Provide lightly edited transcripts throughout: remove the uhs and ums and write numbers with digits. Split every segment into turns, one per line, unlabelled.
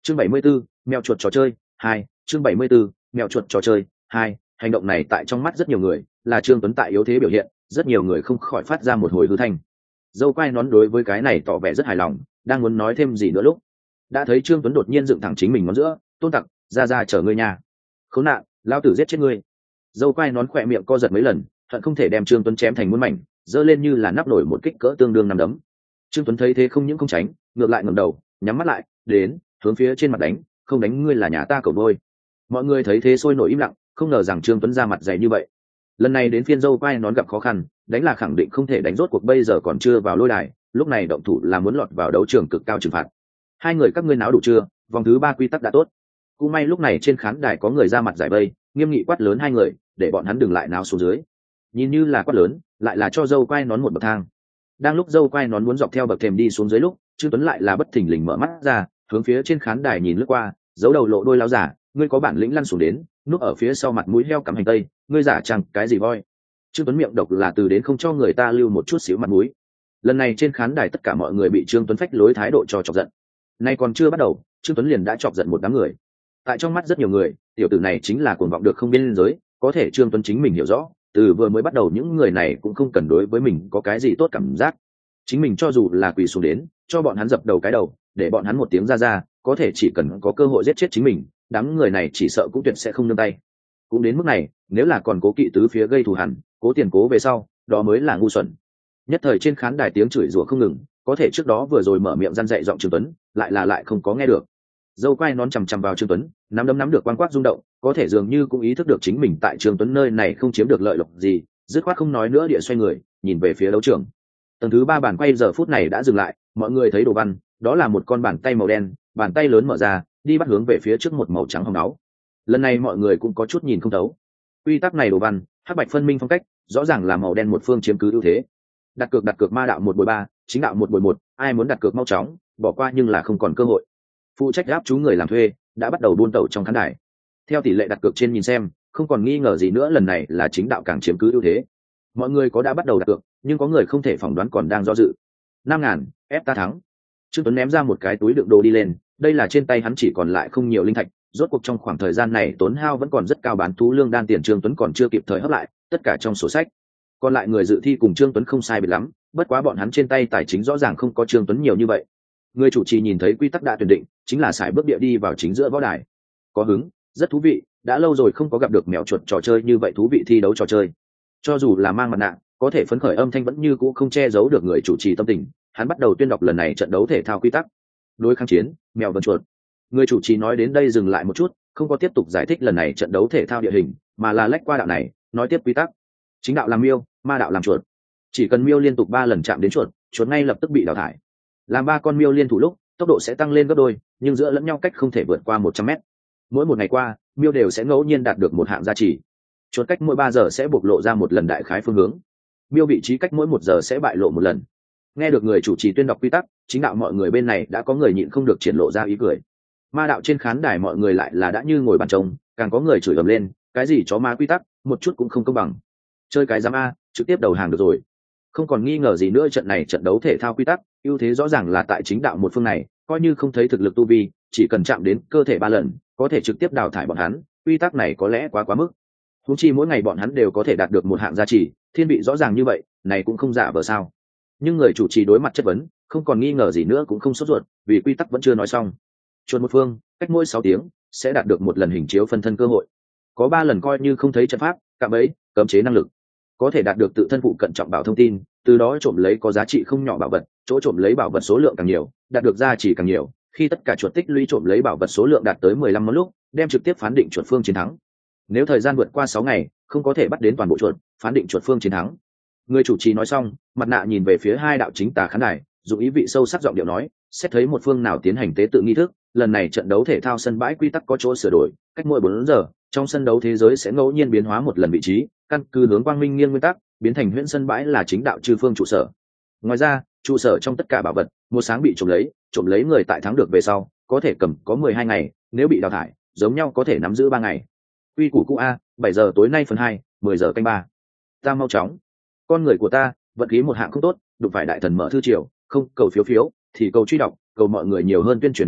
Chương 74, mèo chuột trò chơi 2, chương 74, mèo chuột trò chơi 2. Hành động này tại trong mắt rất nhiều người là Trương Tuấn tại yếu thế biểu hiện, rất nhiều người không khỏi phát ra một hồi hư thanh. Dâu quai nón đối với cái này tỏ vẻ rất hài lòng, đang muốn nói thêm gì nữa lúc đã thấy Trương Tuấn đột nhiên dựng thẳng chính mình ngón giữa, tôn tặc, ra chở ngươi nhà. Khốn nạn, lao tử giết chết ngươi. Dâu quai nón khỏe miệng co giật mấy lần, hận không thể đem Trương Tuấn chém thành muôn mảnh, giơ lên như là nắp nổi một kích cỡ tương đương nắm đấm. Trương Tuấn thấy thế không những không tránh, ngược lại ngẩng đầu, nhắm mắt lại, đến, hướng phía trên mặt đánh, không đánh ngươi là nhà ta cẩu đôi. Mọi người thấy thế sôi nổi im lặng, không ngờ rằng Trương Tuấn ra mặt dày như vậy. Lần này đến phiên dâu quai nón gặp khó khăn, đánh là khẳng định không thể đánh, rốt cuộc bây giờ còn chưa vào lôi đài, lúc này động thủ là muốn lọt vào đấu trường cực cao trừng phạt. Hai người các ngươi náo đủ chưa? Vòng thứ 3 quy tắc đã tốt. Cũng may lúc này trên khán đài có người ra mặt giải vây, nghiêm nghị quát lớn hai người, để bọn hắn đừng lại náo xuống dưới. Nhìn như là quát lớn, lại là cho dâu quai nón một bậc thang. Đang lúc dâu quai nón muốn dọc theo bậc thềm đi xuống dưới lúc, Trương Tuấn lại là bất thình lình mở mắt ra, hướng phía trên khán đài nhìn lướt qua, giấu đầu lộ đôi láo giả, ngươi có bản lĩnh lăn xuống đến, núp ở phía sau mặt mũi heo cắm hành tây, ngươi giả chẳng cái gì voi. Trương Tuấn miệng độc là từ đến không cho người ta lưu một chút xíu mặt mũi. Lần này trên khán đài tất cả mọi người bị Trương Tuấn phách lối thái độ cho chọc giận. Nay còn chưa bắt đầu, Trương Tuấn liền đã chọc giận một đám người. Tại trong mắt rất nhiều người, tiểu tử này chính là cuồng vọng được không biên giới, có thể Trương Tuấn chính mình hiểu rõ, từ vừa mới bắt đầu những người này cũng không cần đối với mình có cái gì tốt cảm giác. Chính mình cho dù là quỳ xuống đến, cho bọn hắn dập đầu cái đầu, để bọn hắn một tiếng ra, có thể chỉ cần có cơ hội giết chết chính mình, đám người này chỉ sợ cũng tuyệt sẽ không nương tay. Cũng đến mức này, nếu là còn cố kỵ tứ phía gây thù hằn, cố tiền cố về sau, đó mới là ngu xuẩn. Nhất thời trên khán đài tiếng chửi rủa không ngừng, có thể trước đó vừa rồi mở miệng răn dạy giọng Trương Tuấn, lại không có nghe được. Dâu quai nón chằm chằm vào Trương Tuấn, nắm được quang quát rung động, có thể dường như cũng ý thức được chính mình tại Trương Tuấn nơi này không chiếm được lợi lộc gì, dứt khoát không nói nữa, địa xoay người nhìn về phía đấu trường. Tầng thứ 3 bàn quay giờ phút này đã dừng lại, mọi người thấy đồ văn, đó là một con bàn tay màu đen, bàn tay lớn mở ra, đi bắt hướng về phía trước một màu trắng hồng áo. Lần này mọi người cũng có chút nhìn không thấu. Quy tắc này đồ văn, hắc bạch phân minh phong cách, rõ ràng là màu đen một phương chiếm cứ ưu thế. Đặt cược ma đạo 1/3, chính đạo 1/1, ai muốn đặt cược mau chóng, bỏ qua nhưng là không còn cơ hội. Phụ trách áp chú người làm thuê đã bắt đầu buôn tẩu trong khán đài. Theo tỷ lệ đặt cược trên nhìn xem, không còn nghi ngờ gì nữa, lần này là chính đạo càng chiếm cứ ưu thế. Mọi người có đã bắt đầu đặt cược, nhưng có người không thể phỏng đoán còn đang do dự. 5.000, ép ta thắng. Trương Tuấn ném ra một cái túi đựng đồ đi lên, đây là trên tay hắn chỉ còn lại không nhiều linh thạch, rốt cuộc trong khoảng thời gian này tốn hao vẫn còn rất cao, bán thú lương đan tiền Trương Tuấn còn chưa kịp thời hấp lại, tất cả trong sổ sách. Còn lại người dự thi cùng Trương Tuấn không sai biệt lắm, bất quá bọn hắn trên tay tài chính rõ ràng không có Trương Tuấn nhiều như vậy. Người chủ trì nhìn thấy quy tắc đã tuyển định, chính là sải bước địa đi vào chính giữa võ đài. Có hứng, rất thú vị, đã lâu rồi không có gặp được mèo chuột trò chơi như vậy thú vị thi đấu trò chơi. Cho dù là mang mặt nạ, có thể phấn khởi âm thanh vẫn như cũ không che giấu được người chủ trì tâm tình. Hắn bắt đầu tuyên đọc lần này trận đấu thể thao quy tắc. Đối kháng chiến, mèo vần chuột. Người chủ trì nói đến đây dừng lại một chút, không có tiếp tục giải thích lần này trận đấu thể thao địa hình, mà là lách qua đạo này, nói tiếp quy tắc. Chính đạo làm miêu, ma đạo làm chuột. Chỉ cần miêu liên tục 3 lần chạm đến chuột, chuột ngay lập tức bị đào thải. Làm 3 con miêu liên thủ lúc, tốc độ sẽ tăng lên gấp đôi, nhưng giữa lẫn nhau cách không thể vượt qua 100 mét. Mỗi một ngày qua, miêu đều sẽ ngẫu nhiên đạt được một hạng gia trì. Chuột cách mỗi 3 giờ sẽ bộc lộ ra một lần đại khái phương hướng. Miêu vị trí cách mỗi 1 giờ sẽ bại lộ một lần. Nghe được người chủ trì tuyên đọc quy tắc, chính đạo mọi người bên này đã có người nhịn không được triển lộ ra ý cười. Ma đạo trên khán đài mọi người lại là đã như ngồi bàn trông, càng có người chửi ầm lên, cái gì chó ma quy tắc, một chút cũng không công bằng. Chơi cái giám a, trực tiếp đầu hàng được rồi. Không còn nghi ngờ gì nữa, trận này trận đấu thể thao quy tắc, ưu thế rõ ràng là tại chính đạo một phương này, coi như không thấy thực lực tu vi, chỉ cần chạm đến cơ thể 3 lần, có thể trực tiếp đào thải bọn hắn, quy tắc này có lẽ quá mức. Huống chi mỗi ngày bọn hắn đều có thể đạt được một hạng gia trì, thiên vị rõ ràng như vậy, này cũng không giả vờ sao. Nhưng người chủ trì đối mặt chất vấn, không còn nghi ngờ gì nữa cũng không sốt ruột, vì quy tắc vẫn chưa nói xong. Chuột một phương, cách mỗi 6 tiếng sẽ đạt được một lần hình chiếu phân thân cơ hội. Có 3 lần coi như không thấy trận pháp, cạm bẫy, cấm chế năng lực, có thể đạt được tự thân phụ cận trọng bảo thông tin, từ đó trộm lấy có giá trị không nhỏ bảo vật, chỗ trộm lấy bảo vật số lượng càng nhiều, đạt được gia trì càng nhiều. Khi tất cả chuột tích lũy trộm lấy bảo vật số lượng đạt tới 15 món lúc, đem trực tiếp phán định chuột phương chiến thắng. Nếu thời gian vượt qua 6 ngày, không có thể bắt đến toàn bộ chuột, phán định chuột phương chiến thắng. Người chủ trì nói xong, mặt nạ nhìn về phía hai đạo chính tà khán đài, dùng ý vị sâu sắc giọng điệu nói, xét thấy một phương nào tiến hành tế tự nghi thức, lần này trận đấu thể thao sân bãi quy tắc có chỗ sửa đổi, cách mỗi 4 giờ, trong sân đấu thế giới sẽ ngẫu nhiên biến hóa một lần vị trí, căn cứ hướng quang minh nghiêng nguyên tắc, biến thành huyễn sân bãi là chính đạo chư phương trụ sở. Ngoài ra, trụ sở trong tất cả bảo vật, một sáng bị trộm lấy người tại thắng được về sau, có thể cầm có 12 ngày, nếu bị đào thải, giống nhau có thể nắm giữ 3 ngày. Quy củ cũ a, 7 giờ tối nay phần 2, 10 giờ canh 3. Ta mau chóng. Con người của ta, vận khí một hạng không tốt, đụng phải đại thần mở thư triều, không cầu phiếu, thì cầu truy đọc, cầu mọi người nhiều hơn tuyên truyền một chút,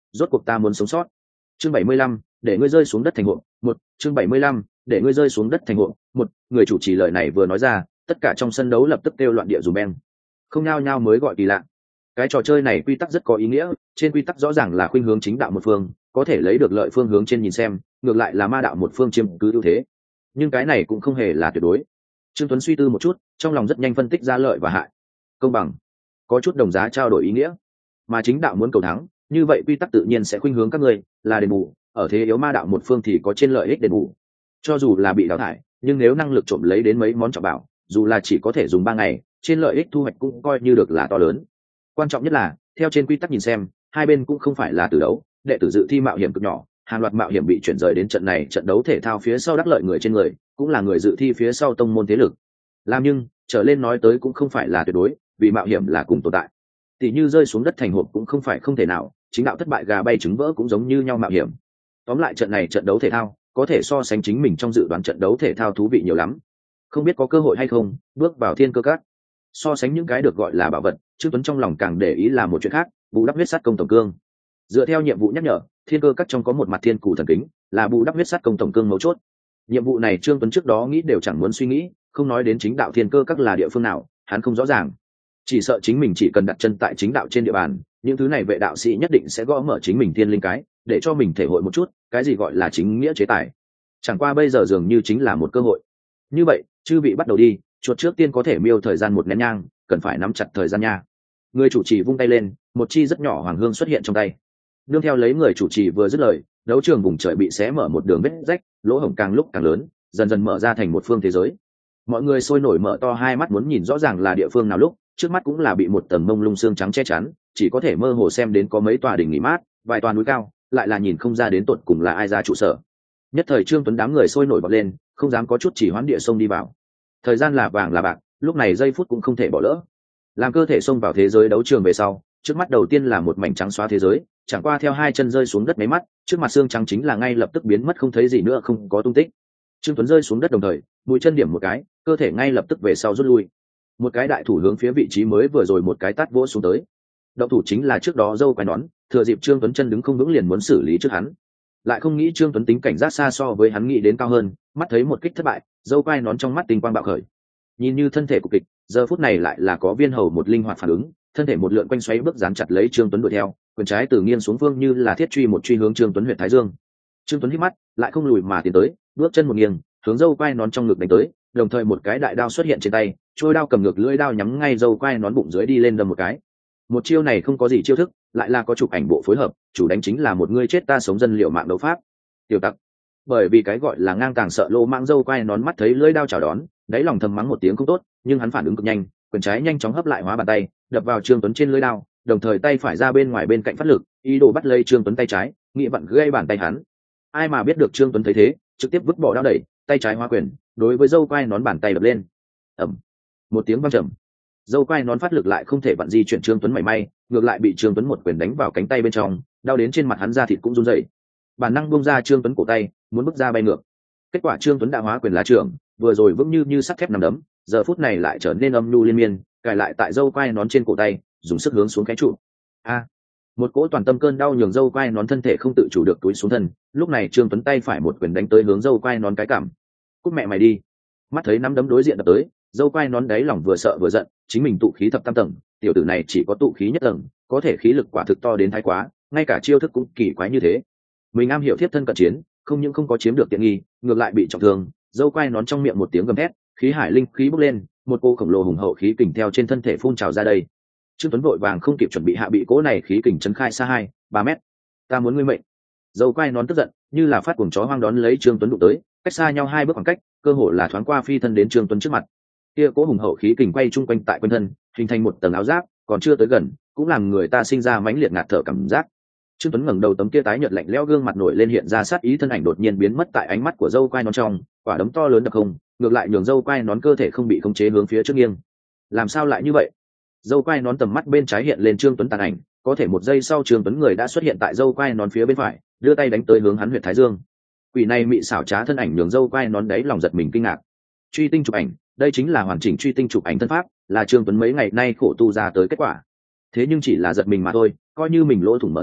rốt cuộc ta muốn sống sót. Chương 75, để ngươi rơi xuống đất thành hộ. Một, chương 75, để ngươi rơi xuống đất thành hộ. Một, người chủ trì lời này vừa nói ra, tất cả trong sân đấu lập tức kêu loạn địa dùm beng. Không nhao nhao mới gọi kỳ lạ. Cái trò chơi này quy tắc rất có ý nghĩa, trên quy tắc rõ ràng là khuynh hướng chính đạo một phương, có thể lấy được lợi phương hướng trên nhìn xem, ngược lại là ma đạo một phương chiếm cứ ưu thế. Nhưng cái này cũng không hề là tuyệt đối. Trương Tuấn suy tư một chút, trong lòng rất nhanh phân tích ra lợi và hại. Công bằng, có chút đồng giá trao đổi ý nghĩa, mà chính đạo muốn cầu thắng, như vậy quy tắc tự nhiên sẽ khuynh hướng các ngươi là đền bù, ở thế yếu ma đạo một phương thì có trên lợi ích đền bù. Cho dù là bị đào thải, nhưng nếu năng lực trộm lấy đến mấy món trọng bảo, dù là chỉ có thể dùng 3 ngày, trên lợi ích thu hoạch cũng coi như được là to lớn. Quan trọng nhất là, theo trên quy tắc nhìn xem, hai bên cũng không phải là từ đấu, đệ tử dự thi mạo hiểm cực nhỏ, hàng loạt mạo hiểm bị chuyển rời đến trận này trận đấu thể thao phía sau đắc lợi người trên người, cũng là người dự thi phía sau tông môn thế lực. Làm nhưng, trở lên nói tới cũng không phải là tuyệt đối, vì mạo hiểm là cùng tồn tại. Tỷ như rơi xuống đất thành hộp cũng không phải không thể nào, chính đạo thất bại gà bay trứng vỡ cũng giống như nhau mạo hiểm. Tóm lại trận này trận đấu thể thao, có thể so sánh chính mình trong dự đoán trận đấu thể thao thú vị nhiều lắm. Không biết có cơ hội hay không, bước vào thiên cơ các. So sánh những cái được gọi là bảo vật, Trương Tuấn trong lòng càng để ý là một chuyện khác, bù đắp huyết sắt công tổng cương. Dựa theo nhiệm vụ nhắc nhở, thiên cơ các trong có một mặt thiên cù thần kính, là bù đắp huyết sắt công tổng cương mấu chốt. Nhiệm vụ này Trương Tuấn trước đó nghĩ đều chẳng muốn suy nghĩ, không nói đến chính đạo thiên cơ các là địa phương nào, hắn không rõ ràng. Chỉ sợ chính mình chỉ cần đặt chân tại chính đạo trên địa bàn, những thứ này vệ đạo sĩ nhất định sẽ gõ mở chính mình thiên linh cái, để cho mình thể hội một chút cái gì gọi là chính nghĩa chế tài. Chẳng qua bây giờ dường như chính là một cơ hội. Như vậy, chư vị bắt đầu đi, chuột trước tiên có thể miêu thời gian một nén nhang, cần phải nắm chặt thời gian nha. Người chủ trì vung tay lên, một chi rất nhỏ hoàng hương xuất hiện trong tay. Nương theo lấy người chủ trì vừa dứt lời, đấu trường vùng trời bị xé mở một đường vết rách, lỗ hổng càng lúc càng lớn, dần dần mở ra thành một phương thế giới. Mọi người sôi nổi mở to hai mắt muốn nhìn rõ ràng là địa phương nào lúc, trước mắt cũng là bị một tầng mông lung xương trắng che chắn, chỉ có thể mơ hồ xem đến có mấy tòa đỉnh nghỉ mát, vài tòa núi cao, lại là nhìn không ra đến tột cùng là ai ra trụ sở. Nhất thời Trương Tuấn đám người sôi nổi bật lên, không dám có chút chỉ hoán địa sông đi vào. Thời gian là vàng là bạc, lúc này giây phút cũng không thể bỏ lỡ. Làm cơ thể xông vào thế giới đấu trường về sau, trước mắt đầu tiên là một mảnh trắng xóa thế giới, chẳng qua theo hai chân rơi xuống đất mấy mắt, trước mặt xương trắng chính là ngay lập tức biến mất không thấy gì nữa, không có tung tích. Trương Tuấn rơi xuống đất đồng thời, mũi chân điểm một cái, cơ thể ngay lập tức về sau rút lui. Một cái đại thủ hướng phía vị trí mới vừa rồi một cái tát vỗ xuống tới. Động thủ chính là trước đó dâu quai nón, thừa dịp Trương Tuấn chân đứng không vững liền muốn xử lý trước hắn. Lại không nghĩ Trương Tuấn tính cảnh giác xa so với hắn nghĩ đến cao hơn, mắt thấy một kích thất bại, dâu quai nón trong mắt tinh quang bạo khởi. Nhìn như thân thể của kịch, giờ phút này lại là có viên hầu một linh hoạt phản ứng, thân thể một lượn quanh xoáy bước dán chặt lấy Trương Tuấn đuổi theo, quyền trái từ nghiêng xuống phương như là thiết truy một truy hướng Trương Tuấn huyệt thái dương. Trương Tuấn hít mắt, lại không lùi mà tiến tới, bước chân một nghiêng, hướng dâu quai nón trong ngực đánh tới, đồng thời một cái đại đao xuất hiện trên tay, trôi đao cầm ngược lưỡi đao nhắm ngay dâu quai nón bụng dưới đi lên đâm một cái. Một chiêu này không có gì chiêu thức, lại là có chụp ảnh bộ phối hợp, chủ đánh chính là một người chết ta sống dân liệu mạng đấu pháp. Tiểu tặc. Bởi vì cái gọi là ngang tàng sợ lô mạng, dâu quai nón mắt thấy lưỡi đao chào đón, đáy lòng thầm mắng một tiếng không tốt, nhưng hắn phản ứng cực nhanh, quyền trái nhanh chóng hấp lại hóa bàn tay, đập vào Trương Tuấn trên lưỡi đao, đồng thời tay phải ra bên ngoài bên cạnh phát lực, ý đồ bắt lấy Trương Tuấn tay trái, nghĩ vặn gây bàn tay hắn. Ai mà biết được Trương Tuấn thấy thế, trực tiếp vứt bỏ đao đẩy, tay trái hóa quyền, đối với dâu quai nón bàn tay đập lên. Ầm. Một tiếng vang trầm. Dâu quai nón phát lực lại không thể vặn di chuyển Trương Tuấn mảy may, ngược lại bị Trương Tuấn một quyền đánh vào cánh tay bên trong, đau đến trên mặt hắn da thịt cũng run rẩy. Bản năng buông ra Trương Tuấn cổ tay, muốn bước ra bay ngược. Kết quả Trương Tuấn đã hóa quyền lá trưởng, vừa rồi vững như sắt thép nằm đấm, giờ phút này lại trở nên âm nhu liên miên, cài lại tại dâu quai nón trên cổ tay, dùng sức hướng xuống cái trụ. A! Một cỗ toàn tâm cơn đau nhường dâu quai nón thân thể không tự chủ được túi xuống thân, lúc này Trương Tuấn tay phải một quyền đánh tới hướng dâu quai nón cái cằm. Cút mẹ mày đi! Mắt thấy nắm đấm đối diện đập tới, dâu quai nón đáy lòng vừa sợ vừa giận, chính mình tụ khí thập tam tầng, tiểu tử này chỉ có tụ khí nhất tầng, có thể khí lực quả thực to đến thái quá, ngay cả chiêu thức cũng kỳ quái như thế. Mình am hiểu thiết thân cận chiến, không những không có chiếm được tiện nghi, ngược lại bị trọng thương. Dâu quai nón trong miệng một tiếng gầm thét, khí hải linh khí bốc lên, một cô khổng lồ hùng hậu khí kình theo trên thân thể phun trào ra đây. Trương Tuấn vội vàng không kịp chuẩn bị hạ bị cỗ này khí kình chấn khai xa 2-3 mét. Ta muốn ngươi mệnh! Dâu quai nón tức giận, như là phát cuồng chó hoang đón lấy Trương Tuấn đụng tới, cách xa nhau 2 bước khoảng cách, cơ hồ là thoáng qua phi thân đến Trương Tuấn trước mặt. Kia cỗ hùng hậu khí kình quay chung quanh tại quanh thân, hình thành một tầng áo giáp, còn chưa tới gần, cũng làm người ta sinh ra mãnh liệt ngạt thở cảm giác. Trương Tuấn ngẩng đầu, tấm kia tái nhợt lạnh lẽo gương mặt nổi lên hiện ra sát ý, thân ảnh đột nhiên biến mất tại ánh mắt của dâu quai nón trong, quả đấm to lớn đập không, ngược lại nhường dâu quai nón cơ thể không bị khống chế hướng phía trước nghiêng. Làm sao lại như vậy? Dâu quai nón tầm mắt bên trái hiện lên Trương Tuấn tàn ảnh, có thể một giây sau Trương Tuấn người đã xuất hiện tại dâu quai nón phía bên phải, đưa tay đánh tới hướng hắn huyệt thái dương. Quỷ này mị xảo trá thân ảnh nhường dâu quai nón đấy lòng giật mình kinh ngạc. Truy tinh chụp ảnh, đây chính là hoàn chỉnh truy tinh chụp ảnh thân pháp, là Trương Tuấn mấy ngày nay khổ tu ra tới kết quả. Thế nhưng chỉ là giật mình mà thôi, coi như mình lỗ thủng mở rộng,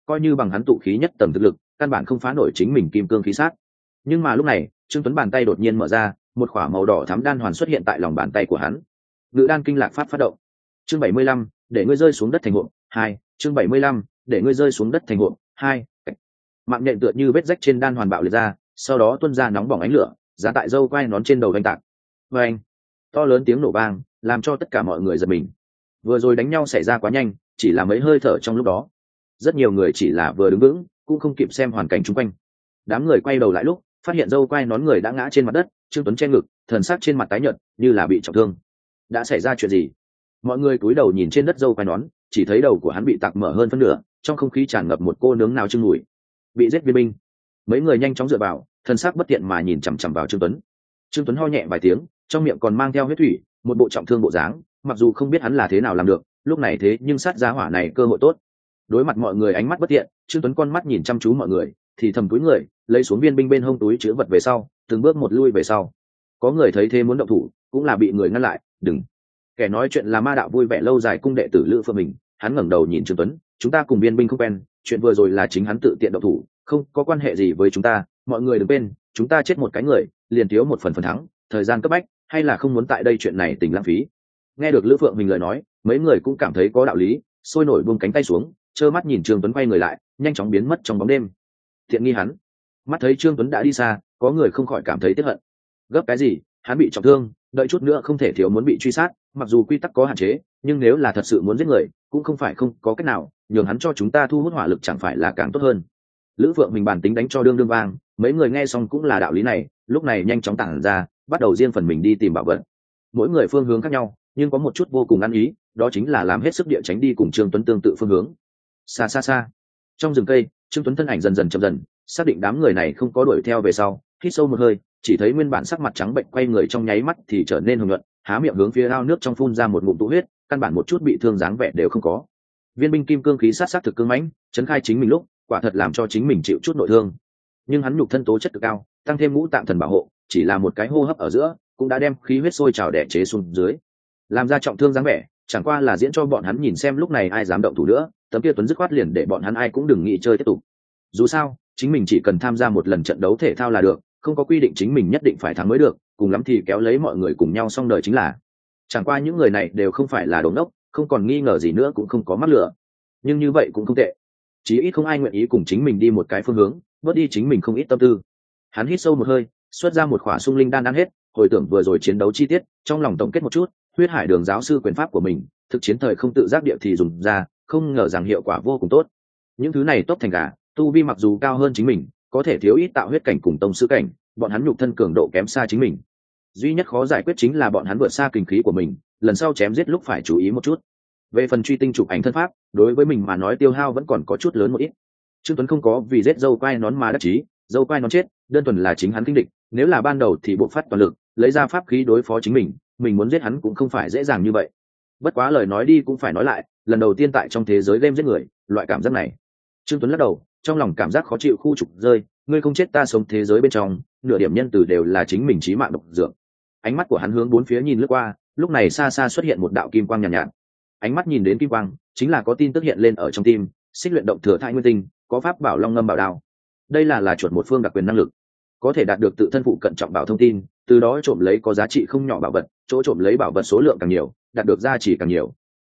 coi như bằng hắn tụ khí nhất tầng thực lực căn bản không phá nổi chính mình kim cương khí sát. Nhưng mà lúc này Trương Tuấn bàn tay đột nhiên mở ra, một khỏa màu đỏ thắm đan hoàn xuất hiện tại lòng bàn tay của hắn. Ngự đan kinh lạc pháp phát động. Chương 75, để ngươi rơi xuống đất thành hộp 2. Chương 75, để ngươi rơi xuống đất thành hộp 2. Mạng nhện tựa như vết rách trên đan hoàn bạo liệt ra, sau đó tuôn ra nóng bỏng ánh lửa, giá tại dâu quai nón trên đầu đánh tạc. Vang, to lớn tiếng nổ vang, làm cho tất cả mọi người giật mình. Vừa rồi đánh nhau xảy ra quá nhanh, chỉ là mấy hơi thở trong lúc đó. Rất nhiều người chỉ là vừa đứng vững, cũng không kịp xem hoàn cảnh xung quanh. Đám người quay đầu lại lúc, phát hiện dâu quai nón người đã ngã trên mặt đất, Trương Tuấn che ngực, thần sắc trên mặt tái nhợt, như là bị trọng thương. Đã xảy ra chuyện gì? Mọi người cúi đầu nhìn trên đất dâu quai nón, chỉ thấy đầu của hắn bị tạc mở hơn phân nửa, trong không khí tràn ngập một cô nướng nào chưng mùi. Bị giết viên binh. Mấy người nhanh chóng dựa vào, thần sắc bất tiện mà nhìn chằm chằm vào Trương Tuấn. Trương Tuấn ho nhẹ vài tiếng, trong miệng còn mang theo huyết thủy, một bộ trọng thương bộ dáng, mặc dù không biết hắn là thế nào làm được, lúc này thế nhưng sát giá hỏa này cơ hội tốt. Đối mặt mọi người ánh mắt bất tiện, Trương Tuấn con mắt nhìn chăm chú mọi người, thì thầm túi người, lấy xuống viên binh bên hông túi chứa vật về sau, từng bước một lui về sau. Có người thấy thế muốn động thủ, cũng là bị người ngăn lại, đừng. Kẻ nói chuyện là Ma đạo vui vẻ lâu dài cung đệ tử Lữ Phượng mình, hắn ngẩng đầu nhìn Trương Tuấn, chúng ta cùng viên binh không quen, chuyện vừa rồi là chính hắn tự tiện động thủ, không có quan hệ gì với chúng ta, mọi người đừng quên, chúng ta chết một cái người, liền thiếu một phần thắng, thời gian cấp bách, hay là không muốn tại đây chuyện này tình lãng phí. Nghe được Lữ Phượng mình lời nói, mấy người cũng cảm thấy có đạo lý, sôi nổi buông cánh tay xuống, trơ mắt nhìn Trương Tuấn quay người lại, nhanh chóng biến mất trong bóng đêm. Thiện nghi hắn. Mắt thấy Trương Tuấn đã đi xa, có người không khỏi cảm thấy tiếc hận. Gấp cái gì, hắn bị trọng thương, đợi chút nữa không thể thiếu muốn bị truy sát, mặc dù quy tắc có hạn chế, nhưng nếu là thật sự muốn giết người, cũng không phải không có cách nào, nhường hắn cho chúng ta thu hút hỏa lực chẳng phải là càng tốt hơn. Lữ Phượng mình bản tính đánh cho đương đương vang, mấy người nghe xong cũng là đạo lý này, lúc này nhanh chóng tản ra, bắt đầu riêng phần mình đi tìm bảo vật. Mỗi người phương hướng khác nhau, nhưng có một chút vô cùng ăn ý, đó chính là làm hết sức địa tránh đi cùng Trương Tuấn tương tự phương hướng. Xa xa xa, trong rừng cây, Trương Tuấn thân ảnh dần dần chậm dần, xác định đám người này không có đuổi theo về sau, hít sâu một hơi, chỉ thấy nguyên bản sắc mặt trắng bệnh quay người trong nháy mắt thì trở nên hồng nhuận, há miệng hướng phía ao nước trong phun ra một ngụm tụ huyết, căn bản một chút bị thương dáng vẻ đều không có. Viên binh kim cương khí sát thực cương mãnh, chấn khai chính mình lúc, quả thật làm cho chính mình chịu chút nội thương. Nhưng hắn nhục thân tố chất cực cao, tăng thêm ngũ tạng thần bảo hộ, chỉ là một cái hô hấp ở giữa, cũng đã đem khí huyết sôi trào đẻ chế xuống dưới. Làm ra trọng thương dáng vẻ, chẳng qua là diễn cho bọn hắn nhìn xem lúc này ai dám động thủ nữa, tấm kia Tuấn dứt khoát liền để bọn hắn ai cũng đừng nghĩ chơi tiếp tục. Dù sao, chính mình chỉ cần tham gia một lần trận đấu thể thao là được, không có quy định chính mình nhất định phải thắng mới được, cùng lắm thì kéo lấy mọi người cùng nhau xong đời chính là. Chẳng qua những người này đều không phải là đồ ngốc, không còn nghi ngờ gì nữa cũng không có mắc lửa. Nhưng như vậy cũng không tệ, chí ít không ai nguyện ý cùng chính mình đi một cái phương hướng, bớt đi chính mình không ít tâm tư. Hắn hít sâu một hơi, xuất ra một khỏa sung linh đan ăn hết, hồi tưởng vừa rồi chiến đấu chi tiết, trong lòng tổng kết một chút, huyết hải đường giáo sư quyền pháp của mình, thực chiến thời không tự giác địa thì dùng ra, không ngờ rằng hiệu quả vô cùng tốt. Những thứ này tốt thành gà, tu vi mặc dù cao hơn chính mình, có thể thiếu ít tạo huyết cảnh cùng tông sư cảnh, bọn hắn nhục thân cường độ kém xa chính mình. Duy nhất khó giải quyết chính là bọn hắn vượt xa kinh khí của mình, lần sau chém giết lúc phải chú ý một chút. Về phần truy tinh chụp ảnh thân pháp, đối với mình mà nói tiêu hao vẫn còn có chút lớn một ít. Trương Tuấn không có vì giết dâu quai nón mà đắc chí, dâu quai nón chết, đơn thuần là chính hắn kinh địch, nếu là ban đầu thì bộ phát toàn lực, lấy ra pháp khí đối phó chính mình muốn giết hắn cũng không phải dễ dàng như vậy. Bất quá lời nói đi cũng phải nói lại, lần đầu tiên tại trong thế giới game giết người, loại cảm giác này. Trương Tuấn lắc đầu, trong lòng cảm giác khó chịu khu trục rơi, ngươi không chết ta sống thế giới bên trong, nửa điểm nhân từ đều là chính mình chí mạng độc dược. Ánh mắt của hắn hướng bốn phía nhìn lướt qua, lúc này xa xa xuất hiện một đạo kim quang nhàn nhạt. Ánh mắt nhìn đến kim quang, chính là có tin tức hiện lên ở trong tim, xích luyện động thừa thai nguyên tinh, có pháp bảo long ngâm bảo đao. Đây là chuột một phương đặc quyền năng lực, có thể đạt được tự thân phụ cận trọng bảo thông tin, từ đó trộm lấy có giá trị không nhỏ bảo vật, chỗ trộm lấy bảo vật số lượng càng nhiều, đạt được giá trị càng nhiều.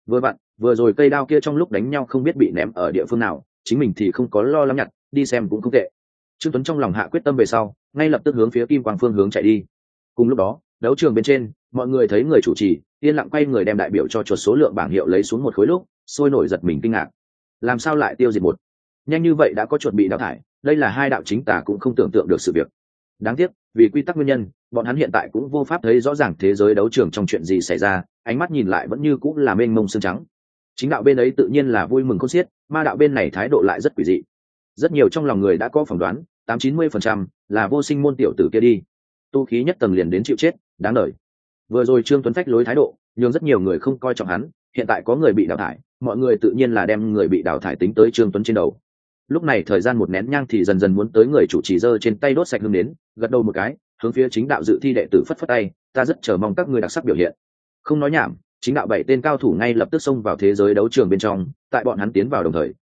Vừa rồi cây đao kia trong lúc đánh nhau không biết bị ném ở địa phương nào, chính mình thì không có lo lắng nhặt, đi xem cũng không tệ. Trương Tuấn trong lòng hạ quyết tâm về sau, ngay lập tức hướng phía kim quang phương hướng chạy đi. Cùng lúc đó, đấu trường bên trên, mọi người thấy người chủ trì yên lặng quay người đem đại biểu cho chuột số lượng bảng hiệu lấy xuống một khối lúc, sôi nổi giật mình kinh ngạc. Làm sao lại tiêu diệt một? Nhanh như vậy đã có chuột bị đào thải, đây là hai đạo chính tà cũng không tưởng tượng được sự việc. Đáng tiếc, vì quy tắc nguyên nhân, bọn hắn hiện tại cũng vô pháp thấy rõ ràng thế giới đấu trường trong chuyện gì xảy ra, ánh mắt nhìn lại vẫn như cũng là mênh mông xương trắng. Chính đạo bên ấy tự nhiên là vui mừng khôn xiết, ma đạo bên này thái độ lại rất quỷ dị. Rất nhiều trong lòng người đã có phỏng đoán, 80-90% là vô sinh môn tiểu tử kia đi. Tu khí nhất tầng liền đến chịu chết, đáng đời. Vừa rồi Trương Tuấn phách lối thái độ, nhưng rất nhiều người không coi trọng hắn, hiện tại có người bị đào thải, mọi người tự nhiên là đem người bị đào thải tính tới Trương Tuấn trên đầu. Lúc này thời gian một nén nhang thì dần dần muốn tới, người chủ trì giơ trên tay đốt sạch hương đến, gật đầu một cái, hướng phía chính đạo dự thi đệ tử phất phất tay, ta rất chờ mong các ngươi đặc sắc biểu hiện. Không nói nhảm, chính đạo 7 tên cao thủ ngay lập tức xông vào thế giới đấu trường bên trong, tại bọn hắn tiến vào đồng thời,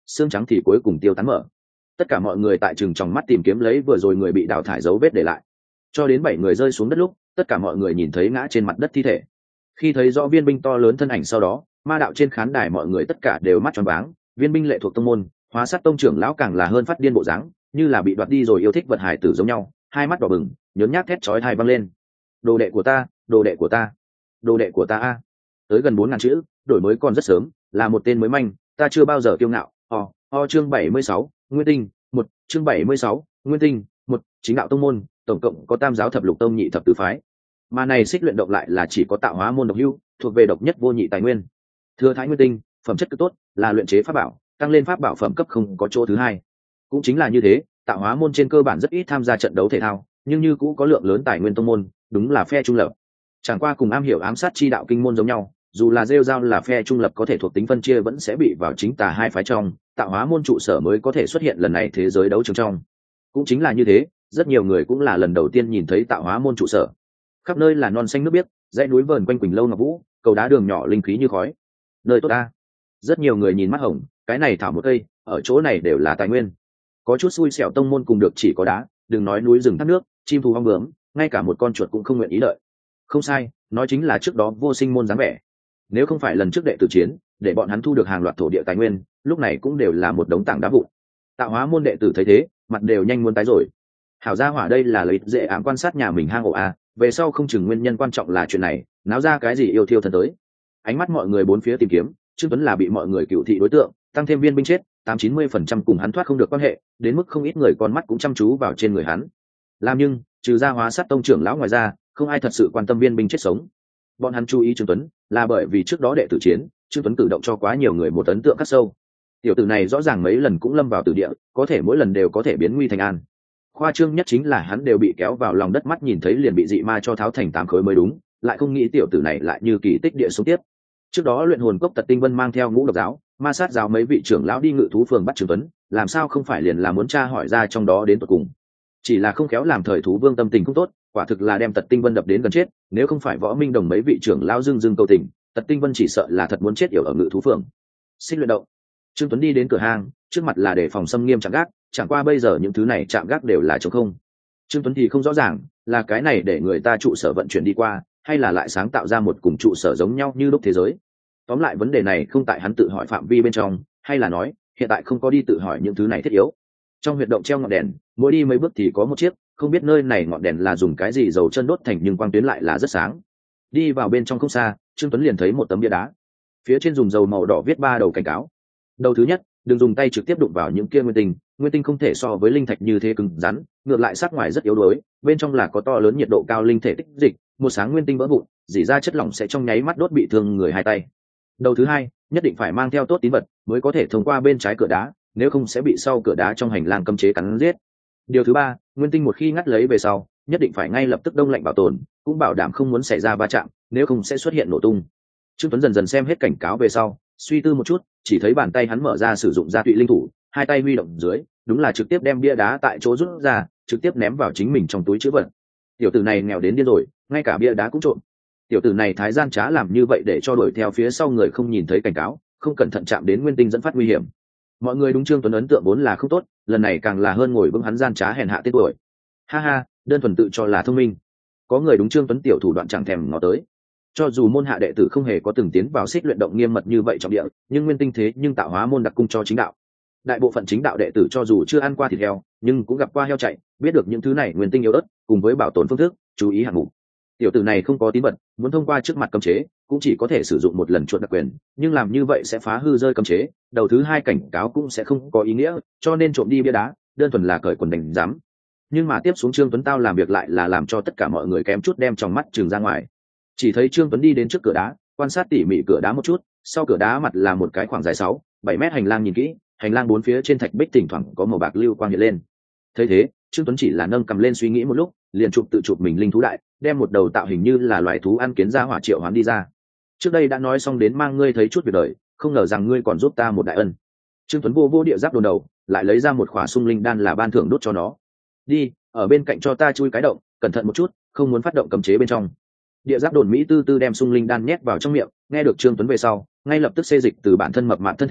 xương trắng thì cuối cùng tiêu tán mở. Tất cả mọi người tại chừng trong mắt tìm kiếm lấy vừa rồi người bị đào thải dấu vết để lại, cho đến 7 người rơi xuống đất lúc tất cả mọi người nhìn thấy ngã trên mặt đất thi thể. Khi thấy rõ viên binh to lớn thân ảnh sau đó, ma đạo trên khán đài mọi người tất cả đều mắt tròn váng. Viên binh lệ thuộc tông môn Hóa Sát tông trưởng lão càng là hơn phát điên bộ dáng, như là bị đoạt đi rồi yêu thích vật hài tử giống nhau, hai mắt đỏ bừng, nhớn nhác thét chói tai vang lên: đồ đệ của ta, đồ đệ của ta, đồ đệ của ta a. Tới gần 4.000 chữ, đổi mới còn rất sớm, là một tên mới manh, ta chưa bao giờ kiêu ngạo. Chương 76, Nguyên Tinh, chương 76, Nguyên Tinh, chính đạo tông môn, tổng cộng có tam giáo thập lục tông nhị thập tứ phái. Mà này xích luyện động lại là chỉ có tạo hóa môn độc hữu, thuộc về độc nhất vô nhị tài nguyên. Thừa Thái Nguyên Tinh, phẩm chất cực tốt, là luyện chế pháp bảo, tăng lên pháp bảo phẩm cấp không có chỗ thứ hai. Cũng chính là như thế, tạo hóa môn trên cơ bản rất ít tham gia trận đấu thể thao, nhưng như cũ có lượng lớn tài nguyên tông môn, đúng là phe trung lập. Chẳng qua cùng am hiểu ám sát chi đạo kinh môn giống nhau, dù là rêu rao là phe trung lập có thể thuộc tính phân chia vẫn sẽ bị vào chính tà hai phái trong, tạo hóa môn trụ sở mới có thể xuất hiện lần này thế giới đấu trường trong. Cũng chính là như thế, rất nhiều người cũng là lần đầu tiên nhìn thấy tạo hóa môn trụ sở. Khắp nơi là non xanh nước biếc, dãy núi vờn quanh Quỳnh Lâu Ngọc Vũ, cầu đá đường nhỏ linh khí như khói. Nơi tốt ta. Rất nhiều người nhìn mắt hồng, cái này thảo một cây, ở chỗ này đều là tài nguyên. Có chút xui xẻo tông môn cùng được chỉ có đá, đừng nói núi rừng thác nước, chim thú hoang bướm, ngay cả một con chuột cũng không nguyện ý đợi. Không sai, nói chính là trước đó vô sinh môn dáng vẻ. Nếu không phải lần trước đệ tử chiến, để bọn hắn thu được hàng loạt thổ địa tài nguyên, lúc này cũng đều là một đống tảng đá vụn. Tạo hóa môn đệ tử thấy thế, mặt đều nhanh muốn tái rồi. Hảo gia hỏa đây là lợi dễ ám quan sát nhà mình hang ổ a, về sau không chừng nguyên nhân quan trọng là chuyện này, náo ra cái gì yêu thiêu thân tới. Ánh mắt mọi người bốn phía tìm kiếm, Trương Tuấn là bị mọi người cựu thị đối tượng, tăng thêm viên binh chết, 80-90% cùng hắn thoát không được quan hệ, đến mức không ít người con mắt cũng chăm chú vào trên người hắn. Làm nhưng, trừ ra Hóa Sát tông trưởng lão ngoài ra, không ai thật sự quan tâm viên binh chết sống. Bọn hắn chú ý Trương Tuấn, là bởi vì trước đó đệ tử chiến, Trương Tuấn cử động cho quá nhiều người một ấn tượng khắc sâu. Tiểu tử này rõ ràng mấy lần cũng lâm vào tử địa, có thể mỗi lần đều có thể biến nguy thành an. Khoa trương nhất chính là hắn đều bị kéo vào lòng đất, mắt nhìn thấy liền bị dị ma cho tháo thành 8 khối mới đúng, lại không nghĩ tiểu tử này lại như kỳ tích địa sống tiếp. Trước đó luyện hồn cốc Tật Tinh Vân mang theo Ngũ Độc giáo, Ma Sát giáo mấy vị trưởng lão đi ngự thú phường bắt Trương Tuấn, làm sao không phải liền là muốn tra hỏi ra trong đó đến tận cùng. Chỉ là không khéo làm thời thú vương tâm tình không tốt, quả thực là đem Tật Tinh Vân đập đến gần chết, nếu không phải Võ Minh Đồng mấy vị trưởng lão dưng cầu tình, Tật Tinh Vân chỉ sợ là thật muốn chết yểu ở ngự thú phường. Xích luyện động. Trương Tuấn đi đến cửa hàng, trước mặt là để phòng xâm nghiêm chạm gác, chẳng qua bây giờ những thứ này chạm gác đều là trống không. Trương Tuấn thì không rõ ràng, là cái này để người ta trụ sở vận chuyển đi qua, hay là lại sáng tạo ra một cùng trụ sở giống nhau như lúc thế giới. Tóm lại vấn đề này không tại hắn tự hỏi phạm vi bên trong, hay là nói hiện tại không có đi tự hỏi những thứ này thiết yếu. Trong huyệt động treo ngọn đèn, mỗi đi mấy bước thì có một chiếc, không biết nơi này ngọn đèn là dùng cái gì dầu chân đốt thành, nhưng quang tuyến lại là rất sáng. Đi vào bên trong không xa, Trương Tuấn liền thấy một tấm bia đá, phía trên dùng dầu màu đỏ viết 3 đầu cảnh cáo. Đầu thứ nhất, đừng dùng tay trực tiếp đụng vào những kia nguyên tinh không thể so với linh thạch như thế cứng rắn, ngược lại sắc ngoài rất yếu đuối, bên trong là có to lớn nhiệt độ cao linh thể tích dịch, một sáng nguyên tinh vỡ vụn, dỉ ra chất lỏng sẽ trong nháy mắt đốt bị thương người hai tay. Đầu thứ hai, nhất định phải mang theo tốt tín vật mới có thể thông qua bên trái cửa đá, nếu không sẽ bị sau cửa đá trong hành lang cấm chế cắn giết. Điều thứ ba, nguyên tinh một khi ngắt lấy về sau, nhất định phải ngay lập tức đông lạnh bảo tồn, cũng bảo đảm không muốn xảy ra va chạm, nếu không sẽ xuất hiện nổ tung. Trương Tuấn dần dần xem hết cảnh cáo về sau, suy tư một chút, chỉ thấy bàn tay hắn mở ra sử dụng gia tụy linh thủ, hai tay huy động dưới, đúng là trực tiếp đem bia đá tại chỗ rút ra, trực tiếp ném vào chính mình trong túi trữ vật. Tiểu tử này nghèo đến điên rồi, ngay cả bia đá cũng trộm. Tiểu tử này thái gian trá làm như vậy để cho đuổi theo phía sau người không nhìn thấy cảnh cáo, không cẩn thận chạm đến nguyên tinh dẫn phát nguy hiểm. Mọi người đúng Trương Tuấn ấn tượng vốn là không tốt, lần này càng là hơn ngồi vững hắn gian trá hèn hạ tên tuổi. Ha ha, đơn thuần tự cho là thông minh. Có người đúng Trương Tuấn tiểu thủ đoạn chẳng thèm ngó tới. Cho dù môn hạ đệ tử không hề có từng tiến vào xích luyện động nghiêm mật như vậy trọng địa, nhưng nguyên tinh thế nhưng tạo hóa môn đặc cung cho chính đạo. Đại bộ phận chính đạo đệ tử cho dù chưa ăn qua thịt heo, nhưng cũng gặp qua heo chạy, biết được những thứ này nguyên tinh yếu ớt, cùng với bảo tồn phương thức, chú ý hạng mục. Tiểu tử này không có tín vật, muốn thông qua trước mặt cấm chế, cũng chỉ có thể sử dụng một lần chuột đặc quyền, nhưng làm như vậy sẽ phá hư rơi cấm chế, đầu thứ hai cảnh cáo cũng sẽ không có ý nghĩa, cho nên trộm đi bia đá, đơn thuần là cởi quần đành dám. Nhưng mà tiếp xuống Trương Tuấn tao làm việc lại là làm cho tất cả mọi người kém chút đem trong mắt trừng ra ngoài. Chỉ thấy Trương Tuấn đi đến trước cửa đá, quan sát tỉ mỉ cửa đá một chút, sau cửa đá mặt là một cái khoảng dài 6-7 mét hành lang, nhìn kỹ, hành lang bốn phía trên thạch bích thỉnh thoảng có màu bạc lưu quang hiện lên. Thấy thế, Trương Tuấn chỉ là nâng cầm lên suy nghĩ một lúc, liền tự chụp mình linh thú đại, đem một đầu tạo hình như là loài thú ăn kiến ra hỏa triệu hoán đi ra. Trước đây đã nói xong đến mang ngươi thấy chút việc đời, không ngờ rằng ngươi còn giúp ta một đại ân. Trương Tuấn vô địa giáp đồn đầu, lại lấy ra một khỏa sung linh đan là ban thưởng đốt cho nó. Đi, ở bên cạnh cho ta chui cái động, cẩn thận một chút, không muốn phát động cấm chế bên trong. Địa giáp đồn Mỹ tư đem sung linh đan nhét vào trong miệng, nghe được Trương Tuấn về sau, ngay lập tức xê dịch từ bản thân mập mạp thân thể,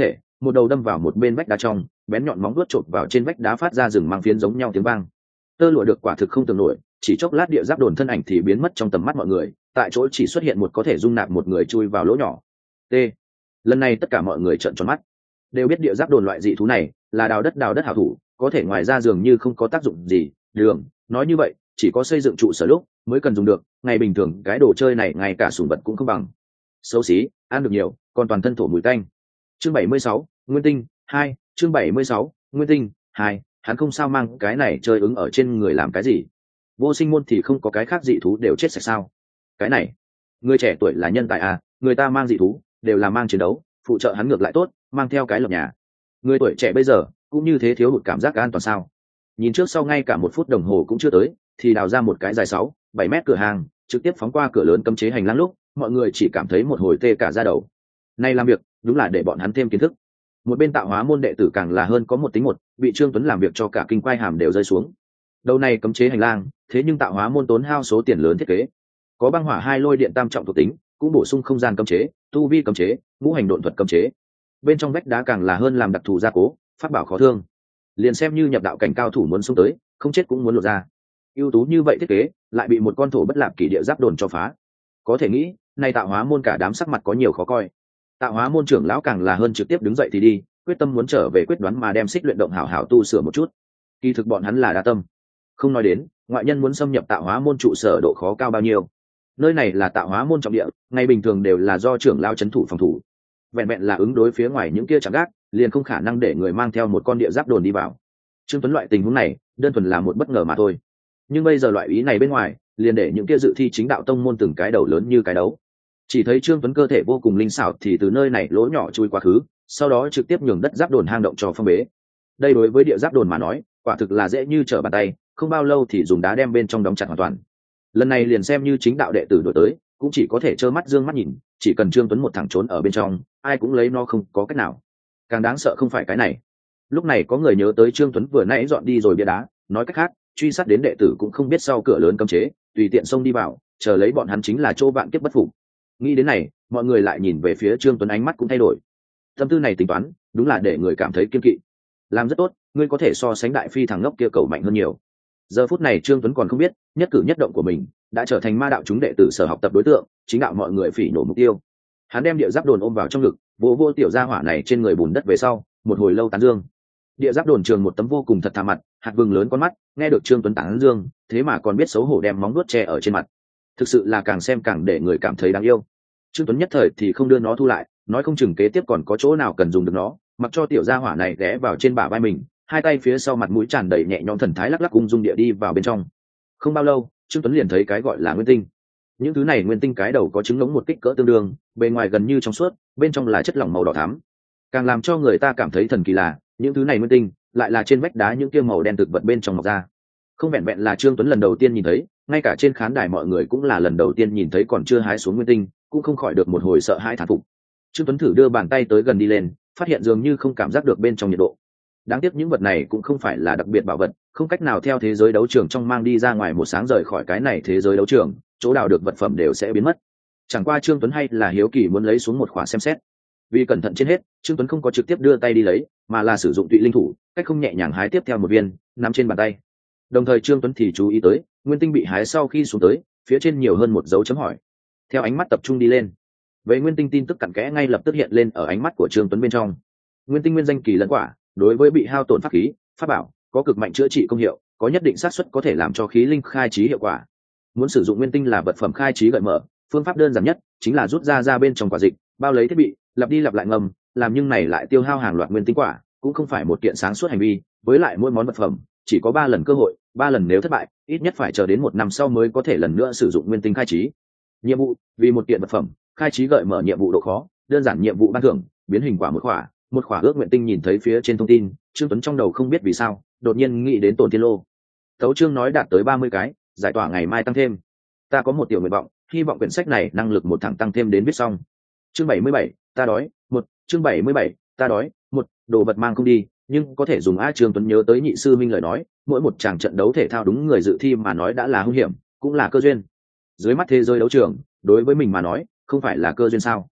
một đầu đâm vào một bên vách đá trong, bén nhọn móng vuốt chộp vào trên vách đá phát ra rừng mang phiến giống nhau tiếng vang. Tơ lụa được quả thực không tưởng nổi, chỉ chốc lát địa giáp đồn thân ảnh thì biến mất trong tầm mắt mọi người, tại chỗ chỉ xuất hiện một có thể dung nạp một người chui vào lỗ nhỏ. T. Lần này tất cả mọi người trợn tròn mắt, đều biết địa giáp đồn loại dị thú này là đào đất hảo thủ, có thể ngoài ra dường như không có tác dụng gì. Đường nói như vậy, chỉ có xây dựng trụ sở lúc mới cần dùng được, ngày bình thường cái đồ chơi này ngay cả sủng vật cũng không bằng. Xấu xí, ăn được nhiều, còn toàn thân thổ mùi tanh. Chương 76, Nguyên Tinh 2, chương 76, Nguyên Tinh 2, hắn không sao mang cái này chơi ứng ở trên người làm cái gì? Vô sinh môn thì không có cái khác dị thú đều chết sạch sao? Cái này, người trẻ tuổi là nhân tài à, người ta mang dị thú đều là mang chiến đấu, phụ trợ hắn ngược lại tốt, mang theo cái lập nhà. Người tuổi trẻ bây giờ cũng như thế thiếu hụt cảm giác an toàn sao? Nhìn trước sau ngay cả 1 phút đồng hồ cũng chưa tới, thì đào ra một cái dài 6-7 mét cửa hàng, trực tiếp phóng qua cửa lớn cấm chế hành lang lúc, mọi người chỉ cảm thấy một hồi tê cả da đầu. Nay làm việc, đúng là để bọn hắn thêm kiến thức. Một bên tạo hóa môn đệ tử càng là hơn có một tính một, bị Trương Tuấn làm việc cho cả kinh quai hàm đều rơi xuống. Đầu này cấm chế hành lang, thế nhưng tạo hóa môn tốn hao số tiền lớn thiết kế. Có băng hỏa 2 lôi điện tam trọng thuộc tính, cũng bổ sung không gian cấm chế, tu vi cấm chế, ngũ hành độn thuật cấm chế. Bên trong vách đá càng là hơn làm đặc thù gia cố, pháp bảo khó thương. Liền xem như nhập đạo cảnh cao thủ muốn xông tới, không chết cũng muốn lột ra. Ưu tú như vậy thiết kế, lại bị một con thổ bất lạp kỷ địa giáp đồn cho phá. Có thể nghĩ, nay tạo hóa môn cả đám sắc mặt có nhiều khó coi. Tạo hóa môn trưởng lão càng là hơn trực tiếp đứng dậy thì đi, quyết tâm muốn trở về quyết đoán mà đem xích luyện động hảo hảo tu sửa một chút. Kỳ thực bọn hắn là đa tâm, không nói đến ngoại nhân muốn xâm nhập tạo hóa môn trụ sở độ khó cao bao nhiêu. Nơi này là tạo hóa môn trọng địa, ngày bình thường đều là do trưởng lão trấn thủ phòng thủ, vẹn vẹn là ứng đối phía ngoài những kia chẳng gác, liền không khả năng để người mang theo một con địa giáp đồn đi vào. Trương Tuấn loại tình huống này đơn thuần là một bất ngờ mà thôi, nhưng bây giờ loại ý này bên ngoài liền để những kia dự thi chính đạo tông môn từng cái đầu lớn như cái đấu. Chỉ thấy Trương Tuấn cơ thể vô cùng linh xảo thì từ nơi này lỗ nhỏ chui quá khứ, sau đó trực tiếp nhường đất giáp đồn hang động cho phong bế. Đây đối với địa giáp đồn mà nói quả thực là dễ như trở bàn tay, không bao lâu thì dùng đá đem bên trong đóng chặt hoàn toàn. Lần này liền xem như chính đạo đệ tử đổi tới cũng chỉ có thể trơ mắt dương mắt nhìn, chỉ cần Trương Tuấn một thằng trốn ở bên trong, ai cũng lấy nó không có cách nào. Càng đáng sợ không phải cái này, lúc này có người nhớ tới Trương Tuấn vừa nãy dọn đi rồi bia đá, nói cách khác truy sát đến đệ tử cũng không biết sau cửa lớn cấm chế tùy tiện xông đi vào, chờ lấy bọn hắn chính là chỗ vạn kiếp bất phục. Nghĩ đến này, mọi người lại nhìn về phía Trương Tuấn, ánh mắt cũng thay đổi. Tâm tư này tính toán đúng là để người cảm thấy kiên kỵ. Làm rất tốt, ngươi có thể so sánh đại phi thằng ngốc kia cầu mạnh hơn nhiều. Giờ phút này Trương Tuấn còn không biết nhất cử nhất động của mình đã trở thành ma đạo chúng đệ tử sở học tập đối tượng, chính đạo mọi người phỉ nổ mục tiêu. Hắn đem địa giáp đồn ôm vào trong ngực, vô tiểu gia hỏa này trên người bùn đất về sau, một hồi lâu tán dương. Địa giáp đồn trường một tấm vô cùng thật thà mặt, hạt vừng lớn con mắt, nghe được Trương Tuấn tán dương, thế mà còn biết xấu hổ đem móng vuốt che ở trên mặt. Thực sự là càng xem càng để người cảm thấy đáng yêu. Trương Tuấn nhất thời thì không đưa nó thu lại, nói không chừng kế tiếp còn có chỗ nào cần dùng được nó, mặc cho tiểu gia hỏa này ghé vào trên bả vai mình, hai tay phía sau mặt mũi tràn đầy nhẹ nhõm thần thái lắc lắc ung dung địa đi vào bên trong. Không bao lâu, Trương Tuấn liền thấy cái gọi là nguyên tinh. Những thứ này nguyên tinh cái đầu có trứng ngỗng một kích cỡ tương đương, bề ngoài gần như trong suốt, bên trong là chất lỏng màu đỏ thắm. Càng làm cho người ta cảm thấy thần kỳ là, những thứ này nguyên tinh lại là trên vách đá những kia màu đen thực vật bên trong mọc ra. Không vẹn vẹn là Trương Tuấn lần đầu tiên nhìn thấy, ngay cả trên khán đài mọi người cũng là lần đầu tiên nhìn thấy, còn chưa hái xuống nguyên tinh, cũng không khỏi được một hồi sợ hãi thán phục. Trương Tuấn thử đưa bàn tay tới gần đi lên, phát hiện dường như không cảm giác được bên trong nhiệt độ. Đáng tiếc những vật này cũng không phải là đặc biệt bảo vật, không cách nào theo thế giới đấu trường trong mang đi ra ngoài một sáng rời khỏi cái này thế giới đấu trường, chỗ nào được vật phẩm đều sẽ biến mất. Chẳng qua Trương Tuấn hay là hiếu kỳ muốn lấy xuống một khóa xem xét. Vì cẩn thận trên hết, Trương Tuấn không có trực tiếp đưa tay đi lấy, mà là sử dụng tụy linh thủ, cách không nhẹ nhàng hái tiếp theo một viên, nắm trên bàn tay. Đồng thời Trương Tuấn thì chú ý tới, nguyên tinh bị hái sau khi xuống tới, phía trên nhiều hơn một dấu chấm hỏi. Theo ánh mắt tập trung đi lên, về nguyên tinh tin tức cặn kẽ ngay lập tức hiện lên ở ánh mắt của Trương Tuấn bên trong. Nguyên tinh nguyên danh kỳ lẫn quả, đối với bị hao tổn pháp khí, pháp bảo, có cực mạnh chữa trị công hiệu, có nhất định xác suất có thể làm cho khí linh khai trí hiệu quả. Muốn sử dụng nguyên tinh là vật phẩm khai trí gợi mở, phương pháp đơn giản nhất chính là rút ra bên trong quả dịch, bao lấy thiết bị, lặp đi lặp lại ngầm, làm nhưng này lại tiêu hao hàng loạt nguyên tinh quả, cũng không phải một kiện sáng suốt hành vi. Với lại mỗi món vật phẩm chỉ có 3 lần cơ hội, 3 lần nếu thất bại, ít nhất phải chờ đến 1 năm sau mới có thể lần nữa sử dụng nguyên tinh khai trí. Nhiệm vụ: vì một kiện vật phẩm khai trí gợi mở nhiệm vụ độ khó, đơn giản nhiệm vụ ban thưởng, biến hình quả một khỏa ước nguyện tinh. Nhìn thấy phía trên thông tin, Trương Tuấn trong đầu không biết vì sao đột nhiên nghĩ đến Tồn Thiên Lô. Tấu chương nói đạt tới 30 cái, giải tỏa ngày mai tăng thêm. Ta có một tiểu nguyện vọng, hy vọng quyển sách này năng lực một thẳng tăng thêm đến viết xong. Chương 77, ta đói. Chương 77, ta đói. Đồ vật mang không đi, nhưng có thể dùng. Trương Tuấn nhớ tới nhị sư minh lời nói, mỗi một tràng trận đấu thể thao đúng người dự thi mà nói đã là hung hiểm, cũng là cơ duyên. Dưới mắt thế giới đấu trường, đối với mình mà nói, không phải là cơ duyên sao?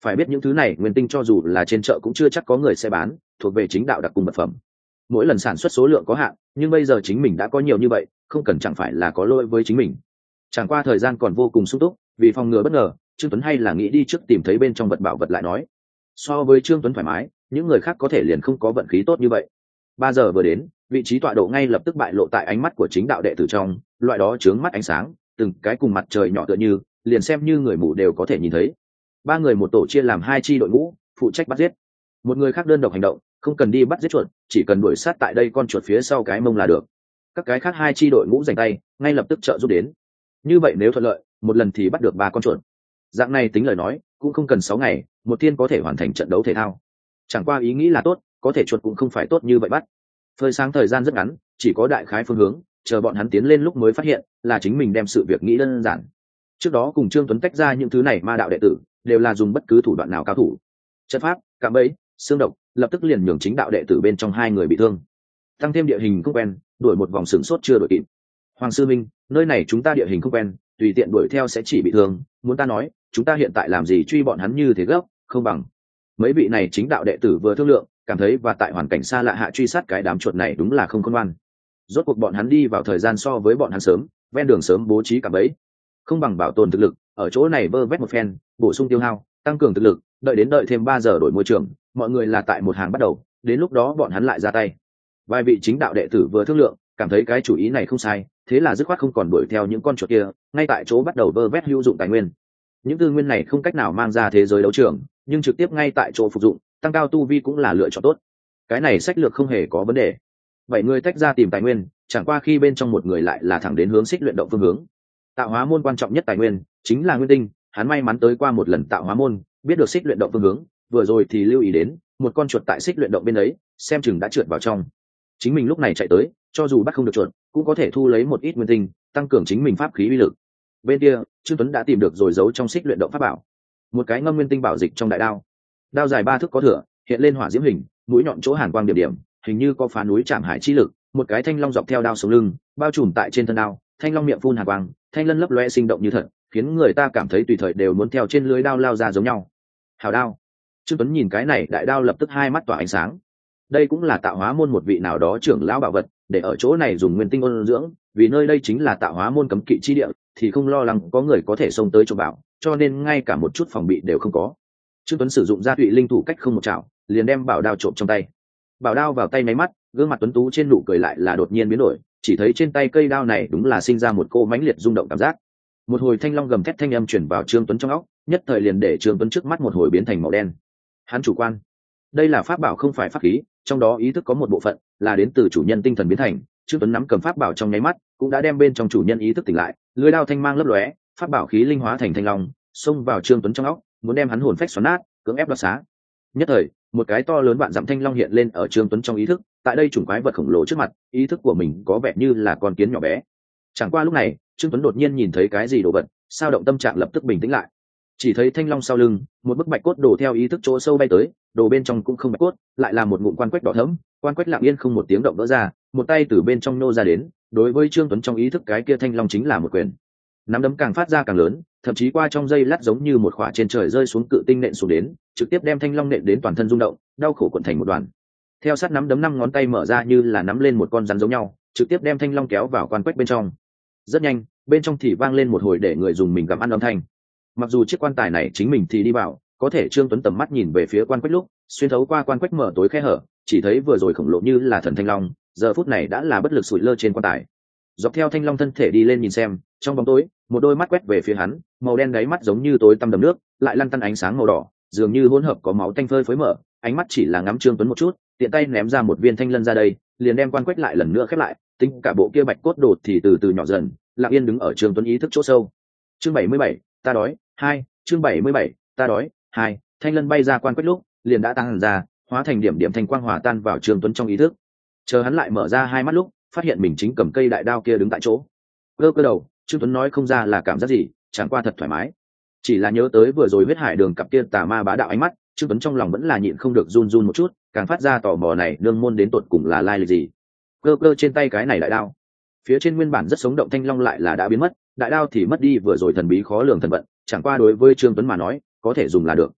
phải biết những thứ này nguyên tinh cho dù là trên chợ cũng chưa chắc có người sẽ bán, thuộc về chính đạo đặc cung vật phẩm. Mỗi lần sản xuất số lượng có hạn, nhưng bây giờ chính mình đã có nhiều như vậy, không cần chẳng phải là có lỗi với chính mình. Chẳng qua thời gian còn vô cùng sung túc, vì phòng ngừa bất ngờ, Trương Tuấn hay là nghĩ đi trước tìm thấy bên trong vật bảo vật lại nói. So với Trương Tuấn thoải mái, những người khác có thể liền không có vận khí tốt như vậy. 3 giờ vừa đến, vị trí tọa độ ngay lập tức bại lộ tại ánh mắt của chính đạo đệ tử trong, loại đó chướng mắt ánh sáng, từng cái cùng mặt trời nhỏ tựa như, liền xem như người mù đều có thể nhìn thấy. 3 người một tổ chia làm 2 chi đội ngũ, phụ trách bắt giết. Một người khác đơn độc hành động, không cần đi bắt giết chuột, chỉ cần đuổi sát tại đây con chuột phía sau cái mông là được. Các cái khác 2 chi đội ngũ giành tay, ngay lập tức trợ giúp đến. Như vậy nếu thuận lợi, một lần thì bắt được 3 con chuột. Dạng này tính lời nói, cũng không cần 6 ngày, một thiên có thể hoàn thành trận đấu thể thao. Chẳng qua ý nghĩ là tốt, có thể chuột cũng không phải tốt như vậy bắt. Phơi sáng thời gian rất ngắn, chỉ có đại khái phương hướng, chờ bọn hắn tiến lên lúc mới phát hiện là chính mình đem sự việc nghĩ đơn giản. Trước đó cùng Trương Tuấn tách ra những thứ này ma đạo đệ tử, đều là dùng bất cứ thủ đoạn nào cao thủ. Chất pháp, cạm bẫy, xương độc, lập tức liền nhường chính đạo đệ tử bên trong 2 người bị thương. Tăng thêm địa hình không quen, đuổi một vòng sửng sốt chưa đuổi kịp. Hoàng sư minh, nơi này chúng ta địa hình không quen, tùy tiện đuổi theo sẽ chỉ bị thương, muốn ta nói, chúng ta hiện tại làm gì truy bọn hắn như thế gấp, không bằng. Mấy vị này chính đạo đệ tử vừa thương lượng, cảm thấy và tại hoàn cảnh xa lạ hạ truy sát cái đám chuột này đúng là không khôn ngoan. Rốt cuộc bọn hắn đi vào thời gian so với bọn hắn sớm, ven đường sớm bố trí cả bẫy, không bằng bảo tồn thực lực, ở chỗ này vơ vét một phen, bổ sung tiêu hao, tăng cường thực lực, đợi thêm 3 giờ đổi môi trường, mọi người là tại một hàng bắt đầu, đến lúc đó bọn hắn lại ra tay. Vài vị chính đạo đệ tử vừa thương lượng, cảm thấy cái chủ ý này không sai, thế là dứt khoát không còn đuổi theo những con chuột kia, ngay tại chỗ bắt đầu vơ vét hữu dụng tài nguyên. Những tư nguyên này không cách nào mang ra thế giới đấu trường, nhưng trực tiếp ngay tại chỗ phục dụng, tăng cao tu vi cũng là lựa chọn tốt. Cái này sách lược không hề có vấn đề. 7 người tách ra tìm tài nguyên, chẳng qua khi bên trong một người lại là thẳng đến hướng xích luyện động phương hướng. Tạo hóa môn quan trọng nhất tài nguyên chính là nguyên tinh, hắn may mắn tới qua một lần tạo hóa môn, biết được xích luyện động phương hướng, vừa rồi thì lưu ý đến một con chuột tại xích luyện động bên ấy, xem chừng đã trượt vào trong. Chính mình lúc này chạy tới, cho dù bắt không được chuột, cũng có thể thu lấy một ít nguyên tinh, tăng cường chính mình pháp khí uy lực. Bên kia, Trương Tuấn đã tìm được rồi giấu trong xích luyện động pháp bảo, một cái ngâm nguyên tinh bảo dịch trong đại đao. Đao dài 3 thước có thửa, hiện lên hỏa diễm hình, mũi nhọn chỗ hàn quang điểm điểm, hình như có phá núi chạm hải chi lực. Một cái thanh long dọc theo đao sống lưng, bao trùm tại trên thân đao, thanh long miệng phun hàn quang, thanh lân lấp loe sinh động như thật, khiến người ta cảm thấy tùy thời đều muốn theo trên lưới đao lao ra giống nhau. Hào đao. Trương Tuấn nhìn cái này đại đao lập tức hai mắt tỏa ánh sáng. Đây cũng là tạo hóa môn một vị nào đó trưởng lão bảo vật, để ở chỗ này dùng nguyên tinh ôn dưỡng, vì nơi đây chính là tạo hóa môn cấm kỵ chi địa, thì không lo lắng có người có thể xông tới trộm bảo, cho nên ngay cả một chút phòng bị đều không có. Trương Tuấn sử dụng gia tụy linh thủ cách không một chảo, liền đem bảo đao trộm trong tay. Bảo đao vào tay máy mắt, gương mặt tuấn tú trên nụ cười lại là đột nhiên biến đổi, chỉ thấy trên tay cây đao này đúng là sinh ra một cô mãnh liệt rung động cảm giác. Một hồi thanh long gầm thét thanh âm truyền vào Trương Tuấn trong óc, nhất thời liền để Trương Tuấn trước mắt một hồi biến thành màu đen. Hắn chủ quan, đây là pháp bảo không phải pháp khí, trong đó ý thức có một bộ phận là đến từ chủ nhân tinh thần biến thành. Trương Tuấn nắm cầm pháp bảo trong nháy mắt, cũng đã đem bên trong chủ nhân ý thức tỉnh lại, lưỡi đao thanh mang lấp lóe, pháp bảo khí linh hóa thành thanh long, xông vào Trương Tuấn trong óc, muốn đem hắn hồn phách xoắn nát, cưỡng ép đoạt xá. Nhất thời, một cái to lớn vạn dặm thanh long hiện lên ở Trương Tuấn trong ý thức, tại đây chủng quái vật khổng lồ trước mặt, ý thức của mình có vẻ như là con kiến nhỏ bé. Chẳng qua lúc này, Trương Tuấn đột nhiên nhìn thấy cái gì đồ vật, sao động tâm trạng lập tức bình tĩnh lại. Chỉ thấy thanh long sau lưng, một bức bạch cốt đồ theo ý thức chỗ sâu bay tới, đồ bên trong cũng không bạch cốt, lại là một ngụm quan quách đỏ thẫm, quan quách lặng yên không một tiếng động vỡ ra, một tay từ bên trong nô ra đến, đối với Trương Tuấn trong ý thức cái kia thanh long chính là một quyền. Nắm đấm càng phát ra càng lớn, thậm chí qua trong giây lát giống như một khỏa trên trời rơi xuống cự tinh nện xuống đến, trực tiếp đem thanh long nện đến toàn thân rung động, đau khổ cuộn thành một đoàn. Theo sát nắm đấm 5 ngón tay mở ra như là nắm lên một con rắn giống nhau, trực tiếp đem thanh long kéo vào quan quách bên trong. Rất nhanh, bên trong thì vang lên một hồi để người dùng mình gặm ăn âm thanh. Mặc dù chiếc quan tài này chính mình thì đi vào, có thể Trương Tuấn tầm mắt nhìn về phía quan quách lúc, xuyên thấu qua quan quách mở tối khe hở, chỉ thấy vừa rồi khổng lồ như là thần thanh long, giờ phút này đã là bất lực sủi lơ trên quan tài. Dọc theo thanh long thân thể đi lên nhìn xem, trong bóng tối, một đôi mắt quét về phía hắn, màu đen đáy mắt giống như tối tăm đầm nước, lại lăn tăn ánh sáng màu đỏ, dường như hỗn hợp có máu tanh phơi phới mở, ánh mắt chỉ là ngắm Trương Tuấn một chút, tiện tay ném ra một viên thanh lân ra đây, liền đem quan quách lại lần nữa khép lại, tính cả bộ kia bạch cốt đột thì từ từ nhỏ dần, lặng yên đứng ở Trương Tuấn ý thức chỗ sâu. Chương 77, ta đói, 2, chương 77, ta đói, 2, thanh lân bay ra quan quách lúc, liền đã tăng ra, hóa thành điểm điểm thanh quang hòa tan vào Trương Tuấn trong ý thức. Chờ hắn lại mở ra hai mắt lúc, phát hiện mình chính cầm cây đại đao kia đứng tại chỗ. Cơ đầu, Trương Tuấn nói không ra là cảm giác gì, chẳng qua thật thoải mái. Chỉ là nhớ tới vừa rồi huyết hải đường cặp kia tà ma bá đạo ánh mắt, Trương Tuấn trong lòng vẫn là nhịn không được run run một chút, càng phát ra tò mò này nương môn đến tột cùng là lai lịch gì. Cơ trên tay cái này đại đao, phía trên nguyên bản rất sống động thanh long lại là đã biến mất, đại đao thì mất đi vừa rồi thần bí khó lường thần vận, chẳng qua đối với Trương Tuấn mà nói, có thể dùng là được.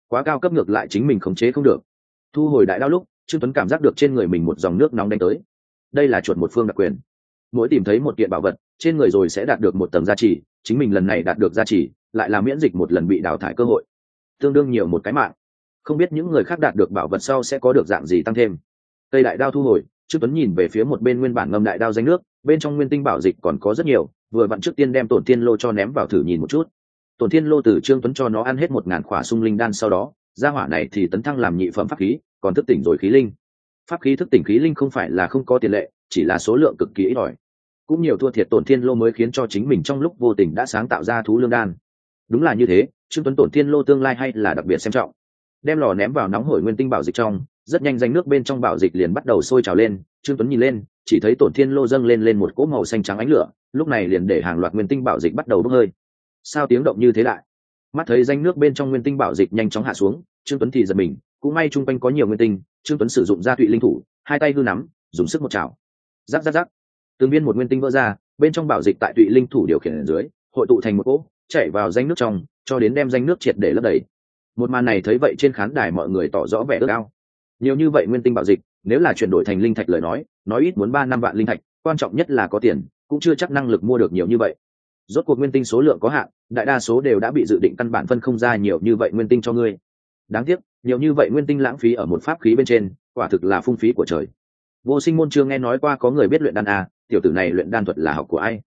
quá cao cấp ngược lại chính mình khống chế không được. Thu hồi đại đao lúc, Trương Tuấn cảm giác được trên người mình một dòng nước nóng đánh tới. Đây là chuột một phương đặc quyền, mỗi tìm thấy một kiện bảo vật trên người rồi sẽ đạt được một tầng gia trì, chính mình lần này đạt được gia trì lại là miễn dịch một lần bị đào thải cơ hội, tương đương nhiều một cái mạng. Không biết những người khác đạt được bảo vật sau sẽ có được dạng gì tăng thêm. Cây đại đao thu hồi, Trương Tuấn nhìn về phía một bên nguyên bản ngâm đại đao danh nước, bên trong nguyên tinh bảo dịch còn có rất nhiều, vừa vặn trước tiên đem Tổn Thiên Lô cho ném vào thử nhìn một chút. Tổn Thiên Lô từ Trương Tuấn cho nó ăn hết 1000 khỏa sung linh đan sau đó, gia hỏa này thì tấn thăng làm nhị phẩm pháp khí, còn thức tỉnh rồi khí linh. Pháp khí thức tỉnh khí linh không phải là không có tiền lệ, chỉ là số lượng cực kỳ ít ỏi. Cũng nhiều thua thiệt Tổn Thiên Lô mới khiến cho chính mình trong lúc vô tình đã sáng tạo ra thú lương đan. Đúng là như thế, Trương Tuấn Tổn Thiên Lô tương lai hay là đặc biệt xem trọng. Đem lò ném vào nóng hổi nguyên tinh bảo dịch trong, rất nhanh danh nước bên trong bảo dịch liền bắt đầu sôi trào lên. Trương Tuấn nhìn lên, chỉ thấy Tổn Thiên Lô dâng lên một cỗ màu xanh trắng ánh lửa, lúc này liền để hàng loạt nguyên tinh bảo dịch bắt đầu bốc hơi. Sao tiếng động như thế lại? Mắt thấy danh nước bên trong nguyên tinh bảo dịch nhanh chóng hạ xuống, Trương Tuấn thì giật mình, cũng may chung quanh có nhiều nguyên tinh. Trương Tuấn sử dụng gia tụy linh thủ, hai tay hư nắm, dùng sức một chảo, rắc rắc rắc, từng viên một nguyên tinh vỡ ra, bên trong bảo dịch tại tụy linh thủ điều khiển ở dưới hội tụ thành một cỗ, chảy vào danh nước trong, cho đến đem danh nước triệt để lấp đầy. Một màn này thấy vậy trên khán đài mọi người tỏ rõ vẻ ước ao. Nhiều như vậy nguyên tinh bảo dịch, nếu là chuyển đổi thành linh thạch lời nói ít muốn 3-5 vạn linh thạch, quan trọng nhất là có tiền, cũng chưa chắc năng lực mua được nhiều như vậy. Rốt cuộc nguyên tinh số lượng có hạn, đại đa số đều đã bị dự định căn bản phân không ra nhiều như vậy nguyên tinh cho ngươi. Đáng tiếc, nhiều như vậy nguyên tinh lãng phí ở một pháp khí bên trên, quả thực là phung phí của trời. Vô Sinh môn chưa nghe nói qua có người biết luyện đan à, tiểu tử này luyện đan thuật là học của ai?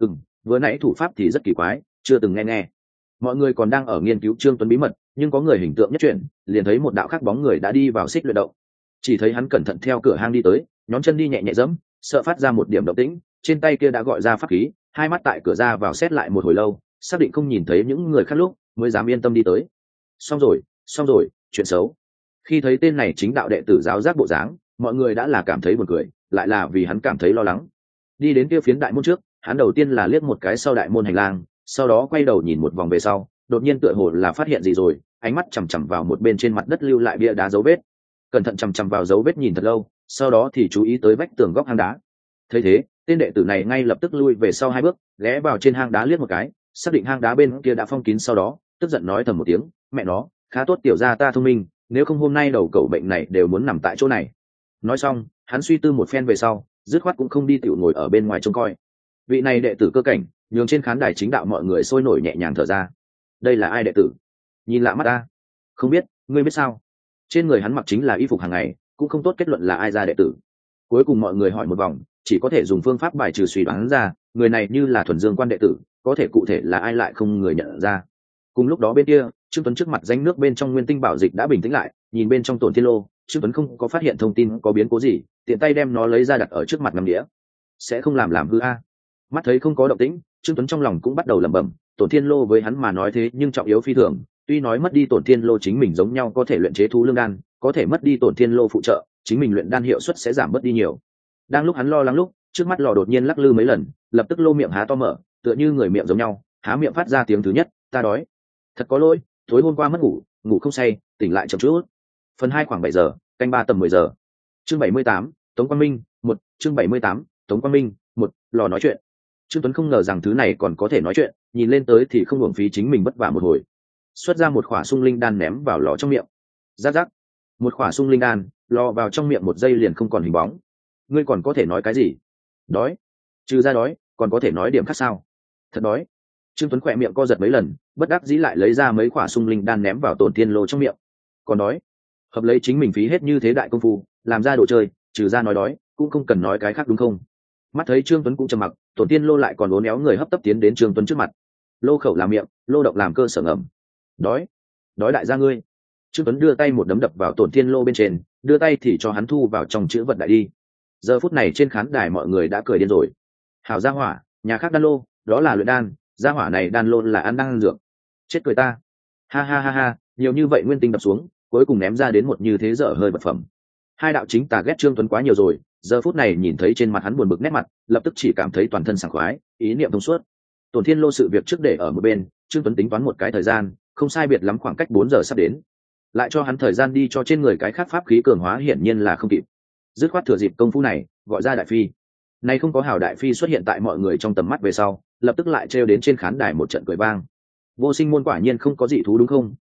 Vừa nãy thủ pháp thì rất kỳ quái, chưa từng nghe. Mọi người còn đang ở nghiên cứu Trương Tuấn bí mật, nhưng có người hình tượng nhất chuyển, liền thấy một đạo khác bóng người đã đi vào xích luyện động. Chỉ thấy hắn cẩn thận theo cửa hang đi tới, nhón chân đi nhẹ nhẹ dẫm, sợ phát ra một điểm động tĩnh, trên tay kia đã gọi ra pháp khí, hai mắt tại cửa ra vào xét lại một hồi lâu, xác định không nhìn thấy những người khác lúc mới dám yên tâm đi tới. Xong rồi, chuyện xấu. Khi thấy tên này chính đạo đệ tử giáo giác bộ dáng, mọi người đã là cảm thấy buồn cười, lại là vì hắn cảm thấy lo lắng. Đi đến kia phiến đại môn trước, hắn đầu tiên là liếc một cái sau đại môn hành lang, sau đó quay đầu nhìn một vòng về sau, đột nhiên tựa hồ là phát hiện gì rồi, ánh mắt chằm chằm vào một bên trên mặt đất lưu lại bia đá dấu vết. Cẩn thận chằm chằm vào dấu vết nhìn thật lâu, sau đó thì chú ý tới vách tường góc hang đá. Thấy thế, tên đệ tử này ngay lập tức lui về sau 2 bước, ghé vào trên hang đá liếc một cái, xác định hang đá bên kia đã phong kín sau đó, tức giận nói thầm một tiếng, mẹ nó, khá tốt tiểu gia ta thông minh, nếu không hôm nay đầu cẩu bệnh này đều muốn nằm tại chỗ này. Nói xong, hắn suy tư một phen về sau, dứt khoát cũng không đi tiểu ngồi ở bên ngoài trông coi. Vị này đệ tử cơ cảnh, nhường trên khán đài chính đạo mọi người sôi nổi nhẹ nhàng thở ra. Đây là ai đệ tử? Nhìn lạ mắt ta. Không biết, ngươi biết sao? Trên người hắn mặc chính là y phục hàng ngày, cũng không tốt kết luận là ai ra đệ tử. Cuối cùng mọi người hỏi một vòng, chỉ có thể dùng phương pháp bài trừ suy đoán ra, người này như là thuần dương quan đệ tử, có thể cụ thể là ai lại không người nhận ra. Cùng lúc đó bên kia, Trương Tuấn trước mặt danh nước bên trong nguyên tinh bảo dịch đã bình tĩnh lại, nhìn bên trong Tổn Thiên Lô, Trương Tuấn không có phát hiện thông tin có biến cố gì, tiện tay đem nó lấy ra đặt ở trước mặt ngắm đĩa. Sẽ không làm hư a. Mắt thấy không có động tĩnh, Trương Tuấn trong lòng cũng bắt đầu lẩm bẩm, Tổn Thiên Lô với hắn mà nói thế nhưng trọng yếu phi thường, tuy nói mất đi Tổn Thiên Lô chính mình giống nhau có thể luyện chế thú lương đan, có thể mất đi Tổn Thiên Lô phụ trợ, chính mình luyện đan hiệu suất sẽ giảm bớt đi nhiều. Đang lúc hắn lo lắng lúc, trước mắt lò đột nhiên lắc lư mấy lần, lập tức lô miệng há to mở, tựa như người miệng giống nhau, há miệng phát ra tiếng thứ nhất, ta đói. Thật có lỗi, tối hôm qua mất ngủ, ngủ không say, tỉnh lại chậm chút. Phần 2 khoảng 7 giờ, canh 3 tầm 10 giờ. Chương 78, Tống Quang Minh, 1, chương 78, Tống Quang Minh, 1, lò nói chuyện. Trương Tuấn không ngờ rằng thứ này còn có thể nói chuyện, nhìn lên tới thì không uổng phí chính mình vất vả một hồi. Xuất ra một khỏa sung linh đan ném vào lò trong miệng. Rắc rắc. Một khỏa sung linh đan, lò vào trong miệng một giây liền không còn hình bóng. Ngươi còn có thể nói cái gì? Đói. Trừ ra đói, còn có thể nói điểm khác sao? Thật đói. Trương Tuấn khỏe miệng co giật mấy lần, bất đắc dĩ lại lấy ra mấy khỏa sung linh đan ném vào Tổn Thiên Lô trong miệng. Còn đói. Hợp lấy chính mình phí hết như thế đại công phu, làm ra đồ chơi, trừ ra nói đói, cũng không cần nói cái khác đúng không? Mắt thấy Trương Tuấn cũng trầm mặc, Tổn Thiên Lô lại còn uốn éo người hấp tấp tiến đến Trương Tuấn trước mặt. Lô khẩu làm miệng, lô động làm cơ sở ngầm. Đói. Đói đại gia ngươi. Trương Tuấn đưa tay một đấm đập vào Tổn Thiên Lô bên trên, đưa tay thì cho hắn thu vào trong chữ vật đại đi. Giờ phút này trên khán đài mọi người đã cười điên rồi. Hảo gia hỏa, nhà khác đan lô, đó là luyện đan, gia hỏa này đan lô là ăn đan dược. Chết cười ta. Ha ha ha ha, nhiều như vậy nguyên tinh đập xuống, cuối cùng ném ra đến một như thế dở hơi vật phẩm. Hai đạo chính tà ghét Trương Tuấn quá nhiều rồi, giờ phút này nhìn thấy trên mặt hắn buồn bực nét mặt, lập tức chỉ cảm thấy toàn thân sảng khoái, ý niệm thông suốt. Tổn Thiên Lô sự việc trước để ở một bên, Trương Tuấn tính toán một cái thời gian, không sai biệt lắm khoảng cách 4 giờ sắp đến. Lại cho hắn thời gian đi cho trên người cái khác pháp khí cường hóa hiển nhiên là không kịp. Dứt khoát thừa dịp công phu này, gọi ra đại phi. Nay không có Hảo đại phi xuất hiện tại mọi người trong tầm mắt về sau, lập tức lại trêu đến trên khán đài một trận cười vang. Vô Sinh môn quả nhiên không có dị thú đúng không?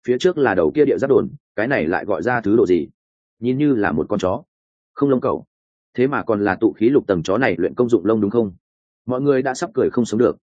phía trước là đầu kia địa giáp đồn, cái này lại gọi ra thứ độ gì? Nhìn như là một con chó không lông cẩu, thế mà còn là tụ khí lục tầng chó này luyện công dụng lông đúng không? Mọi người đã sắp cười không sống được.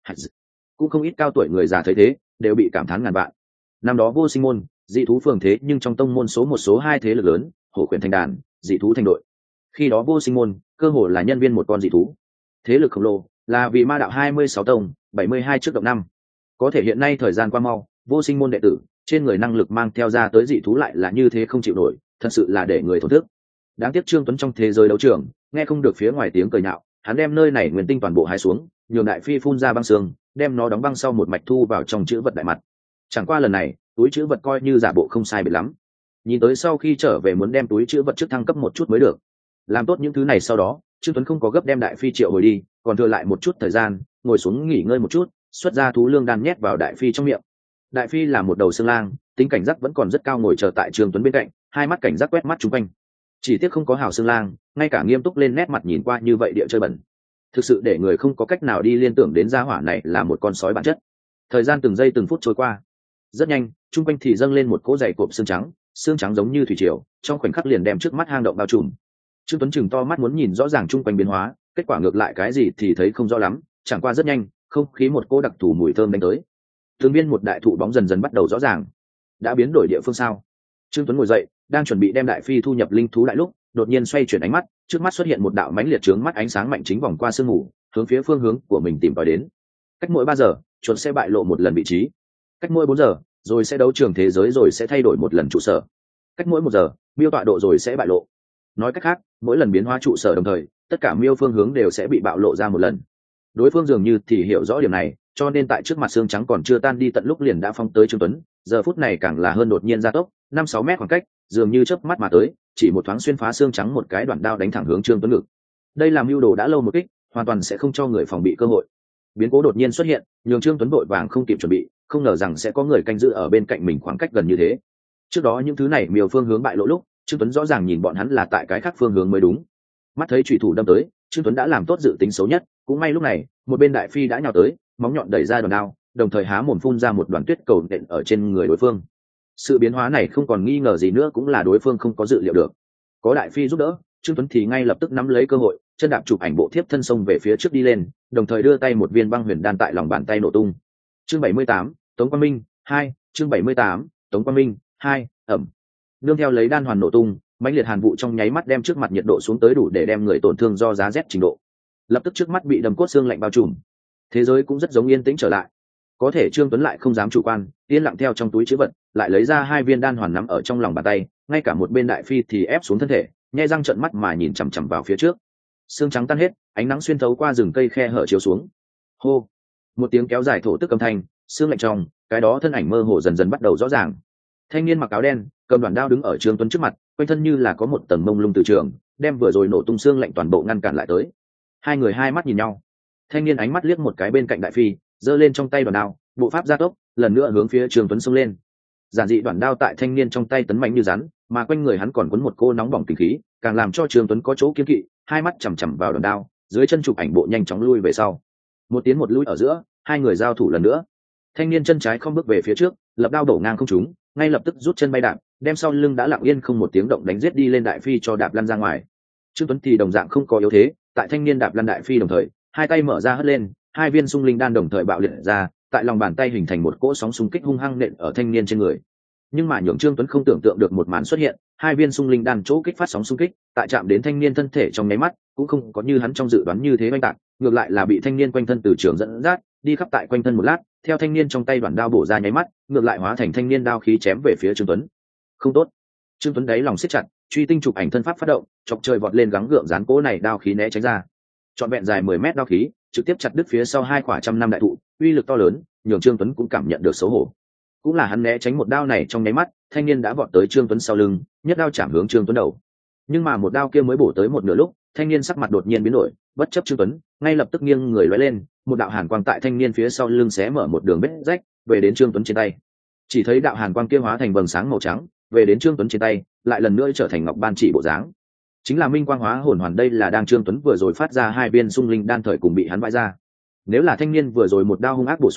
Cũng không ít cao tuổi người già thấy thế đều bị cảm thán ngàn vạn. Năm đó Vô Sinh môn dị thú phường thế nhưng trong tông môn số một số hai thế lực lớn, hổ khuyển thành đàn, dị thú thành đội. Khi đó Vô Sinh môn cơ hồ là nhân viên một con dị thú, thế lực khổng lồ, là vì ma đạo 26 tông 72 trước động năm. Có thể hiện nay thời gian qua mau, Vô Sinh môn đệ tử trên người năng lực mang theo ra tới dị thú lại là như thế không chịu nổi, thật sự là để người thổn thức. Đáng tiếc Trương Tuấn trong thế giới đấu trường nghe không được phía ngoài tiếng cười nhạo, hắn đem nơi này nguyên tinh toàn bộ hái xuống, nhường đại phi phun ra băng xương, đem nó đóng băng sau một mạch thu vào trong chữ vật đại mặt. Chẳng qua lần này túi chữ vật coi như giả bộ không sai biệt lắm, nhìn tới sau khi trở về muốn đem túi chữ vật trước thăng cấp một chút mới được. Làm tốt những thứ này sau đó, Trương Tuấn không có gấp đem đại phi triệu hồi đi, còn thừa lại một chút thời gian ngồi xuống nghỉ ngơi một chút, xuất ra thú lương đan nhét vào đại phi trong miệng. Đại phi là một đầu xương lang, tính cảnh giác vẫn còn rất cao, ngồi chờ tại Trương Tuấn bên cạnh, hai mắt cảnh giác quét mắt chung quanh. Chỉ tiếc không có hào xương lang, ngay cả nghiêm túc lên nét mặt nhìn qua như vậy địa chơi bẩn, thực sự để người không có cách nào đi liên tưởng đến gia hỏa này là một con sói bản chất. Thời gian từng giây từng phút trôi qua rất nhanh, chung quanh thì dâng lên một cỗ dày cộp xương trắng giống như thủy triều, trong khoảnh khắc liền đem trước mắt hang động bao trùm. Trương Tuấn chừng to mắt muốn nhìn rõ ràng chung quanh biến hóa, kết quả ngược lại cái gì thì thấy không rõ lắm. Chẳng qua rất nhanh, không khí một cỗ đặc thù mùi thơm đánh tới, thường biên một đại thụ bóng dần dần bắt đầu rõ ràng. Đã biến đổi địa phương sao? Trương Tuấn ngồi dậy, đang chuẩn bị đem đại phi thu nhập linh thú đại lúc, đột nhiên xoay chuyển ánh mắt, trước mắt xuất hiện một đạo mãnh liệt trướng mắt ánh sáng mạnh chính vòng qua sương mù, hướng phía phương hướng của mình tìm tòi đến. Cách mỗi 3 giờ, chuột sẽ bại lộ một lần vị trí. Cách mỗi 4 giờ, rồi sẽ đấu trường thế giới rồi sẽ thay đổi một lần trụ sở. Cách mỗi 1 giờ, miêu tọa độ rồi sẽ bại lộ. Nói cách khác, mỗi lần biến hóa trụ sở đồng thời, tất cả miêu phương hướng đều sẽ bị bạo lộ ra một lần. Đối phương dường như thì hiểu rõ điểm này, cho nên tại trước mặt xương trắng còn chưa tan đi tận lúc liền đã phóng tới Trương Tuấn, giờ phút này càng là hơn đột nhiên gia tốc, 5-6 mét khoảng cách, dường như chớp mắt mà tới, chỉ một thoáng xuyên phá xương trắng một cái đoạn đao đánh thẳng hướng Trương Tuấn ngực. Đây là mưu đồ đã lâu một kích, hoàn toàn sẽ không cho người phòng bị cơ hội. Biến cố đột nhiên xuất hiện, nhường Trương Tuấn vội vàng không kịp chuẩn bị, không ngờ rằng sẽ có người canh giữ ở bên cạnh mình khoảng cách gần như thế. Trước đó những thứ này miêu phương hướng bại lộ lúc, Trương Tuấn rõ ràng nhìn bọn hắn là tại cái khác phương hướng mới đúng. Mắt thấy chủy thủ đâm tới, Trương Tuấn đã làm tốt dự tính xấu nhất, cũng may lúc này, một bên đại phi đã nhào tới, móng nhọn đẩy ra đòn đao, đồng thời há mồm phun ra một đoàn tuyết cầu nện ở trên người đối phương. Sự biến hóa này không còn nghi ngờ gì nữa cũng là đối phương không có dự liệu được. Có đại phi giúp đỡ, Trương Tuấn thì ngay lập tức nắm lấy cơ hội, chân đạp chụp ảnh bộ thiếp thân sông về phía trước đi lên, đồng thời đưa tay một viên băng huyền đan tại lòng bàn tay nổ tung. Chương 78, Tống Quang Minh 2, chương 78, Tống Quang Minh 2, ẩm. Nương theo lấy đan hoàn nổ tung, mãnh liệt hàn vụ trong nháy mắt đem trước mặt nhiệt độ xuống tới đủ để đem người tổn thương do giá rét trình độ. Lập tức trước mắt bị đầm cốt xương lạnh bao trùm. Thế giới cũng rất giống yên tĩnh trở lại. Có thể Trương Tuấn lại không dám chủ quan, yên lặng theo trong túi trữ vật, lại lấy ra 2 viên đan hoàn nắm ở trong lòng bàn tay, ngay cả một bên đại phi thì ép xuống thân thể, nhếch răng trợn mắt mà nhìn chằm chằm vào phía trước. Xương trắng tan hết, ánh nắng xuyên thấu qua rừng cây khe hở chiếu xuống. Hô, một tiếng kéo dài thổ tức âm thanh, xương lạnh trong, cái đó thân ảnh mơ hồ dần dần bắt đầu rõ ràng. Thanh niên mặc áo đen, cầm đoạn đao đứng ở Trương Tuấn trước mặt, quanh thân như là có một tầng mông lung từ trường, đem vừa rồi nổ tung xương lạnh toàn bộ ngăn cản lại tới. Hai người hai mắt nhìn nhau. Thanh niên ánh mắt liếc một cái bên cạnh đại phi, giơ lên trong tay đoạn đao, bộ pháp gia tốc, lần nữa hướng phía Trương Tuấn xông lên. Giản dị đoạn đao tại thanh niên trong tay tấn mạnh như rắn, mà quanh người hắn còn quấn một cô nóng bỏng kinh khí, càng làm cho Trương Tuấn có chỗ kiêng kỵ, hai mắt chằm chằm vào đoạn đao, dưới chân chụp ảnh bộ nhanh chóng lui về sau. Một tiến một lui ở giữa, hai người giao thủ lần nữa. Thanh niên chân trái không bước về phía trước, lập đao đổ ngang không trúng, ngay lập tức rút chân bay đạp, đem sau lưng đã lặng yên không một tiếng động đánh giết đi lên đại phi cho đạp lăn ra ngoài. Trương Tuấn thì đồng dạng không có yếu thế, tại thanh niên đạp lăn đại phi đồng thời, hai tay mở ra hất lên, 2 viên xung linh đan đồng thời bạo liệt ra, tại lòng bàn tay hình thành một cỗ sóng xung kích hung hăng nện ở thanh niên trên người. Nhưng mà nhường Trương Tuấn không tưởng tượng được một màn xuất hiện, 2 viên xung linh đan chỗ kích phát sóng xung kích, tại chạm đến thanh niên thân thể trong nháy mắt, cũng không có như hắn trong dự đoán như thế oanh tạc, ngược lại là bị thanh niên quanh thân từ trường dẫn dắt, đi khắp tại quanh thân một lát, theo thanh niên trong tay đoạn đao bổ ra nháy mắt, ngược lại hóa thành thanh niên đao khí chém về phía Trương Tuấn. Không tốt. Trương Tuấn đáy lòng siết chặt, truy tinh chụp ảnh thân pháp phát động, chọc trời vọt lên gắng gượng dán cố này đao khí né tránh ra. Trọn vẹn dài 10 mét đao khí, trực tiếp chặt đứt phía sau 2 quả trăm năm đại thụ, uy lực to lớn, nhường Trương Tuấn cũng cảm nhận được xấu hổ. Cũng là hắn né tránh một đao này trong nháy mắt, thanh niên đã vọt tới Trương Tuấn sau lưng, nhất đao chạm hướng Trương Tuấn đầu. Nhưng mà một đao kia mới bổ tới một nửa lúc, thanh niên sắc mặt đột nhiên biến đổi, bất chấp Trương Tuấn, ngay lập tức nghiêng người lóe lên, một đạo hàn quang tại thanh niên phía sau lưng xé mở một đường vết rách, về đến Trương Tuấn trên tay. Chỉ thấy đạo hàn quang kia hóa thành vầng sáng màu trắng, về đến Trương Tuấn trên tay, lại lần nữa trở thành ngọc ban chỉ bộ dáng. Chính là minh quang hóa hồn hoàn, đây là đang Trương Tuấn vừa rồi phát ra 2 viên xung linh đan thời cùng bị hắn vãi ra. Nếu là thanh niên vừa rồi một đao hung ác bổ xuống,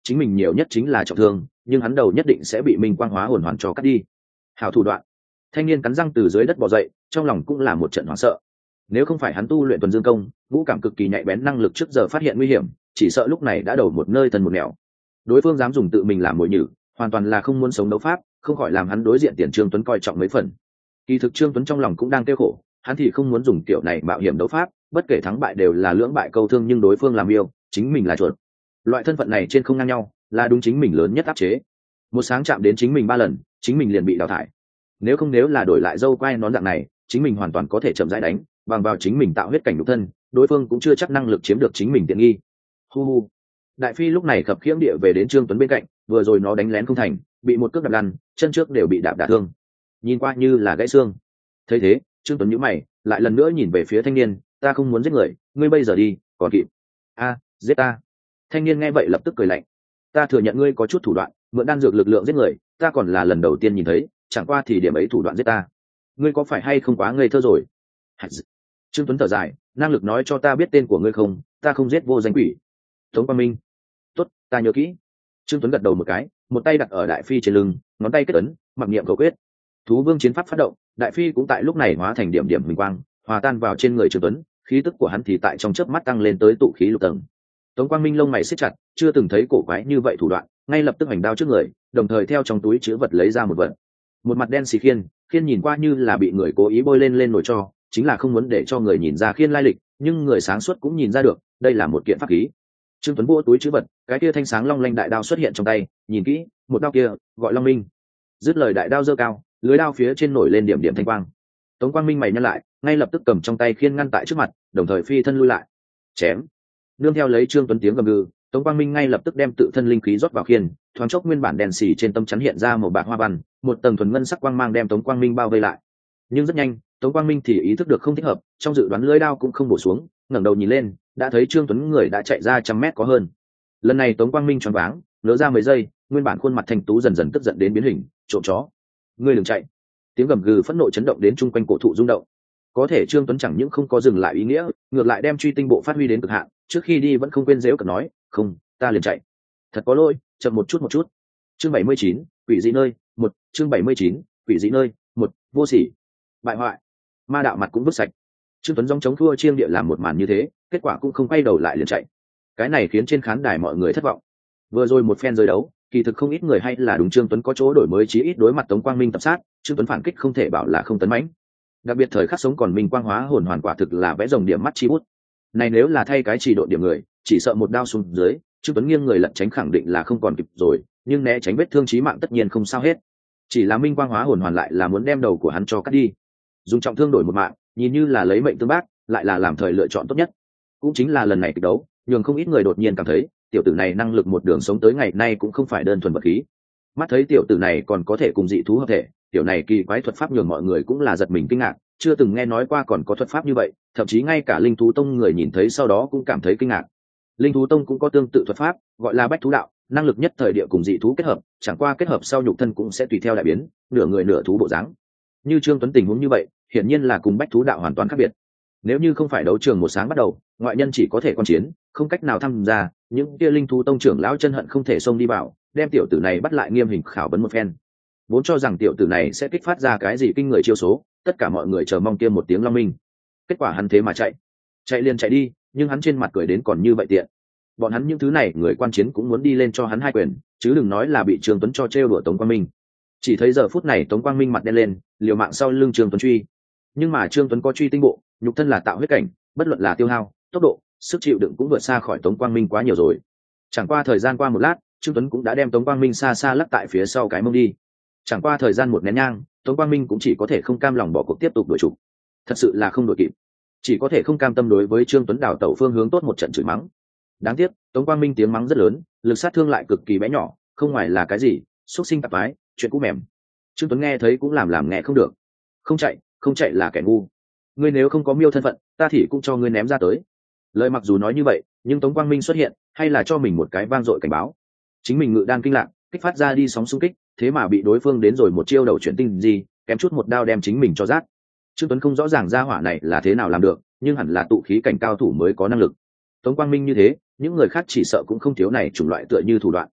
chính mình nhiều nhất chính là trọng thương, nhưng hắn đầu nhất định sẽ bị minh quang hóa hồn hoàn cho cắt đi. Hảo thủ đoạn. Thanh niên cắn răng từ dưới đất bò dậy, trong lòng cũng là một trận hoảng sợ. Nếu không phải hắn tu luyện tuần dương công, ngũ cảm cực kỳ nhạy bén năng lực trước giờ phát hiện nguy hiểm, chỉ sợ lúc này đã đầu một nơi thân một nẻo. Đối phương dám dùng tự mình làm mồi nhử, hoàn toàn là không muốn sống đấu pháp, không khỏi làm hắn đối diện tiền Trương Tuấn coi trọng mấy phần. Kỳ thực Trương Tuấn trong lòng cũng đang tiêu khổ, hắn thì không muốn dùng kiểu này mạo hiểm đấu pháp, bất kể thắng bại đều là lưỡng bại câu thương, nhưng đối phương làm yêu, chính mình là chuột. Loại thân phận này trên không ngang nhau, là đúng chính mình lớn nhất áp chế. Một sáng chạm đến chính mình 3 lần, chính mình liền bị đào thải. Nếu là đổi lại dâu quai nón dạng này, chính mình hoàn toàn có thể chậm rãi đánh, bằng vào chính mình tạo huyết cảnh nhục thân, đối phương cũng chưa chắc năng lực chiếm được chính mình tiện nghi. Hu hu. Đại phi lúc này khập khiễng địa về đến Trương Tuấn bên cạnh, vừa rồi nó đánh lén không thành, bị một cước đạp lăn, chân trước đều bị đạp đả thương, nhìn qua như là gãy xương. Thấy thế, Trương Tuấn nhíu mày, lại lần nữa nhìn về phía thanh niên, ta không muốn giết người, ngươi bây giờ đi, còn kịp. A, giết ta. Thanh niên nghe vậy lập tức cười lạnh, ta thừa nhận ngươi có chút thủ đoạn, mượn đan dược lực lượng giết người, ta còn là lần đầu tiên nhìn thấy, chẳng qua thì điểm ấy thủ đoạn giết ta, ngươi có phải hay không quá ngây thơ rồi? Trương Tuấn thở dài, năng lực nói cho ta biết tên của ngươi không, ta không giết vô danh quỷ. Tống Quang Minh. Tốt, ta nhớ kỹ. Trương Tuấn gật đầu một cái, một tay đặt ở đại phi trên lưng, ngón tay kết ấn, mặc niệm cầu quyết. Thú vương chiến pháp phát động, đại phi cũng tại lúc này hóa thành điểm điểm huỳnh quang, hòa tan vào trên người Trương Tuấn, khí tức của hắn thì tại trong chớp mắt tăng lên tới tụ khí lục tầng. Tống Quang Minh lông mày siết chặt, chưa từng thấy cổ quái như vậy thủ đoạn, ngay lập tức hành đao trước người, đồng thời theo trong túi chứa vật lấy ra một vật. Một mặt đen xì khiên nhìn qua như là bị người cố ý bôi lên nồi cho, chính là không muốn để cho người nhìn ra khiên lai lịch, nhưng người sáng suốt cũng nhìn ra được, đây là một kiện pháp khí. Trương Tuấn vỗ túi chứa vật, cái kia thanh sáng long lanh đại đao xuất hiện trong tay, nhìn kỹ, một đao kia gọi Long Minh. Dứt lời đại đao giơ cao, lưới đao phía trên nổi lên điểm điểm thanh quang. Tống Quang Minh mày nhăn lại, ngay lập tức cầm trong tay khiên ngăn tại trước mặt, đồng thời phi thân lui lại. Chém. Nương theo lấy Trương Tuấn tiếng gầm gừ, Tống Quang Minh ngay lập tức đem tự thân linh khí rót vào khiên, thoáng chốc nguyên bản đèn xì trên tâm chắn hiện ra một bạc hoa văn, một tầng thuần ngân sắc quang mang đem Tống Quang Minh bao vây lại. Nhưng rất nhanh, Tống Quang Minh thì ý thức được không thích hợp, trong dự đoán lưỡi đao cũng không bổ xuống, ngẩng đầu nhìn lên, đã thấy Trương Tuấn người đã chạy ra 100 mét có hơn. Lần này Tống Quang Minh choáng váng, ngớ ra mấy giây, nguyên bản khuôn mặt thanh tú dần dần tức giận đến biến hình, trộm chó, ngươi đừng chạy. Tiếng gầm gừ phẫn nộ chấn động đến chung quanh cổ thụ rung động. Có thể Trương Tuấn chẳng những không có dừng lại ý nghĩa, ngược lại đem truy tinh bộ phát huy đến cực hạn, trước khi đi vẫn không quên giễu cợt nói, không, ta liền chạy. Thật có lỗi, chậm một chút. Chương 79, quỷ dị nơi, 1, chương 79, quỷ dị nơi, 1, vô sỉ. Bại hoại. Ma đạo mặt cũng vứt sạch. Trương Tuấn dòng chống thua chiêng địa làm một màn như thế, kết quả cũng không quay đầu lại liền chạy. Cái này khiến trên khán đài mọi người thất vọng. Vừa rồi một phen rơi đấu, kỳ thực không ít người hay là đúng Trương Tuấn có chỗ đổi mới, chí ít đối mặt Tống Quang Minh tập sát, Trương Tuấn phản kích không thể bảo là không tấn mãnh. Đặc biệt thời khắc sống còn minh quang hóa hồn hoàn quả thực là vẽ rồng điểm mắt chi bút. Này nếu là thay cái chỉ độ điểm người, chỉ sợ một đao xuống dưới, Trương Tuấn nghiêng người lẩn tránh khẳng định là không còn kịp rồi, nhưng né tránh vết thương chí mạng tất nhiên không sao hết. Chỉ là minh quang hóa hồn hoàn lại là muốn đem đầu của hắn cho cắt đi. Dùng trọng thương đổi một mạng, nhìn như là lấy mệnh tương bác, lại là làm thời lựa chọn tốt nhất. Cũng chính là lần này kịch đấu, nhường không ít người đột nhiên cảm thấy, tiểu tử này năng lực một đường sống tới ngày nay cũng không phải đơn thuần vật khí. Mắt thấy tiểu tử này còn có thể cùng dị thú hợp thể, tiểu này kỳ quái thuật pháp nhường mọi người cũng là giật mình kinh ngạc, chưa từng nghe nói qua còn có thuật pháp như vậy, thậm chí ngay cả Linh Thú Tông người nhìn thấy sau đó cũng cảm thấy kinh ngạc. Linh Thú Tông cũng có tương tự thuật pháp, gọi là Bách Thú Đạo, năng lực nhất thời địa cùng dị thú kết hợp, chẳng qua kết hợp sau nhục thân cũng sẽ tùy theo đại biến, nửa người nửa thú bộ dáng. Như Trương Tuấn tình huống như vậy, hiển nhiên là cùng Bách Thú Đạo hoàn toàn khác biệt. Nếu như không phải đấu trường một sáng bắt đầu, ngoại nhân chỉ có thể quan chiến, không cách nào tham gia, những kia Linh Thú Tông trưởng lão chân hận không thể xông đi vào, đem tiểu tử này bắt lại nghiêm hình khảo vấn một phen. Vốn cho rằng tiểu tử này sẽ kích phát ra cái gì kinh người chiêu số, tất cả mọi người chờ mong kia một tiếng long minh. Kết quả hắn thế mà chạy liền chạy đi, nhưng hắn trên mặt cười đến còn như vậy tiện. Bọn hắn những thứ này người quan chiến cũng muốn đi lên cho hắn hai quyền, chứ đừng nói là bị Trương Tuấn cho trêu đùa Tống Quang Minh. Chỉ thấy giờ phút này Tống Quang Minh mặt đen lên, liều mạng sau lưng Trương Tuấn truy. Nhưng mà Trương Tuấn có truy tinh bộ, nhục thân là tạo huyết cảnh, bất luận là tiêu hao, tốc độ, sức chịu đựng cũng vượt xa khỏi Tống Quang Minh quá nhiều rồi. Chẳng qua thời gian qua một lát, Trương Tuấn cũng đã đem Tống Quang Minh xa xa lắc tại phía sau cái mông đi. Chẳng qua thời gian một nén nhang, Tống Quang Minh cũng chỉ có thể không cam lòng bỏ cuộc tiếp tục đuổi trục. Thật sự là không đuổi kịp, chỉ có thể không cam tâm đối với Trương Tuấn đảo tẩu phương hướng tốt một trận chửi mắng. Đáng tiếc, Tống Quang Minh tiếng mắng rất lớn, lực sát thương lại cực kỳ bé nhỏ, không ngoài là cái gì xúc sinh tạp ái, chuyện cũ mềm. Trương Tuấn nghe thấy cũng làm nghe không được. Không chạy là kẻ ngu. Ngươi nếu không có miêu thân phận, ta thì cũng cho ngươi ném ra tới. Lời mặc dù nói như vậy, nhưng Tống Quang Minh xuất hiện, hay là cho mình một cái vang dội cảnh báo. Chính mình ngự đan kinh lạc, kích phát ra đi sóng xung kích, thế mà bị đối phương đến rồi một chiêu đầu chuyển tinh gì, kém chút một đao đem chính mình cho rát. Trương Tuấn không rõ ràng gia hỏa này là thế nào làm được, nhưng hẳn là tụ khí cảnh cao thủ mới có năng lực. Tống Quang Minh như thế, những người khác chỉ sợ cũng không thiếu này chủng loại tựa như thủ đoạn.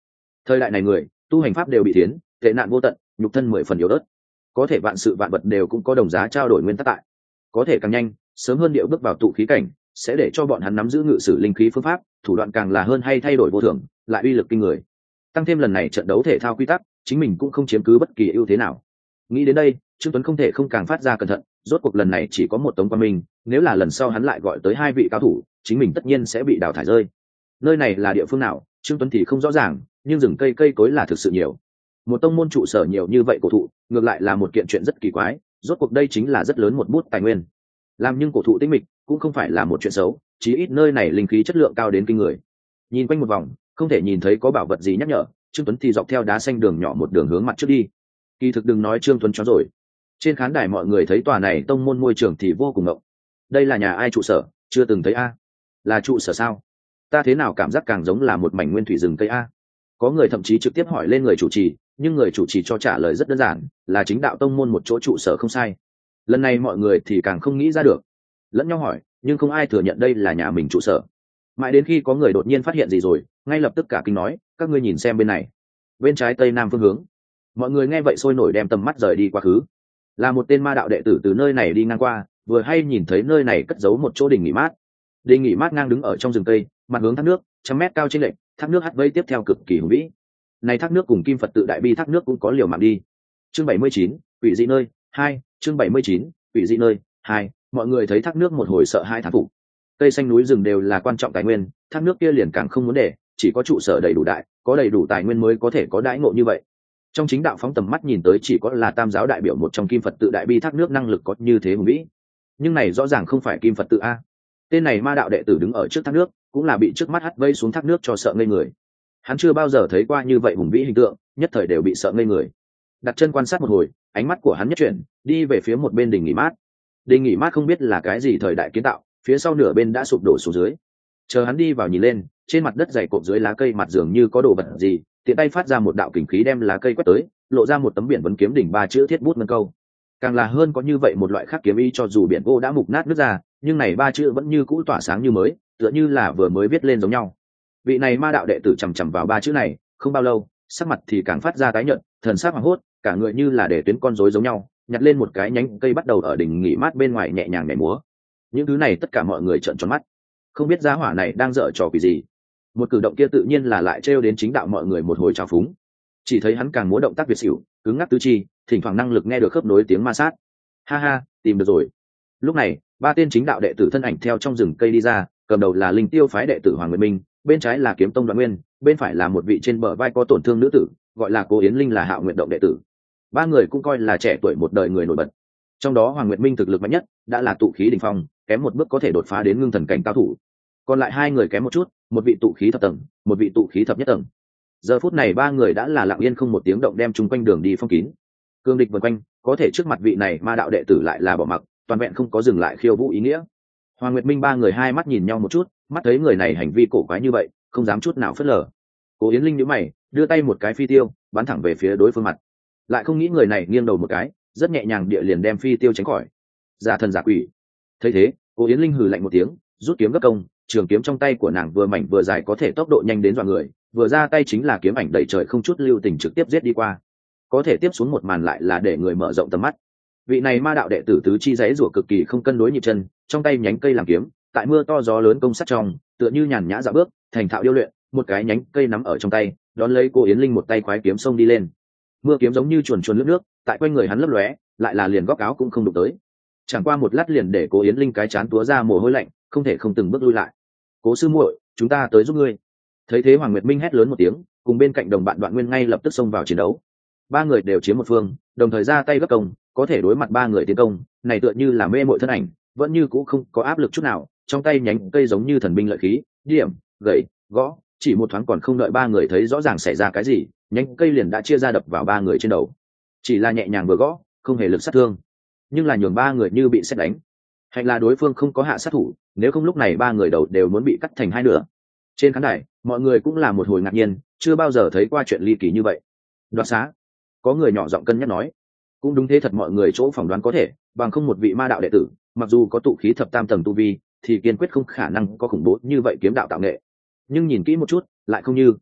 Thời đại này người tu hành pháp đều bị thiến, tệ nạn vô tận, nhục thân 10 phần yếu ớt, có thể vạn sự vạn vật đều cũng có đồng giá trao đổi nguyên tắc tại, có thể càng nhanh sớm hơn điệu bước vào tụ khí cảnh, sẽ để cho bọn hắn nắm giữ ngự sử linh khí phương pháp, thủ đoạn càng là hơn hay thay đổi vô thường, lại uy lực kinh người. Tăng thêm lần này trận đấu thể thao quy tắc, chính mình cũng không chiếm cứ bất kỳ ưu thế nào. Nghĩ đến đây, Trương Tuấn không thể không càng phát ra cẩn thận, rốt cuộc lần này chỉ có một Tống Quang Minh, nếu là lần sau hắn lại gọi tới 2 vị cao thủ, chính mình tất nhiên sẽ bị đào thải rơi. Nơi này là địa phương nào, Trương Tuấn thì không rõ ràng, nhưng rừng cây cối là thực sự nhiều. Một tông môn trụ sở nhiều như vậy cổ thụ, ngược lại là một kiện chuyện rất kỳ quái, rốt cuộc đây chính là rất lớn một bút tài nguyên. Làm nhưng cổ thụ tĩnh mịch cũng không phải là một chuyện xấu, chí ít nơi này linh khí chất lượng cao đến kinh người. Nhìn quanh một vòng, không thể nhìn thấy có bảo vật gì nhắc nhở, Trương Tuấn thì dọc theo đá xanh đường nhỏ một đường hướng mặt trước đi. Kỳ thực đừng nói Trương Tuấn chó rồi, trên khán đài mọi người thấy tòa này tông môn môi trường thì vô cùng ngộng. Đây là nhà ai trụ sở, chưa từng thấy a? Là trụ sở sao? Ta thế nào cảm giác càng giống là một mảnh nguyên thủy rừng cây a? Có người thậm chí trực tiếp hỏi lên người chủ trì, nhưng người chủ trì cho trả lời rất đơn giản, là chính đạo tông môn một chỗ trụ sở không sai. Lần này mọi người thì càng không nghĩ ra được, lẫn nhau hỏi, nhưng không ai thừa nhận đây là nhà mình trụ sở. Mãi đến khi có người đột nhiên phát hiện gì rồi, ngay lập tức cả kinh nói, các ngươi nhìn xem bên này, bên trái tây nam phương hướng. Mọi người nghe vậy sôi nổi đem tầm mắt rời đi quá khứ. Là một tên ma đạo đệ tử từ nơi này đi ngang qua, vừa hay nhìn thấy nơi này cất giấu một chỗ đình nghỉ mát. Đình nghỉ mát ngang đứng ở trong rừng cây, mặt hướng thác nước, 100 mét cao trên lệch, thác nước hắt vây tiếp theo cực kỳ hùng vĩ. Này thác nước cùng Kim Phật tự đại bi thác nước cũng có liều mạng đi. Chương 79, quỷ dị nơi 2, chương 79, quỷ dị nơi 2, mọi người thấy thác nước một hồi sợ hai thán phục. Cây xanh núi rừng đều là quan trọng tài nguyên, thác nước kia liền càng không muốn để, chỉ có trụ sở đầy đủ đại, có đầy đủ tài nguyên mới có thể có đãi ngộ như vậy. Trong chính đạo phóng tầm mắt nhìn tới chỉ có là Tam giáo đại biểu một trong Kim Phật tự đại bi thác nước năng lực có như thế hùng vĩ. Nhưng này rõ ràng không phải Kim Phật tự a. Tên này ma đạo đệ tử đứng ở trước thác nước, cũng là bị trước mắt hắt vây xuống thác nước cho sợ ngây người. Hắn chưa bao giờ thấy qua như vậy hùng vĩ hình tượng, nhất thời đều bị sợ ngây người. Đặt chân quan sát một hồi, ánh mắt của hắn nhất chuyển, đi về phía một bên đình nghỉ mát. Đình nghỉ mát không biết là cái gì thời đại kiến tạo, phía sau nửa bên đã sụp đổ xuống dưới. Chờ hắn đi vào nhìn lên, trên mặt đất dày cộp dưới lá cây mặt dường như có đồ vật gì, tiện tay phát ra một đạo kình khí đem lá cây quét tới, lộ ra một tấm biển vấn kiếm đỉnh 3 chữ thiết bút ngân câu. Càng là hơn có như vậy một loại khác kiếm ý, cho dù biển gỗ đã mục nát nứt ra, nhưng này 3 chữ vẫn như cũ tỏa sáng như mới, tựa như là vừa mới viết lên giống nhau. Vị này ma đạo đệ tử chằm chằm vào 3 chữ này, không bao lâu, sắc mặt thì càng phát ra tái nhợt, thần sắc hoảng hốt, cả người như là để tuyến con rối giống nhau, nhặt lên một cái nhánh cây bắt đầu ở đỉnh nghỉ mát bên ngoài nhẹ nhàng nhảy múa. Những thứ này tất cả mọi người trợn tròn mắt, không biết giá hỏa này đang dở trò quỷ gì. Một cử động kia tự nhiên là lại trêu đến chính đạo mọi người một hồi trào phúng. Chỉ thấy hắn càng múa động tác việt xỉu, cứng ngắc tứ chi, thỉnh thoảng năng lực nghe được khớp nối tiếng ma sát. Ha ha, tìm được rồi. Lúc này, 3 tên chính đạo đệ tử thân ảnh theo trong rừng cây đi ra, cầm đầu là Linh Tiêu phái đệ tử Hoàng Nguyệt Minh, bên trái là Kiếm Tông Đoạn Nguyên, bên phải là một vị trên bờ vai có tổn thương nữ tử, gọi là Cố Yến Linh, là Hạo Nguyệt Động đệ tử. 3 người cũng coi là trẻ tuổi một đời người nổi bật. Trong đó Hoàng Nguyệt Minh thực lực mạnh nhất, đã là tụ khí đỉnh phong, kém một bước có thể đột phá đến ngưng thần cảnh cao thủ. Còn lại 2 người kém một chút, một vị tụ khí thập tầng, một vị tụ khí thập nhất tầng. Giờ phút này 3 người đã là lặng yên không một tiếng động đem chung quanh đường đi phong kín. Cương địch vần quanh, có thể trước mặt vị này ma đạo đệ tử lại là bỏ mặc, toàn vẹn không có dừng lại khiêu vũ ý nghĩa. Hoàng Nguyệt Minh 3 người hai mắt nhìn nhau một chút, mắt thấy người này hành vi cổ quái như vậy, không dám chút nào phớt lờ. Cố Yến Linh nhíu mày, đưa tay một cái phi tiêu, bắn thẳng về phía đối phương mặt. Lại không nghĩ người này nghiêng đầu một cái, rất nhẹ nhàng địa liền đem phi tiêu tránh khỏi. Giả thần giả quỷ. Thấy thế, Cố Yến Linh hừ lạnh một tiếng, rút kiếm gấp công, trường kiếm trong tay của nàng vừa mảnh vừa dài, có thể tốc độ nhanh đến dọa người, vừa ra tay chính là kiếm ảnh đẩy trời không chút lưu tình trực tiếp giết đi qua. Có thể tiếp xuống một màn lại là để người mở rộng tầm mắt. Vị này ma đạo đệ tử tứ chi giãy giụa cực kỳ không cân đối nhịp chân, trong tay nhánh cây làm kiếm, tại mưa to gió lớn công sát trong, tựa như nhàn nhã dạo bước, thành thạo điêu luyện, một cái nhánh cây nắm ở trong tay, đón lấy Cố Yến Linh một tay khoái kiếm xông đi lên. Mưa kiếm giống như chuồn chuồn lướt nước, tại quanh người hắn lấp lóe, lại là liền góc áo cũng không đụng tới. Chẳng qua một lát liền để Cố Yến Linh cái chán túa ra mồ hôi lạnh, không thể không từng bước lui lại. Cố sư muội, chúng ta tới giúp ngươi. Thấy thế Hoàng Nguyệt Minh hét lớn một tiếng, cùng bên cạnh đồng bạn Đoạn Nguyên ngay lập tức xông vào chiến đấu. 3 người đều chiếm một phương, đồng thời ra tay gấp công, có thể đối mặt 3 người tiến công, này tựa như là mê muội thân ảnh, vẫn như cũ không có áp lực chút nào, trong tay nhánh cây giống như thần binh lợi khí, điểm, gậy, gõ, chỉ một thoáng còn không đợi 3 người thấy rõ ràng xảy ra cái gì, nhánh cây liền đã chia ra đập vào 3 người trên đầu. Chỉ là nhẹ nhàng vừa gõ, không hề lực sát thương, nhưng là nhường 3 người như bị sét đánh. Hạnh là đối phương không có hạ sát thủ, nếu không lúc này 3 người đầu đều muốn bị cắt thành 2 nửa. Trên khán đài, mọi người cũng là một hồi ngạc nhiên, chưa bao giờ thấy qua chuyện ly kỳ như vậy. Đoạt xá, có người nhỏ giọng cân nhắc nói. Cũng đúng thế thật, mọi người chỗ phỏng đoán có thể, bằng không một vị ma đạo đệ tử, mặc dù có tụ khí thập tam tầng tu vi, thì kiên quyết không khả năng có khủng bố như vậy kiếm đạo tạo nghệ. Nhưng nhìn kỹ một chút, lại không như.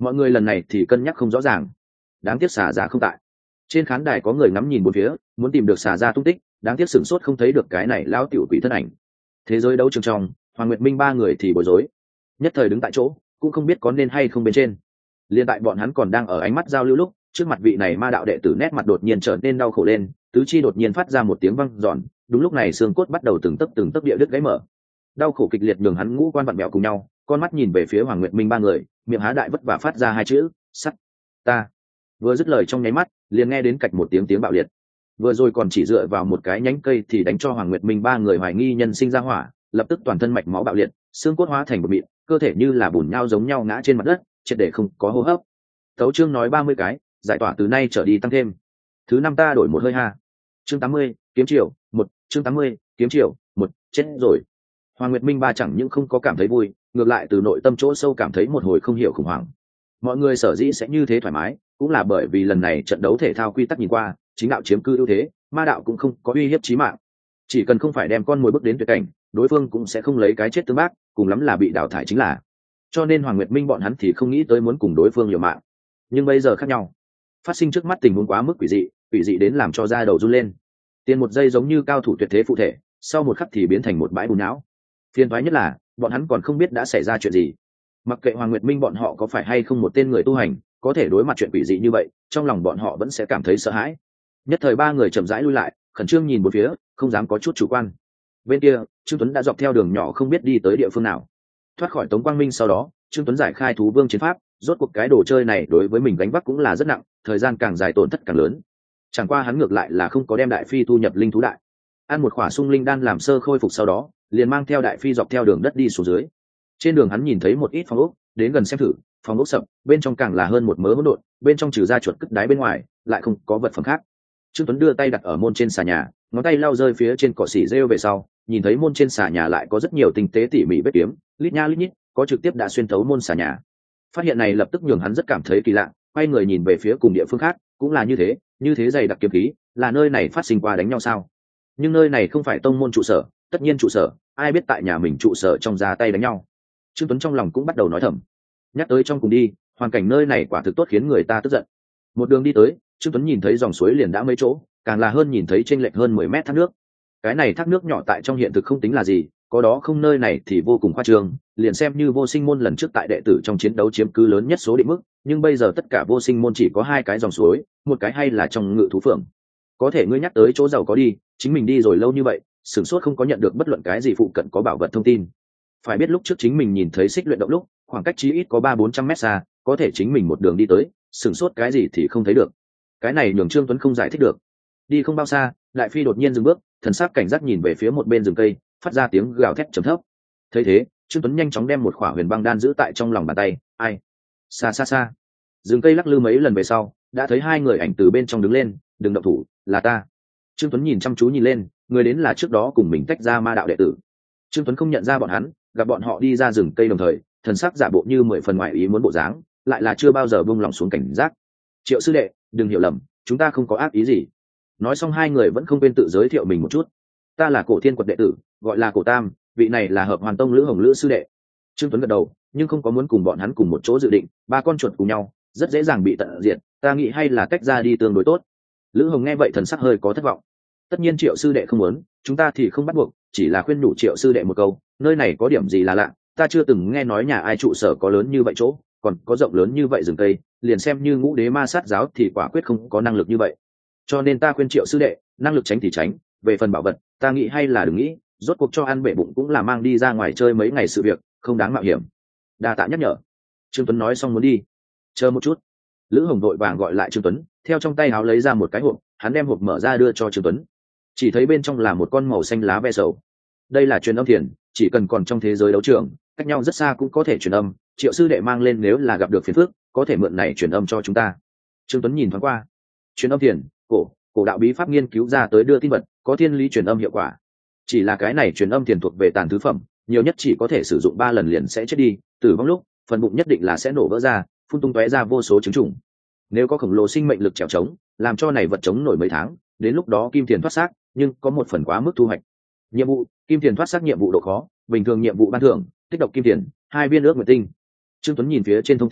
mọi người lần này thì cân nhắc không rõ ràng. Đáng tiếc xà ra không tại. Trên khán đài có người ngắm nhìn bốn phía, muốn tìm được xà ra tung tích, đáng tiếc sửng sốt không thấy được cái này lao tiểu quỷ thân ảnh. Thế giới đấu trường trong, Hoàng Nguyệt Minh ba người thì bối rối, nhất thời đứng tại chỗ, cũng không biết có nên hay không bên trên. Liên tại bọn hắn còn đang ở ánh mắt giao lưu lúc, trước mặt vị này ma đạo đệ tử nét mặt đột nhiên trở nên đau khổ lên, tứ chi đột nhiên phát ra một tiếng vang giòn, đúng lúc này xương cốt bắt đầu từng tấc địa đứt gãy mở. Đau khổ kịch liệt nhường hắn ngũ quan vặn vẹo cùng nhau, con mắt nhìn về phía Hoàng Nguyệt Minh ba người, miệng há đại vất vả phát ra hai chữ: "Sắt." Ta vừa dứt lời trong nháy mắt, liền nghe đến cạch một tiếng bạo liệt. Vừa rồi còn chỉ dựa vào một cái nhánh cây thì đánh cho Hoàng Nguyệt Minh ba người hoài nghi nhân sinh ra hỏa, lập tức toàn thân mạch máu bạo liệt, xương cốt hóa thành một mịn, cơ thể như là bùn nhau giống nhau ngã trên mặt đất, triệt để không có hô hấp. Tấu chương nói 30 cái, giải tỏa từ nay trở đi tăng thêm. Thứ năm ta đổi một hơi ha. Chương 80, kiếm chiều, 1, chương 80, kiếm chiều, 1, chết rồi. Hoàng Nguyệt Minh ba chẳng những không có cảm thấy vui, ngược lại từ nội tâm chỗ sâu cảm thấy một hồi không hiểu khủng hoảng. Mọi người sở dĩ sẽ như thế thoải mái, cũng là bởi vì lần này trận đấu thể thao quy tắc nhìn qua, chính đạo chiếm cư ưu thế, ma đạo cũng không có uy hiếp chí mạng. Chỉ cần không phải đem con mồi bước đến tuyệt cảnh, đối phương cũng sẽ không lấy cái chết tương bác, cùng lắm là bị đào thải chính là. Cho nên Hoàng Nguyệt Minh bọn hắn thì không nghĩ tới muốn cùng đối phương liều mạng. Nhưng bây giờ khác nhau, phát sinh trước mắt tình huống quá mức quỷ dị đến làm cho da đầu run lên. Tiền một giây giống như cao thủ tuyệt thế phụ thể, sau một khắc thì biến thành một bãi bùn não. Phiền toái nhất là bọn hắn còn không biết đã xảy ra chuyện gì. Mặc kệ Hoàng Nguyệt Minh bọn họ có phải hay không một tên người tu hành, có thể đối mặt chuyện quỷ dị như vậy, trong lòng bọn họ vẫn sẽ cảm thấy sợ hãi. Nhất thời ba người chậm rãi lui lại, khẩn trương nhìn bốn phía, không dám có chút chủ quan. Bên kia, Trương Tuấn đã dọc theo đường nhỏ không biết đi tới địa phương nào. Thoát khỏi Tống Quang Minh sau đó, Trương Tuấn giải khai thú vương chiến pháp, rốt cuộc cái đồ chơi này đối với mình gánh vác cũng là rất nặng, thời gian càng dài tổn thất càng lớn. Chẳng qua hắn ngược lại là không có đem đại phi thu nhập linh thú đại. Ăn một khỏa sung linh đan làm sơ khôi phục sau đó, liền mang theo đại phi dọc theo đường đất đi xuống dưới. Trên đường hắn nhìn thấy một ít phòng ốc, đến gần xem thử, phòng ốc sập, bên trong càng là hơn một mớ hỗn độn, bên trong trừ ra chuột cất đáy bên ngoài, lại không có vật phẩm khác. Trương Tuấn đưa tay đặt ở môn trên xà nhà, ngón tay lau rơi phía trên cỏ xỉ rêu về sau, nhìn thấy môn trên xà nhà lại có rất nhiều tinh tế tỉ mỉ vết kiếm, lít nha lít nhít, có trực tiếp đã xuyên thấu môn xà nhà. Phát hiện này lập tức nhường hắn rất cảm thấy kỳ lạ, quay người nhìn về phía cùng địa phương khác, cũng là như thế dày đặc kiếm khí, là nơi này phát sinh qua đánh nhau sao? Nhưng nơi này không phải tông môn trụ sở, tất nhiên trụ sở, ai biết tại nhà mình trụ sở trong ra tay đánh nhau. Trương Tuấn trong lòng cũng bắt đầu nói thầm. Nhắc tới trong cùng đi, hoàn cảnh nơi này quả thực tốt khiến người ta tức giận. Một đường đi tới, Trương Tuấn nhìn thấy dòng suối liền đã mấy chỗ, càng là hơn nhìn thấy chênh lệch hơn 10 mét thác nước. Cái này thác nước nhỏ tại trong hiện thực không tính là gì, có đó không nơi này thì vô cùng khoa trương, liền xem như vô sinh môn lần trước tại đệ tử trong chiến đấu chiếm cứ lớn nhất số định mức, nhưng bây giờ tất cả vô sinh môn chỉ có 2 cái dòng suối, một cái hay là trong ngự thú phường. Có thể ngươi nhắc tới chỗ giàu có đi, chính mình đi rồi lâu như vậy, sửng sốt không có nhận được bất luận cái gì phụ cận có bảo vật thông tin. Phải biết lúc trước chính mình nhìn thấy xích luyện động lúc, khoảng cách chí ít có 300-400 mét xa, có thể chính mình một đường đi tới, sửng sốt cái gì thì không thấy được. Cái này nhường Trương Tuấn không giải thích được. Đi không bao xa, Đại Phi đột nhiên dừng bước, thần sắc cảnh giác nhìn về phía một bên rừng cây, phát ra tiếng gào thét trầm thấp. Thấy thế, Trương Tuấn nhanh chóng đem một khỏa huyền băng đan giữ tại trong lòng bàn tay. Ai? Xa xa xa. Rừng cây lắc lư mấy lần về sau, đã thấy 2 người ảnh từ bên trong đứng lên. Đừng động thủ, là ta. Trương Tuấn nhìn chăm chú nhìn lên, người đến là trước đó cùng mình tách ra ma đạo đệ tử. Trương Tuấn không nhận ra bọn hắn, gặp bọn họ đi ra rừng cây đồng thời, thần sắc giả bộ như 10 phần ngoài ý muốn bộ dáng, lại là chưa bao giờ buông lòng xuống cảnh giác. Triệu sư đệ, đừng hiểu lầm, chúng ta không có ác ý gì. Nói xong 2 người vẫn không quên tự giới thiệu mình một chút. Ta là Cổ Thiên Quật đệ tử, gọi là Cổ Tam, vị này là Hợp Hoàn Tông Lữ Hồng Lữ sư đệ. Trương Tuấn gật đầu, nhưng không có muốn cùng bọn hắn cùng một chỗ dự định, 3 con chuột cùng nhau, rất dễ dàng bị tận diệt, ta nghĩ hay là tách ra đi tương đối tốt. Lữ Hồng nghe vậy thần sắc hơi có thất vọng. Tất nhiên Triệu sư đệ không muốn, chúng ta thì không bắt buộc, chỉ là khuyên nhủ Triệu sư đệ một câu, nơi này có điểm gì là lạ, ta chưa từng nghe nói nhà ai trụ sở có lớn như vậy chỗ, còn có rộng lớn như vậy rừng cây, liền xem như Ngũ Đế Ma Sát giáo thì quả quyết không có năng lực như vậy. Cho nên ta khuyên Triệu sư đệ, năng lực tránh thì tránh, về phần bảo vật, ta nghĩ hay là đừng nghĩ, rốt cuộc cho ăn bể bụng cũng là mang đi ra ngoài chơi mấy ngày sự việc, không đáng mạo hiểm. Đa tạ nhắc nhở. Trương Tuấn nói xong muốn đi. Chờ một chút. Lữ Hồng vội vàng gọi lại Trương Tuấn, theo trong tay áo lấy ra một cái hộp, hắn đem hộp mở ra đưa cho Trương Tuấn. Chỉ thấy bên trong là một con màu xanh lá ve sầu. Đây là truyền âm thiền, chỉ cần còn trong thế giới đấu trường, cách nhau rất xa cũng có thể truyền âm, Triệu sư đệ mang lên nếu là gặp được phiền phức, có thể mượn này truyền âm cho chúng ta. Trương Tuấn nhìn thoáng qua. Truyền âm thiền, cổ đạo bí pháp nghiên cứu ra tới đưa tin vật, có thiên lý truyền âm hiệu quả. Chỉ là cái này truyền âm thiền thuộc về tàn thứ phẩm, nhiều nhất chỉ có thể sử dụng 3 lần liền sẽ chết đi, tử vong lúc, phần bụng nhất định là sẽ nổ vỡ ra, phun tung tóe ra vô số trứng trùng. Nếu có khổng lồ sinh mệnh lực trèo trống, làm cho này vật chống nổi mấy tháng, đến lúc đó kim tiền thoát xác, nhưng có một phần quá mức thu hoạch. Nhiệm vụ, kim tiền thoát xác nhiệm vụ độ khó, bình thường nhiệm vụ ban thưởng, tích độc kim tiền, 2 viên ước nguyệt tinh. Trương Tuấn nhìn phía trên thông tin,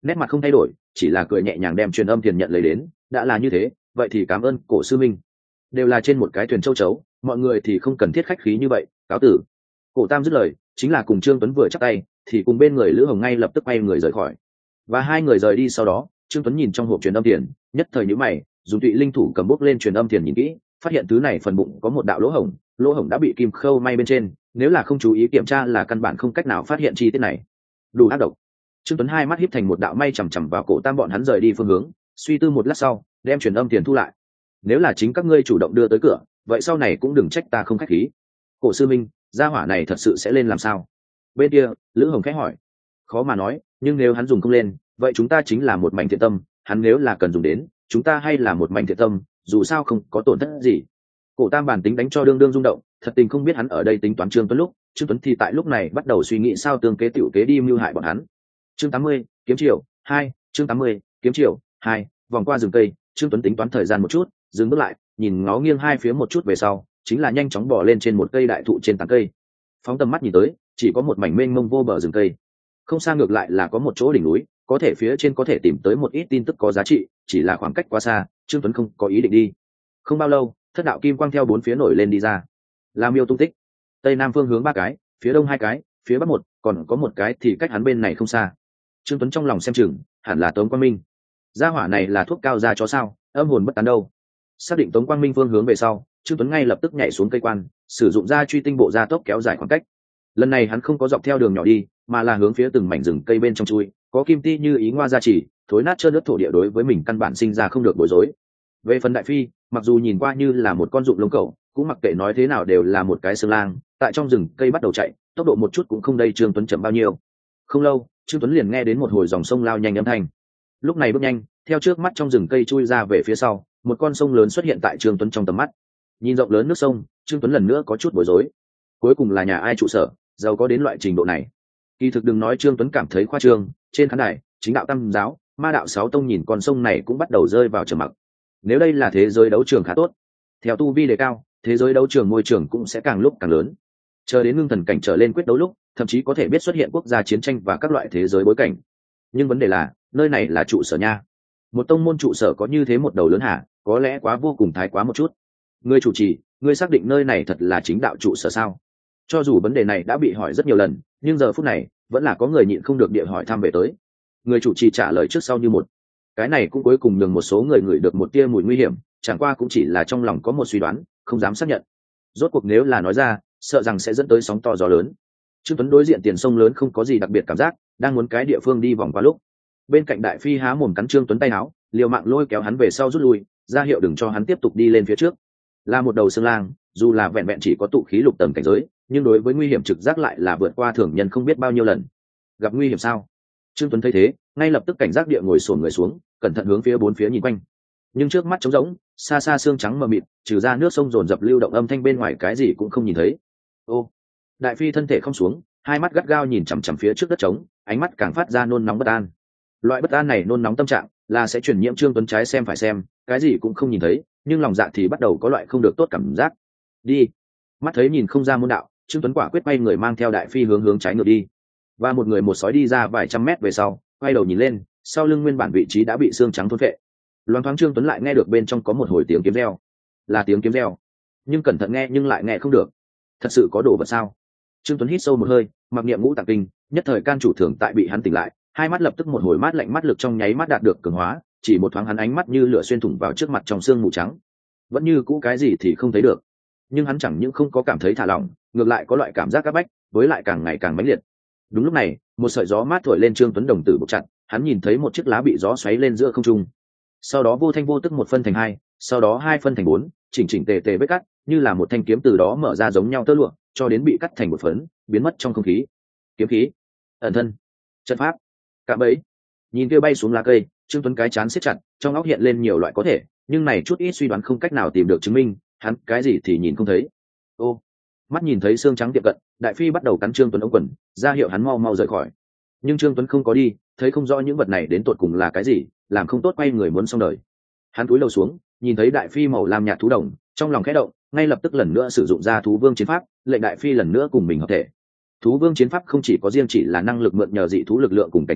nét mặt không thay đổi, chỉ là cười nhẹ nhàng đem truyền âm tiền nhận lấy đến. Đã là như thế, vậy thì cảm ơn cổ sư minh. Đều là trên một cái thuyền châu chấu, mọi người thì không cần thiết khách khí như vậy, cáo tử. Cổ Tam dứt lời, chính là cùng Trương Tuấn vừa chắp tay, thì cùng bên người Lữ Hồng ngay lập tức quay người rời khỏi. Và hai người rời đi sau đó, Trương Tuấn nhìn trong hộp truyền âm tiền, nhất thời nhíu mày, dùng tụy linh thủ cầm bút lên truyền âm tiền nhìn kỹ, phát hiện thứ này phần bụng có một đạo lỗ hổng đã bị kim khâu may bên trên, nếu là không chú ý kiểm tra là căn bản không cách nào phát hiện chi tiết này. Đủ ác độc. Trương Tuấn hai mắt híp thành một đạo may chằm chằm vào Cổ Tam bọn hắn rời đi phương hướng, suy tư một lát sau, đem truyền âm tiền thu lại. Nếu là chính các ngươi chủ động đưa tới cửa, vậy sau này cũng đừng trách ta không khách khí. Cổ sư minh, gia hỏa này thật sự sẽ lên làm sao? Bên kia, Lữ Hồng khẽ hỏi. Khó mà nói, nhưng nếu hắn dùng không lên, vậy chúng ta chính là một mảnh thiện tâm, hắn nếu là cần dùng đến, chúng ta hay là một mảnh thiện tâm, dù sao không có tổn thất gì. Cổ Tam bản tính đánh cho đương đương rung động, thật tình không biết hắn ở đây tính toán Trương Tuấn Trương Tuấn thì tại lúc này bắt đầu suy nghĩ sao tương kế tiểu kế đi mưu hại bọn hắn. Chương 80, kiếm chiều 2, chương 80, kiếm chiều 2, vòng qua rừng cây, Trương Tuấn tính toán thời gian một chút, dừng bước lại, nhìn ngó nghiêng hai phía một chút về sau, chính là nhanh chóng bò lên trên một cây đại thụ trên tán cây. Phóng tầm mắt nhìn tới, chỉ có một mảnh mênh mông vô bờ rừng cây. Không xa ngược lại là có một chỗ đỉnh núi, có thể phía trên có thể tìm tới một ít tin tức có giá trị, chỉ là khoảng cách quá xa, Trương Tuấn không có ý định đi. Không bao lâu, thất đạo kim quang theo bốn phía nổi lên đi ra. Là miêu tung tích. Tây nam phương hướng 3 cái, phía đông 2 cái, phía bắc 1, còn có một cái thì cách hắn bên này không xa. Trương Tuấn trong lòng xem chừng, hẳn là Tống Quang Minh. Gia hỏa này là thuốc cao ra cho sao, âm hồn bất tán đâu. Xác định Tống Quang Minh phương hướng về sau, Trương Tuấn ngay lập tức nhảy xuống cây quan, sử dụng ra truy tinh bộ gia tốc kéo dài khoảng cách. Lần này hắn không có dọc theo đường nhỏ đi, mà là hướng phía từng mảnh rừng cây bên trong chui, có kim ti như ý ngoa gia trì, thối nát trơn nước thổ địa đối với mình căn bản sinh ra không được bối rối. Về phần đại phi, mặc dù nhìn qua như là một con dụng lông cẩu, cũng mặc kệ nói thế nào đều là một cái xương lang, tại trong rừng cây bắt đầu chạy, tốc độ một chút cũng không đây Trương Tuấn chậm bao nhiêu. Không lâu, Trương Tuấn liền nghe đến một hồi dòng sông lao nhanh âm thanh. Lúc này bước nhanh, theo trước mắt trong rừng cây chui ra về phía sau, một con sông lớn xuất hiện tại Trương Tuấn trong tầm mắt. Nhìn rộng lớn nước sông, Trương Tuấn lần nữa có chút bối rối. Cuối cùng là nhà ai trụ sở, giàu có đến loại trình độ này? Kỳ thực đừng nói Trương Tuấn cảm thấy khoa trương, trên khán đài, chính đạo Tam giáo, ma đạo 6 tông nhìn con sông này cũng bắt đầu rơi vào trầm mặc. Nếu đây là thế giới đấu trường khá tốt, theo tu vi đề cao, thế giới đấu trường môi trường cũng sẽ càng lúc càng lớn. Chờ đến ngưng thần cảnh trở lên quyết đấu lúc, thậm chí có thể biết xuất hiện quốc gia chiến tranh và các loại thế giới bối cảnh. Nhưng vấn đề là, nơi này là trụ sở nha. Một tông môn trụ sở có như thế một đầu lớn hả? Có lẽ quá vô cùng thái quá một chút. Ngươi chủ trì, ngươi xác định nơi này thật là chính đạo trụ sở sao? Cho dù vấn đề này đã bị hỏi rất nhiều lần, nhưng giờ phút này vẫn là có người nhịn không được địa hỏi thăm về tới. Người chủ trì trả lời trước sau như một. Cái này cũng cuối cùng nhường một số người ngửi được một tia mùi nguy hiểm, chẳng qua cũng chỉ là trong lòng có một suy đoán, không dám xác nhận. Rốt cuộc nếu là nói ra, sợ rằng sẽ dẫn tới sóng to gió lớn. Trương Tuấn đối diện tiền sông lớn không có gì đặc biệt cảm giác, đang muốn cái địa phương đi vòng qua lúc, bên cạnh đại phi há mồm cắn Trương Tuấn tay áo, liều mạng lôi kéo hắn về sau rút lui, ra hiệu đừng cho hắn tiếp tục đi lên phía trước. Là một đầu xương lang, dù là vẹn vẹn chỉ có tụ khí lục tầng cảnh giới, nhưng đối với nguy hiểm trực giác lại là vượt qua thường nhân không biết bao nhiêu lần. Gặp nguy hiểm sao? Trương Tuấn thấy thế, ngay lập tức cảnh giác địa ngồi xổm người xuống, cẩn thận hướng phía bốn phía nhìn quanh. Nhưng trước mắt trống rỗng, xa xa xương trắng mờ mịt, trừ ra nước sông dồn dập lưu động âm thanh bên ngoài cái gì cũng không nhìn thấy. Ô! Đại phi thân thể không xuống, hai mắt gắt gao nhìn chằm chằm phía trước đất trống, ánh mắt càng phát ra nôn nóng bất an. Loại bất an này nôn nóng tâm trạng là sẽ truyền nhiễm Trương Tuấn trái xem phải xem, cái gì cũng không nhìn thấy, nhưng lòng dạ thì bắt đầu có loại không được tốt cảm giác. Đi! Mắt thấy nhìn không ra môn đạo, Trương Tuấn quả quyết quay người mang theo đại phi hướng trái ngược đi. Và một người một sói đi ra vài trăm mét về sau, quay đầu nhìn lên, sau lưng nguyên bản vị trí đã bị xương trắng thôn phệ. Loáng thoáng Trương Tuấn lại nghe được bên trong có một hồi tiếng kiếm reo. Là tiếng kiếm reo, nhưng cẩn thận nghe nhưng lại nghe không được. Thật sự có đồ vật sao? Trương Tuấn hít sâu một hơi, mặc niệm ngũ tạng kinh, nhất thời can chủ thường tại bị hắn tỉnh lại, hai mắt lập tức một hồi mát lạnh, mắt lực trong nháy mắt đạt được cường hóa, chỉ một thoáng hắn ánh mắt như lửa xuyên thủng vào trước mặt trong xương mù trắng. Vẫn như cũ cái gì thì không thấy được, nhưng hắn chẳng những không có cảm thấy thả lỏng, ngược lại có loại cảm giác áp bách, với lại càng ngày càng mãnh liệt. Đúng lúc này, một sợi gió mát thổi lên Trương Tuấn đồng tử buộc chặt, hắn nhìn thấy một chiếc lá bị gió xoáy lên giữa không trung. Sau đó vô thanh vô tức một phân thành hai, sau đó hai phân thành bốn, chỉnh tề tề vết cắt, như là một thanh kiếm từ đó mở ra giống nhau tơ lụa, cho đến bị cắt thành một phấn, biến mất trong không khí. Kiếm khí, ẩn thân, trận pháp, cạm bẫy. Nhìn kia bay xuống lá cây, Trương Tuấn cái chán siết chặt, trong óc hiện lên nhiều loại có thể, nhưng này chút ít suy đoán không cách nào tìm được chứng minh, hắn cái gì thì nhìn không thấy. Ô, mắt nhìn thấy xương trắng tiệm cận, đại phi bắt đầu cắn Trương Tuấn ống quần, ra hiệu hắn mau mau rời khỏi. Nhưng Trương Tuấn không có đi, thấy không rõ những vật này đến tột cùng là cái gì, làm không tốt quay người muốn xong đời. Hắn cúi đầu xuống, nhìn thấy đại phi màu lam nhạt thú đồng, trong lòng khẽ động, ngay lập tức lần nữa sử dụng ra thú vương chiến pháp, lệnh đại phi lần nữa cùng mình hợp thể. Thú vương chiến pháp không chỉ có riêng chỉ là năng lực mượn nhờ dị thú lực lượng cùng cảnh giới,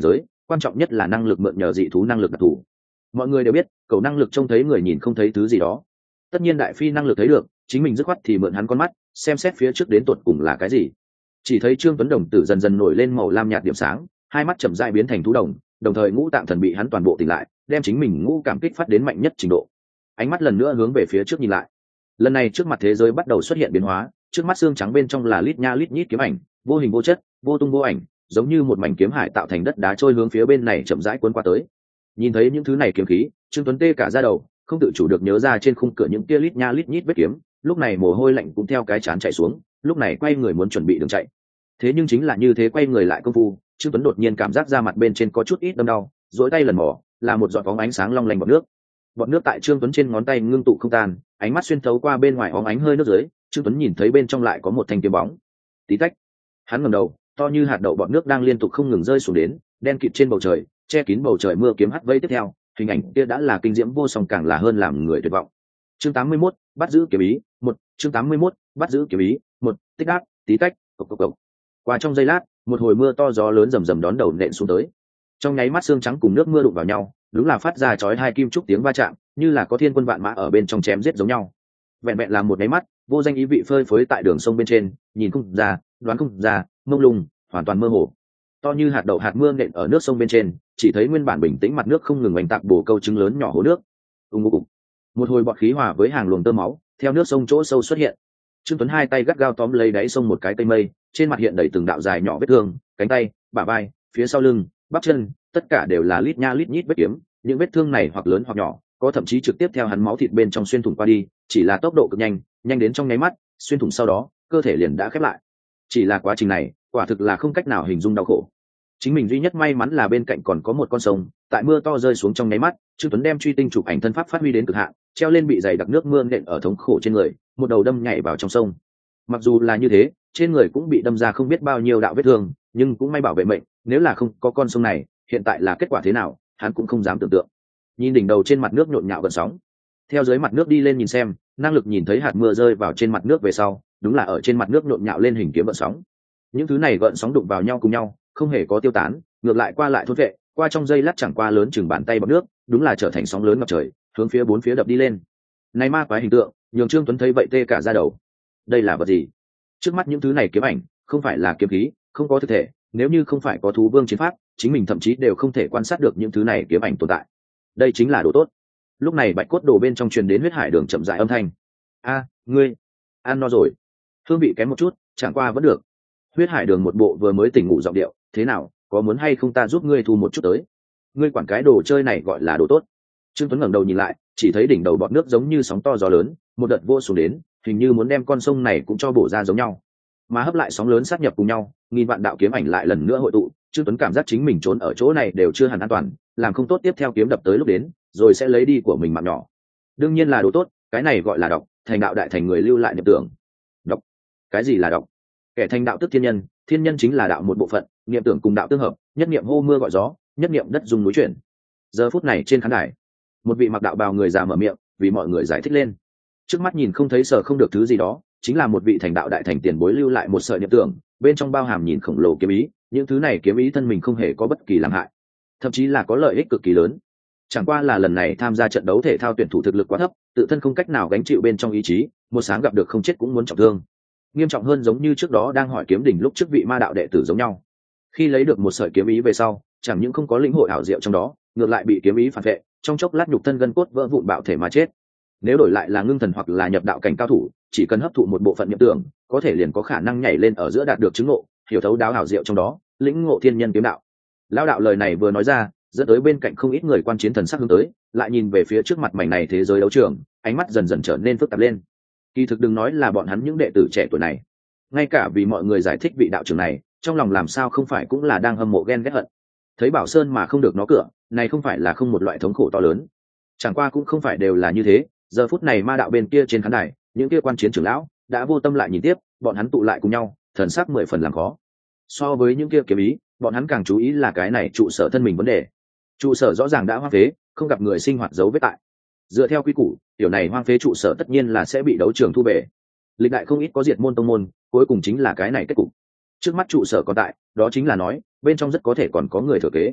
quan trọng nhất là năng lực mượn nhờ dị thú năng lực đặc thù. Mọi người đều biết cầu năng lực trông thấy người nhìn không thấy thứ gì đó, tất nhiên đại phi năng lực thấy được, chính mình dứt khoát thì mượn hắn con mắt xem xét phía trước đến tột cùng là cái gì. Chỉ thấy Trương Tuấn đồng tử dần dần nổi lên màu lam nhạt điểm sáng, hai mắt chậm rãi biến thành thú đồng, đồng thời ngũ tạng thần bị hắn toàn bộ tỉnh lại, đem chính mình ngũ cảm kích phát đến mạnh nhất trình độ. Ánh mắt lần nữa hướng về phía trước nhìn lại, lần này trước mặt thế giới bắt đầu xuất hiện biến hóa, trước mắt xương trắng bên trong là lít nha lít nhít kiếm ảnh, vô hình vô chất, vô tung vô ảnh, giống như một mảnh kiếm hải tạo thành đất đá trôi hướng phía bên này chậm rãi cuốn qua tới. Nhìn thấy những thứ này kiếm khí, Trương Tuấn tê cả da đầu, không tự chủ được nhớ ra trên khung cửa những kia lít nha lít nhít vết kiếm, lúc này mồ hôi lạnh cũng theo cái chán chạy xuống, lúc này quay người muốn chuẩn bị đường chạy. Thế nhưng chính là như thế quay người lại công phu, Trương Tuấn đột nhiên cảm giác da mặt bên trên có chút ít đâm đau, duỗi tay lần mò, là một giọt bóng ánh sáng long lanh bọt nước. Bọt nước tại Trương Tuấn trên ngón tay ngưng tụ không tan, ánh mắt xuyên thấu qua bên ngoài óng ánh hơi nước dưới, Trương Tuấn nhìn thấy bên trong lại có một thanh kiếm bóng. Tí tách. Hắn ngẩng đầu, to như hạt đậu bọt nước đang liên tục không ngừng rơi xuống đến, đen kịt trên bầu trời, che kín bầu trời mưa kiếm hắt vây tiếp theo, hình ảnh kia đã là kinh diễm vô song, càng là hơn làm người tuyệt vọng. Chương 81, bắt giữ kiếm ý, 1, chương 81, bắt giữ kiếm ý, 1, tích đáp, tí tách, cộc cộc cộc. Qua trong giây lát, một hồi mưa to gió lớn rầm rầm đón đầu nện xuống tới. Trong nháy mắt xương trắng cùng nước mưa đụng vào nhau, đúng là phát ra chói hai kim trúc tiếng va chạm, như là có thiên quân vạn mã ở bên trong chém giết giống nhau. Vẹn vẹn làm một nháy mắt, vô danh ý vị phơi phới tại đường sông bên trên, nhìn không ra, đoán không ra, mông lung, hoàn toàn mơ hồ. To như hạt đậu hạt mưa nện ở nước sông bên trên, chỉ thấy nguyên bản bình tĩnh mặt nước không ngừng oanh tạc bổ câu trứng lớn nhỏ hố nước. Ùng. Một hồi bọt khí hòa với hàng luồng tơ máu theo nước sông chỗ sâu xuất hiện. Trương Tuấn hai tay gắt gao tóm lấy đáy sông một cái cây mây, trên mặt hiện đầy từng đạo dài nhỏ vết thương, cánh tay, bả vai, phía sau lưng, bắp chân, tất cả đều là lít nha lít nhít vết kiếm. Những vết thương này hoặc lớn hoặc nhỏ, có thậm chí trực tiếp theo hắn máu thịt bên trong xuyên thủng qua đi, chỉ là tốc độ cực nhanh, nhanh đến trong nháy mắt, xuyên thủng sau đó, cơ thể liền đã khép lại. Chỉ là quá trình này, quả thực là không cách nào hình dung đau khổ. Chính mình duy nhất may mắn là bên cạnh còn có một con sông, tại mưa to rơi xuống trong nháy mắt, Trương Tuấn đem truy tinh chụp ảnh thân pháp phát huy đến cực hạn, treo lên bị dày đặc nước mưa nện ở thống khổ trên người, một đầu đâm nhảy vào trong sông. Mặc dù là như thế, trên người cũng bị đâm ra không biết bao nhiêu đạo vết thương, nhưng cũng may bảo vệ mệnh, nếu là không có con sông này, hiện tại là kết quả thế nào, hắn cũng không dám tưởng tượng. Nhìn đỉnh đầu trên mặt nước nhộn nhạo gợn sóng, theo dưới mặt nước đi lên nhìn xem, năng lực nhìn thấy hạt mưa rơi vào trên mặt nước về sau, đúng là ở trên mặt nước nhộn nhạo lên hình kiếm gợn sóng. Những thứ này gợn sóng đụng vào nhau cùng nhau, không hề có tiêu tán, ngược lại qua lại thốt vệ, qua trong giây lát chẳng qua lớn chừng bàn tay bọt nước, đúng là trở thành sóng lớn ngập trời, hướng phía bốn phía đập đi lên. Này ma quái hình tượng, nhường Trương Tuấn thấy vậy tê cả da đầu. Đây là vật gì? Trước mắt những thứ này kiếm ảnh, không phải là kiếm khí, không có thực thể, nếu như không phải có thú vương chiến pháp, chính mình thậm chí đều không thể quan sát được những thứ này kiếm ảnh tồn tại. Đây chính là đồ tốt. Lúc này bạch cốt đồ bên trong truyền đến huyết hải đường chậm rãi âm thanh. A, ngươi ăn no rồi? Hương vị kém một chút, chẳng qua vẫn được. Huyết hải đường một bộ vừa mới tỉnh ngủ giọng điệu, thế nào, có muốn hay không ta giúp ngươi thu một chút tới? Ngươi quản cái đồ chơi này gọi là đồ tốt? Trương Tuấn ngẩng đầu nhìn lại, chỉ thấy đỉnh đầu bọt nước giống như sóng to gió lớn, một đợt vô xuống đến, hình như muốn đem con sông này cũng cho bổ ra giống nhau. Mà hấp lại sóng lớn sát nhập cùng nhau, nghìn vạn đạo kiếm ảnh lại lần nữa hội tụ. Trương Tuấn cảm giác chính mình trốn ở chỗ này đều chưa hẳn an toàn, làm không tốt tiếp theo kiếm đập tới lúc đến, rồi sẽ lấy đi của mình mạng nhỏ. Đương nhiên là đồ tốt, cái này gọi là độc, thành đạo đại thành người lưu lại niệm tưởng. Độc? Cái gì là độc? Kẻ thành đạo tức thiên nhân, thiên nhân chính là đạo một bộ phận, niệm tưởng cùng đạo tương hợp, nhất niệm hô mưa gọi gió, nhất niệm đất dung núi chuyển. Giờ phút này trên khán đài, một vị mặc đạo bào người già mở miệng, vì mọi người giải thích lên. Trước mắt nhìn không thấy sợ không được thứ gì đó, chính là một vị thành đạo đại thành tiền bối lưu lại một sợi niệm tưởng, bên trong bao hàm nhìn khổng lồ kiếm ý, những thứ này kiếm ý thân mình không hề có bất kỳ làm hại, thậm chí là có lợi ích cực kỳ lớn. Chẳng qua là lần này tham gia trận đấu thể thao tuyển thủ thực lực quá thấp, tự thân không cách nào gánh chịu bên trong ý chí, một sáng gặp được không chết cũng muốn trọng thương. Nghiêm trọng hơn giống như trước đó đang hỏi kiếm đỉnh lúc trước vị ma đạo đệ tử giống nhau. Khi lấy được một sợi kiếm ý về sau, chẳng những không có lĩnh hội ảo diệu trong đó, ngược lại bị kiếm ý phản vệ, trong chốc lát nhục thân gân cốt vỡ vụn bạo thể mà chết. Nếu đổi lại là ngưng thần hoặc là nhập đạo cảnh cao thủ, chỉ cần hấp thụ một bộ phận niệm tưởng, có thể liền có khả năng nhảy lên ở giữa đạt được chứng ngộ, hiểu thấu đáo ảo diệu trong đó, lĩnh ngộ thiên nhân kiếm đạo. Lão đạo lời này vừa nói ra, dẫn tới bên cạnh không ít người quan chiến thần sắc hướng tới, lại nhìn về phía trước mặt mảnh này thế giới đấu trường, ánh mắt dần dần trở nên phức tạp lên. Kỳ thực đừng nói là bọn hắn những đệ tử trẻ tuổi này, ngay cả vì mọi người giải thích vị đạo trưởng này, trong lòng làm sao không phải cũng là đang hâm mộ ghen ghét hận. Thấy Bảo Sơn mà không được nó cửa, này không phải là không một loại thống khổ to lớn. Chẳng qua cũng không phải đều là như thế, giờ phút này ma đạo bên kia trên khán đài, những kia quan chiến trưởng lão đã vô tâm lại nhìn tiếp, bọn hắn tụ lại cùng nhau, thần sắc 10 phần làm khó. So với những kia kiếm ý, bọn hắn càng chú ý là cái này trụ sở thân mình vấn đề. Trụ sở rõ ràng đã hoang phế, không gặp người sinh hoạt dấu vết tại. Dựa theo quy củ, điều này hoang phế trụ sở tất nhiên là sẽ bị đấu trường thu về. Lịch đại không ít có diệt môn tông môn, cuối cùng chính là cái này kết cục. Trước mắt trụ sở còn tại, đó chính là nói, bên trong rất có thể còn có người thừa kế.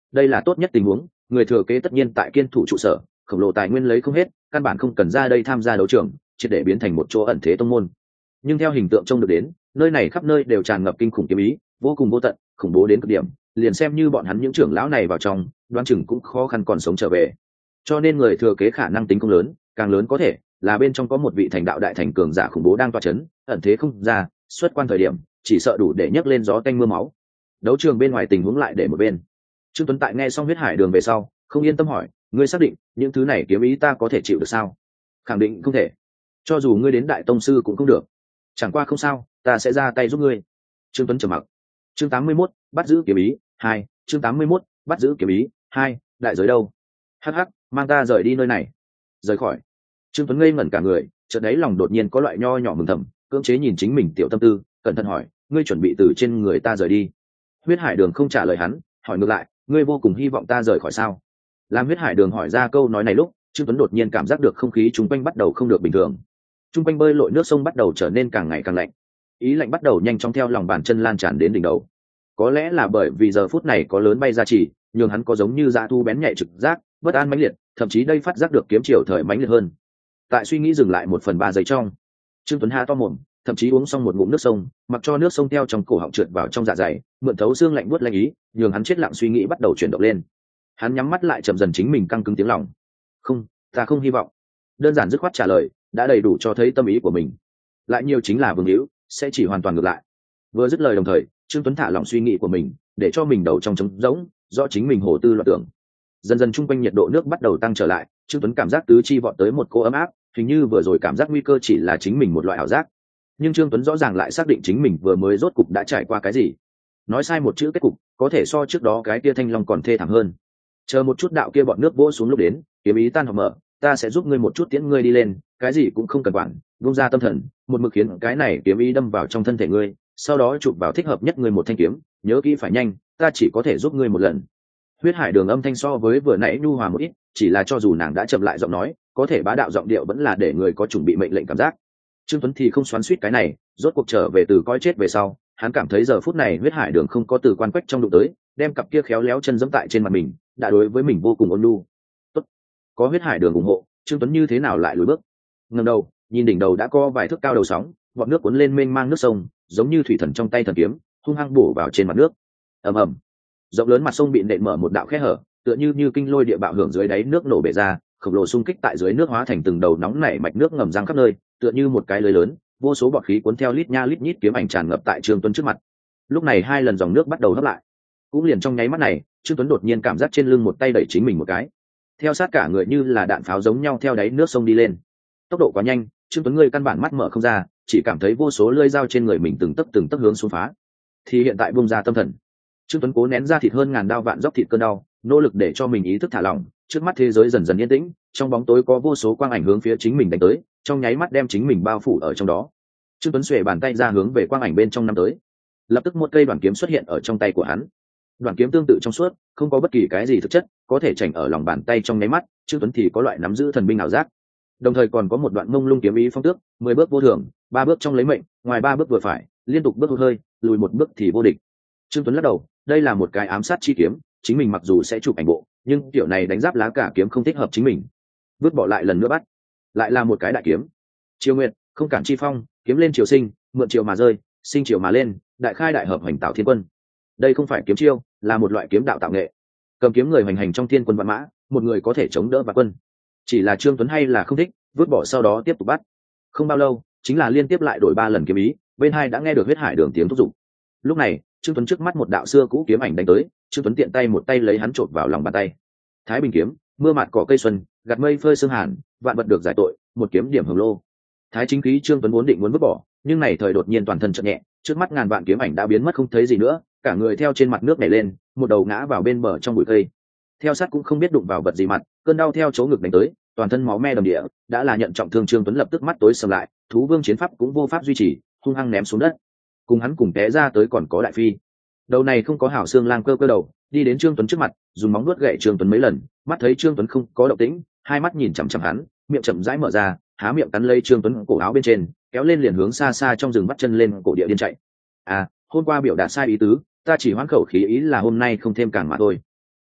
đây là tốt nhất tình huống, người thừa kế tất nhiên tại kiên thủ trụ sở, khổng lồ tài nguyên lấy không hết, căn bản không cần ra đây tham gia đấu trường, triệt để biến thành một chỗ ẩn thế tông môn. Nhưng theo hình tượng trông được đến, nơi này khắp nơi đều tràn ngập kinh khủng kiếm ý, vô cùng vô tận, khủng bố đến cực điểm, liền xem như bọn hắn những trưởng lão này vào trong, đoán chừng cũng khó khăn còn sống trở về. Cho nên người thừa kế khả năng tính không lớn, càng lớn có thể là bên trong có một vị thành đạo đại thành cường giả khủng bố đang toa chấn, ẩn thế không ra, xuất quan thời điểm chỉ sợ đủ để nhấc lên gió tanh mưa máu. Đấu trường bên ngoài tình huống lại để một bên. Trương Tuấn tại nghe xong huyết hải đường về sau, không yên tâm hỏi, ngươi xác định những thứ này kiếm ý ta có thể chịu được sao? Khẳng định không thể. Cho dù ngươi đến đại tông sư cũng không được. Chẳng qua không sao, ta sẽ ra tay giúp ngươi. Trương Tuấn trầm mặc. Chương 81, bắt giữ kiếm ý 2, chương 81, bắt giữ kiếm ý 2, đại giới đâu? Hắc hắc, mang ta rời đi nơi này. Rời khỏi. Trương Tuấn ngây ngẩn cả người, chợt đấy lòng đột nhiên có loại nho nhỏ mừng thầm, cưỡng chế nhìn chính mình tiểu tâm tư, cẩn thận hỏi, ngươi chuẩn bị từ trên người ta rời đi? Huyết hải đường không trả lời hắn, hỏi ngược lại, ngươi vô cùng hy vọng ta rời khỏi sao? Làm huyết hải đường hỏi ra câu nói này lúc, Trương Tuấn đột nhiên cảm giác được không khí chung quanh bắt đầu không được bình thường. Chung quanh bơi lội nước sông bắt đầu trở nên càng ngày càng lạnh, ý lạnh bắt đầu nhanh chóng theo lòng bàn chân lan tràn đến đỉnh đầu. Có lẽ là bởi vì giờ phút này có lớn bay ra chỉ, nhưng hắn có giống như dã thu bén nhạy trực giác, bất an mãnh liệt, thậm chí đây phát giác được kiếm chiều thời mãnh liệt hơn. Tại suy nghĩ dừng lại 1/3 giây trong, Trương Tuấn há to mồm, thậm chí uống xong một ngụm nước sông, mặc cho nước sông theo trong cổ họng trượt vào trong dạ dày, mượn thấu xương lạnh buốt lạnh ý, nhường hắn chết lặng suy nghĩ bắt đầu chuyển động lên. Hắn nhắm mắt lại chậm dần chính mình căng cứng tiếng lòng. Không, ta không hy vọng. Đơn giản dứt khoát trả lời, đã đầy đủ cho thấy tâm ý của mình. Lại nhiều chính là vương hữu, sẽ chỉ hoàn toàn ngược lại. Vừa dứt lời đồng thời, Trương Tuấn thả lỏng suy nghĩ của mình, để cho mình đầu trong trống rỗng, do chính mình hồ tư loạn tưởng. Dần dần chung quanh nhiệt độ nước bắt đầu tăng trở lại, Trương Tuấn cảm giác tứ chi vọt tới một cô ấm áp, hình như vừa rồi cảm giác nguy cơ chỉ là chính mình một loại ảo giác. Nhưng Trương Tuấn rõ ràng lại xác định chính mình vừa mới rốt cục đã trải qua cái gì. Nói sai một chữ kết cục, có thể so trước đó cái kia thanh long còn thê thảm hơn. Chờ một chút đạo kia bọn nước vỗ xuống lúc đến, kiếm ý tan hoặc mở, ta sẽ giúp ngươi một chút tiễn ngươi đi lên, cái gì cũng không cần quản, buông ra tâm thần, một mực khiến cái này kiếm ý đâm vào trong thân thể ngươi, sau đó chụp vào thích hợp nhất ngươi một thanh kiếm, nhớ kỹ phải nhanh, ta chỉ có thể giúp ngươi một lần. Huyết hải đường âm thanh so với vừa nãy nhu hòa một ít, chỉ là cho dù nàng đã chậm lại giọng nói, có thể bá đạo giọng điệu vẫn là để người có chuẩn bị mệnh lệnh cảm giác. Trương Tuấn thì không xoắn xuýt cái này, rốt cuộc trở về từ coi chết về sau, hắn cảm thấy giờ phút này huyết hải đường không có từ quan quách trong đụng tới, đem cặp kia khéo léo chân giẫm tại trên mặt mình, đã đối với mình vô cùng ôn nhu. Tốt, có huyết hải đường ủng hộ, Trương Tuấn như thế nào lại lùi bước? Ngẩng đầu, nhìn đỉnh đầu đã có vài thước cao đầu sóng, bọt nước cuốn lên mênh mang nước sông, giống như thủy thần trong tay thần kiếm, hung hăng bổ vào trên mặt nước. Ầm ầm, rộng lớn mặt sông bị nện mở một đạo khe hở, tựa như kinh lôi địa bạo hưởng dưới đáy nước nổ bể ra, khổng lồ xung kích tại dưới nước hóa thành từng đầu nóng nảy mạch nước ngầm giăng khắp nơi, tựa như một cái lưới lớn, vô số bọt khí cuốn theo lít nha lít nhít kiếm ảnh tràn ngập tại Trương Tuấn trước mặt. Lúc này hai lần dòng nước bắt đầu hấp lại, cũng liền trong nháy mắt này, Trương Tuấn đột nhiên cảm giác trên lưng một tay đẩy chính mình một cái, theo sát cả người như là đạn pháo giống nhau theo đáy nước sông đi lên. Tốc độ quá nhanh, Trương Tuấn ngươi căn bản mắt mở không ra, chỉ cảm thấy vô số lưỡi dao trên người mình từng tấc hướng xuống phá. Thì hiện tại buông ra tâm thần, Trương Tuấn cố nén ra thịt hơn ngàn đao vạn dốc thịt cơn đau, nỗ lực để cho mình ý thức thả lỏng. Trước mắt thế giới dần dần yên tĩnh, trong bóng tối có vô số quang ảnh hướng phía chính mình đánh tới, trong nháy mắt đem chính mình bao phủ ở trong đó. Trương Tuấn xuề bàn tay ra hướng về quang ảnh bên trong năm tới, lập tức một cây đoạn kiếm xuất hiện ở trong tay của hắn. Đoạn kiếm tương tự trong suốt, không có bất kỳ cái gì thực chất, có thể chảnh ở lòng bàn tay trong nháy mắt. Trương Tuấn thì có loại nắm giữ thần binh ảo giác, đồng thời còn có một đoạn mông lung kiếm ý phong tước, 10 bước vô thường, 3 bước trong lấy mệnh, ngoài 3 bước vừa phải, liên tục bước hụt hơi, lùi một bước thì vô địch. Trương Tuấn lắc đầu, đây là một cái ám sát chi kiếm, chính mình mặc dù sẽ chụp ảnh bộ, nhưng kiểu này đánh giáp lá cả kiếm không thích hợp chính mình. Vứt bỏ lại lần nữa bắt, lại là một cái đại kiếm. Chiêu nguyệt, không cản chi phong, kiếm lên chiều sinh, mượn chiều mà rơi, sinh chiều mà lên, đại khai đại hợp hoành tạo thiên quân. Đây không phải kiếm chiêu, là một loại kiếm đạo tạo nghệ. Cầm kiếm người hoành hành trong thiên quân vạn mã, một người có thể chống đỡ vạn quân. Chỉ là Trương Tuấn hay là không thích, vứt bỏ sau đó tiếp tục bắt. Không bao lâu, chính là liên tiếp lại đổi 3 lần kiếm ý, bên hai đã nghe được huyết hải đường tiếng thúc giục. Lúc này, Trương Tuấn trước mắt một đạo xưa cũ kiếm ảnh đánh tới, Trương Tuấn tiện tay một tay lấy hắn trộn vào lòng bàn tay. Thái Bình kiếm, mưa mạt cỏ cây xuân, gặt mây phơi sương hàn, vạn vật được giải tội, một kiếm điểm hồng lô. Thái chính khí Trương Tuấn vốn định muốn vứt bỏ, nhưng này thời đột nhiên toàn thân chợt nhẹ, trước mắt ngàn vạn kiếm ảnh đã biến mất không thấy gì nữa, cả người theo trên mặt nước nhảy lên, một đầu ngã vào bên bờ trong bụi cây. Theo sát cũng không biết đụng vào vật gì mặt, cơn đau theo chỗ ngực đánh tới, toàn thân máu me đầm địa, đã là nhận trọng thương Trương Tuấn lập tức mắt tối sầm lại, thú vương chiến pháp cũng vô pháp duy trì, hung hăng ném xuống đất. Cùng hắn cùng té ra tới còn có đại phi. Đầu này không có hảo xương lang cơ đầu, đi đến Trương Tuấn trước mặt, dùng móng nuốt gậy Trương Tuấn mấy lần, mắt thấy Trương Tuấn không có động tĩnh, hai mắt nhìn chằm chằm hắn, miệng chậm rãi mở ra, há miệng cắn lấy Trương Tuấn cổ áo bên trên, kéo lên liền hướng xa xa trong rừng bắt chân lên cổ địa điên chạy. À, hôm qua biểu đạt sai ý tứ, ta chỉ hoán khẩu khí ý là hôm nay không thêm càng mà thôi.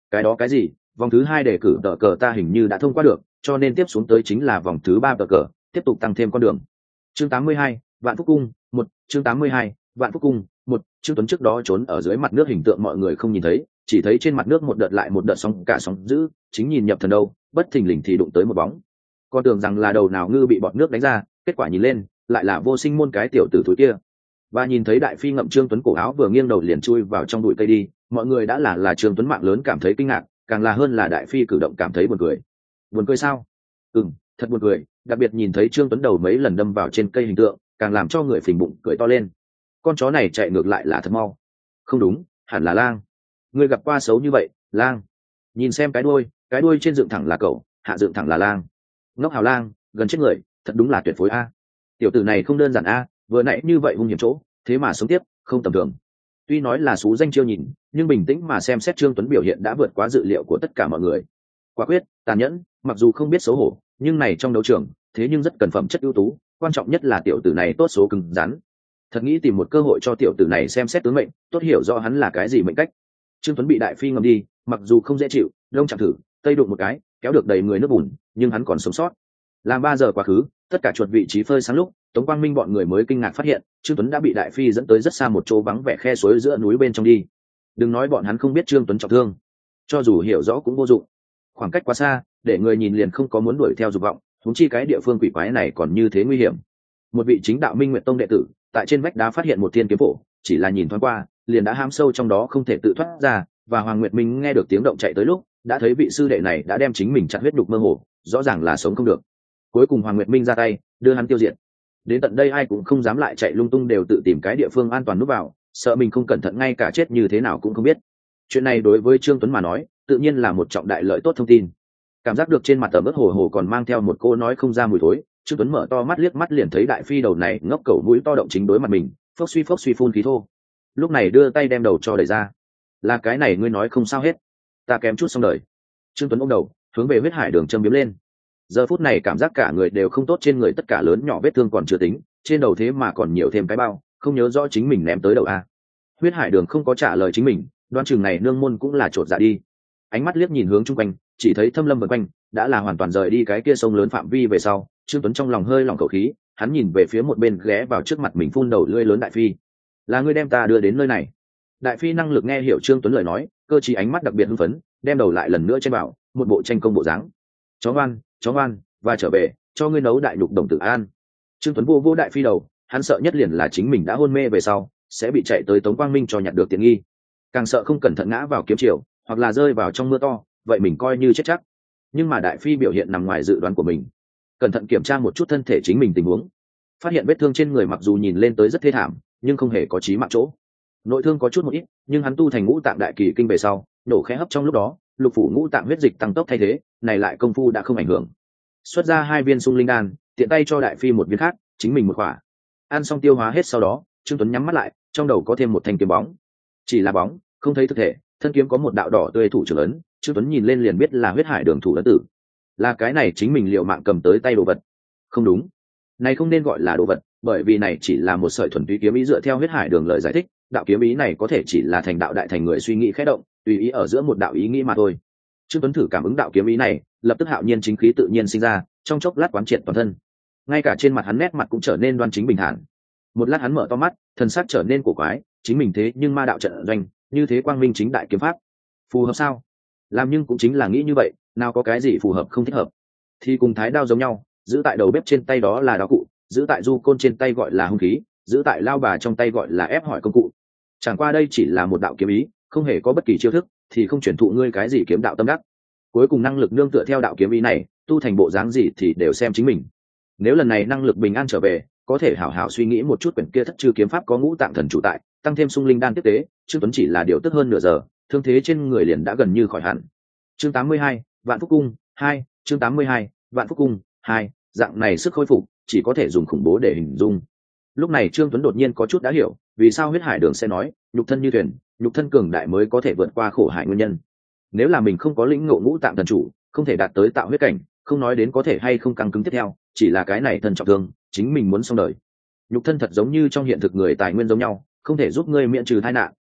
Cái đó cái gì? Vòng thứ 2 đề cử tờ cờ ta hình như đã thông qua được, cho nên tiếp xuống tới chính là vòng thứ 3 tờ cờ, tiếp tục tăng thêm con đường. Chương 82, Vạn Phúc Cung, 1, chương 82, Vạn Phúc Cung, 1, Trương Tuấn trước đó trốn ở dưới mặt nước hình tượng mọi người không nhìn thấy, chỉ thấy trên mặt nước một đợt lại một đợt sóng cả sóng dữ, chính nhìn nhập thần đâu, bất thình lình thì đụng tới một bóng. Con tưởng rằng là đầu nào ngư bị bọt nước đánh ra, kết quả nhìn lên, lại là Vô Sinh môn cái tiểu tử thúi kia. Và nhìn thấy đại phi ngậm Trương Tuấn cổ áo vừa nghiêng đầu liền chui vào trong bụi cây đi, mọi người đã là Trương Tuấn mạng lớn cảm thấy kinh ngạc, càng là hơn là đại phi cử động cảm thấy buồn cười. Buồn cười sao? Thật buồn cười, đặc biệt nhìn thấy Trương Tuấn đầu mấy lần đâm vào trên cây hình tượng, càng làm cho người phình bụng cười to lên. Con chó này chạy ngược lại là thật mau. Không đúng, hẳn là lang. Ngươi gặp qua xấu như vậy, lang. Nhìn xem cái đuôi trên dựng thẳng là cậu, hạ dựng thẳng là lang. Ngốc hào lang, gần chết người, thật đúng là tuyệt phối a. Tiểu tử này không đơn giản a, vừa nãy như vậy hung hiểm chỗ, thế mà sống tiếp, không tầm thường. Tuy nói là xú danh chiêu nhìn, nhưng bình tĩnh mà xem xét Trương Tuấn biểu hiện đã vượt quá dự liệu của tất cả mọi người. Quả quyết, tàn nhẫn, mặc dù không biết xấu hổ, nhưng này trong đấu trường, thế nhưng rất cần phẩm chất ưu tú, quan trọng nhất là tiểu tử này tốt số cứng rắn. Thật nghĩ tìm một cơ hội cho tiểu tử này xem xét tướng mệnh, tốt hiểu rõ hắn là cái gì mệnh cách. Trương Tuấn bị đại phi ngầm đi, mặc dù không dễ chịu, đông chạm thử, tây đụng một cái, kéo được đầy người nước bùn, nhưng hắn còn sống sót. Làm 3 giờ quá khứ, tất cả chuột vị trí phơi sáng lúc, Tống Quang Minh bọn người mới kinh ngạc phát hiện, Trương Tuấn đã bị đại phi dẫn tới rất xa một chỗ vắng vẻ khe suối giữa núi bên trong đi. Đừng nói bọn hắn không biết Trương Tuấn trọng thương, cho dù hiểu rõ cũng vô dụng. Khoảng cách quá xa, để người nhìn liền không có muốn đuổi theo dục vọng, huống chi cái địa phương quỷ quái này còn như thế nguy hiểm. Một vị chính đạo Minh Nguyệt Tông đệ tử, tại trên vách đá phát hiện một thiên kiếm phổ, chỉ là nhìn thoáng qua, liền đã hám sâu trong đó không thể tự thoát ra, và Hoàng Nguyệt Minh nghe được tiếng động chạy tới lúc, đã thấy vị sư đệ này đã đem chính mình chặt huyết đục mơ hồ, rõ ràng là sống không được. Cuối cùng Hoàng Nguyệt Minh ra tay, đưa hắn tiêu diệt. Đến tận đây ai cũng không dám lại chạy lung tung, đều tự tìm cái địa phương an toàn núp vào, sợ mình không cẩn thận ngay cả chết như thế nào cũng không biết. Chuyện này đối với Trương Tuấn mà nói, tự nhiên là một trọng đại lợi tốt thông tin. Cảm giác được trên mặt tờ ớt hồ hồ còn mang theo một cô nói không ra mùi thối, Trương Tuấn mở to mắt liếc mắt liền thấy đại phi đầu này ngốc cẩu mũi to động chính đối mặt mình, phốc suy phun khí thô. Lúc này đưa tay đem đầu cho đẩy ra. Là cái này ngươi nói không sao hết, ta kém chút xong đời. Trương Tuấn ôm đầu, hướng về huyết hải đường châm biếm lên. Giờ phút này cảm giác cả người đều không tốt, trên người tất cả lớn nhỏ vết thương còn chưa tính, trên đầu thế mà còn nhiều thêm cái bao, không nhớ rõ chính mình ném tới đầu a. Huyết hải đường không có trả lời chính mình, đoan chừng này nương môn cũng là chột dạ đi. Ánh mắt liếc nhìn hướng chung quanh, chỉ thấy thâm lâm vần quanh đã là hoàn toàn rời đi cái kia sông lớn phạm vi về sau. Trương Tuấn trong lòng hơi lỏng khẩu khí, hắn nhìn về phía một bên ghé vào trước mặt mình phun đầu lưỡi lớn đại phi. Là ngươi đem ta đưa đến nơi này? Đại phi năng lực nghe hiểu Trương Tuấn lời nói, cơ trí ánh mắt đặc biệt hưng phấn, đem đầu lại lần nữa trên bảo một bộ tranh công bộ dáng. Chó ngoan, và trở về cho ngươi nấu đại nhục đồng tử an. Trương Tuấn vô đại phi đầu, hắn sợ nhất liền là chính mình đã hôn mê về sau sẽ bị chạy tới Tống Quang Minh cho nhặt được tiện nghi, càng sợ không cẩn thận ngã vào kiếm chiều hoặc là rơi vào trong mưa to, vậy mình coi như chết chắc. Nhưng mà đại phi biểu hiện nằm ngoài dự đoán của mình, cẩn thận kiểm tra một chút thân thể chính mình tình huống, phát hiện vết thương trên người mặc dù nhìn lên tới rất thê thảm, nhưng không hề có chí mạng chỗ. Nội thương có chút một ít, nhưng hắn tu thành ngũ tạng đại kỳ kinh về sau, nổ khẽ hấp trong lúc đó, lục phủ ngũ tạng huyết dịch tăng tốc thay thế, này lại công phu đã không ảnh hưởng. Xuất ra 2 viên sung linh đan, tiện tay cho đại phi một viên khác, chính mình một quả. Ăn xong tiêu hóa hết sau đó, Trương Tuấn nhắm mắt lại, trong đầu có thêm một thanh kiếm bóng. Chỉ là bóng, không thấy thực thể, thân kiếm có một đạo đỏ tươi thủ trưởng ấn, Trương Tuấn nhìn lên liền biết là huyết hải đường thủ ấn tử. Là cái này chính mình liệu mạng cầm tới tay đồ vật. Không đúng, này không nên gọi là đồ vật, bởi vì này chỉ là một sợi thuần túy kiếm ý, dựa theo huyết hải đường lời giải thích, đạo kiếm ý này có thể chỉ là thành đạo đại thành người suy nghĩ khẽ động, tùy ý ở giữa một đạo ý nghĩ mà thôi. Trương Tuấn thử cảm ứng đạo kiếm ý này, lập tức hạo nhiên chính khí tự nhiên sinh ra, trong chốc lát quán triệt toàn thân, ngay cả trên mặt hắn nét mặt cũng trở nên đoan chính bình thản. Một lát hắn mở to mắt, thần sắc trở nên cổ quái, chính mình thế nhưng ma đạo trận doanh, như thế quang minh chính đại kiếm pháp, phù hợp sao? Làm nhưng cũng chính là nghĩ như vậy, nào có cái gì phù hợp không thích hợp. Thì cùng thái đao giống nhau, giữ tại đầu bếp trên tay đó là đao cụ, giữ tại du côn trên tay gọi là hung khí, giữ tại lao bà trong tay gọi là ép hỏi công cụ. Chẳng qua đây chỉ là một đạo kiếm ý, không hề có bất kỳ chiêu thức, thì không truyền thụ ngươi cái gì kiếm đạo tâm đắc. Cuối cùng năng lực nương tựa theo đạo kiếm ý này, tu thành bộ dáng gì thì đều xem chính mình. Nếu lần này năng lực bình an trở về, có thể hảo hảo suy nghĩ một chút, quyển kia thất trừ kiếm pháp có ngũ tạng thần chủ tại, tăng thêm sung linh đan tiếp tế, Trương Tuấn chỉ là điều tức hơn nửa giờ, thương thế trên người liền đã gần như khỏi hẳn. Chương 82, Vạn Phúc Cung 2, chương 82, Vạn Phúc Cung 2, dạng này sức khôi phục chỉ có thể dùng khủng bố để hình dung. Lúc này Trương Tuấn đột nhiên có chút đã hiểu, vì sao huyết hải đường sẽ nói, nhục thân như thuyền, nhục thân cường đại mới có thể vượt qua khổ hải nguyên nhân. Nếu là mình không có lĩnh ngộ ngũ tạng thần chủ, không thể đạt tới tạo huyết cảnh, không nói đến có thể hay không căng cứng tiếp theo, chỉ là cái này thân trọng thương, chính mình muốn xong đời. Nhục thân thật giống như trong hiện thực người tài nguyên giống nhau, không thể giúp ngươi miễn trừ tai nạn,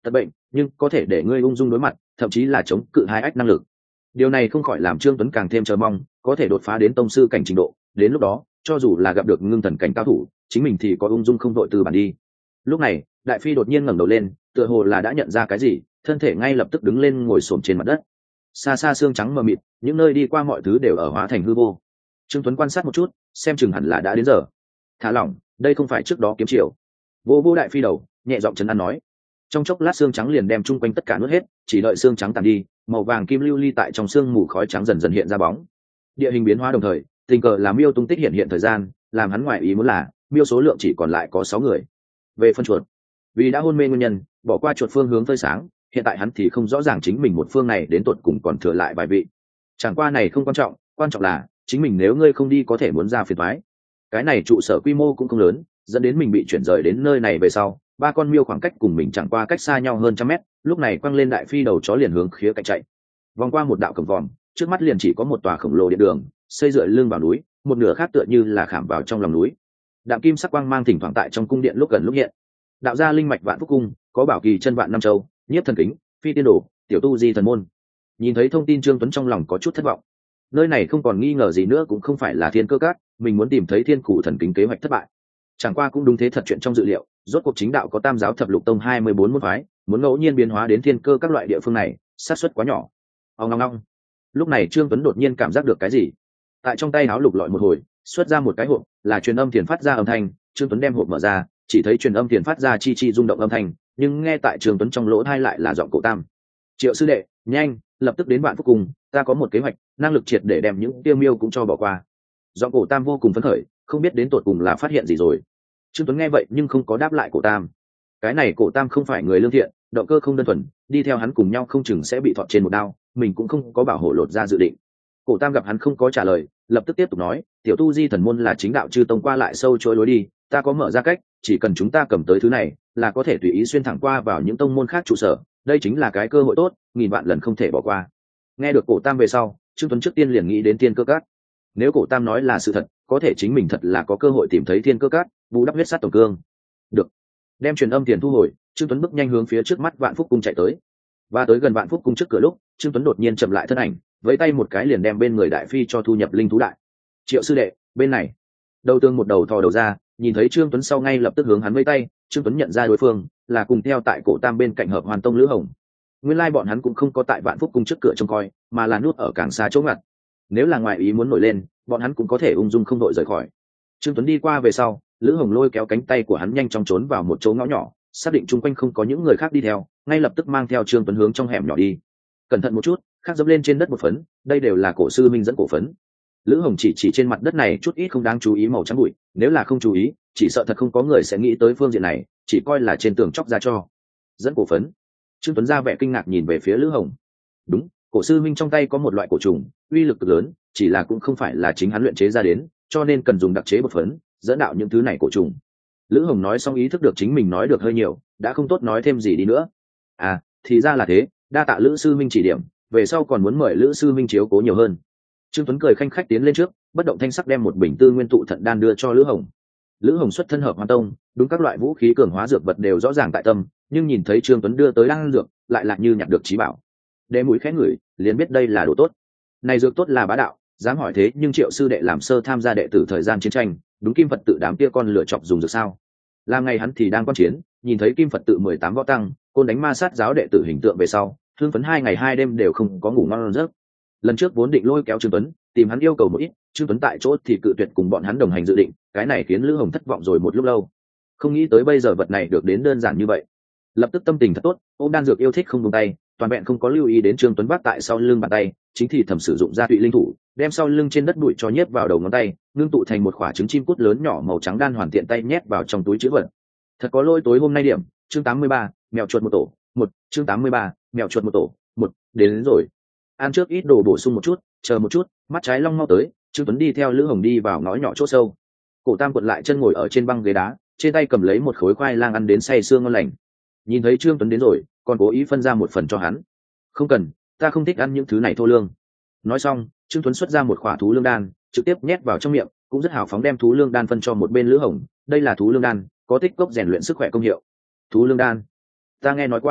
tật bệnh, nhưng có thể để ngươi ung dung đối mặt, thậm chí là chống cự hai ách năng lực. Điều này không khỏi làm Trương Tuấn càng thêm chờ mong, có thể đột phá đến tông sư cảnh trình độ, đến lúc đó, cho dù là gặp được ngưng thần cảnh cao thủ, chính mình thì có ung dung không đội từ bản đi. Lúc này, Đại Phi đột nhiên ngẩng đầu lên, tựa hồ là đã nhận ra cái gì, thân thể ngay lập tức đứng lên ngồi xổm trên mặt đất. Xa xa xương trắng mờ mịt, những nơi đi qua mọi thứ đều ở hóa thành hư vô. Trương Tuấn quan sát một chút, xem chừng hẳn là đã đến giờ. Thả lỏng, đây không phải trước đó kiếm chiều. Vô vô Đại Phi đầu, nhẹ giọng trấn an nói. Trong chốc lát xương trắng liền đem chung quanh tất cả nuốt hết, chỉ đợi xương trắng tàn đi, màu vàng kim lưu ly tại trong xương mù khói trắng dần dần hiện ra bóng. Địa hình biến hóa đồng thời, tình cờ làm Miêu tung tích hiện thời gian, làm hắn ngoại ý muốn là Miêu số lượng chỉ còn lại có 6 người. Về phân chuột, vì đã hôn mê nguyên nhân, bỏ qua chuột phương hướng phơi sáng, hiện tại hắn thì không rõ ràng chính mình một phương này đến tột cùng còn thừa lại vài vị. Chẳng qua này không quan trọng là chính mình nếu ngươi không đi có thể muốn ra phiền toái. Cái này trụ sở quy mô cũng không lớn, dẫn đến mình bị chuyển rời đến nơi này về sau, 3 con miêu khoảng cách cùng mình chẳng qua cách xa nhau hơn trăm mét, lúc này quăng lên Đại Phi đầu chó liền hướng khía cạnh chạy. Vòng qua một đạo cổng vòm, trước mắt liền chỉ có một tòa khổng lồ điện đường, xây dựa lưng vào núi, một nửa khác tựa như là khảm vào trong lòng núi. Đạm kim sắc quang mang thỉnh thoảng tại trong cung điện lúc gần lúc hiện. Đạo gia linh mạch Vạn Phúc cung, có bảo kỳ chân vạn năm châu, nhiếp thần kính, phi tiên đồ, tiểu tu di thần môn. Nhìn thấy thông tin, Trương Tuấn trong lòng có chút thất vọng. Nơi này không còn nghi ngờ gì nữa cũng không phải là Thiên Cơ Các, mình muốn tìm thấy Thiên Cửu thần kính kế hoạch thất bại. Chẳng qua cũng đúng thế thật chuyện trong dự liệu, rốt cuộc chính đạo có Tam giáo thập lục tông 24 môn phái, muốn ngẫu nhiên biến hóa đến Thiên Cơ các loại địa phương này, xác suất quá nhỏ. Ong ong. Lúc này Trương Tuấn đột nhiên cảm giác được cái gì, tại trong tay áo lục lọi một hồi, xuất ra một cái hộp, là truyền âm tiền phát ra âm thanh. Trương Tuấn đem hộp mở ra, chỉ thấy truyền âm tiền phát ra chi chi rung động âm thanh, nhưng nghe tại Trương Tuấn trong lỗ tai lại là giọng Cổ Tam. Triệu sư đệ, nhanh, lập tức đến Vạn Phúc Cung, ta có một kế hoạch, năng lực triệt để đem những tiêu miêu cũng cho bỏ qua. Giọng Cổ Tam vô cùng phấn khởi, không biết đến tột cùng là phát hiện gì rồi. Trương Tuấn nghe vậy nhưng không có đáp lại Cổ Tam. Cái này Cổ Tam không phải người lương thiện, động cơ không đơn thuần, đi theo hắn cùng nhau không chừng sẽ bị thọt trên một đao, mình cũng không có bảo hộ lột ra dự định. Cổ Tam gặp hắn không có trả lời, lập tức tiếp tục nói, tiểu tu di thần môn là chính đạo chư tông qua lại sâu chuỗi lối đi, ta có mở ra cách, chỉ cần chúng ta cầm tới thứ này, là có thể tùy ý xuyên thẳng qua vào những tông môn khác trụ sở, đây chính là cái cơ hội tốt, nghìn vạn lần không thể bỏ qua. Nghe được Cổ Tam về sau, Trương Tuấn trước tiên liền nghĩ đến Thiên Cơ Các. Nếu Cổ Tam nói là sự thật, có thể chính mình thật là có cơ hội tìm thấy Thiên Cơ Các, bù đắp huyết sát tổng cương. Được. Đem truyền âm tiền thu hồi, Trương Tuấn bước nhanh hướng phía trước mắt Vạn Phúc Cung chạy tới. Và tới gần Vạn Phúc Cung trước cửa lúc, Trương Tuấn đột nhiên chậm lại thân ảnh, với tay một cái liền đem bên người Đại Phi cho thu nhập linh thú đại. Triệu sư đệ, bên này. Đầu tương một đầu thò đầu ra, nhìn thấy Trương Tuấn sau ngay lập tức hướng hắn vẫy tay. Trương Tuấn nhận ra đối phương là cùng theo tại Cổ Tam bên cạnh Hợp Hoàn Tông Lữ Hồng. Nguyên lai bọn hắn cũng không có tại Vạn Phúc Cung trước cửa trông coi, mà là nút ở càng xa chỗ ngặt. Nếu là ngoại ý muốn nổi lên, bọn hắn cũng có thể ung dung không đội rời khỏi. Trương Tuấn đi qua về sau, Lữ Hồng lôi kéo cánh tay của hắn nhanh chóng trốn vào một chỗ ngõ nhỏ, xác định chung quanh không có những người khác đi theo, ngay lập tức mang theo Trương Tuấn hướng trong hẻm nhỏ đi. Cẩn thận một chút, khác dẫm lên trên đất một phấn, đây đều là cổ sư minh dẫn cổ phấn. Lữ Hồng chỉ trên mặt đất này chút ít không đáng chú ý màu trắng bụi, nếu là không chú ý, chỉ sợ thật không có người sẽ nghĩ tới phương diện này, chỉ coi là trên tường chóc ra cho. Dẫn cổ phấn. Trương Tuấn ra vẻ kinh ngạc nhìn về phía Lữ Hồng. Đúng, cổ sư minh trong tay có một loại cổ trùng, uy lực cực lớn, chỉ là cũng không phải là chính hắn luyện chế ra đến, cho nên cần dùng đặc chế bột phấn dẫn đạo những thứ này cổ trùng. Lữ Hồng nói xong ý thức được chính mình nói được hơi nhiều, đã không tốt nói thêm gì đi nữa. À, thì ra là thế, đa tạ Lữ sư minh chỉ điểm, về sau còn muốn mời Lữ sư minh chiếu cố nhiều hơn. Trương Tuấn cười khanh khách tiến lên trước, bất động thanh sắc đem một bình tư nguyên tụ thận đan đưa cho Lữ Hồng. Lữ Hồng xuất thân Hợp Hoàn Tông, đúng các loại vũ khí cường hóa dược vật đều rõ ràng tại tâm, nhưng nhìn thấy Trương Tuấn đưa tới đan dược, lại là như nhặt được trí bảo. Để mũi khẽ ngửi, liền biết đây là đồ tốt. Này dược tốt là bá đạo, dám hỏi thế nhưng Triệu sư đệ làm sơ tham gia đệ tử thời gian chiến tranh, đúng Kim Phật tự đám kia con lựa chọc dùng dược sao? Làm ngày hắn thì đang quan chiến, nhìn thấy Kim Phật tự 18 võ tăng, côn đánh ma sát giáo đệ tử hình tượng về sau, thương phấn 2 ngày 2 đêm đều không có ngủ ngon giấc. Lần trước vốn định lôi kéo Trương Tuấn, tìm hắn yêu cầu một ít, Trương Tuấn tại chỗ thì cự tuyệt cùng bọn hắn đồng hành dự định, cái này khiến Lữ Hồng thất vọng rồi một lúc lâu. Không nghĩ tới bây giờ vật này được đến đơn giản như vậy. Lập tức tâm tình thật tốt, ôm đan dược yêu thích không buông tay, toàn vẹn không có lưu ý đến Trương Tuấn vác tại sau lưng bàn tay, chính thì thầm sử dụng gia tụy linh thủ, đem sau lưng trên đất bụi cho nhét vào đầu ngón tay, ngưng tụ thành một quả trứng chim cút lớn nhỏ màu trắng đan hoàn tiện tay nhét vào trong túi trữ vật. Thật có lỗi tối hôm nay điểm, chương 83, mèo chuột một tổ, một, chương 83, mèo chuột một tổ, một, đến rồi. Ăn trước ít đồ bổ sung một chút, chờ một chút, mắt trái long mau tới, Trương Tuấn đi theo Lữ Hồng đi vào ngõ nhỏ chỗ sâu. Cổ Tam cuộn lại chân ngồi ở trên băng ghế đá, trên tay cầm lấy một khối khoai lang ăn đến say sương ngon lành. Nhìn thấy Trương Tuấn đến rồi, còn cố ý phân ra một phần cho hắn. Không cần, ta không thích ăn những thứ này thô lương. Nói xong, Trương Tuấn xuất ra một khỏa thú lương đan, trực tiếp nhét vào trong miệng, cũng rất hào phóng đem thú lương đan phân cho một bên Lữ Hồng. Đây là thú lương đan, có tích cốc rèn luyện sức khỏe công hiệu. Thú lương đan, ta nghe nói qua,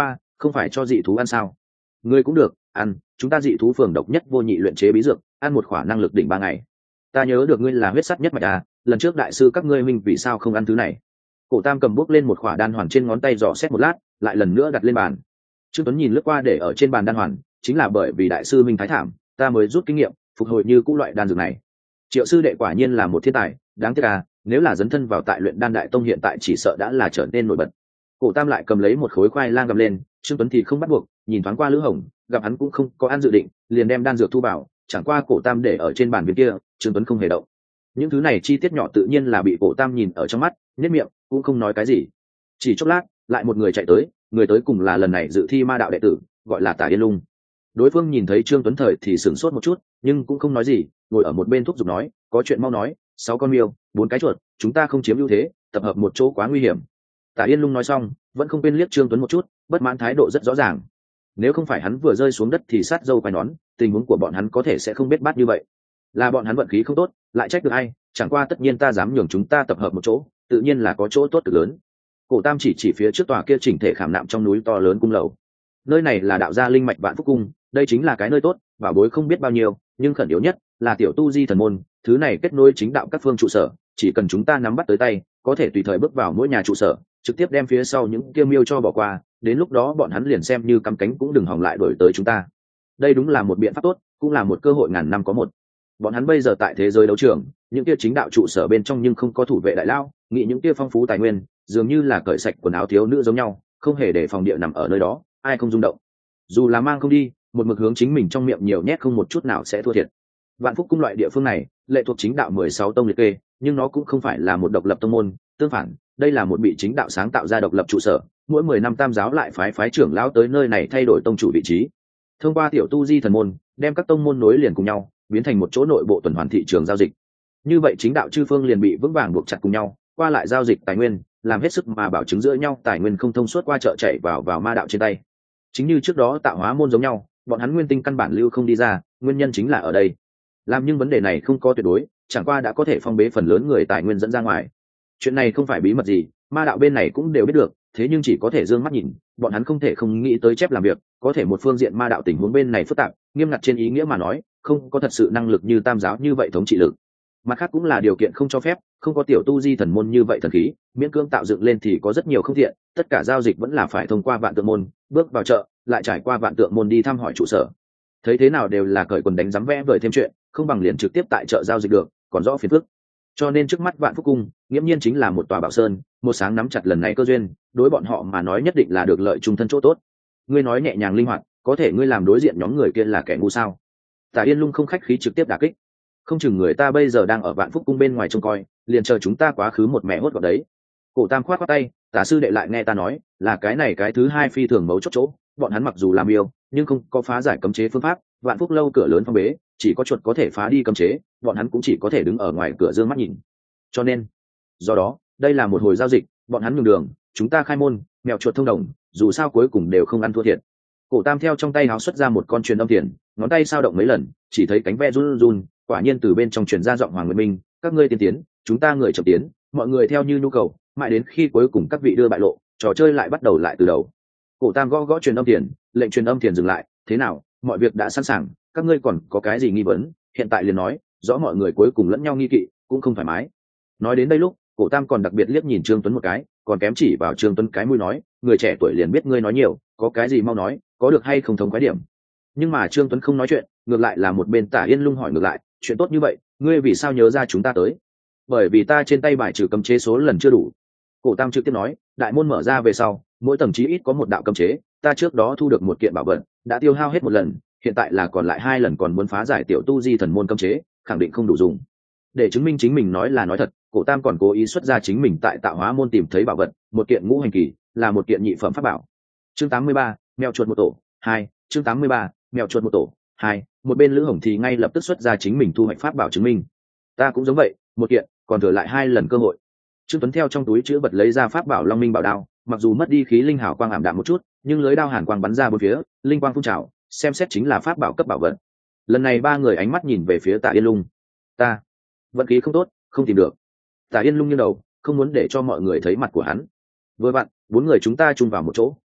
không phải cho dị thú ăn sao? Ngươi cũng được ăn, chúng ta dị thú phường độc nhất vô nhị luyện chế bí dược, ăn một khỏa năng lực đỉnh 3 ngày. Ta nhớ được ngươi là huyết sắt nhất mạch à, lần trước đại sư các ngươi minh vì sao không ăn thứ này? Cổ Tam cầm bút lên một khỏa đan hoàn trên ngón tay dò xét một lát, lại lần nữa đặt lên bàn. Trương Tuấn nhìn lướt qua để ở trên bàn đan hoàn, chính là bởi vì đại sư minh thái thảm, ta mới rút kinh nghiệm, phục hồi như cũ loại đan dược này. Triệu sư đệ quả nhiên là một thiên tài, đáng tiếc à, nếu là dấn thân vào tại luyện đan đại tông hiện tại chỉ sợ đã là trở nên nổi bật. Cổ Tam lại cầm lấy một khối khoai lang gầm lên, Trương Tuấn thì không bắt buộc, nhìn thoáng qua Lữ Hồng, gặp hắn cũng không có ăn dự định, liền đem đan dược thu vào, chẳng qua Cổ Tam để ở trên bàn bên kia, Trương Tuấn không hề động. Những thứ này chi tiết nhỏ tự nhiên là bị Cổ Tam nhìn ở trong mắt, nhếch miệng, cũng không nói cái gì. Chỉ chốc lát, lại một người chạy tới, người tới cùng là lần này dự thi ma đạo đệ tử, gọi là Tả Yên Lung. Đối phương nhìn thấy Trương Tuấn thời thì sửng sốt một chút, nhưng cũng không nói gì, ngồi ở một bên thúc giục nói, có chuyện mau nói, 6 con miêu, 4 cái chuột, chúng ta không chiếm ưu thế, tập hợp một chỗ quá nguy hiểm. Tả Yên Lung nói xong, vẫn không quên liếc Trương Tuấn một chút, bất mãn thái độ rất rõ ràng. Nếu không phải hắn vừa rơi xuống đất thì sát dâu quai nón, tình huống của bọn hắn có thể sẽ không biết bát như vậy. Là bọn hắn vận khí không tốt, lại trách được ai, chẳng qua tất nhiên ta dám nhường chúng ta tập hợp một chỗ, tự nhiên là có chỗ tốt cực lớn. Cổ Tam chỉ phía trước tòa kia chỉnh thể khảm nạm trong núi to lớn cung lầu. Nơi này là đạo gia linh mạch Vạn Phúc cung, đây chính là cái nơi tốt, bảo bối không biết bao nhiêu, nhưng khẩn yếu nhất là tiểu tu di thần môn, thứ này kết nối chính đạo các phương trụ sở, chỉ cần chúng ta nắm bắt tới tay, có thể tùy thời bước vào mỗi nhà trụ sở, trực tiếp đem phía sau những kia miêu cho bỏ qua, đến lúc đó bọn hắn liền xem như cắm cánh cũng đừng hòng lại đuổi tới chúng ta. Đây đúng là một biện pháp tốt, cũng là một cơ hội ngàn năm có một. Bọn hắn bây giờ tại thế giới đấu trường, những kia chính đạo trụ sở bên trong nhưng không có thủ vệ đại lao, nghĩ những kia phong phú tài nguyên, dường như là cởi sạch quần áo thiếu nữ giống nhau, không hề để phòng địa nằm ở nơi đó, ai không rung động. Dù là mang không đi, một mực hướng chính mình trong miệng nhiều nhét không một chút nào sẽ thua thiệt. Vạn Phúc cung loại địa phương này, lệ thuộc chính đạo 16 tông liệt kê, nhưng nó cũng không phải là một độc lập tông môn, tương phản, đây là một bị chính đạo sáng tạo ra độc lập trụ sở, mỗi 10 năm tam giáo lại phái trưởng lão tới nơi này thay đổi tông chủ vị trí. Thông qua tiểu tu di thần môn, đem các tông môn nối liền cùng nhau, biến thành một chỗ nội bộ tuần hoàn thị trường giao dịch. Như vậy chính đạo chư phương liền bị vững vàng buộc chặt cùng nhau, qua lại giao dịch tài nguyên, làm hết sức mà bảo chứng giữa nhau tài nguyên không thông suốt qua chợ chạy vào ma đạo trên tay. Chính như trước đó tạo hóa môn giống nhau, bọn hắn nguyên tinh căn bản lưu không đi ra, nguyên nhân chính là ở đây. Làm nhưng vấn đề này không có tuyệt đối, chẳng qua đã có thể phong bế phần lớn người tài nguyên dẫn ra ngoài. Chuyện này không phải bí mật gì, ma đạo bên này cũng đều biết được, thế nhưng chỉ có thể dương mắt nhìn, bọn hắn không thể không nghĩ tới chép làm việc, có thể một phương diện ma đạo tình huống bên này phức tạp, nghiêm ngặt trên ý nghĩa mà nói, không có thật sự năng lực như tam giáo như vậy thống trị lực. Mặt khác cũng là điều kiện không cho phép, không có tiểu tu di thần môn như vậy thần khí, miễn cưỡng tạo dựng lên thì có rất nhiều không thiện, tất cả giao dịch vẫn là phải thông qua vạn tượng môn, bước vào chợ, lại trải qua vạn tượng môn đi thăm hỏi trụ sở. Thấy thế nào đều là cởi quần đánh giám vẽ vời thêm chuyện, không bằng liền trực tiếp tại chợ giao dịch được, còn rõ phiền phức. Cho nên trước mắt Vạn Phúc cung, nghiễm nhiên chính là một tòa bảo sơn, một sáng nắm chặt lần này cơ duyên, đối bọn họ mà nói nhất định là được lợi trung thân chỗ tốt. Ngươi nói nhẹ nhàng linh hoạt, có thể ngươi làm đối diện nhóm người kia là kẻ ngu sao? Tả Yên Lung không khách khí trực tiếp đả kích. Không chừng người ta bây giờ đang ở Vạn Phúc cung bên ngoài trông coi, liền chờ chúng ta quá khứ một mẹ hốt vào đấy. Cổ Tam khoát tay, Tả sư đệ lại nghe ta nói, là cái này cái thứ hai phi thường mấu chốt chỗ, bọn hắn mặc dù làm yêu, nhưng không có phá giải cấm chế phương pháp, Vạn Phúc lâu cửa lớn phong bế, chỉ có chuột có thể phá đi cấm chế, bọn hắn cũng chỉ có thể đứng ở ngoài cửa dương mắt nhìn. Cho nên, do đó, đây là một hồi giao dịch, bọn hắn nhường đường, chúng ta khai môn, mèo chuột thông đồng, dù sao cuối cùng đều không ăn thua thiệt. Cổ Tam theo trong tay háo xuất ra một con truyền âm tiền, ngón tay sao động mấy lần, chỉ thấy cánh ve run run, quả nhiên từ bên trong truyền ra giọng Hoàng Nguyệt Minh, các ngươi tiên tiến, chúng ta người chậm tiến, mọi người theo như nhu cầu, mãi đến khi cuối cùng các vị đưa bại lộ, trò chơi lại bắt đầu lại từ đầu. Cổ Tam gõ gõ truyền âm tiền, lệnh truyền âm tiền dừng lại, thế nào, mọi việc đã sẵn sàng, các ngươi còn có cái gì nghi vấn, hiện tại liền nói, rõ mọi người cuối cùng lẫn nhau nghi kỵ, cũng không thoải mái. Nói đến đây lúc, Cổ Tam còn đặc biệt liếc nhìn Trương Tuấn một cái, còn kém chỉ vào Trương Tuấn cái mũi nói, người trẻ tuổi liền biết ngươi nói nhiều, có cái gì mau nói, có được hay không thống khoái điểm. Nhưng mà Trương Tuấn không nói chuyện, ngược lại là một bên Tả Yên Lung hỏi ngược lại, chuyện tốt như vậy, ngươi vì sao nhớ ra chúng ta tới? Bởi vì ta trên tay bài trừ cấm chế số lần chưa đủ. Cổ Tam trực tiếp nói, đại môn mở ra về sau, mỗi tầng chí ít có một đạo cấm chế, ta trước đó thu được một kiện bảo vật, đã tiêu hao hết một lần, hiện tại là còn lại 2 lần, còn muốn phá giải tiểu tu di thần môn cấm chế, khẳng định không đủ dùng. Để chứng minh chính mình nói là nói thật, Cổ Tam còn cố ý xuất ra chính mình tại tạo hóa môn tìm thấy bảo vật, một kiện ngũ hành kỳ, là một kiện nhị phẩm pháp bảo. Chương 83, mèo chuột một tổ 2, chương 83, mèo chuột một tổ 2, một bên Lữ Hồng thì ngay lập tức xuất ra chính mình thu hoạch pháp bảo chứng minh. Ta cũng giống vậy, một kiện, còn thừa lại 2 lần cơ hội. Trương Tuấn theo trong túi chữ vật lấy ra pháp bảo Long Minh bảo đao, mặc dù mất đi khí linh hào quang ảm đạm một chút, nhưng lưới đao hàn quang bắn ra bốn phía, linh quang phun trào, xem xét chính là pháp bảo cấp bảo vật. Lần này 3 người ánh mắt nhìn về phía Tả Yên Lung. Ta, vận khí không tốt, không tìm được. Tả Yên Lung nghiêng đầu, không muốn để cho mọi người thấy mặt của hắn. Vừa vặn, 4 người chúng ta chung vào một chỗ,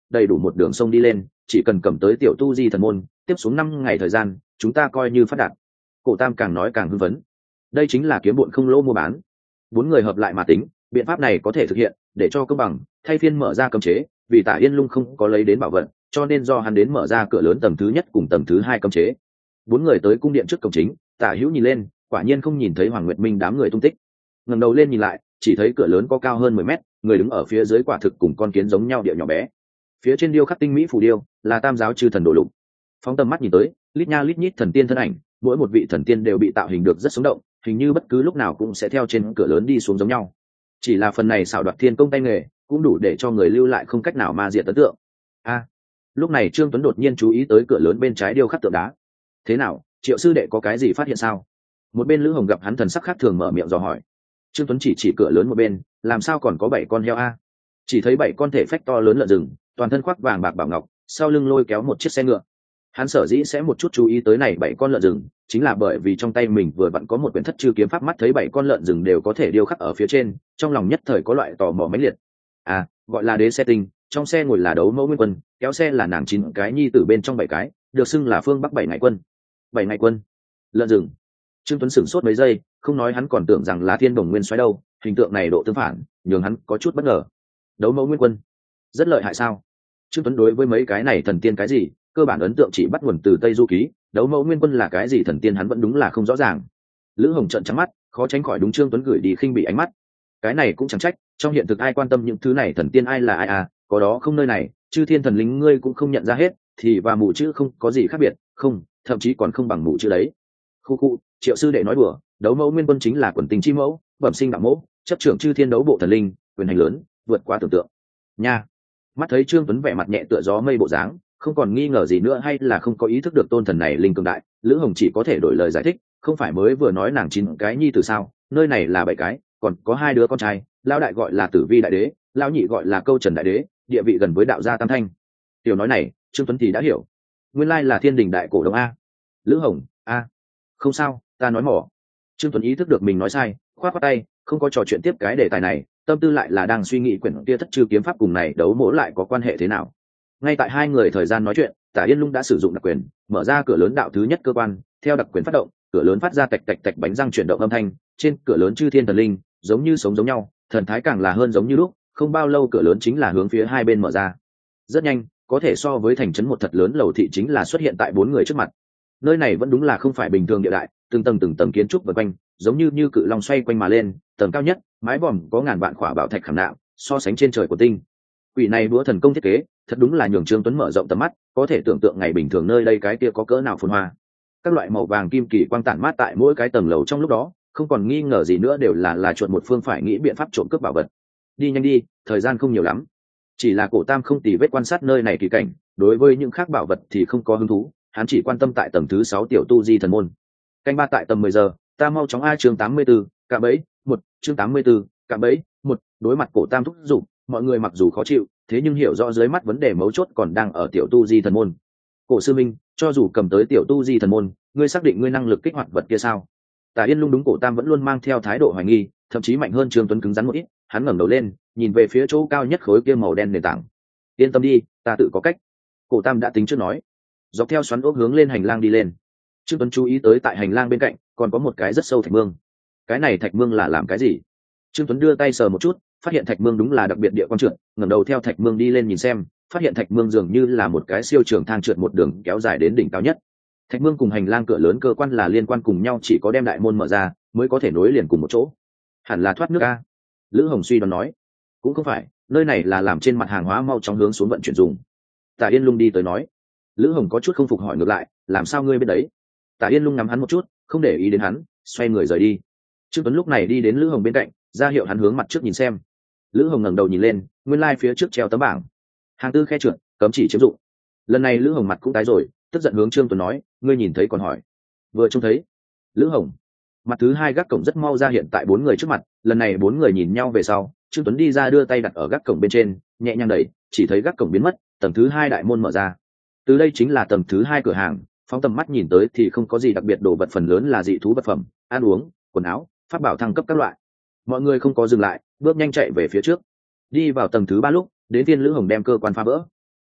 đầy đủ một đường sông đi lên, chỉ cần cầm tới tiểu tu di thần môn, tiếp xuống 5 ngày thời gian chúng ta coi như phát đạt. Cổ Tam càng nói càng hưng phấn. Đây chính là kiếm bộn không lỗ mua bán. 4 người hợp lại mà tính, biện pháp này có thể thực hiện, để cho công bằng, thay phiên mở ra cấm chế, vì Tả Yên Lung không có lấy đến bảo vật, cho nên do hắn đến mở ra cửa lớn tầng thứ nhất cùng tầng thứ hai cấm chế. 4 người tới cung điện trước cổng chính, Tả Hữu nhìn lên, quả nhiên không nhìn thấy Hoàng Nguyệt Minh đám người tung tích. Ngẩng đầu lên nhìn lại, chỉ thấy cửa lớn có cao hơn 10 mét, người đứng ở phía dưới quả thực cùng con kiến giống nhau điệu nhỏ bé. Phía trên điêu khắc tinh mỹ phù điêu, là Tam giáo chư thần đồ lục. Phóng tầm mắt nhìn tới, lít nha lít nhít thần tiên thân ảnh, mỗi một vị thần tiên đều bị tạo hình được rất sống động, hình như bất cứ lúc nào cũng sẽ theo trên cửa lớn đi xuống giống nhau. Chỉ là phần này xảo đoạt thiên công tay nghề, cũng đủ để cho người lưu lại không cách nào ma diệt ấn tượng. Lúc này Trương Tuấn đột nhiên chú ý tới cửa lớn bên trái điêu khắc tượng đá. Thế nào, Triệu sư đệ có cái gì phát hiện sao? Một bên Lữ Hồng gặp hắn thần sắc khác thường mở miệng dò hỏi. Trương Tuấn chỉ cửa lớn một bên, làm sao còn có 7 con heo a? Chỉ thấy 7 con thể phách to lớn lợn rừng, toàn thân khoác vàng bạc bảo ngọc, sau lưng lôi kéo một chiếc xe ngựa. Hắn sở dĩ sẽ một chút chú ý tới này 7 con lợn rừng, chính là bởi vì trong tay mình vừa vặn có một quyển thất chư kiếm pháp, mắt thấy 7 con lợn rừng đều có thể điêu khắc ở phía trên, trong lòng nhất thời có loại tò mò mãnh liệt. Gọi là đế xe tinh, trong xe ngồi là Đấu Mẫu Nguyên Quân, kéo xe là nàng 9 cái nhi tử bên trong 7 cái, được xưng là phương Bắc 7 ngày quân. 7 ngày quân, lợn rừng. Trương Tuấn sửng sốt mấy giây, không nói hắn còn tưởng rằng là Thiên Bồng Nguyên Soái đâu, hình tượng này độ tương phản, nhường hắn có chút bất ngờ. Đấu Mẫu Nguyên Quân, rất lợi hại sao? Trương Tuấn đối với mấy cái này thần tiên cái gì, cơ bản ấn tượng chỉ bắt nguồn từ Tây Du Ký, Đấu Mẫu Nguyên Quân là cái gì thần tiên hắn vẫn đúng là không rõ ràng. Lữ Hồng trợn trắng mắt, khó tránh khỏi đúng Trương Tuấn gửi đi khinh bị ánh mắt. Cái này cũng chẳng trách, trong hiện thực ai quan tâm những thứ này thần tiên ai là ai có đó không nơi này, chư thiên thần linh ngươi cũng không nhận ra hết, thì và mù chữ không có gì khác biệt, không, thậm chí còn không bằng mù chữ đấy. Khu, Triệu sư đệ nói đùa, Đấu Mẫu Nguyên Quân chính là quần tình chi mẫu, bẩm sinh đạo mẫu, chấp trưởng chư thiên đấu bộ thần linh, quyền hành lớn, vượt qua tưởng tượng. Nha. Mắt thấy Trương Tuấn vẻ mặt nhẹ tựa gió mây bộ dáng, không còn nghi ngờ gì nữa hay là không có ý thức được tôn thần này linh cường đại, Lữ Hồng chỉ có thể đổi lời giải thích, không phải mới vừa nói nàng 9 cái nhi từ sao, nơi này là 7 cái, còn có 2 đứa con trai, lão đại gọi là Tử Vi đại đế, lão nhị gọi là Câu Trần đại đế, địa vị gần với đạo gia Tam Thanh. Tiểu nói này, Trương Tuấn thì đã hiểu. Nguyên lai là Thiên Đình đại cổ đông a. Lữ Hồng, không sao, ta nói mỏ. Trương Tuấn ý thức được mình nói sai, khoát khoát tay, không có trò chuyện tiếp cái đề tài này, tâm tư lại là đang suy nghĩ quyển kia thất chư kiếm pháp cùng này đấu mỗ lại có quan hệ thế nào. Ngay tại 2 người thời gian nói chuyện, Tả Yên Lung đã sử dụng đặc quyền, mở ra cửa lớn đạo thứ nhất cơ quan, theo đặc quyền phát động, cửa lớn phát ra tạch tạch tạch bánh răng chuyển động âm thanh, trên cửa lớn chư thiên thần linh, giống như sống giống nhau, thần thái càng là hơn giống như lúc, không bao lâu cửa lớn chính là hướng phía hai bên mở ra. Rất nhanh, có thể so với thành trấn một thật lớn lầu thị chính là xuất hiện tại 4 người trước mặt. Nơi này vẫn đúng là không phải bình thường địa đại, từng tầng kiến trúc vần quanh, giống như cự long xoay quanh mà lên, tầng cao nhất, mái vòm có ngàn vạn khỏa bảo thạch khảm nạm, so sánh trên trời của tinh. Quỷ này búa thần công thiết kế, thật đúng là nhường Trương Tuấn mở rộng tầm mắt, có thể tưởng tượng ngày bình thường nơi đây cái kia có cỡ nào phồn hoa. Các loại màu vàng kim kỳ quang tản mát tại mỗi cái tầng lầu trong lúc đó, không còn nghi ngờ gì nữa đều là chuột một phương phải nghĩ biện pháp trộm cướp bảo vật. Đi nhanh đi, thời gian không nhiều lắm. Chỉ là Cổ Tam không tì vết quan sát nơi này kỳ cảnh, đối với những khác bảo vật thì không có hứng thú, hắn chỉ quan tâm tại tầng thứ 6 tiểu tu di thần môn. Canh ba tại tầm 10 giờ, ta mau chóng chương 84, cạm bẫy, 1, chương 84, cạm bẫy, 1, đối mặt Cổ Tam thúc giục, mọi người mặc dù khó chịu, thế nhưng hiểu rõ dưới mắt vấn đề mấu chốt còn đang ở tiểu tu di thần môn. Cổ sư minh, cho dù cầm tới tiểu tu di thần môn, ngươi xác định ngươi năng lực kích hoạt vật kia sao? Tả Yên Lung đúng Cổ Tam vẫn luôn mang theo thái độ hoài nghi, thậm chí mạnh hơn Trương Tuấn cứng rắn một ít, hắn ngẩng đầu lên, nhìn về phía chỗ cao nhất khối kia màu đen nền tảng. Yên tâm đi, ta tự có cách. Cổ Tam đã tính trước nói. Dọc theo xoắn ốc hướng lên hành lang đi lên. Trương Tuấn chú ý tới tại hành lang bên cạnh còn có một cái rất sâu thạch mương. Cái này thạch mương là làm cái gì? Trương Tuấn đưa tay sờ một chút, phát hiện thạch mương đúng là đặc biệt địa quang trượt, ngẩng đầu theo thạch mương đi lên nhìn xem, phát hiện thạch mương dường như là một cái siêu trường thang trượt một đường kéo dài đến đỉnh cao nhất. Thạch mương cùng hành lang cửa lớn cơ quan là liên quan cùng nhau, chỉ có đem đại môn mở ra mới có thể nối liền cùng một chỗ. Hẳn là thoát nước a. Lữ Hồng suy đoán nói. Cũng không phải, nơi này là làm trên mặt hàng hóa mau chóng hướng xuống vận chuyển dùng. Tả Yên Lung đi tới nói. Lữ Hồng có chút không phục hỏi ngược lại, làm sao ngươi biết đấy? Tả Yên Lung ngắm hắn một chút, không để ý đến hắn, xoay người rời đi. Trương Tuấn lúc này đi đến Lữ Hồng bên cạnh, ra hiệu hắn hướng mặt trước nhìn xem. Lữ Hồng ngẩng đầu nhìn lên, nguyên lai phía trước treo tấm bảng. Hàng tư khe trượt, cấm chỉ chiếm dụng. Lần này Lữ Hồng mặt cũng tái rồi, tức giận hướng Trương Tuấn nói, ngươi nhìn thấy còn hỏi. Vừa trông thấy. Lữ Hồng. Mặt thứ 2 gác cổng rất mau ra hiện tại 4 người trước mặt, lần này 4 người nhìn nhau về sau, Trương Tuấn đi ra đưa tay đặt ở gác cổng bên trên, nhẹ nhàng đẩy, chỉ thấy gác cổng biến mất, tầng thứ 2 đại môn mở ra. Từ đây chính là tầng thứ 2 cửa hàng, phóng tầm mắt nhìn tới thì không có gì đặc biệt, đồ vật phần lớn là dị thú vật phẩm, ăn uống, quần áo, pháp bảo thăng cấp các loại. Mọi người không có dừng lại, bước nhanh chạy về phía trước. Đi vào tầng thứ 3 lúc, đến Tiên Lữ Hồng đem cơ quan phá vỡ.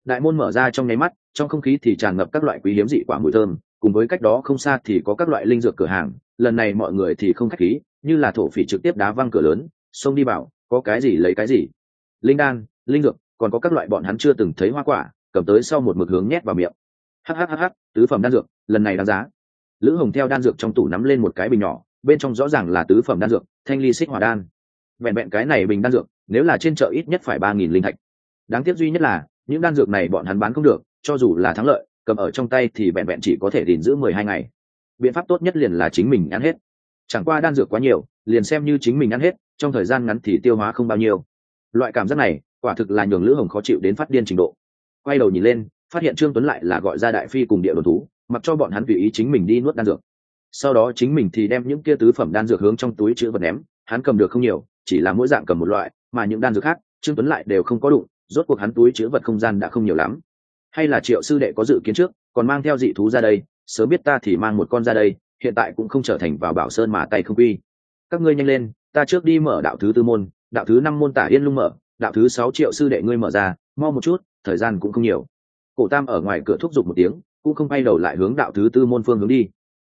Đại môn mở ra trong nháy mắt, trong không khí thì tràn ngập các loại quý hiếm dị quả mùi thơm, cùng với cách đó không xa thì có các loại linh dược cửa hàng. Lần này mọi người thì không khách khí, như là thổ phỉ trực tiếp đá văng cửa lớn, xông đi bảo, có cái gì lấy cái gì. Linh đan, linh dược, còn có các loại bọn hắn chưa từng thấy hoa quả, cầm tới sau một mực hướng nhét vào miệng. Hắc, tứ phẩm đan dược, lần này đáng giá. Lữ Hồng theo đan dược trong tủ nắm lên một cái bình nhỏ, bên trong rõ ràng là tứ phẩm đan dược, thanh ly xích hỏa đan. Vẹn vẹn cái này bình đan dược, nếu là trên chợ ít nhất phải 3000 linh thạch. Đáng tiếc duy nhất là, những đan dược này bọn hắn bán không được, cho dù là thắng lợi, cầm ở trong tay thì vẹn vẹn chỉ có thể gìn giữ 12 ngày. Biện pháp tốt nhất liền là chính mình ăn hết. Chẳng qua đan dược quá nhiều, liền xem như chính mình ăn hết, trong thời gian ngắn thì tiêu hóa không bao nhiêu. Loại cảm giác này, quả thực là nhường Lữ Hồng khó chịu đến phát điên trình độ. Quay đầu nhìn lên, phát hiện Trương Tuấn lại là gọi ra Đại Phi cùng Địa Đồn Thú, mặc cho bọn hắn tùy ý chính mình đi nuốt đan dược. Sau đó chính mình thì đem những kia tứ phẩm đan dược hướng trong túi chứa vật ném, hắn cầm được không nhiều, chỉ là mỗi dạng cầm một loại, mà những đan dược khác, Trương Tuấn lại đều không có đụng, rốt cuộc hắn túi chứa vật không gian đã không nhiều lắm. Hay là Triệu sư đệ có dự kiến trước, còn mang theo dị thú ra đây, sớm biết ta thì mang một con ra đây, hiện tại cũng không trở thành vào Bảo Sơn mà tay không quy. Các ngươi nhanh lên, ta trước đi mở đạo thứ tư môn, đạo thứ 5 môn Tả Yên Lung mở, đạo thứ 6 Triệu sư đệ ngươi mở ra, mau một chút, thời gian cũng không nhiều. Cổ Tam ở ngoài cửa thúc giục một tiếng, cũng không quay đầu lại hướng đạo thứ tư môn phương hướng đi.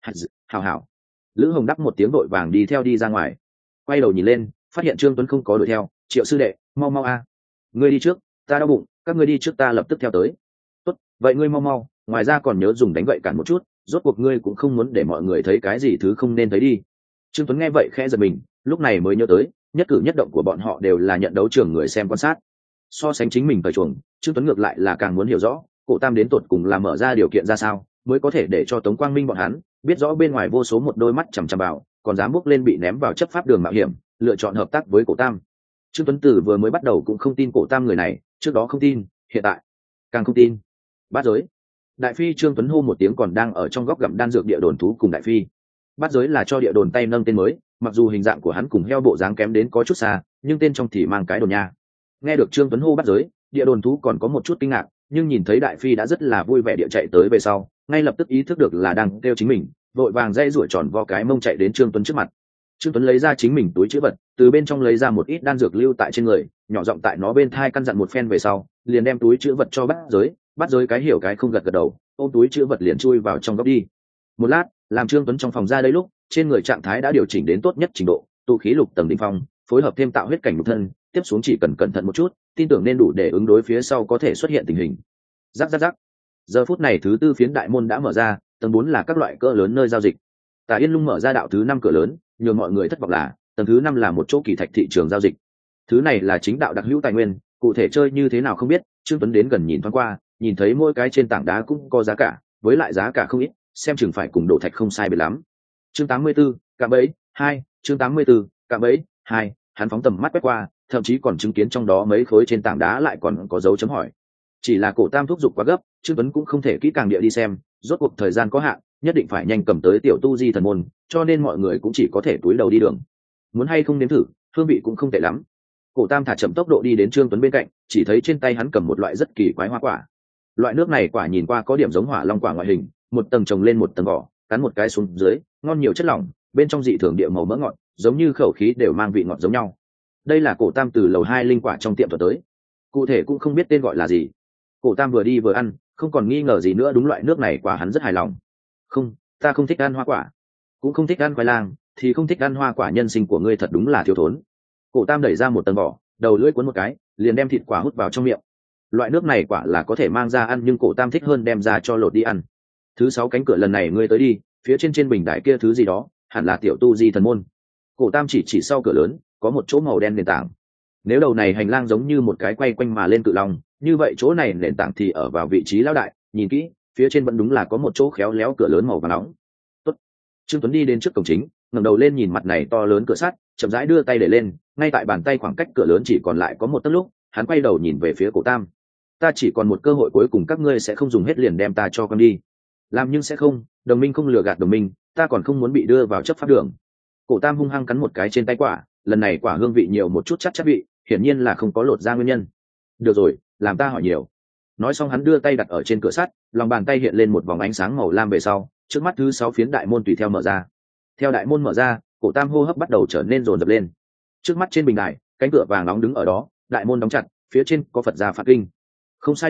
Hảo. Lữ Hồng đáp một tiếng đội vàng đi theo đi ra ngoài. Quay đầu nhìn lên, phát hiện Trương Tuấn không có đuổi theo. Triệu sư đệ, mau a, ngươi đi trước, ta đau bụng, các ngươi đi trước, ta lập tức theo tới. Tốt, vậy ngươi mau, ngoài ra còn nhớ dùng đánh gậy cản một chút, rốt cuộc ngươi cũng không muốn để mọi người thấy cái gì thứ không nên thấy đi. Trương Tuấn nghe vậy khẽ giật mình, lúc này mới nhớ tới, nhất cử nhất động của bọn họ đều là nhận đấu trường người xem quan sát. So sánh chính mình thời chuồng, Trương Tuấn ngược lại là càng muốn hiểu rõ, Cổ Tam đến tột cùng là mở ra điều kiện ra sao, mới có thể để cho Tống Quang Minh bọn hắn biết rõ bên ngoài vô số một đôi mắt chằm chằm vào, còn dám bước lên bị ném vào chấp pháp đường mạo hiểm, lựa chọn hợp tác với Cổ Tam. Trương Tuấn Tử vừa mới bắt đầu cũng không tin Cổ Tam người này, trước đó không tin, hiện tại càng không tin. Bát giới. Đại Phi Trương Tuấn hô một tiếng còn đang ở trong góc gặm đan dược Địa Đồn Thú cùng Đại Phi. Bát giới là cho Địa Đồn tay nâng tên mới, mặc dù hình dạng của hắn cùng heo bộ dáng kém đến có chút xa, nhưng tên trong thì mang cái đồn nha. Nghe được Trương Tuấn hô Bát giới, Địa Đồn Thú còn có một chút kinh ngạc, nhưng nhìn thấy Đại Phi đã rất là vui vẻ địa chạy tới về sau, ngay lập tức ý thức được là đang kêu chính mình, vội vàng dây ruổi tròn vo cái mông chạy đến Trương Tuấn trước mặt. Trương Tuấn lấy ra chính mình túi trữ vật, từ bên trong lấy ra một ít đan dược lưu tại trên người, nhỏ giọng tại nó bên thai căn dặn một phen về sau, liền đem túi trữ vật cho Bát giới cái hiểu cái không gật gật đầu, ôm túi trữ vật liền chui vào trong góc đi. Một lát, làm Trương Tuấn trong phòng ra đây lúc, trên người trạng thái đã điều chỉnh đến tốt nhất trình độ, tụ khí lục tầng đỉnh phong, phối hợp thêm tạo huyết cảnh lục thân, tiếp xuống chỉ cần cẩn thận một chút, tin tưởng nên đủ để ứng đối phía sau có thể xuất hiện tình hình. Rắc. Giờ phút này thứ tư phiến đại môn đã mở ra, tầng 4 là các loại cỡ lớn nơi giao dịch. Tả Yên Lung mở ra đạo thứ 5 cửa lớn, nhường mọi người thất vọng là tầng thứ 5 là một chỗ kỳ thạch thị trường giao dịch. Thứ này là chính đạo đặc hữu tài nguyên, cụ thể chơi như thế nào không biết, Trương Tuấn đến gần nhìn thoáng qua, nhìn thấy mỗi cái trên tảng đá cũng có giá cả, với lại giá cả không ít, xem chừng phải cùng đổ thạch không sai biệt lắm. Chương 84, cạm bẫy 2, chương 84, cạm bẫy 2, hắn phóng tầm mắt quét qua, thậm chí còn chứng kiến trong đó mấy khối trên tảng đá lại còn có dấu chấm hỏi. Chỉ là Cổ Tam thúc giục quá gấp, Trương Tuấn cũng không thể kỹ càng địa đi xem, rốt cuộc thời gian có hạn, nhất định phải nhanh cầm tới tiểu tu di thần môn, cho nên mọi người cũng chỉ có thể túi đầu đi đường. Muốn hay không nếm thử, hương vị cũng không tệ lắm. Cổ Tam thả chậm tốc độ đi đến Trương Tuấn bên cạnh, chỉ thấy trên tay hắn cầm một loại rất kỳ quái hoa quả. Loại nước này quả nhìn qua có điểm giống hỏa long quả ngoại hình, một tầng trồng lên một tầng vỏ, cắn một cái xuống dưới, ngon nhiều chất lỏng, bên trong dị thường địa màu mỡ ngọt, giống như khẩu khí đều mang vị ngọt giống nhau. Đây là Cổ Tam từ lầu 2 linh quả trong tiệm thuật tới, cụ thể cũng không biết tên gọi là gì. Cổ Tam vừa đi vừa ăn, không còn nghi ngờ gì nữa, đúng loại nước này quả hắn rất hài lòng. Không, ta không thích ăn hoa quả, cũng không thích ăn khoai lang, thì không thích ăn hoa quả, nhân sinh của ngươi thật đúng là thiếu thốn. Cổ Tam đẩy ra một tầng vỏ, đầu lưỡi cuốn một cái, liền đem thịt quả hút vào trong miệng. Loại nước này quả là có thể mang ra ăn, nhưng Cổ Tam thích hơn đem ra cho lột đi ăn. Thứ 6 cánh cửa lần này ngươi tới đi, phía trên bình đài kia thứ gì đó, hẳn là tiểu tu di thần môn. Cổ Tam chỉ sau cửa lớn, có một chỗ màu đen nền tảng. Nếu đầu này hành lang giống như một cái quay quanh mà lên cự long, như vậy chỗ này nền tảng thì ở vào vị trí lão đại, nhìn kỹ, phía trên vẫn đúng là có một chỗ khéo léo cửa lớn màu vàng nóng. Tốt. Trương Tuấn đi đến trước cổng chính, ngẩng đầu lên nhìn mặt này to lớn cửa sắt, chậm rãi đưa tay để lên, ngay tại bàn tay khoảng cách cửa lớn chỉ còn lại có một tấc lúc, hắn quay đầu nhìn về phía Cổ Tam. Ta chỉ còn một cơ hội cuối cùng, các ngươi sẽ không dùng hết liền đem ta cho con đi. Làm nhưng sẽ không, đồng minh không lừa gạt đồng minh, ta còn không muốn bị đưa vào chấp pháp đường. Cổ Tam hung hăng cắn một cái trên tay quả, lần này quả hương vị nhiều một chút chắc vị, hiển nhiên là không có lột ra nguyên nhân. Được rồi, làm ta hỏi nhiều. Nói xong hắn đưa tay đặt ở trên cửa sắt, lòng bàn tay hiện lên một vòng ánh sáng màu lam về sau, trước mắt thứ 6 phiến đại môn tùy theo mở ra. Theo đại môn mở ra, Cổ Tam hô hấp bắt đầu trở nên dồn dập lên. Trước mắt trên bình đài, cánh cửa vàng nóng đứng ở đó, đại môn đóng chặt, phía trên có Phật gia phạt kinh. Không sai được,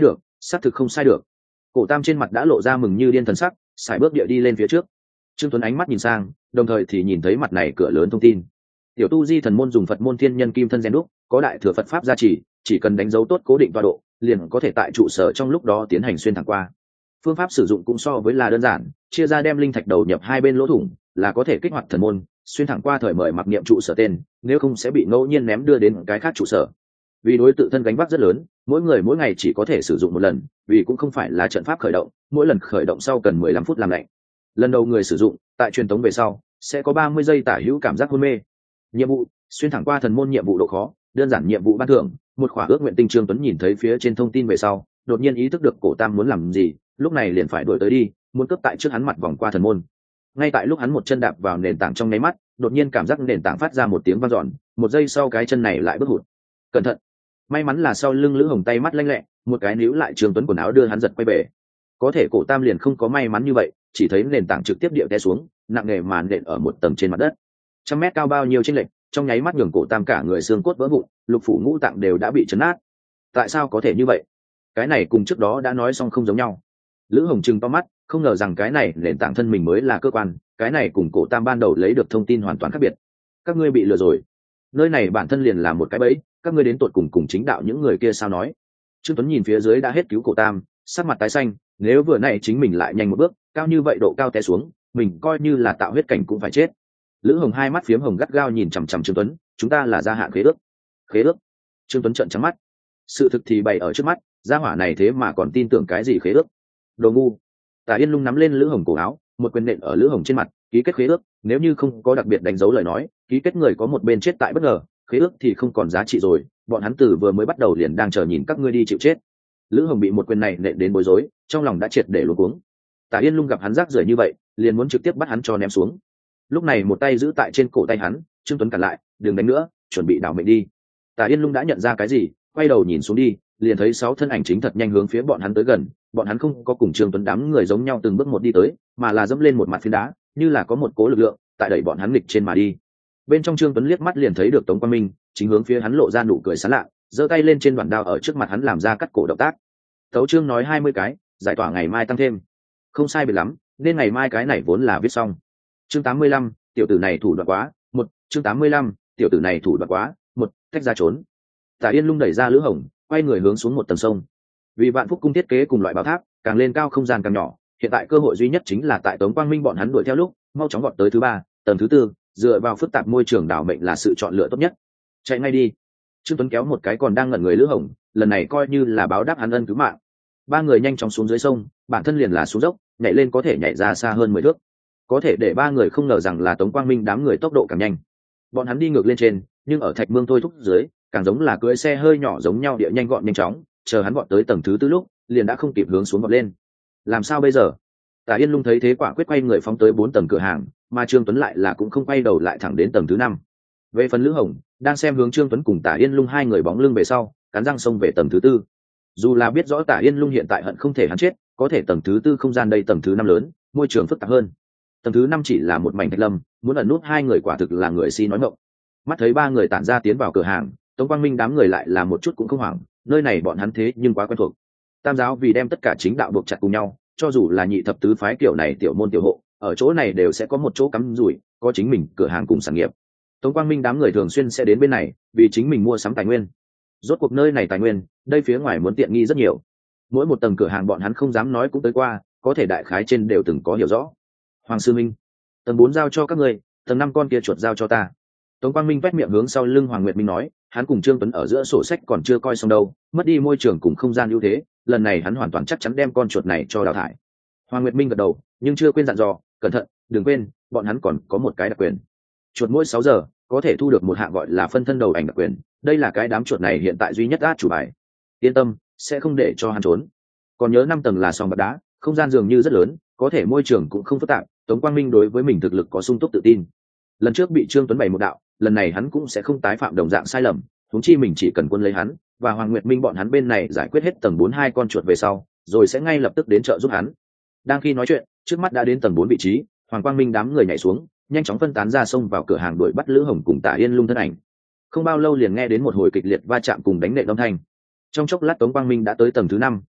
xác thực không sai được. Cổ Tam trên mặt đã lộ ra mừng như điên thần sắc, sải bước địa đi lên phía trước. Trương Tuấn ánh mắt nhìn sang, đồng thời thì nhìn thấy mặt này cửa lớn thông tin. Tiểu tu di thần môn dùng Phật môn thiên nhân kim thân rèn đúc, có đại thừa Phật pháp gia trì, chỉ cần đánh dấu tốt cố định tọa độ, liền có thể tại trụ sở trong lúc đó tiến hành xuyên thẳng qua. Phương pháp sử dụng cũng so với là đơn giản, chia ra đem linh thạch đầu nhập hai bên lỗ thủng, là có thể kích hoạt thần môn, xuyên thẳng qua thời mời mặc niệm trụ sở tên, nếu không sẽ bị ngẫu nhiên ném đưa đến cái khác trụ sở. Vì đối tự thân gánh vác rất lớn, mỗi người mỗi ngày chỉ có thể sử dụng một lần, vì cũng không phải là trận pháp khởi động, mỗi lần khởi động sau cần 15 phút làm lạnh. Lần đầu người sử dụng, tại truyền tống về sau, sẽ có 30 giây tả hữu cảm giác hôn mê. Nhiệm vụ: xuyên thẳng qua thần môn, nhiệm vụ độ khó, đơn giản nhiệm vụ ban thưởng, một khỏa ước nguyện tinh. Trương Tuấn nhìn thấy phía trên thông tin về sau, đột nhiên ý thức được Cổ Tam muốn làm gì, lúc này liền phải đuổi tới đi, muốn cướp tại trước hắn mặt vòng qua thần môn. Ngay tại lúc hắn một chân đạp vào nền tảng trong nháy mắt, đột nhiên cảm giác nền tảng phát ra một tiếng vang dọn, một giây sau cái chân này lại bước hụt. Cẩn thận! May mắn là sau lưng Lữ Hồng tay mắt lanh lẹ, một cái níu lại Trương Tuấn quần áo đưa hắn giật quay về. Có thể Cổ Tam liền không có may mắn như vậy, chỉ thấy nền tảng trực tiếp điệu té xuống, nặng nề màn nện ở một tầng trên mặt đất. 100 mét cao bao nhiêu chênh lệch, trong nháy mắt nhường Cổ Tam cả người xương cốt vỡ vụn, lục phủ ngũ tạng đều đã bị chấn nát. Tại sao có thể như vậy? Cái này cùng trước đó đã nói xong không giống nhau. Lữ Hồng trừng to mắt, không ngờ rằng cái này nền tảng thân mình mới là cơ quan, cái này cùng Cổ Tam ban đầu lấy được thông tin hoàn toàn khác biệt. Các ngươi bị lừa rồi. Nơi này bản thân liền là một cái bẫy, các ngươi đến tụt cùng chính đạo những người kia sao nói? Trương Tuấn nhìn phía dưới đã hết cứu Cổ Tam, sắc mặt tái xanh, nếu vừa nãy chính mình lại nhanh một bước, cao như vậy độ cao té xuống, mình coi như là tạo huyết cảnh cũng phải chết. Lữ Hồng hai mắt phiếm hồng gắt gao nhìn chằm chằm Trương Tuấn, chúng ta là gia hạn khế ước. Khế ước? Trương Tuấn trợn trắng mắt. Sự thực thì bày ở trước mắt, gia hỏa này thế mà còn tin tưởng cái gì khế ước? Đồ ngu! Tả Yên Lung nắm lên Lữ Hồng cổ áo, một quyền nện ở Lữ Hồng trên mặt, ký kết khế ước, nếu như không có đặc biệt đánh dấu lời nói, ký kết người có một bên chết tại bất ngờ, khế ước thì không còn giá trị rồi, bọn hắn từ vừa mới bắt đầu liền đang chờ nhìn các ngươi đi chịu chết. Lữ Hồng bị một quyền này nện đến bối rối, trong lòng đã triệt để luống cuống. Tả Yên Lung gặp hắn rác rưởi như vậy, liền muốn trực tiếp bắt hắn cho ném xuống. Lúc này một tay giữ tại trên cổ tay hắn, Trương Tuấn cản lại, đừng đánh nữa, chuẩn bị đảo mệnh đi. Tả Yên Lung đã nhận ra cái gì, quay đầu nhìn xuống đi, liền thấy 6 thân ảnh chính thật nhanh hướng phía bọn hắn tới gần. Bọn hắn không có cùng Trương Tuấn đám người giống nhau từng bước một đi tới, mà là dẫm lên một mặt phiến đá, như là có một cố lực lượng tại đẩy bọn hắn nghịch trên mà đi. Bên trong Trương Tuấn liếc mắt liền thấy được Tống Quang Minh chính hướng phía hắn lộ ra nụ cười sán lạ, giơ tay lên trên đoạn đao ở trước mặt hắn làm ra cắt cổ động tác. Tấu chương nói 20 cái, giải tỏa ngày mai tăng thêm. Không sai biệt lắm, nên ngày mai cái này vốn là viết xong. Chương 85, tiểu tử này thủ đoạn quá, một. Chương 85, tiểu tử này thủ đoạn quá, một. Tách ra trốn. Tả Yên Lung đẩy ra Lữ Hồng, quay người hướng xuống một tầng sông. Vì Vạn Phúc cung thiết kế cùng loại bảo tháp, càng lên cao không gian càng nhỏ, hiện tại cơ hội duy nhất chính là tại Tống Quang Minh bọn hắn đuổi theo lúc, mau chóng gọt tới thứ 3, tầng thứ 4, dựa vào phức tạp môi trường đảo mệnh là sự chọn lựa tốt nhất. Chạy ngay đi. Trương Tuấn kéo một cái còn đang ngẩn người Lữ Hồng, lần này coi như là báo đáp hắn ân cứu mạng. Ba người nhanh chóng xuống dưới sông, bản thân liền là xuống dốc, nhảy lên có thể nhảy ra xa hơn 10 thước. Có thể để ba người không ngờ rằng là Tống Quang Minh đám người tốc độ càng nhanh. Bọn hắn đi ngược lên trên, nhưng ở thạch mương thôi thúc dưới, càng giống là cưỡi xe hơi nhỏ giống nhau địa nhanh gọn nhanh chóng, chờ hắn bọn tới tầng thứ 4 lúc, liền đã không kịp hướng xuống vọt lên. Làm sao bây giờ? Tả Yên Lung thấy thế quả quyết quay người phóng tới 4 tầng cửa hàng, mà Trương Tuấn lại là cũng không quay đầu lại thẳng đến tầng thứ 5. Về phần Lữ Hồng, đang xem hướng Trương Tuấn cùng Tả Yên Lung hai người bóng lưng về sau, cắn răng xông về tầng thứ 4. Dù là biết rõ Tả Yên Lung hiện tại hận không thể hắn chết, có thể tầng thứ 4 không gian đây tầng thứ 5 lớn, môi trường phức tạp hơn. Tầng thứ 5 chỉ là một mảnh thạch lâm, muốn ẩn nút hai người quả thực là người si nói ngọng. Mắt thấy ba người tản ra tiến vào cửa hàng, Tống Quang Minh đám người lại là một chút cũng không hoảng, nơi này bọn hắn thế nhưng quá quen thuộc. Tam giáo vì đem tất cả chính đạo buộc chặt cùng nhau, cho dù là nhị thập tứ phái kiểu này tiểu môn tiểu hộ, ở chỗ này đều sẽ có một chỗ cắm rủi, có chính mình cửa hàng cùng sản nghiệp. Tống Quang Minh đám người thường xuyên sẽ đến bên này, vì chính mình mua sắm tài nguyên. Rốt cuộc nơi này tài nguyên, đây phía ngoài muốn tiện nghi rất nhiều. Mỗi một tầng cửa hàng bọn hắn không dám nói cũng tới qua, có thể đại khái trên đều từng có hiểu rõ. Hoàng sư minh, tầng 4 giao cho các ngươi, tầng 5 con kia chuột giao cho ta. Tống Quang Minh vét miệng hướng sau lưng Hoàng Nguyệt Minh nói, hắn cùng Trương Tuấn ở giữa sổ sách còn chưa coi xong đâu, mất đi môi trường cùng không gian ưu thế, lần này hắn hoàn toàn chắc chắn đem con chuột này cho đào thải. Hoàng Nguyệt Minh gật đầu, nhưng chưa quên dặn dò, cẩn thận, đừng quên, bọn hắn còn có một cái đặc quyền. Chuột mỗi 6 giờ có thể thu được một hạng gọi là phân thân đầu ảnh đặc quyền, đây là cái đám chuột này hiện tại duy nhất át chủ bài. Yên tâm, sẽ không để cho hắn trốn. Còn nhớ 5 tầng là sòng bạc đá, không gian dường như rất lớn, có thể môi trường cũng không phức tạp, Tống Quang Minh đối với mình thực lực có sung túc tự tin. Lần trước bị Trương Tuấn bày một đạo, lần này hắn cũng sẽ không tái phạm đồng dạng sai lầm, huống chi mình chỉ cần quân lấy hắn và Hoàng Nguyệt Minh bọn hắn bên này giải quyết hết tầng 4 hai con chuột về sau, rồi sẽ ngay lập tức đến trợ giúp hắn. Đang khi nói chuyện, trước mắt đã đến tầng 4 vị trí, Hoàng Quang Minh đám người nhảy xuống, nhanh chóng phân tán ra xông vào cửa hàng đuổi bắt Lữ Hồng cùng Tả Yên Lung thân ảnh. Không bao lâu liền nghe đến một hồi kịch liệt va chạm cùng đánh nện âm thanh. Trong chốc lát Tống Quang Minh đã tới tầng thứ 5,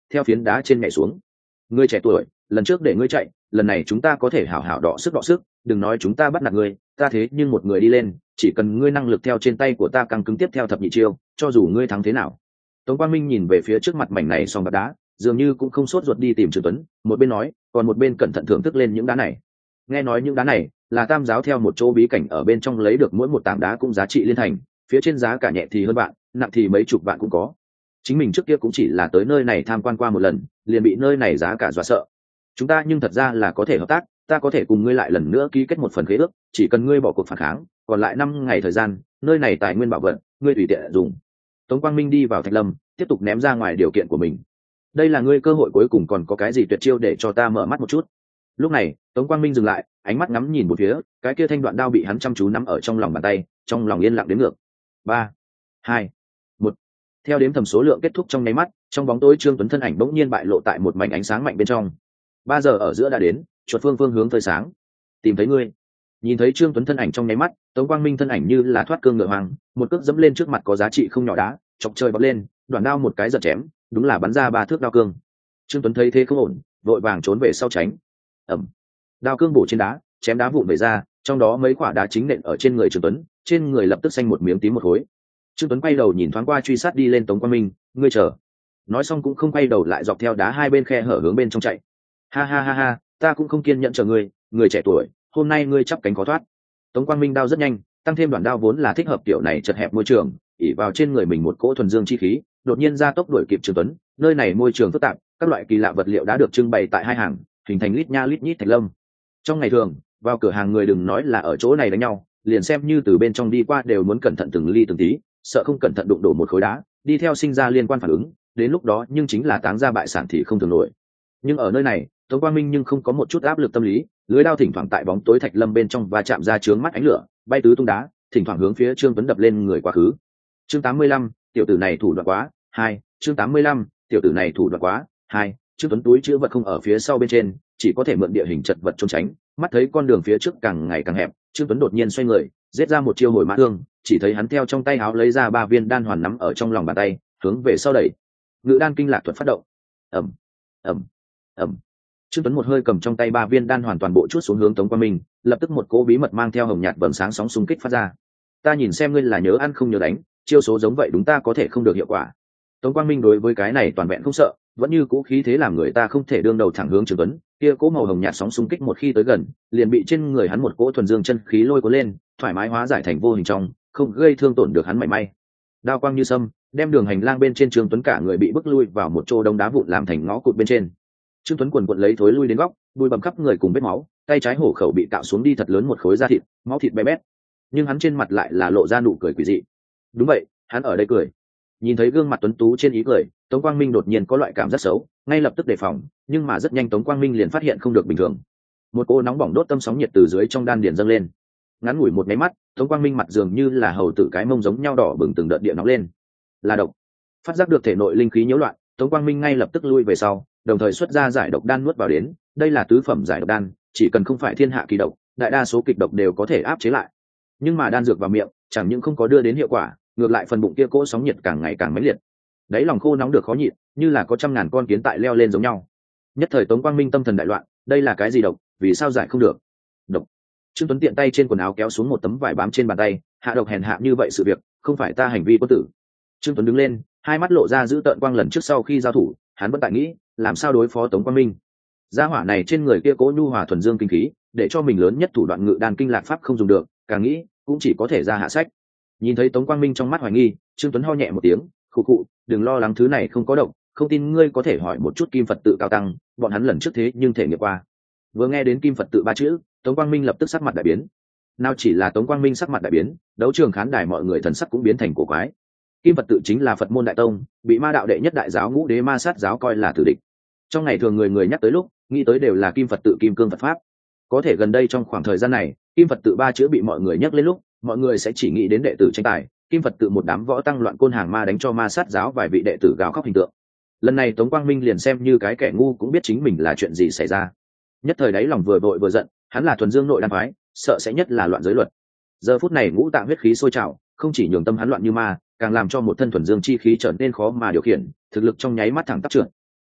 theo phiến đá trên nhảy xuống. Ngươi trẻ tuổi, lần trước để ngươi chạy, lần này chúng ta có thể hảo hảo đọ sức, đừng nói chúng ta bắt nạt ngươi, ta thế nhưng một người đi lên, chỉ cần ngươi năng lực theo trên tay của ta căng cứng tiếp theo thập nhị chiêu, cho dù ngươi thắng thế nào. Tống Quang Minh nhìn về phía trước mặt mảnh này song bạc đá, dường như cũng không sốt ruột đi tìm Trương Tuấn, một bên nói, còn một bên cẩn thận thưởng thức lên những đá này. Nghe nói những đá này là Tam giáo theo một chỗ bí cảnh ở bên trong lấy được, mỗi một tảng đá cũng giá trị liên thành, phía trên giá cả nhẹ thì hơn vạn, nặng thì mấy chục vạn cũng có. Chính mình trước kia cũng chỉ là tới nơi này tham quan qua một lần, liền bị nơi này giá cả dọa sợ. Chúng ta nhưng thật ra là có thể hợp tác, ta có thể cùng ngươi lại lần nữa ký kết một phần khế ước, chỉ cần ngươi bỏ cuộc phản kháng, còn lại 5 ngày thời gian, nơi này tài nguyên bảo vật, ngươi tùy tiện dùng. Tống Quang Minh đi vào Thạch Lâm, tiếp tục ném ra ngoài điều kiện của mình. Đây là ngươi cơ hội cuối cùng, còn có cái gì tuyệt chiêu để cho ta mở mắt một chút. Lúc này Tống Quang Minh dừng lại, ánh mắt ngắm nhìn một phía, cái kia thanh đoạn đao bị hắn chăm chú nắm ở trong lòng bàn tay, trong lòng yên lặng đếm ngược 3, 2, 1. Theo đếm thầm số lượng kết thúc trong nháy mắt, trong bóng tối Trương Tuấn thân ảnh bỗng nhiên bại lộ tại một mảnh ánh sáng mạnh bên trong. 3 giờ ở giữa đã đến, chuột phương hướng tới sáng. Tìm thấy ngươi. Nhìn thấy Trương Tuấn thân ảnh trong nháy mắt, Tống Quang Minh thân ảnh như là thoát cương ngựa hoang, một cước dẫm lên trước mặt có giá trị không nhỏ đá, chọc trời bật lên, đoạn đao một cái giật chém, đúng là bắn ra 3 thước đao cương. Trương Tuấn thấy thế không ổn, vội vàng trốn về sau tránh. Ầm. Đao cương bổ trên đá, chém đá vụn về ra, trong đó mấy quả đá chính nện ở trên người Trương Tuấn, trên người lập tức xanh một miếng tím một khối. Trương Tuấn quay đầu nhìn thoáng qua truy sát đi lên Tống Quang Minh, ngươi chờ. Nói xong cũng không quay đầu lại, dọc theo đá hai bên khe hở hướng bên trong chạy. Ha ha ha ha, ta cũng không kiên nhẫn chờ ngươi, người trẻ tuổi, hôm nay ngươi chắp cánh khó thoát. Tống Quang Minh đao rất nhanh, tăng thêm đoạn đao vốn là thích hợp kiểu này chật hẹp môi trường, ỉ vào trên người mình một cỗ thuần dương chi khí, đột nhiên ra tốc đuổi kịp Trương Tuấn. Nơi này môi trường phức tạp, các loại kỳ lạ vật liệu đã được trưng bày tại hai hàng, hình thành lít nha lít nhít Thạch Lâm. Trong ngày thường, vào cửa hàng người đừng nói là ở chỗ này đánh nhau, liền xem như từ bên trong đi qua đều muốn cẩn thận từng ly từng tí, sợ không cẩn thận đụng đổ một khối đá, đi theo sinh ra liên quan phản ứng, đến lúc đó nhưng chính là táng ra bại sản thì không thường nổi. Nhưng ở nơi này, Tống Quang Minh nhưng không có một chút áp lực tâm lý, lưới đao thỉnh thoảng tại bóng tối Thạch Lâm bên trong và chạm ra chướng mắt ánh lửa, bay tứ tung đá, thỉnh thoảng hướng phía Trương Tuấn đập lên người quá khứ. Chương 85, tiểu tử này thủ đoạn quá. 2, chương 85, tiểu tử này thủ đoạn quá. 2, Trương Tuấn túi chứa vật không ở phía sau bên trên, chỉ có thể mượn địa hình chật vật trốn tránh, mắt thấy con đường phía trước càng ngày càng hẹp, Trương Tuấn đột nhiên xoay người, giết ra một chiêu hồi mã thương, chỉ thấy hắn theo trong tay áo lấy ra 3 viên đan hoàn nắm ở trong lòng bàn tay, hướng về sau đẩy. Ngự đan kinh lạc thuật phát động. Ầm, ầm, ầm. Trương Tuấn một hơi cầm trong tay 3 viên đan hoàn toàn bộ chuốt xuống hướng Tống Quang Minh, lập tức một cỗ bí mật mang theo hồng nhạt vầng sáng sóng xung kích phát ra. Ta nhìn xem ngươi là nhớ ăn không nhớ đánh, chiêu số giống vậy đúng ta có thể không được hiệu quả. Tống Quang Minh đối với cái này toàn vẹn không sợ, vẫn như cũ khí thế làm người ta không thể đương đầu thẳng hướng Trương Tuấn. Kia cỗ màu hồng nhạt sóng xung kích một khi tới gần, liền bị trên người hắn một cỗ thuần dương chân khí lôi cuốn lên, thoải mái hóa giải thành vô hình trong, không gây thương tổn được hắn mảy may. Đao quang như sâm, đem đường hành lang bên trên Trương Tuấn cả người bị bức lui vào một chỗ đông đá vụn làm thành ngõ cụt bên trên. Trương Tuấn quần quật lấy thối lui đến góc, bùi bầm khắp người cùng vết máu, tay trái hổ khẩu bị cạo xuống đi thật lớn một khối da thịt, máu thịt bé bét. Nhưng hắn trên mặt lại là lộ ra nụ cười quỷ dị. Đúng vậy, hắn ở đây cười. Nhìn thấy gương mặt tuấn tú trên ý cười, Tống Quang Minh đột nhiên có loại cảm giác xấu, ngay lập tức đề phòng, nhưng mà rất nhanh Tống Quang Minh liền phát hiện không được bình thường. Một cô nóng bỏng đốt tâm sóng nhiệt từ dưới trong đan điền dâng lên. Ngắn ngủi một cái mắt, Tống Quang Minh mặt dường như là hầu tử cái mông giống nhau đỏ bừng từng đợt địa nóng lên. Là độc. Phát giác được thể nội linh khí nhiễu loạn, Tống Quang Minh ngay lập tức lui về sau, đồng thời xuất ra giải độc đan nuốt vào đến. Đây là tứ phẩm giải độc đan, chỉ cần không phải thiên hạ kỳ độc, đại đa số kịch độc đều có thể áp chế lại. Nhưng mà đan dược vào miệng, chẳng những không có đưa đến hiệu quả, ngược lại phần bụng kia cỗ sóng nhiệt càng ngày càng mãnh liệt. Đáy lòng khô nóng được khó nhịn, như là có trăm ngàn con kiến tại leo lên giống nhau. Nhất thời Tống Quang Minh tâm thần đại loạn, đây là cái gì độc, vì sao giải không được? Độc. Trương Tuấn tiện tay trên quần áo kéo xuống một tấm vải bám trên bàn tay, hạ độc hèn hạ như vậy sự việc, không phải ta hành vi quân tử. Trương Tuấn đứng lên, hai mắt lộ ra dữ tợn quang lần trước sau khi giao thủ, hắn vẫn tại nghĩ, làm sao đối phó Tống Quang Minh. Gia hỏa này trên người kia cố nhu hòa thuần dương kinh khí, để cho mình lớn nhất thủ đoạn ngự đan kinh lạc pháp không dùng được, càng nghĩ, cũng chỉ có thể ra hạ sách. Nhìn thấy Tống Quang Minh trong mắt hoài nghi, Trương Tuấn ho nhẹ một tiếng, khụ khụ, đừng lo lắng, thứ này không có độc, không tin ngươi có thể hỏi một chút Kim Phật tự cao tăng, bọn hắn lần trước thế nhưng thể nghiệm qua. Vừa nghe đến Kim Phật tự 3 chữ, Tống Quang Minh lập tức sắc mặt đại biến. Nào chỉ là Tống Quang Minh sắc mặt đại biến, đấu trường khán đài mọi người thần sắc cũng biến thành cổ quái. Kim Phật tự chính là Phật môn đại tông, bị ma đạo đệ nhất đại giáo Ngũ Đế Ma Sát giáo coi là tử địch. Trong ngày thường người người nhắc tới lúc, nghĩ tới đều là Kim Phật tự Kim Cương Phật pháp. Có thể gần đây trong khoảng thời gian này, Kim Phật tự 3 chữ bị mọi người nhắc lên lúc, mọi người sẽ chỉ nghĩ đến đệ tử tranh tài, Kim Phật tự một đám võ tăng loạn côn hàng ma đánh cho Ma Sát giáo vài vị đệ tử gào khóc hình tượng. Lần này Tống Quang Minh liền xem như cái kẻ ngu cũng biết chính mình là chuyện gì xảy ra. Nhất thời đáy lòng vừa vội vừa giận, hắn là thuần dương nội đan phái, sợ sẽ nhất là loạn giới luật. Giờ phút này ngũ tạng huyết khí sôi trào, không chỉ nhường tâm hắn loạn như ma, càng làm cho một thân thuần dương chi khí trở nên khó mà điều khiển, thực lực trong nháy mắt thẳng tắp trượt.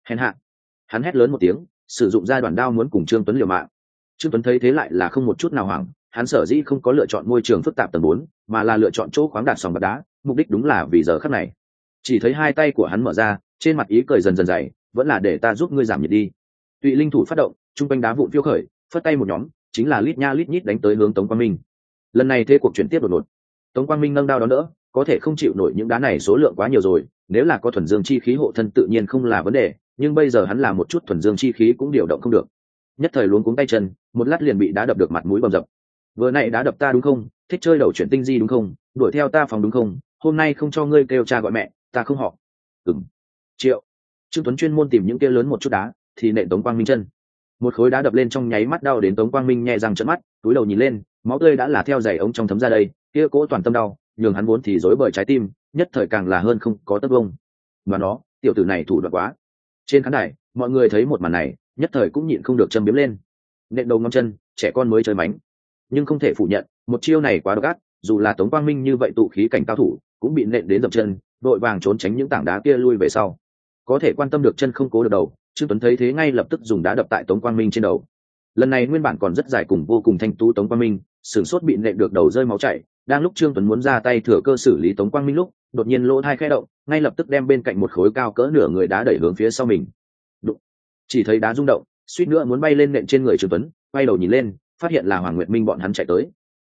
hèn hạ. Hắn hét lớn một tiếng, sử dụng ra đoạn đao muốn cùng Trương Tuấn liều mạng. Trương Tuấn thấy thế lại là không một chút nào hoảng, hắn sở dĩ không có lựa chọn môi trường phức tạp tầng 4, mà là lựa chọn chỗ khoáng đạt sòng bạc đá, mục đích đúng là vì giờ khắc này. Chỉ thấy hai tay của hắn mở ra, trên mặt ý cười dần dần dày, vẫn là để ta giúp ngươi giảm nhiệt đi. Tụy linh thủ phát động, trung quanh đá vụn phiêu khởi, phất tay một nhóm, chính là lít nha lít nhít đánh tới hướng Tống Quang Minh. Lần này thế cuộc chuyển tiếp đột ngột. Tống Quang Minh nâng đao đón đỡ, có thể không chịu nổi những đá này số lượng quá nhiều rồi, nếu là có thuần dương chi khí hộ thân tự nhiên không là vấn đề, nhưng bây giờ hắn là một chút thuần dương chi khí cũng điều động không được. Nhất thời luống cuống tay chân, một lát liền bị đá đập được mặt mũi bầm dập. Vừa nãy đá đập ta đúng không? Thích chơi đầu chuyển tinh di đúng không? Đuổi theo ta phòng đúng không? Hôm nay không cho ngươi kêu cha gọi mẹ, ta không họ. Triệu. Trương Tuấn chuyên môn tìm những kia lớn một chút đá, thì nện Tống Quang Minh chân. Một khối đá đập lên trong nháy mắt đau đến Tống Quang Minh nhẹ răng trợn mắt, túi đầu nhìn lên, máu tươi đã là theo giày ống trong thấm ra đây, kia cỗ toàn tâm đau, nhường hắn vốn thì rối bời trái tim, nhất thời càng là hơn không có tấc vông. Mà nó, tiểu tử này thủ đoạn quá. Trên khán đài, mọi người thấy một màn này, nhất thời cũng nhịn không được châm biếm lên. Nện đầu ngón chân, trẻ con mới chơi mánh. Nhưng không thể phủ nhận, một chiêu này quá độc ác, dù là Tống Quang Minh như vậy tụ khí cảnh cao thủ, cũng bị nện đến dập chân, đội vàng trốn tránh những tảng đá kia lui về sau. Có thể quan tâm được chân không cố được đầu, Trương Tuấn thấy thế ngay lập tức dùng đá đập tại Tống Quang Minh trên đầu. Lần này nguyên bản còn rất dài cùng vô cùng thanh tú Tống Quang Minh, sửng sốt bị nện được đầu rơi máu chảy, đang lúc Trương Tuấn muốn ra tay thừa cơ xử lý Tống Quang Minh lúc, đột nhiên lỗ thai khẽ động, ngay lập tức đem bên cạnh một khối cao cỡ nửa người đá đẩy hướng phía sau mình. Đụng. Chỉ thấy đá rung động, suýt nữa muốn bay lên nện trên người Trương Tuấn, quay đầu nhìn lên, phát hiện là Hoàng Nguyệt Minh bọn hắn chạy tới.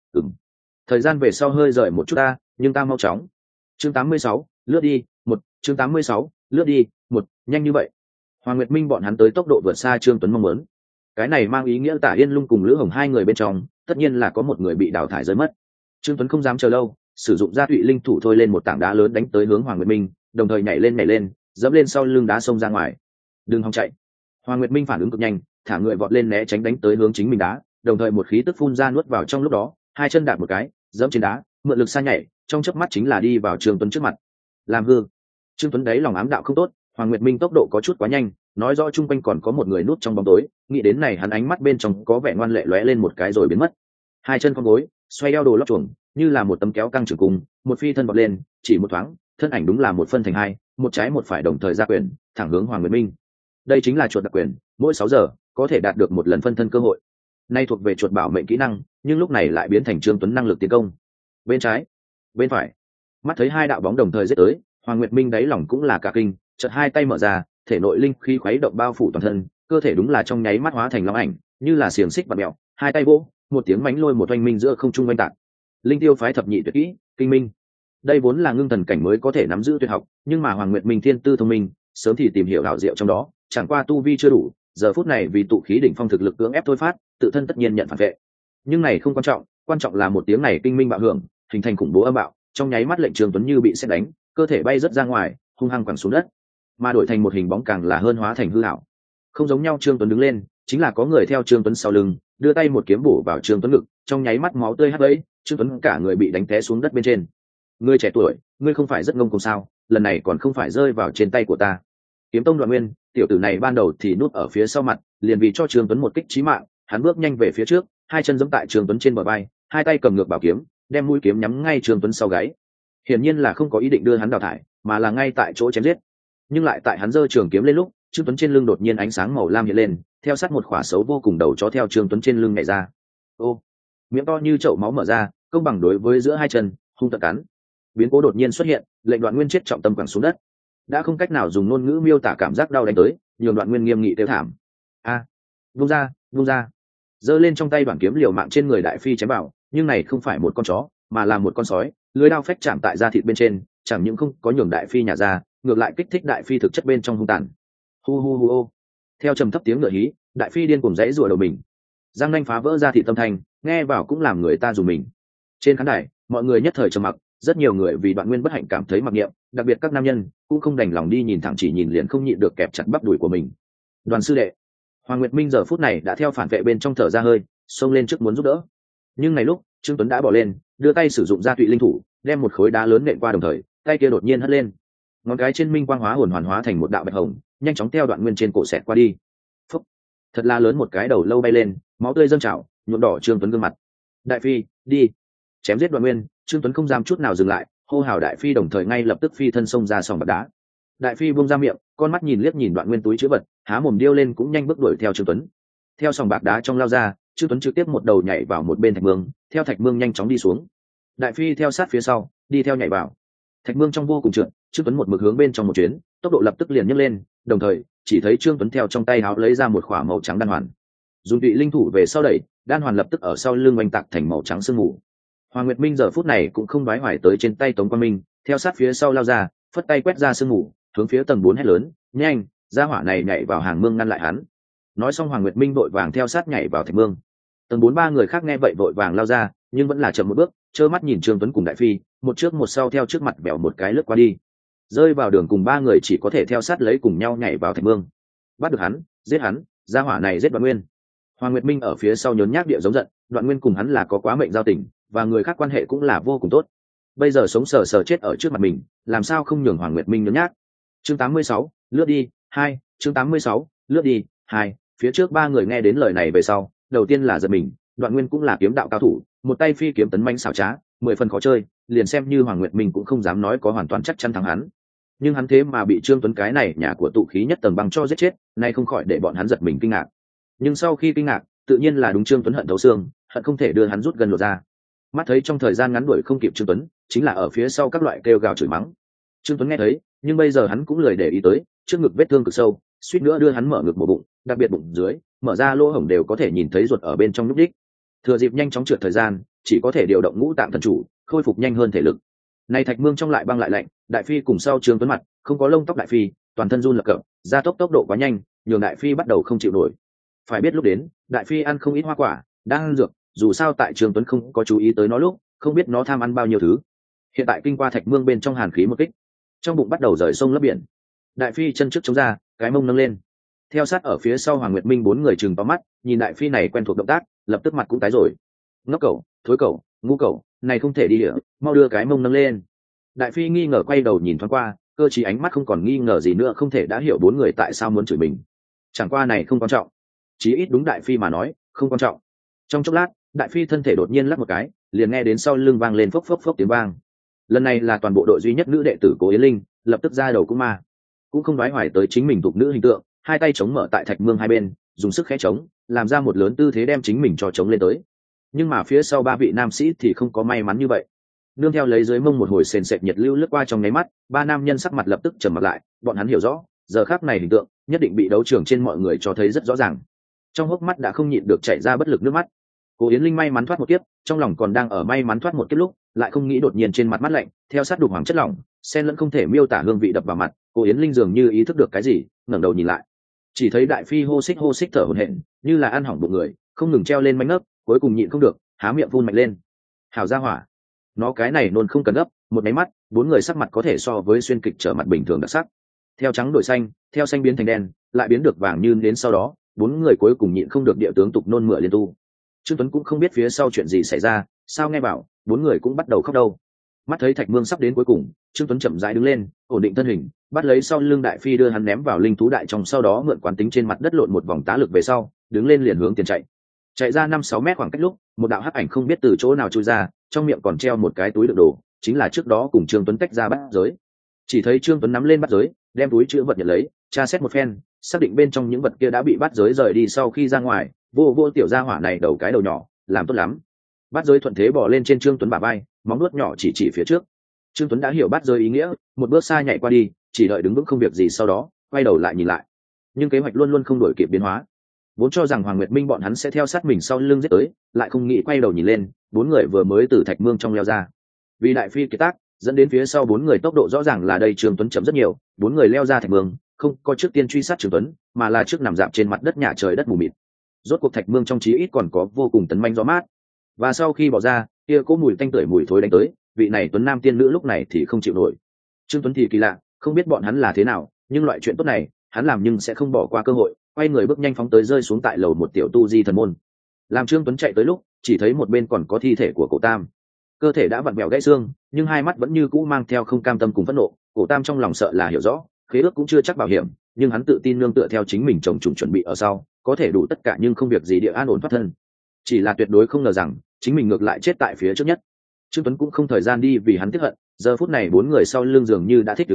Thời gian về sau hơi rời một chút ta, nhưng ta mau chóng. Chương 86, lướt đi, chương 86, lướt đi, nhanh như vậy. Hoàng Nguyệt Minh bọn hắn tới tốc độ vượt xa Trương Tuấn mong muốn. Cái này mang ý nghĩa Tả Yên Lung cùng Lữ Hồng hai người bên trong, tất nhiên là có một người bị đào thải rơi mất. Trương Tuấn không dám chờ lâu, sử dụng ra Tụy linh thủ thôi lên một tảng đá lớn đánh tới hướng Hoàng Nguyệt Minh, đồng thời nhảy lên, dẫm lên sau lưng đá xông ra ngoài. Đừng hòng chạy. Hoàng Nguyệt Minh phản ứng cực nhanh, thả người vọt lên né tránh đánh tới hướng chính mình đá, đồng thời một khí tức phun ra nuốt vào trong lúc đó, hai chân đạp một cái, dẫm trên đá, mượn lực xa nhảy, trong chớp mắt chính là đi vào Trương Tuấn trước mặt. Làm hư. Trương Tuấn đấy lòng ám đạo không tốt, Hoàng Nguyệt Minh tốc độ có chút quá nhanh, nói rõ chung quanh còn có một người núp trong bóng tối, nghĩ đến này hắn ánh mắt bên trong có vẻ ngoan lệ lóe lên một cái rồi biến mất. Hai chân con gối, xoay eo đồ lót chuồng, như là một tấm kéo căng trường cung, một phi thân bật lên, chỉ một thoáng, thân ảnh đúng là một phân thành hai, một trái một phải đồng thời ra quyền, thẳng hướng Hoàng Nguyệt Minh. Đây chính là chuột đặc quyền, mỗi 6 giờ có thể đạt được một lần phân thân cơ hội. Nay thuộc về chuột bảo mệnh kỹ năng, nhưng lúc này lại biến thành Trương Tuấn năng lực tiến công. Bên trái, bên phải, mắt thấy hai đạo bóng đồng thời giết tới, Hoàng Nguyệt Minh đáy lòng cũng là cả kinh, chợt hai tay mở ra, thể nội linh khí khuấy động bao phủ toàn thân, cơ thể đúng là trong nháy mắt hóa thành long ảnh, như là xiềng xích và mèo, hai tay vỗ, một tiếng mánh lôi một oanh minh giữa không trung oanh tạc. Linh tiêu phái thập nhị tuyệt kỹ, kinh minh. Đây vốn là ngưng thần cảnh mới có thể nắm giữ tuyệt học, nhưng mà Hoàng Nguyệt Minh thiên tư thông minh, sớm thì tìm hiểu đạo diệu trong đó, chẳng qua tu vi chưa đủ, giờ phút này vì tụ khí đỉnh phong thực lực cưỡng ép thôi phát, tự thân tất nhiên nhận phản vệ. Nhưng này không quan trọng là một tiếng này kinh minh bạo hưởng, hình thành khủng bố âm bạo, trong nháy mắt lệnh Trương Tuấn như bị sét đánh, cơ thể bay rất ra ngoài, hung hăng quẳng xuống đất, mà đổi thành một hình bóng càng là hơn hóa thành hư ảo. Không giống nhau, Trương Tuấn đứng lên, chính là có người theo Trương Tuấn sau lưng, đưa tay một kiếm bổ vào Trương Tuấn ngực, trong nháy mắt máu tươi hắt vẫy, Trương Tuấn cả người bị đánh té xuống đất bên trên. Ngươi trẻ tuổi, ngươi không phải rất ngông cuồng sao? Lần này còn không phải rơi vào trên tay của ta. Kiếm Tông Đoạn Nguyên, tiểu tử này ban đầu thì núp ở phía sau mặt, liền vì cho Trương Tuấn một kích chí mạng, hắn bước nhanh về phía trước, hai chân giẫm tại Trương Tuấn trên bờ vai, hai tay cầm ngược bảo kiếm, đem mũi kiếm nhắm ngay Trương Tuấn sau gáy. Hiển nhiên là không có ý định đưa hắn đào thải, mà là ngay tại chỗ chém giết. Nhưng lại tại hắn giơ trường kiếm lên lúc, Trương Tuấn trên lưng đột nhiên ánh sáng màu lam hiện lên, theo sát một khỏa xấu vô cùng đầu chó theo Trương Tuấn trên lưng nhảy ra. Ô, miệng to như chậu máu mở ra, công bằng đối với giữa hai chân, hung tợn cắn. Biến cố đột nhiên xuất hiện, lệnh Đoạn Nguyên chết trọng tâm quẳng xuống đất. Đã không cách nào dùng ngôn ngữ miêu tả cảm giác đau đánh tới, nhường Đoạn Nguyên nghiêm nghị kêu thảm. A, vung ra, vung ra. Giơ lên trong tay đoạn kiếm liều mạng trên người Đại Phi chém vào, nhưng này không phải một con chó, mà là một con sói, lưỡi đao phách chạm tại da thịt bên trên, chẳng những không có nhường Đại Phi nhả ra, ngược lại kích thích Đại Phi thực chất bên trong hung tàn. Hu hu hu ô. Theo trầm thấp tiếng ngựa hí, Đại Phi điên cuồng rẽ rủa đầu mình, răng nanh phá vỡ ra thịt tâm thanh, nghe vào cũng làm người ta rùng mình. Trên khán đài, mọi người nhất thời trầm mặc, rất nhiều người vì Đoạn Nguyên bất hạnh cảm thấy mặc niệm, đặc biệt các nam nhân cũng không đành lòng đi nhìn thẳng, chỉ nhìn liền không nhịn được kẹp chặt bắp đùi của mình. Đoàn sư đệ, Hoàng Nguyệt Minh giờ phút này đã theo phản vệ bên trong thở ra hơi, xông lên trước muốn giúp đỡ. Nhưng này lúc, Trương Tuấn đã bỏ lên, đưa tay sử dụng ra Tụy linh thủ, đem một khối đá lớn nện qua, đồng thời, tay kia đột nhiên hất lên. Ngón cái trên minh quang hóa hồn hoàn hóa thành một đạo bạch hồng, nhanh chóng theo Đoạn Nguyên trên cổ xẹt qua đi. Phúc! Thật là lớn một cái đầu lâu bay lên, máu tươi dâng trào, nhuộm đỏ Trương Tuấn gương mặt. Đại Phi, đi! Chém giết Đoạn Nguyên, Trương Tuấn không dám chút nào dừng lại, hô hào Đại Phi, đồng thời ngay lập tức phi thân xông ra sòng bạc đá. Đại phi buông ra miệng, con mắt nhìn liếc nhìn Đoạn Nguyên túi chữ vật, há mồm điêu lên cũng nhanh bước đuổi theo Trương Tuấn. Theo sòng bạc đá trong lao ra, Trương Tuấn trực tiếp một đầu nhảy vào một bên thạch mương, theo thạch mương nhanh chóng đi xuống. Đại phi theo sát phía sau, đi theo nhảy vào. Thạch mương trong vô cùng trượt, Trương Tuấn một mực hướng bên trong một chuyến, tốc độ lập tức liền nhấc lên, đồng thời chỉ thấy Trương Tuấn theo trong tay áo lấy ra một khỏa màu trắng đan hoàn. Dùng tụy linh thủ về sau đẩy, đan hoàn lập tức ở sau lưng oanh tạc thành màu trắng sương mù. Hoàng Nguyệt Minh giờ phút này cũng không đoái hoài tới trên tay Tống Quang Minh, theo sát phía sau lao ra, phất tay quét ra sương mù, hướng phía tầng 4 hét lớn, "Nhanh, gia hỏa này nhảy vào hàng mương ngăn lại hắn." Nói xong Hoàng Nguyệt Minh vội vàng theo sát nhảy vào thạch mương. Tầng 4 ba người khác nghe vậy vội vàng lao ra, nhưng vẫn là chậm một bước, trơ mắt nhìn Trương Tuấn cùng Đại Phi, một trước một sau theo trước mặt bèo một cái lướt qua đi. Rơi vào đường cùng ba người chỉ có thể theo sát lấy cùng nhau nhảy vào thạch mương. Bắt được hắn, giết hắn, gia hỏa này giết Đoạn Nguyên. Hoàng Nguyệt Minh ở phía sau nhốn nhác địa giống giận, Đoạn Nguyên cùng hắn là có quá mệnh giao tình, và người khác quan hệ cũng là vô cùng tốt. Bây giờ sống sờ sờ chết ở trước mặt mình, làm sao không nhường Hoàng Nguyệt Minh nhốn nhác. Chương 86, lướt đi, 2, chương 86, lướt đi, 2, phía trước ba người nghe đến lời này về sau, đầu tiên là giật mình, Đoạn Nguyên cũng là kiếm đạo cao thủ, một tay phi kiếm tấn mãnh xảo trá, 10 phần khó chơi, liền xem như Hoàng Nguyệt Minh cũng không dám nói có hoàn toàn chắc chắn thắng hắn. Nhưng hắn thế mà bị Trương Tuấn cái này nhà của tụ khí nhất tầng băng cho giết chết, nay không khỏi để bọn hắn giật mình kinh ngạc. Nhưng sau khi kinh ngạc, tự nhiên là đúng Trương Tuấn hận thấu xương, hận không thể đưa hắn rút gần lột ra. Mắt thấy trong thời gian ngắn đuổi không kịp Trương Tuấn, chính là ở phía sau các loại kêu gào chửi mắng. Trương Tuấn nghe thấy, nhưng bây giờ hắn cũng lười để ý tới, trước ngực vết thương cực sâu, suýt nữa đưa hắn mở ngực một bụng, đặc biệt bụng dưới, mở ra lỗ hổng đều có thể nhìn thấy ruột ở bên trong nhúc đích. Thừa dịp nhanh chóng trượt thời gian, chỉ có thể điều động ngũ tạng thần chủ, khôi phục nhanh hơn thể lực. Này thạch mương trong lại băng lại lạnh, Đại Phi cùng sau Trương Tuấn mặt, không có lông tóc Đại Phi, toàn thân run lập cập, gia tốc tốc độ quá nhanh, nhường Đại Phi bắt đầu không chịu nổi. Phải biết lúc đến, Đại Phi ăn không ít hoa quả, đang ăn dược, dù sao tại Trương Tuấn không có chú ý tới nó lúc, không biết nó tham ăn bao nhiêu thứ. Hiện tại kinh qua thạch mương bên trong hàn khí một kích, trong bụng bắt đầu rời sông lấp biển. Đại Phi chân trước chống ra, cái mông nâng lên. Theo sát ở phía sau Hoàng Nguyệt Minh bốn người chừng to mắt, nhìn Đại Phi này quen thuộc động tác, lập tức mặt cũng tái rồi. Ngốc cẩu, thối cẩu, ngu cẩu, này không thể đi địa, mau đưa cái mông nâng lên. Đại Phi nghi ngờ quay đầu nhìn thoáng qua, cơ trí ánh mắt không còn nghi ngờ gì nữa, không thể đã hiểu bốn người tại sao muốn chửi mình. Chẳng qua này không quan trọng, chí ít đúng Đại Phi mà nói, không quan trọng. Trong chốc lát, Đại Phi thân thể đột nhiên lắc một cái, liền nghe đến sau lưng vang lên phốc phốc phốc tiếng vang. Lần này là toàn bộ đội duy nhất nữ đệ tử Cố Yến Linh, lập tức ra đầu cũng ma, cũng không đoái hoài tới chính mình thuộc nữ hình tượng, hai tay chống mở tại thạch mương hai bên, dùng sức khẽ chống, làm ra một lớn tư thế đem chính mình cho chống lên tới. Nhưng mà phía sau ba vị nam sĩ thì không có may mắn như vậy. Nương theo lấy dưới mông một hồi sền sệt nhiệt lưu lướt qua trong nháy mắt, ba nam nhân sắc mặt lập tức trầm mặt lại, bọn hắn hiểu rõ, giờ khắc này hình tượng nhất định bị đấu trường trên mọi người cho thấy rất rõ ràng. Trong hốc mắt đã không nhịn được chảy ra bất lực nước mắt. Cố Yến Linh may mắn thoát một kiếp, trong lòng còn đang ở may mắn thoát một kiếp lúc, lại không nghĩ đột nhiên trên mặt mắt lạnh, theo sát đục hoàng chất lỏng, xen lẫn không thể miêu tả hương vị đập vào mặt, Cố Yến Linh dường như ý thức được cái gì, ngẩng đầu nhìn lại. Chỉ thấy Đại Phi hô xích thở hổn hển, như là ăn hỏng bụng người, không ngừng treo lên mánh ngấp, cuối cùng nhịn không được, há miệng phun mạnh lên. Hảo gia hỏa, nó cái này nôn không cần gấp, một máy mắt, bốn người sắc mặt có thể so với xuyên kịch trở mặt bình thường đặc sắc. Theo trắng đổi xanh, theo xanh biến thành đen, lại biến được vàng như đến sau đó, bốn người cuối cùng nhịn không được địa tướng tục nôn mửa liên tu. Trương Tuấn cũng không biết phía sau chuyện gì xảy ra, sao nghe bảo, bốn người cũng bắt đầu khóc đâu. Mắt thấy thạch mương sắp đến cuối cùng, Trương Tuấn chậm rãi đứng lên, ổn định thân hình, bắt lấy sau lưng Đại Phi đưa hắn ném vào linh thú đại trong, sau đó mượn quán tính trên mặt đất lộn một vòng tá lực về sau, đứng lên liền hướng tiền chạy. Chạy ra 5-6 mét khoảng cách lúc, một đạo hắc ảnh không biết từ chỗ nào chui ra, trong miệng còn treo một cái túi đựng đồ, chính là trước đó cùng Trương Tuấn tách ra bắt giới. Chỉ thấy Trương Tuấn nắm lên bắt giới, đem túi chứa vật nhận lấy, tra xét một phen, xác định bên trong những vật kia đã bị bắt giới rời đi sau khi ra ngoài, vô tiểu gia hỏa này đầu cái đầu nhỏ, làm tốt lắm. Bắt giới thuận thế bò lên trên Trương Tuấn bả vai, móng nuốt nhỏ chỉ phía trước. Trương Tuấn đã hiểu bắt giới ý nghĩa, một bước xa nhảy qua đi, chỉ đợi đứng vững không việc gì, sau đó quay đầu lại nhìn lại. Nhưng kế hoạch luôn luôn không đổi kịp biến hóa. Vốn cho rằng Hoàng Nguyệt Minh bọn hắn sẽ theo sát mình sau lưng giết tới, lại không nghĩ quay đầu nhìn lên, bốn người vừa mới từ thạch mương trong leo ra. Vì Đại Phi kiệt tác, dẫn đến phía sau bốn người tốc độ rõ ràng là đây Trương Tuấn chậm rất nhiều, bốn người leo ra thạch mương, không có trước tiên truy sát Trương Tuấn, mà là trước nằm dạp trên mặt đất nhà trời đất mù mịt. Rốt cuộc thạch mương trong chí ít còn có vô cùng tấn manh gió mát, và sau khi bỏ ra, kia có mùi tanh tưởi mùi thối đánh tới, vị này Tuấn Nam tiên nữ lúc này thì không chịu nổi. Trương Tuấn thì kỳ lạ, không biết bọn hắn là thế nào, nhưng loại chuyện tốt này, hắn làm nhưng sẽ không bỏ qua cơ hội, quay người bước nhanh phóng tới rơi xuống tại lầu một tiểu tu di thần môn. Làm Trương Tuấn chạy tới lúc, chỉ thấy một bên còn có thi thể của Cổ Tam. Cơ thể đã vặn vẹo gãy xương, nhưng hai mắt vẫn như cũ mang theo không cam tâm cùng phẫn nộ. Cổ Tam trong lòng sợ là hiểu rõ, khế ước cũng chưa chắc bảo hiểm, nhưng hắn tự tin nương tựa theo chính mình chồng trùng chuẩn bị ở sau, có thể đủ tất cả nhưng không việc gì địa an ổn thoát thân. Chỉ là tuyệt đối không ngờ rằng, chính mình ngược lại chết tại phía trước nhất. Trương Tuấn cũng không thời gian đi vì hắn tiếc hận, giờ phút này bốn người sau lưng dường như đã thích đứng đến,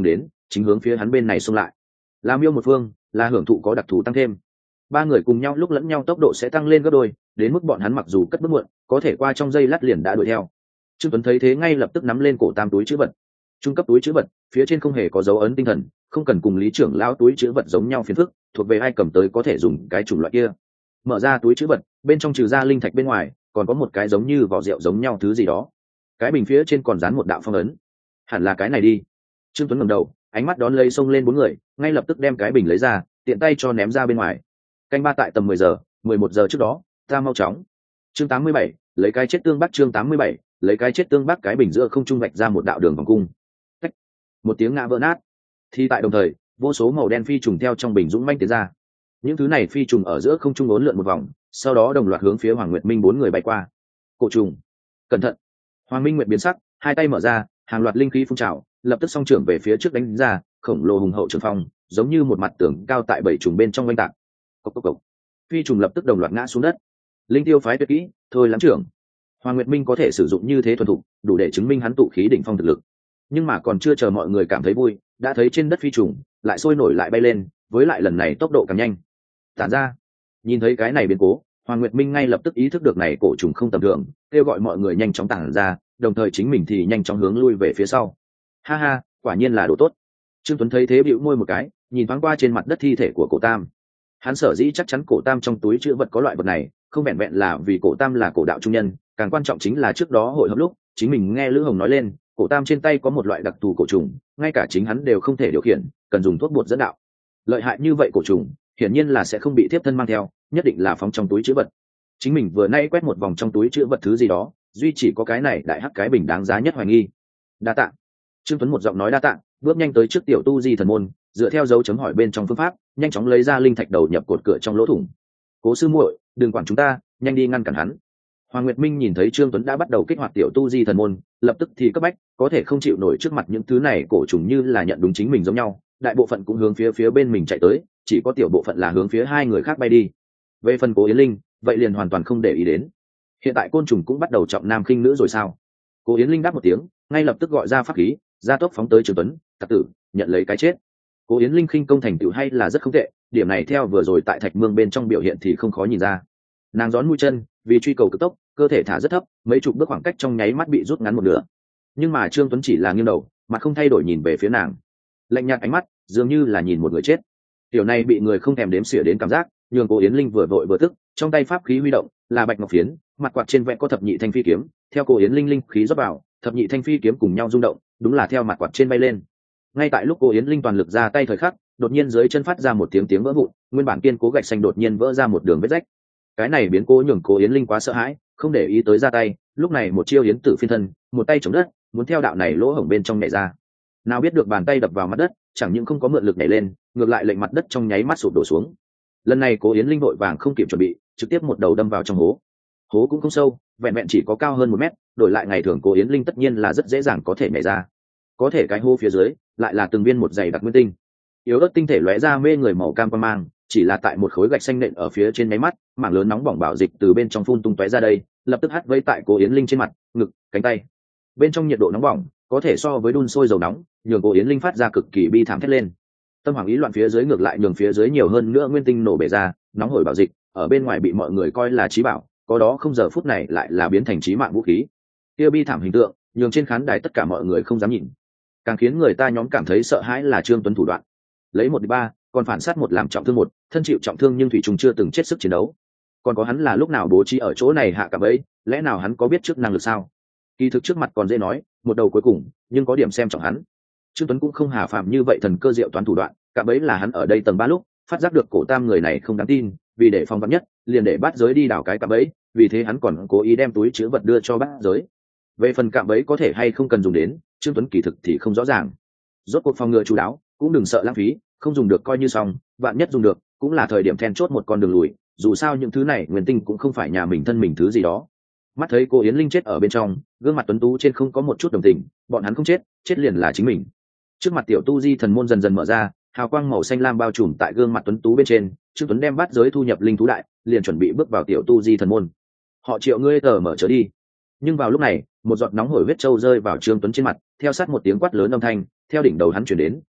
chính hướng phía hắn bên này xông lại. Làm yêu một phương là hưởng thụ có đặc thù tăng thêm, ba người cùng nhau lúc lẫn nhau tốc độ sẽ tăng lên gấp đôi, đến mức bọn hắn mặc dù cất bước muộn có thể qua trong giây lát liền đã đuổi theo. Trương Tuấn thấy thế ngay lập tức nắm lên cổ tam túi chữ vật. Trung cấp túi chữ vật phía trên không hề có dấu ấn tinh thần, không cần cùng lý trưởng lão túi chữ vật giống nhau phiền phức, thuộc về ai cầm tới có thể dùng cái chủng loại kia. Mở ra túi chữ vật, bên trong trừ ra linh thạch bên ngoài còn có một cái giống như vỏ rượu giống nhau thứ gì đó, cái bình phía trên còn dán một đạo phong ấn. Hẳn là cái này đi. Trương Tuấn ngẩng đầu, ánh mắt đón lấy xông lên bốn người, ngay lập tức đem cái bình lấy ra, tiện tay cho ném ra bên ngoài. Canh ba tại tầm 10 giờ, 11 giờ trước đó, ta mau chóng. Chương 87, lấy cái chết tương bắc. Chương 87, lấy cái chết tương bắc. Cái bình giữa không trung vạch ra một đạo đường vòng cung. Cách. Một tiếng ngã vỡ nát. Thì tại đồng thời, vô số màu đen phi trùng theo trong bình dũng manh tiến ra. Những thứ này phi trùng ở giữa không trung uốn lượn một vòng, sau đó đồng loạt hướng phía Hoàng Nguyệt Minh bốn người bay qua. Cổ trùng, cẩn thận! Hoàng Minh Nguyệt biến sắc, hai tay mở ra, hàng loạt linh khí phun trào, lập tức song trưởng về phía trước đánh ra, khổng lồ hùng hậu trường phong, giống như một mặt tường cao tại bảy trùng bên trong oanh tạc. Cốc cốc cốc. Phi trùng lập tức đồng loạt ngã xuống đất. Linh tiêu phái tuyệt kỹ, thôi lắm trưởng. Hoàng Nguyệt Minh có thể sử dụng như thế thuần thục, đủ để chứng minh hắn tụ khí đỉnh phong thực lực. Nhưng mà còn chưa chờ mọi người cảm thấy vui, đã thấy trên đất phi trùng lại sôi nổi lại bay lên, với lại lần này tốc độ càng nhanh. Tản ra. Nhìn thấy cái này biến cố, Hoàng Nguyệt Minh ngay lập tức ý thức được này cổ trùng không tầm thường, kêu gọi mọi người nhanh chóng tản ra, đồng thời chính mình thì nhanh chóng hướng lui về phía sau. Ha ha, quả nhiên là đồ tốt. Trương Tuấn thấy thế bĩu môi một cái, nhìn thoáng qua trên mặt đất thi thể của cổ tam. Hắn sở dĩ chắc chắn cổ tam trong túi chữ vật có loại vật này, không vẹn vẹn là vì cổ tam là cổ đạo trung nhân, càng quan trọng chính là trước đó hội họp lúc chính mình nghe Lữ Hồng nói lên, cổ tam trên tay có một loại đặc thù cổ trùng, ngay cả chính hắn đều không thể điều khiển, cần dùng thuốc bột dẫn đạo. Lợi hại như vậy cổ trùng, hiển nhiên là sẽ không bị tiếp thân mang theo, nhất định là phóng trong túi chữ vật. Chính mình vừa nay quét một vòng trong túi chữ vật thứ gì đó, duy chỉ có cái này đại hắc cái bình đáng giá nhất hoài nghi. Đa tạ. Trương Tuấn một giọng nói đa tạ, bước nhanh tới trước tiểu tu di thần môn, dựa theo dấu chấm hỏi bên trong phương pháp, nhanh chóng lấy ra linh thạch đầu nhập cột cửa trong lỗ thủng. Cố sư muội, đừng quản chúng ta, nhanh đi ngăn cản hắn. Hoàng Nguyệt Minh nhìn thấy Trương Tuấn đã bắt đầu kích hoạt tiểu tu di thần môn, lập tức thì cấp bách, có thể không chịu nổi trước mặt những thứ này cổ trùng như là nhận đúng chính mình giống nhau, đại bộ phận cũng hướng phía bên mình chạy tới, chỉ có tiểu bộ phận là hướng phía hai người khác bay đi. Về phần Cố Yến Linh, vậy liền hoàn toàn không để ý đến. Hiện tại côn trùng cũng bắt đầu trọng nam khinh nữ rồi sao? Cố Yến Linh đáp một tiếng, ngay lập tức gọi ra pháp khí, gia tốc phóng tới Trương Tuấn, tặc tử, nhận lấy cái chết. Cố Yến Linh khinh công thành tựu hay là rất không tệ, điểm này theo vừa rồi tại Thạch Mương bên trong biểu hiện thì không khó nhìn ra. Nàng gión mũi chân, vì truy cầu cực tốc, cơ thể thả rất thấp, mấy chục bước khoảng cách trong nháy mắt bị rút ngắn một nửa. Nhưng mà Trương Tuấn chỉ là nghiêng đầu, mặt không thay đổi nhìn về phía nàng, lạnh nhạt ánh mắt, dường như là nhìn một người chết. Điều này bị người không thèm đếm xỉa đến cảm giác, nhường Cố Yến Linh vừa vội vừa tức, trong tay pháp khí huy động, là bạch ngọc phiến, mặt quạt trên vẽ có thập nhị thanh phi kiếm, theo Cố Yến Linh linh khí rót vào, thập nhị thanh phi kiếm cùng nhau rung động, đúng là theo mặt quạt trên bay lên. Ngay tại lúc Cố Yến Linh toàn lực ra tay thời khắc, đột nhiên dưới chân phát ra một tiếng vỡ vụn, nguyên bản kiên cố gạch xanh đột nhiên vỡ ra một đường vết rách. Cái này biến cố nhường Cố Yến Linh quá sợ hãi, không để ý tới ra tay, lúc này một chiêu yến tử phiên thân, một tay chống đất, muốn theo đạo này lỗ hổng bên trong nhảy ra. Nào biết được bàn tay đập vào mặt đất, chẳng những không có mượn lực nhảy lên, ngược lại lệnh mặt đất trong nháy mắt sụp đổ xuống. Lần này Cố Yến Linh vội vàng không kịp chuẩn bị, trực tiếp một đầu đâm vào trong hố. Hố cũng không sâu, vẹn vẹn chỉ có cao hơn 1 mét, đổi lại ngày thường Cố Yến Linh tất nhiên là rất dễ dàng có thể nhảy ra. Có thể cái hố phía dưới lại là từng viên một dày đặc nguyên tinh, yếu ớt tinh thể lóe ra mê người màu cam quang mang, chỉ là tại một khối gạch xanh nện ở phía trên nháy mắt, mảng lớn nóng bỏng bảo dịch từ bên trong phun tung tóe ra đây, lập tức hắt vây tại Cố Yến Linh trên mặt, ngực, cánh tay. Bên trong nhiệt độ nóng bỏng có thể so với đun sôi dầu nóng, nhường Cố Yến Linh phát ra cực kỳ bi thảm thét lên. Tâm hoàng ý loạn phía dưới ngược lại nhường phía dưới nhiều hơn nữa nguyên tinh nổ bể ra, nóng hổi bảo dịch ở bên ngoài bị mọi người coi là chí bảo, có đó không giờ phút này lại là biến thành chí mạng vũ khí. Kia bi thảm hình tượng nhường trên khán đài tất cả mọi người không dám nhìn, càng khiến người ta nhóm cảm thấy sợ hãi là Trương Tuấn thủ đoạn, lấy 1-3 còn phản sát 1 làm trọng thương 1, thân chịu trọng thương nhưng thủy trùng chưa từng chết sức chiến đấu. Còn có hắn là lúc nào bố trí ở chỗ này hạ cạm ấy, lẽ nào hắn có biết trước năng lực sao? Kỳ thực trước mặt còn dễ nói, một đầu cuối cùng, nhưng có điểm xem trọng hắn. Trương Tuấn cũng không hà phạm như vậy thần cơ diệu toán thủ đoạn, cạm ấy là hắn ở đây tầng 3 lúc phát giác được cổ tam người này không đáng tin, vì để phòng vắn nhất, liền để bắt giới đi đào cái cạm ấy, vì thế hắn còn cố ý đem túi chứa vật đưa cho bắt giới. Về phần cạm ấy có thể hay không cần dùng đến, Trương Tuấn kỳ thực thì không rõ ràng. Rốt cuộc phòng ngừa chú đáo, cũng đừng sợ lãng phí, không dùng được coi như xong, vạn nhất dùng được, cũng là thời điểm then chốt một con đường lùi, dù sao những thứ này nguyên tinh cũng không phải nhà mình thân mình thứ gì đó. Mắt thấy cô Yến Linh chết ở bên trong, gương mặt tuấn tú trên không có một chút đồng tình, bọn hắn không chết, chết liền là chính mình. Trước mặt tiểu tu di thần môn dần dần mở ra, hào quang màu xanh lam bao trùm tại gương mặt tuấn tú bên trên, Trương Tuấn đem bát giới thu nhập linh thú đại, liền chuẩn bị bước vào tiểu tu di thần môn. Họ Triệu ngươi tờ mở trở đi. Nhưng vào lúc này, một giọt nóng hổi huyết trâu rơi vào Trương Tuấn trên mặt, theo sát một tiếng quát lớn âm thanh, theo đỉnh đầu hắn truyền đến,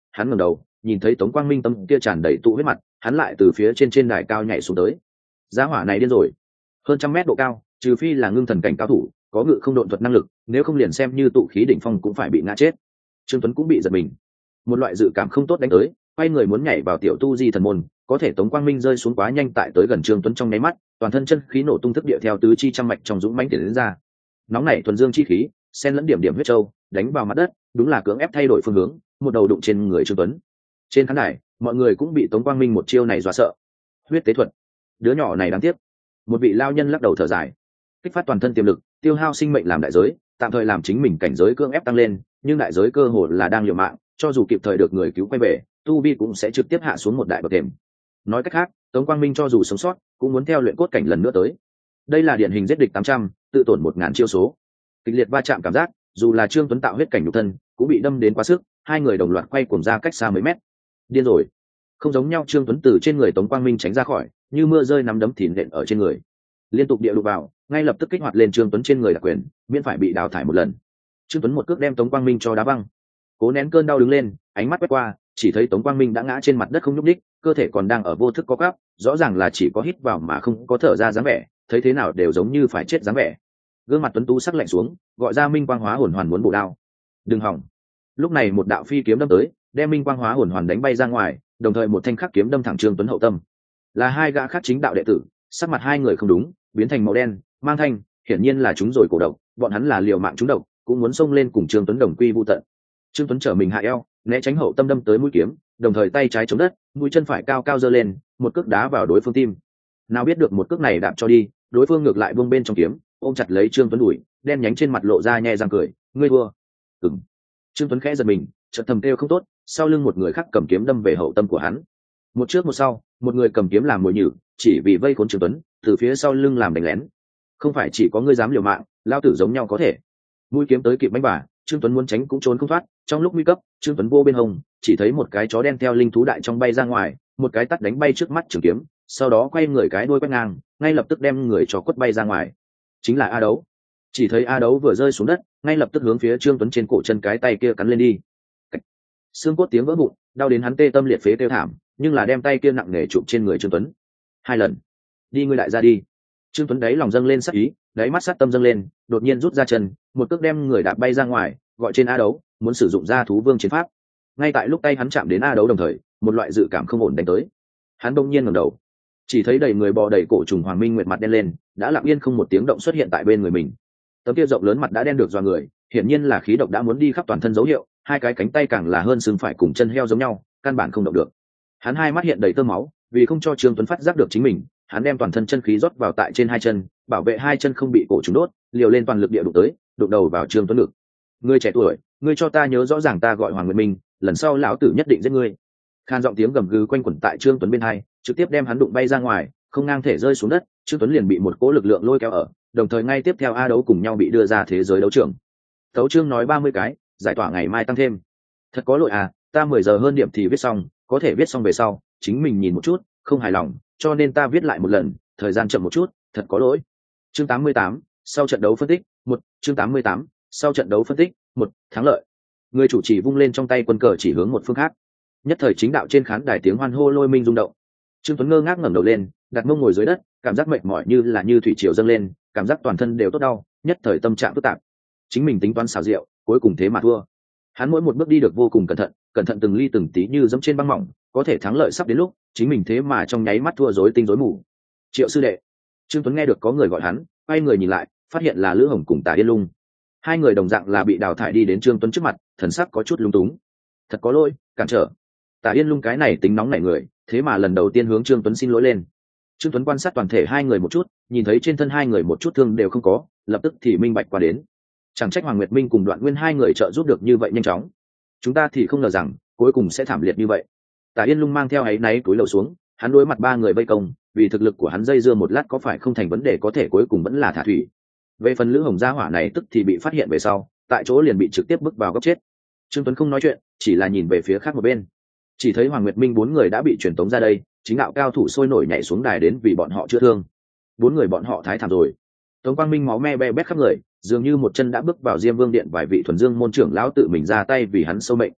hắn ngẩng đầu nhìn thấy Tống Quang Minh tâm kia tràn đầy tụ huyết mặt, hắn lại từ phía trên đài cao nhảy xuống tới. Giá hỏa này điên rồi, hơn 100 mét độ cao, trừ phi là ngưng thần cảnh cao thủ có ngự không độn thuật năng lực, nếu không liền xem như tụ khí đỉnh phong cũng phải bị ngã chết. Trương Tuấn cũng bị giật mình, một loại dự cảm không tốt đánh tới, quay người muốn nhảy vào tiểu tu di thần môn, có thể Tống Quang Minh rơi xuống quá nhanh, tại tới gần Trương Tuấn trong nháy mắt, toàn thân chân khí nổ tung thức địa theo tứ chi trăm mạch trong dũng mãnh tiến đến ra. Nóng nảy thuần dương chi khí, xen lẫn điểm điểm huyết châu, đánh vào mặt đất, đúng là cưỡng ép thay đổi phương hướng, một đầu đụng trên người Trương Tuấn. Trên khán đài, mọi người cũng bị Tống Quang Minh một chiêu này dọa sợ. Huyết tế thuật, đứa nhỏ này đáng tiếc. Một vị lao nhân lắc đầu thở dài, kích phát toàn thân tiềm lực, tiêu hao sinh mệnh làm đại giới, tạm thời làm chính mình cảnh giới cưỡng ép tăng lên, nhưng đại giới cơ hội là đang liều mạng, cho dù kịp thời được người cứu quay về, tu vi cũng sẽ trực tiếp hạ xuống một đại bậc thềm. Nói cách khác, Tống Quang Minh cho dù sống sót cũng muốn theo luyện cốt cảnh lần nữa tới. Đây là điển hình giết địch 800, tự tổn 1000 chiêu số. Kịch liệt va chạm cảm giác, dù là Trương Tuấn tạo huyết cảnh nhục thân cũng bị đâm đến quá sức, hai người đồng loạt quay cuồng ra cách xa mấy mét. Điên rồi. Không giống nhau, Trương Tuấn từ trên người Tống Quang Minh tránh ra khỏi, như mưa rơi nắm đấm thìn nện ở trên người, liên tục địa lục vào, ngay lập tức kích hoạt lên Trương Tuấn trên người đặc quyền, miễn phải bị đào thải một lần. Trương Tuấn một cước đem Tống Quang Minh cho đá văng, cố nén cơn đau đứng lên, ánh mắt quét qua, chỉ thấy Tống Quang Minh đã ngã trên mặt đất không nhúc nhích, cơ thể còn đang ở vô thức co quắp, rõ ràng là chỉ có hít vào mà không có thở ra dáng vẻ, thấy thế nào đều giống như phải chết dáng vẻ. Gương mặt Tuấn tú sắc lạnh xuống, gọi ra Minh Quang Hóa Hồn Hoàn muốn bổ đao. Đừng hỏng. Lúc này một đạo phi kiếm đâm tới, đem Minh Quang Hóa Hồn Hoàn đánh bay ra ngoài, đồng thời một thanh khắc kiếm đâm thẳng Trương Tuấn hậu tâm. Là hai gã khác chính đạo đệ tử, sắc mặt hai người không đúng, biến thành màu đen, mang thanh, hiển nhiên là chúng rồi cổ độc, bọn hắn là liều mạng trúng độc, cũng muốn xông lên cùng Trương Tuấn đồng quy vu tận. Trương Tuấn trở mình hạ eo, né tránh hậu tâm đâm tới mũi kiếm, đồng thời tay trái chống đất, mũi chân phải cao cao giơ lên, một cước đá vào đối phương tim. Nào biết được một cước này đạp cho đi, đối phương ngược lại buông bên trong kiếm, ôm chặt lấy Trương Tuấn đùi, đen nhánh trên mặt lộ ra nhe răng cười, ngươi thua. Ừm. Trương Tuấn khẽ giật mình, chợt thầm kêu không tốt, sau lưng một người khác cầm kiếm đâm về hậu tâm của hắn. Một trước một sau, một người cầm kiếm làm mồi nhử, chỉ vì vây khốn Trương Tuấn, từ phía sau lưng làm đánh lén. Không phải chỉ có ngươi dám liều mạng, lao tử giống nhau có thể. Mũi kiếm tới kịp bánh bà, Trương Tuấn muốn tránh cũng trốn không thoát, trong lúc nguy cấp, Trương Tuấn vô bên hông, chỉ thấy một cái chó đen theo linh thú đại trong bay ra ngoài, một cái tát đánh bay trước mắt trường kiếm, sau đó quay người cái đuôi quét ngang, ngay lập tức đem người cho quất bay ra ngoài. Chính là A Đấu. Chỉ thấy A Đấu vừa rơi xuống đất, ngay lập tức hướng phía Trương Tuấn trên cổ chân cái tay kia cắn lên đi. Xương cốt tiếng vỡ vụn, đau đến hắn tê tâm liệt phế kêu thảm, nhưng là đem tay kia nặng nề chụp trên người Trương Tuấn. 2 lần. Đi ngươi đại ra đi. Trương Tuấn đáy lòng dâng lên sát ý, đáy mắt sát tâm dâng lên, đột nhiên rút ra chân, một cước đem người đạp bay ra ngoài, gọi trên A Đấu, muốn sử dụng ra thú vương chiến pháp. Ngay tại lúc tay hắn chạm đến A Đấu đồng thời, một loại dự cảm không ổn đánh tới. Hắn đông nhiên ngẩng đầu, chỉ thấy đầy người bò đầy cổ trùng Hoàng Minh Nguyệt mặt đen lên, đã lặng yên không một tiếng động xuất hiện tại bên người mình. Tấm kia rộng lớn mặt đã đen được dọa người, hiển nhiên là khí độc đã muốn đi khắp toàn thân dấu hiệu, hai cái cánh tay càng là hơn xương phải cùng chân heo giống nhau, căn bản không động được. Hắn hai mắt hiện đầy tơ máu, vì không cho Trương Tuấn phát giác được chính mình, hắn đem toàn thân chân khí rót vào tại trên hai chân, bảo vệ hai chân không bị cổ trùng đốt, liều lên toàn lực địa đụng tới, đụng đầu vào Trương Tuấn ngực. Ngươi trẻ tuổi, ngươi cho ta nhớ rõ ràng ta gọi Hoàng Nguyệt Minh, lần sau lão tử nhất định giết ngươi. Khan giọng tiếng gầm gừ quanh quẩn tại Trương Tuấn bên hai, trực tiếp đem hắn đụng bay ra ngoài, không ngang thể rơi xuống đất, Trương Tuấn liền bị một cỗ lực lượng lôi kéo ở, đồng thời ngay tiếp theo A Đấu cùng nhau bị đưa ra thế giới đấu trường. Tấu chương nói 30 cái, giải tỏa ngày mai tăng thêm. Thật có lỗi à, ta 10 giờ hơn điểm thì viết xong, có thể viết xong về sau, chính mình nhìn một chút, không hài lòng, cho nên ta viết lại một lần, thời gian chậm một chút, thật có lỗi. Chương 88, sau trận đấu phân tích, 1, chương 88, sau trận đấu phân tích, 1, thắng lợi. Người chủ trì vung lên trong tay quân cờ chỉ hướng một phương khác. Nhất thời chính đạo trên khán đài tiếng hoan hô lôi minh rung động. Trương Tuấn ngơ ngác ngẩng đầu lên, đặt mông ngồi dưới đất, cảm giác mệt mỏi như thủy triều dâng lên, cảm giác toàn thân đều tốt đau, nhất thời tâm trạng phức tạp. Chính mình tính toán xảo diệu, cuối cùng thế mà thua. Hắn mỗi một bước đi được vô cùng cẩn thận từng ly từng tí như dẫm trên băng mỏng, có thể thắng lợi sắp đến lúc, chính mình thế mà trong nháy mắt thua rối tinh rối mù. Triệu sư đệ. Trương Tuấn nghe được có người gọi hắn, quay người nhìn lại, phát hiện là Lữ Hồng cùng Tả Yên Lung. Hai người đồng dạng là bị đào thải đi đến Trương Tuấn trước mặt, thần sắc có chút lung túng. Thật có lỗi, cản trở. Tả Yên Lung cái này tính nóng nảy người, thế mà lần đầu tiên hướng Trương Tuấn xin lỗi lên. Trương Tuấn quan sát toàn thể hai người một chút, nhìn thấy trên thân hai người một chút thương đều không có, lập tức thì minh bạch qua đến. Chẳng trách Hoàng Nguyệt Minh cùng Đoạn Nguyên hai người trợ giúp được như vậy nhanh chóng. Chúng ta thì không ngờ rằng cuối cùng sẽ thảm liệt như vậy. Tả Yên Lung mang theo áy náy túi lầu xuống, hắn đối mặt ba người vây công, vì thực lực của hắn dây dưa một lát có phải không thành vấn đề, có thể cuối cùng vẫn là thả thủy. Về phần Lữ Hồng gia hỏa này tức thì bị phát hiện về sau, tại chỗ liền bị trực tiếp bước vào góc chết. Trương Tuấn không nói chuyện, chỉ là nhìn về phía khác một bên. Chỉ thấy Hoàng Nguyệt Minh 4 người đã bị truyền tống ra đây, chính đạo cao thủ sôi nổi nhảy xuống đài đến vì bọn họ chữa thương. 4 người bọn họ thái thảm rồi. Tống Quang Minh máu me be bét khắp người, dường như một chân đã bước vào Diêm Vương điện, vài vị thuần dương môn trưởng lão tự mình ra tay vì hắn sâu mệnh.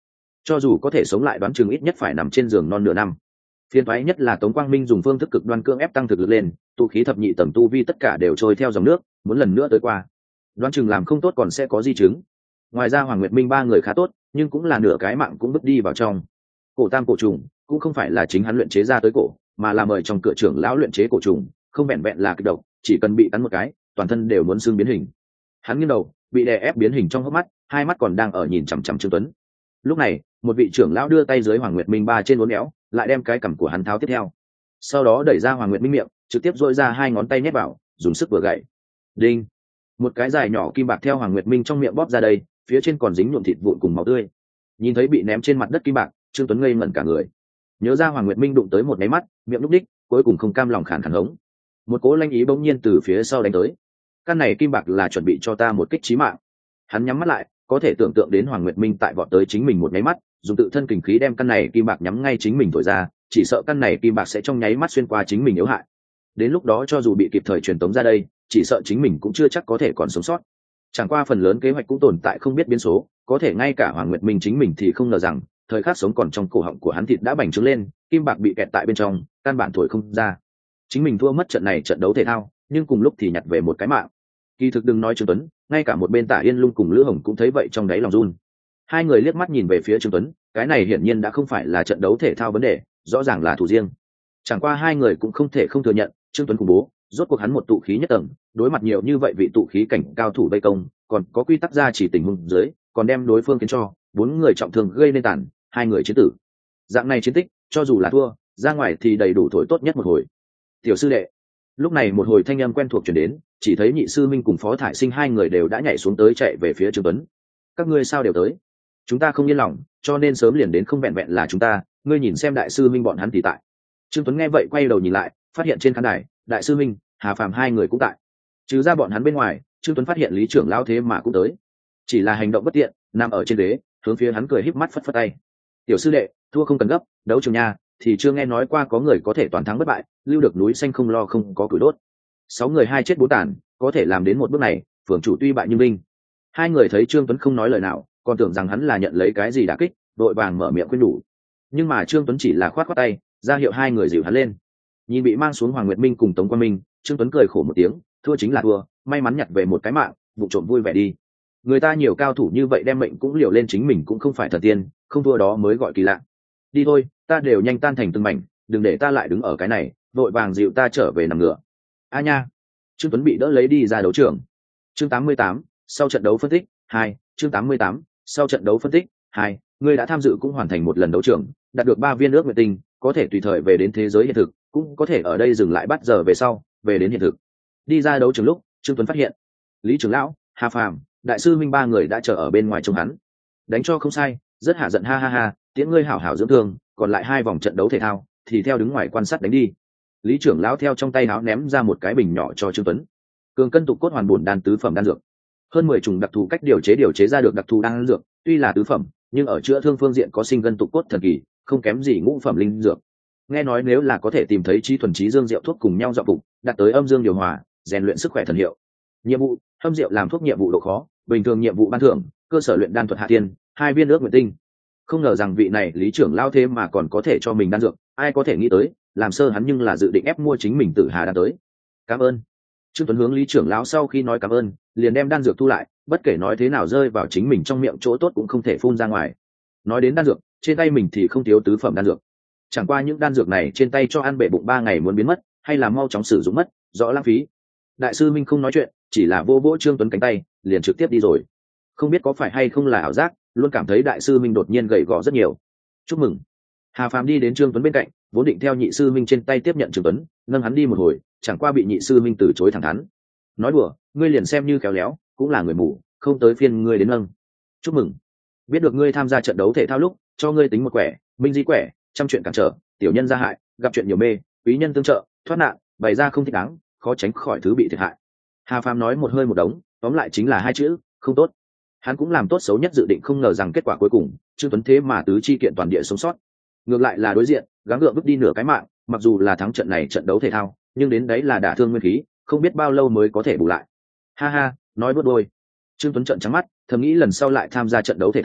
cho dù có thể sống lại đoán chừng ít nhất phải nằm trên giường non nửa năm. Phiền toái nhất là Tống Quang Minh dùng phương thức cực đoan cưỡng ép tăng thực lực lên, tu khí thập nhị tầng tu vi tất cả đều trôi theo dòng nước, muốn lần nữa tới qua đoán chừng làm không tốt còn sẽ có di chứng. Ngoài ra Hoàng Nguyệt Minh ba người khá tốt, nhưng cũng là nửa cái mạng cũng vứt đi vào trong. Cổ tam cổ trùng cũng không phải là chính hắn luyện chế ra tới cổ, mà là mời trong cửa trưởng lão luyện chế cổ trùng, không vẹn vẹn là kịch độc, chỉ cần bị cắn một cái toàn thân đều muốn xương biến hình. Hắn nghiêng đầu, bị đè ép biến hình trong hốc mắt, hai mắt còn đang ở nhìn chằm chằm Trương Tuấn. Lúc này một vị trưởng lão đưa tay dưới Hoàng Nguyệt Minh ba trên uốn éo, lại đem cái cằm của hắn tháo tiếp theo, sau đó đẩy ra Hoàng Nguyệt Minh miệng, trực tiếp dội ra hai ngón tay nhét vào, dùng sức vừa gậy. Đinh, một cái dài nhỏ kim bạc theo Hoàng Nguyệt Minh trong miệng bóp ra đây, phía trên còn dính nhuộm thịt vụn cùng máu tươi. Nhìn thấy bị ném trên mặt đất kim bạc, Trương Tuấn ngây ngẩn cả người. Nhớ ra Hoàng Nguyệt Minh đụng tới một máy mắt, miệng lúc đích, cuối cùng không cam lòng khàn khàn hống. Một cỗ lanh ý bỗng nhiên từ phía sau đánh tới. Căn này kim bạc là chuẩn bị cho ta một kích chí mạng. Hắn nhắm mắt lại, có thể tưởng tượng đến Hoàng Nguyệt Minh tại vọt tới chính mình một máy mắt, dùng tự thân kình khí đem căn này kim bạc nhắm ngay chính mình thổi ra, chỉ sợ căn này kim bạc sẽ trong nháy mắt xuyên qua chính mình yếu hại. Đến lúc đó cho dù bị kịp thời truyền tống ra đây, chỉ sợ chính mình cũng chưa chắc có thể còn sống sót. Chẳng qua phần lớn kế hoạch cũng tồn tại không biết biến số, có thể ngay cả Hoàng Nguyệt Minh chính mình thì không ngờ rằng thời khắc sống còn trong cổ họng của hắn thịt đã bành trướng lên, kim bạc bị kẹt tại bên trong, căn bản thổi không ra. Chính mình thua mất trận này trận đấu thể thao, nhưng cùng lúc thì nhặt về một cái mạng. Kỳ thực đừng nói Trương Tuấn, ngay cả một bên Tả Yên Lung cùng Lữ Hồng cũng thấy vậy trong đáy lòng run. Hai người liếc mắt nhìn về phía Trương Tuấn, cái này hiển nhiên đã không phải là trận đấu thể thao vấn đề, rõ ràng là thủ riêng. Chẳng qua hai người cũng không thể không thừa nhận, Trương Tuấn khủng bố, rốt cuộc hắn một tụ khí nhất tầng, đối mặt nhiều như vậy vị tụ khí cảnh cao thủ vây công, còn có quy tắc ra chỉ tình huống dưới, còn đem đối phương khiến cho bốn người trọng thương gây nên tàn, hai người chiến tử. Dạng này chiến tích, cho dù là thua, ra ngoài thì đầy đủ thổi tốt nhất một hồi. Tiểu sư đệ. Lúc này một hồi thanh âm quen thuộc truyền đến, chỉ thấy Nhị sư Minh cùng Phó Thải Sinh hai người đều đã nhảy xuống tới chạy về phía Trương Tuấn. Các ngươi sao đều tới? Chúng ta không yên lòng, cho nên sớm liền đến, không vẹn vẹn là chúng ta, ngươi nhìn xem đại sư Minh bọn hắn thì tại. Trương Tuấn nghe vậy quay đầu nhìn lại, phát hiện trên khán đài, đại sư Minh, Hà Phàm hai người cũng tại. Trừ ra bọn hắn bên ngoài, Trương Tuấn phát hiện Lý trưởng lão thế mà cũng tới. Chỉ là hành động bất tiện, nằm ở trên ghế, hướng phía hắn cười híp mắt phất phất tay. Tiểu sư đệ, thua không cần gấp, đấu trường nha, thì chưa nghe nói qua có người có thể toàn thắng bất bại, lưu được núi xanh không lo không có củi đốt. 6 người 2 chết 4 tàn, có thể làm đến một bước này, phường chủ tuy bại nhưng binh. Hai người thấy Trương Tuấn không nói lời nào, còn tưởng rằng hắn là nhận lấy cái gì đả kích, đội vàng mở miệng khuyên nhủ. Nhưng mà Trương Tuấn chỉ là khoát khoát tay, ra hiệu hai người dìu hắn lên. Nhìn bị mang xuống Hoàng Nguyệt Minh cùng Tống Quang Minh, Trương Tuấn cười khổ một tiếng, thua chính là thua, may mắn nhặt về một cái mạng, vụ trộm vui vẻ đi. Người ta nhiều cao thủ như vậy đem mệnh cũng liều lên, chính mình cũng không phải thần tiên, không thua đó mới gọi kỳ lạ. Đi thôi, ta đều nhanh tan thành từng mảnh, đừng để ta lại đứng ở cái này, vội vàng dịu ta trở về nằm ngựa. A nha. Trương Tuấn bị đỡ lấy đi ra đấu trường. Chương 88, sau trận đấu phân tích 2, chương 88, sau trận đấu phân tích 2, người đã tham dự cũng hoàn thành một lần đấu trường, đạt được 3 viên ước nguyện tinh, có thể tùy thời về đến thế giới hiện thực, cũng có thể ở đây dừng lại bắt giờ về sau, về đến hiện thực. Đi ra đấu trường lúc, Trương Tuấn phát hiện Lý trưởng lão, Hà Phàm, đại sư Minh ba người đã chờ ở bên ngoài trông hắn. Đánh cho không sai, rất hạ giận, ha ha ha, tiễn ngươi hảo hảo dưỡng thương, còn lại 2 vòng trận đấu thể thao thì theo đứng ngoài quan sát đánh đi. Lý trưởng lão theo trong tay áo ném ra một cái bình nhỏ cho Trương Tuấn. Cường cân tụ cốt hoàn bổn đan tứ phẩm đan dược, hơn 10 chủng đặc thù cách điều chế ra được đặc thù đan dược, tuy là tứ phẩm, nhưng ở chữa thương phương diện có sinh gân tụ cốt thần kỳ, không kém gì ngũ phẩm linh dược. Nghe nói nếu là có thể tìm thấy trí thuần trí dương diệu thuốc cùng nhau dọ phục, đạt tới âm dương điều hòa, rèn luyện sức khỏe thần hiệu. Nhiệm vụ: hâm rượu làm thuốc, nhiệm vụ độ khó, bình thường nhiệm vụ ban thưởng, cơ sở luyện đan thuật hạ tiên, 2 viên ước nguyện tinh. Không ngờ rằng vị này Lý trưởng lão thế mà còn có thể cho mình đan dược, ai có thể nghĩ tới, làm sơ hắn nhưng là dự định ép mua chính mình Tử Hà đan tới. Cảm ơn. Trương Tuấn hướng Lý trưởng lão sau khi nói cảm ơn, liền đem đan dược thu lại, bất kể nói thế nào rơi vào chính mình trong miệng chỗ tốt cũng không thể phun ra ngoài. Nói đến đan dược, trên tay mình thì không thiếu tứ phẩm đan dược. Chẳng qua những đan dược này trên tay cho ăn bể bụng 3 ngày muốn biến mất, hay là mau chóng sử dụng mất, rõ lãng phí. Đại sư Minh không nói chuyện, chỉ là vô vỗ Trương Tuấn cánh tay, liền trực tiếp đi rồi. Không biết có phải hay không là ảo giác, luôn cảm thấy đại sư Minh đột nhiên gầy gò rất nhiều. Chúc mừng. Hà Phàm đi đến Trương Tuấn bên cạnh, vốn định theo nhị sư Minh trên tay tiếp nhận Trương Tuấn, nâng hắn đi một hồi, chẳng qua bị nhị sư Minh từ chối thẳng thắn. Nói đùa, ngươi liền xem như khéo léo, cũng là người mù, không tới phiên ngươi đến nâng. Chúc mừng. Biết được ngươi tham gia trận đấu thể thao lúc, cho ngươi tính một quẻ, minh di quẻ, trăm chuyện cản trở, tiểu nhân gia hại, gặp chuyện nhiều mê, quý nhân tương trợ, thoát nạn, bày ra không thích đáng, khó tránh khỏi thứ bị thiệt hại. Hà Phàm nói một hơi một đống, tóm lại chính là 2 chữ, không tốt. Hắn cũng làm tốt xấu nhất dự định, không ngờ rằng kết quả cuối cùng Trương Tuấn thế mà tứ chi kiện toàn địa sống sót. Ngược lại là đối diện gắng gượng bước đi nửa cái mạng, mặc dù là thắng trận này trận đấu thể thao, nhưng đến đấy là đả thương nguyên khí, không biết bao lâu mới có thể bù lại. Ha ha, nói bớt đôi. Trương Tuấn trợn trắng mắt, thầm nghĩ lần sau lại tham gia trận đấu thể thao,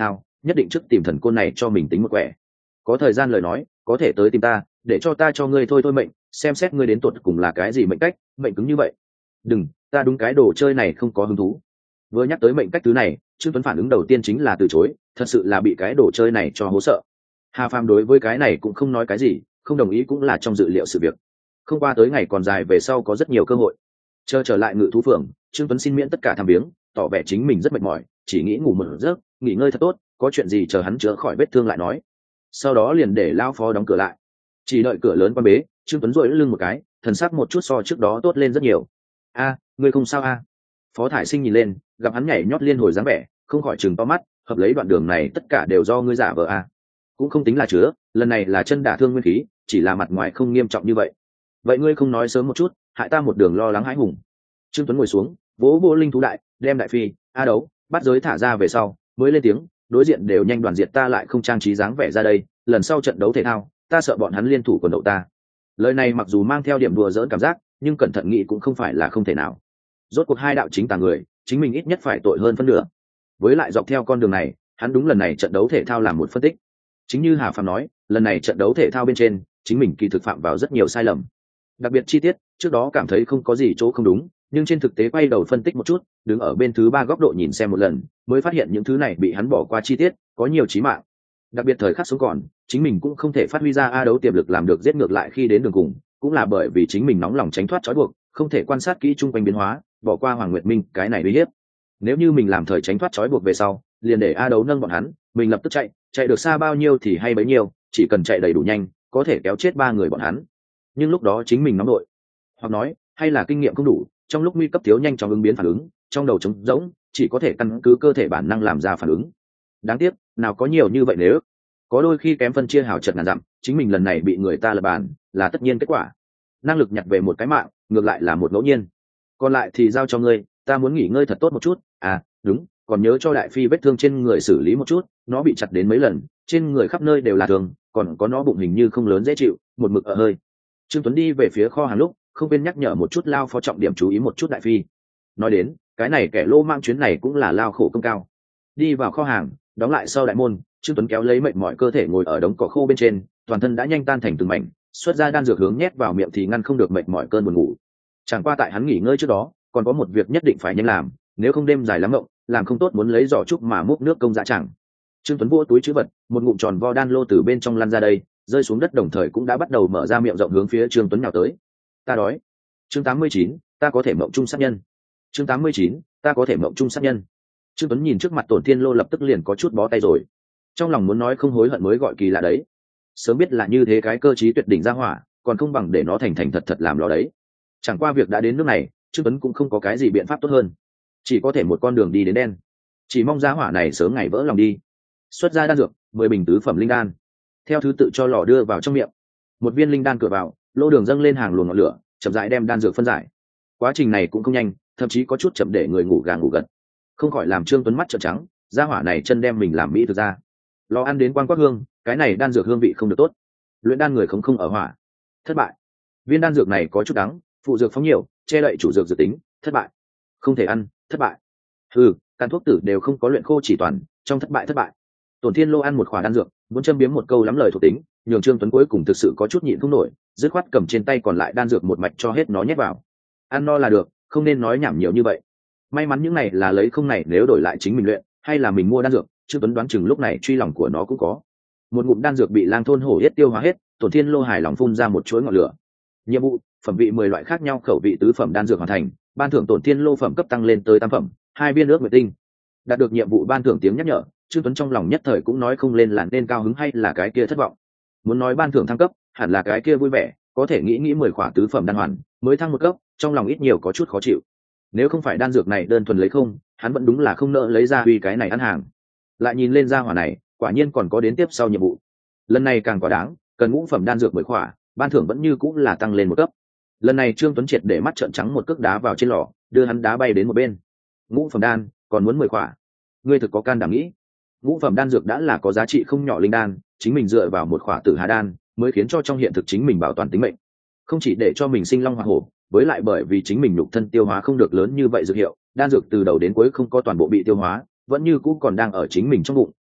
nhất định trước tìm thần côn này cho mình tính một quẻ. Có thời gian lời nói có thể tới tìm ta, để cho ta cho ngươi thôi thôi mệnh, xem xét ngươi đến tuột cùng là cái gì mệnh cách, mệnh cứng như vậy. Đừng, ta đúng cái đồ chơi này không có hứng thú. Vừa nhắc tới mệnh cách thứ này, Trương Tuấn phản ứng đầu tiên chính là từ chối, thật sự là bị cái đồ chơi này cho hố sợ. Hà Phàm đối với cái này cũng không nói cái gì, không đồng ý cũng là trong dự liệu sự việc. Không qua tới ngày còn dài về sau có rất nhiều cơ hội. Chờ trở lại Ngự thú phường, Trương Tuấn xin miễn tất cả tham viếng, tỏ vẻ chính mình rất mệt mỏi, chỉ nghĩ ngủ một giấc, nghỉ ngơi thật tốt, có chuyện gì chờ hắn chữa khỏi vết thương lại nói. Sau đó liền để lao phó đóng cửa lại, chỉ đợi cửa lớn quan bế, Trương Tuấn duỗi lưng một cái, thần sắc một chút so trước đó tốt lên rất nhiều. A, ngươi không sao a? Phó Thải Sinh nhìn lên, gặp hắn nhảy nhót liên hồi dáng vẻ, không khỏi chừng to mắt, hợp lấy đoạn đường này tất cả đều do ngươi giả vờ a. Cũng không tính là chứa, lần này là chân đả thương nguyên khí, chỉ là mặt ngoài không nghiêm trọng như vậy. Vậy ngươi không nói sớm một chút, hại ta một đường lo lắng hãi hùng. Trương Tuấn ngồi xuống, vỗ vỗ linh thú đại, đem đại phi, a đấu, bắt giới thả ra về sau, mới lên tiếng, đối diện đều nhanh đoàn diệt ta lại không trang trí dáng vẻ ra đây, lần sau trận đấu thể thao, ta sợ bọn hắn liên thủ quần đậu ta. Lời này mặc dù mang theo điểm đùa dỡn cảm giác, nhưng cẩn thận nghĩ cũng không phải là không thể nào. Rốt cuộc hai đạo chính tà người, chính mình ít nhất phải tội hơn phân nửa. Với lại dọc theo con đường này, hắn đúng lần này trận đấu thể thao làm một phân tích. Chính như Hà Phàm nói, lần này trận đấu thể thao bên trên, chính mình kỳ thực phạm vào rất nhiều sai lầm. Đặc biệt chi tiết, trước đó cảm thấy không có gì chỗ không đúng, nhưng trên thực tế quay đầu phân tích một chút, đứng ở bên thứ ba góc độ nhìn xem một lần, mới phát hiện những thứ này bị hắn bỏ qua chi tiết, có nhiều chí mạng. Đặc biệt thời khắc sống còn, chính mình cũng không thể phát huy ra a đấu tiềm lực làm được giết ngược lại khi đến đường cùng, cũng là bởi vì chính mình nóng lòng tránh thoát trói buộc, không thể quan sát kỹ chung quanh biến hóa, bỏ qua Hoàng Nguyệt Minh cái này uy hiếp. Nếu như mình làm thời tránh thoát trói buộc về sau, liền để a đấu nâng bọn hắn, mình lập tức chạy được xa bao nhiêu thì hay bấy nhiêu, chỉ cần chạy đầy đủ nhanh, có thể kéo chết ba người bọn hắn. Nhưng lúc đó chính mình nóng nội, hoặc nói hay là kinh nghiệm không đủ, trong lúc nguy cấp thiếu nhanh chóng ứng biến phản ứng, trong đầu trống rỗng, chỉ có thể căn cứ cơ thể bản năng làm ra phản ứng. Đáng tiếc, nào có nhiều như vậy, nếu có đôi khi kém phân chia hào chật ngàn dặm, chính mình lần này bị người ta lập bàn, là tất nhiên kết quả. Năng lực nhặt về một cái mạng, ngược lại là một ngẫu nhiên. Còn lại thì giao cho ngươi, ta muốn nghỉ ngơi thật tốt một chút. À, đúng, còn nhớ cho đại phi vết thương trên người xử lý một chút, nó bị chặt đến mấy lần, trên người khắp nơi đều là thương, còn có nó bụng hình như không lớn dễ chịu, một mực ở hơi. Trương Tuấn đi về phía kho hàng lúc, không quên nhắc nhở một chút lao phó trọng điểm chú ý một chút đại phi. Nói đến, cái này kẻ lô mang chuyến này cũng là lao khổ công cao. Đi vào kho hàng, đóng lại sau đại môn, Trương Tuấn kéo lấy mệt mỏi cơ thể ngồi ở đống cỏ khô bên trên, toàn thân đã nhanh tan thành từng mảnh, xuất ra đan dược hướng nhét vào miệng thì ngăn không được mệt mỏi cơn buồn ngủ. Chẳng qua tại hắn nghỉ ngơi trước đó, còn có một việc nhất định phải nhanh làm, nếu không đêm dài lắm mộng, làm không tốt muốn lấy giỏ trúc mà múc nước công dã chẳng. Trương Tuấn vô túi trữ vật, một ngụm tròn vo đan lô từ bên trong lăn ra đây, rơi xuống đất đồng thời cũng đã bắt đầu mở ra miệng rộng hướng phía Trương Tuấn nhào tới. Ta đói. Chương 89, ta có thể mộng chung sát nhân. Chương 89, ta có thể mộng chung sát nhân. Trương Tuấn nhìn trước mặt Tổn Thiên Lô lập tức liền có chút bó tay rồi. Trong lòng muốn nói không hối hận mới gọi kỳ lạ đấy. Sớm biết là như thế cái cơ trí tuyệt đỉnh ra hỏa, còn không bằng để nó thành thành thật thật làm lo đấy. Chẳng qua việc đã đến nước này, Trương Tuấn cũng không có cái gì biện pháp tốt hơn, chỉ có thể một con đường đi đến đen. Chỉ mong ra hỏa này sớm ngày vỡ lòng đi. Xuất ra đan dược, 10 bình tứ phẩm linh đan, theo thứ tự cho lò đưa vào trong miệng. Một viên linh đan cửa vào, lô đường dâng lên hàng luồng ngọn lửa, chậm rãi đem đan dược phân giải. Quá trình này cũng không nhanh, thậm chí có chút chậm để người ngủ gà ngủ gật. Không khỏi làm Trương Tuấn mắt trợn trắng, ra hỏa này chân đem mình làm mỹ thực ra. Lò ăn đến quan quắc hương, cái này đan dược hương vị không được tốt. Luyện đan người không ở hỏa, thất bại. Viên đan dược này có chút đắng, phụ dược phóng nhiều, che đậy chủ dược dự tính, thất bại. Không thể ăn, thất bại. Căn thuốc tử đều không có luyện khô chỉ toàn, trong thất bại. Tổn Thiên Lô ăn một khỏa đan dược, muốn châm biếm một câu lắm lời thuộc tính, nhường Trương Tuấn cuối cùng thực sự có chút nhịn không nổi, dứt khoát cầm trên tay còn lại đan dược một mạch cho hết nó nhét vào. Ăn no là được, không nên nói nhảm nhiều như vậy. May mắn những này là lấy không này, nếu đổi lại chính mình luyện, hay là mình mua đan dược, Trương Tuấn đoán chừng lúc này truy lòng của nó cũng có. Một ngụm đan dược bị Lang thôn hổ yết tiêu hóa hết, Tổn Thiên Lô hài lòng phun ra một chuỗi ngọn lửa. Nhiệm vụ, phẩm vị 10 loại khác nhau khẩu vị tứ phẩm đan dược hoàn thành, ban thưởng Tổn Thiên Lô phẩm cấp tăng lên tới 8 phẩm, 2 viên nước nguyệt tinh. Đạt được nhiệm vụ ban thưởng tiếng nhắc nhở, Trương Tuấn trong lòng nhất thời cũng nói không lên là nên cao hứng hay là cái kia thất vọng. Muốn nói ban thưởng thăng cấp, hẳn là cái kia vui vẻ, có thể nghĩ 10 khỏa tứ phẩm đan hoàn, mới thăng một cấp, trong lòng ít nhiều có chút khó chịu. Nếu không phải đan dược này đơn thuần lấy không, hắn vẫn đúng là không nỡ lấy ra uy cái này ăn hàng. Lại nhìn lên ra hỏa này, quả nhiên còn có đến tiếp sau nhiệm vụ. Lần này càng quá đáng, cần ngũ phẩm đan dược 10 khỏa, ban thưởng vẫn như cũng là tăng lên một cấp. Lần này Trương Tuấn triệt để mắt trợn trắng một cước đá vào trên lò, đưa hắn đá bay đến một bên. Ngũ phẩm đan, còn muốn 10 khỏa. Ngươi thực có can đảm nghĩ. Ngũ phẩm đan dược đã là có giá trị không nhỏ linh đan, chính mình dựa vào một khỏa tử hà đan, mới khiến cho trong hiện thực chính mình bảo toàn tính mệnh. Không chỉ để cho mình sinh long hỏa hổ, với lại bởi vì chính mình nhục thân tiêu hóa không được lớn như vậy dược hiệu, đan dược từ đầu đến cuối không có toàn bộ bị tiêu hóa, vẫn như cũ còn đang ở chính mình trong bụng,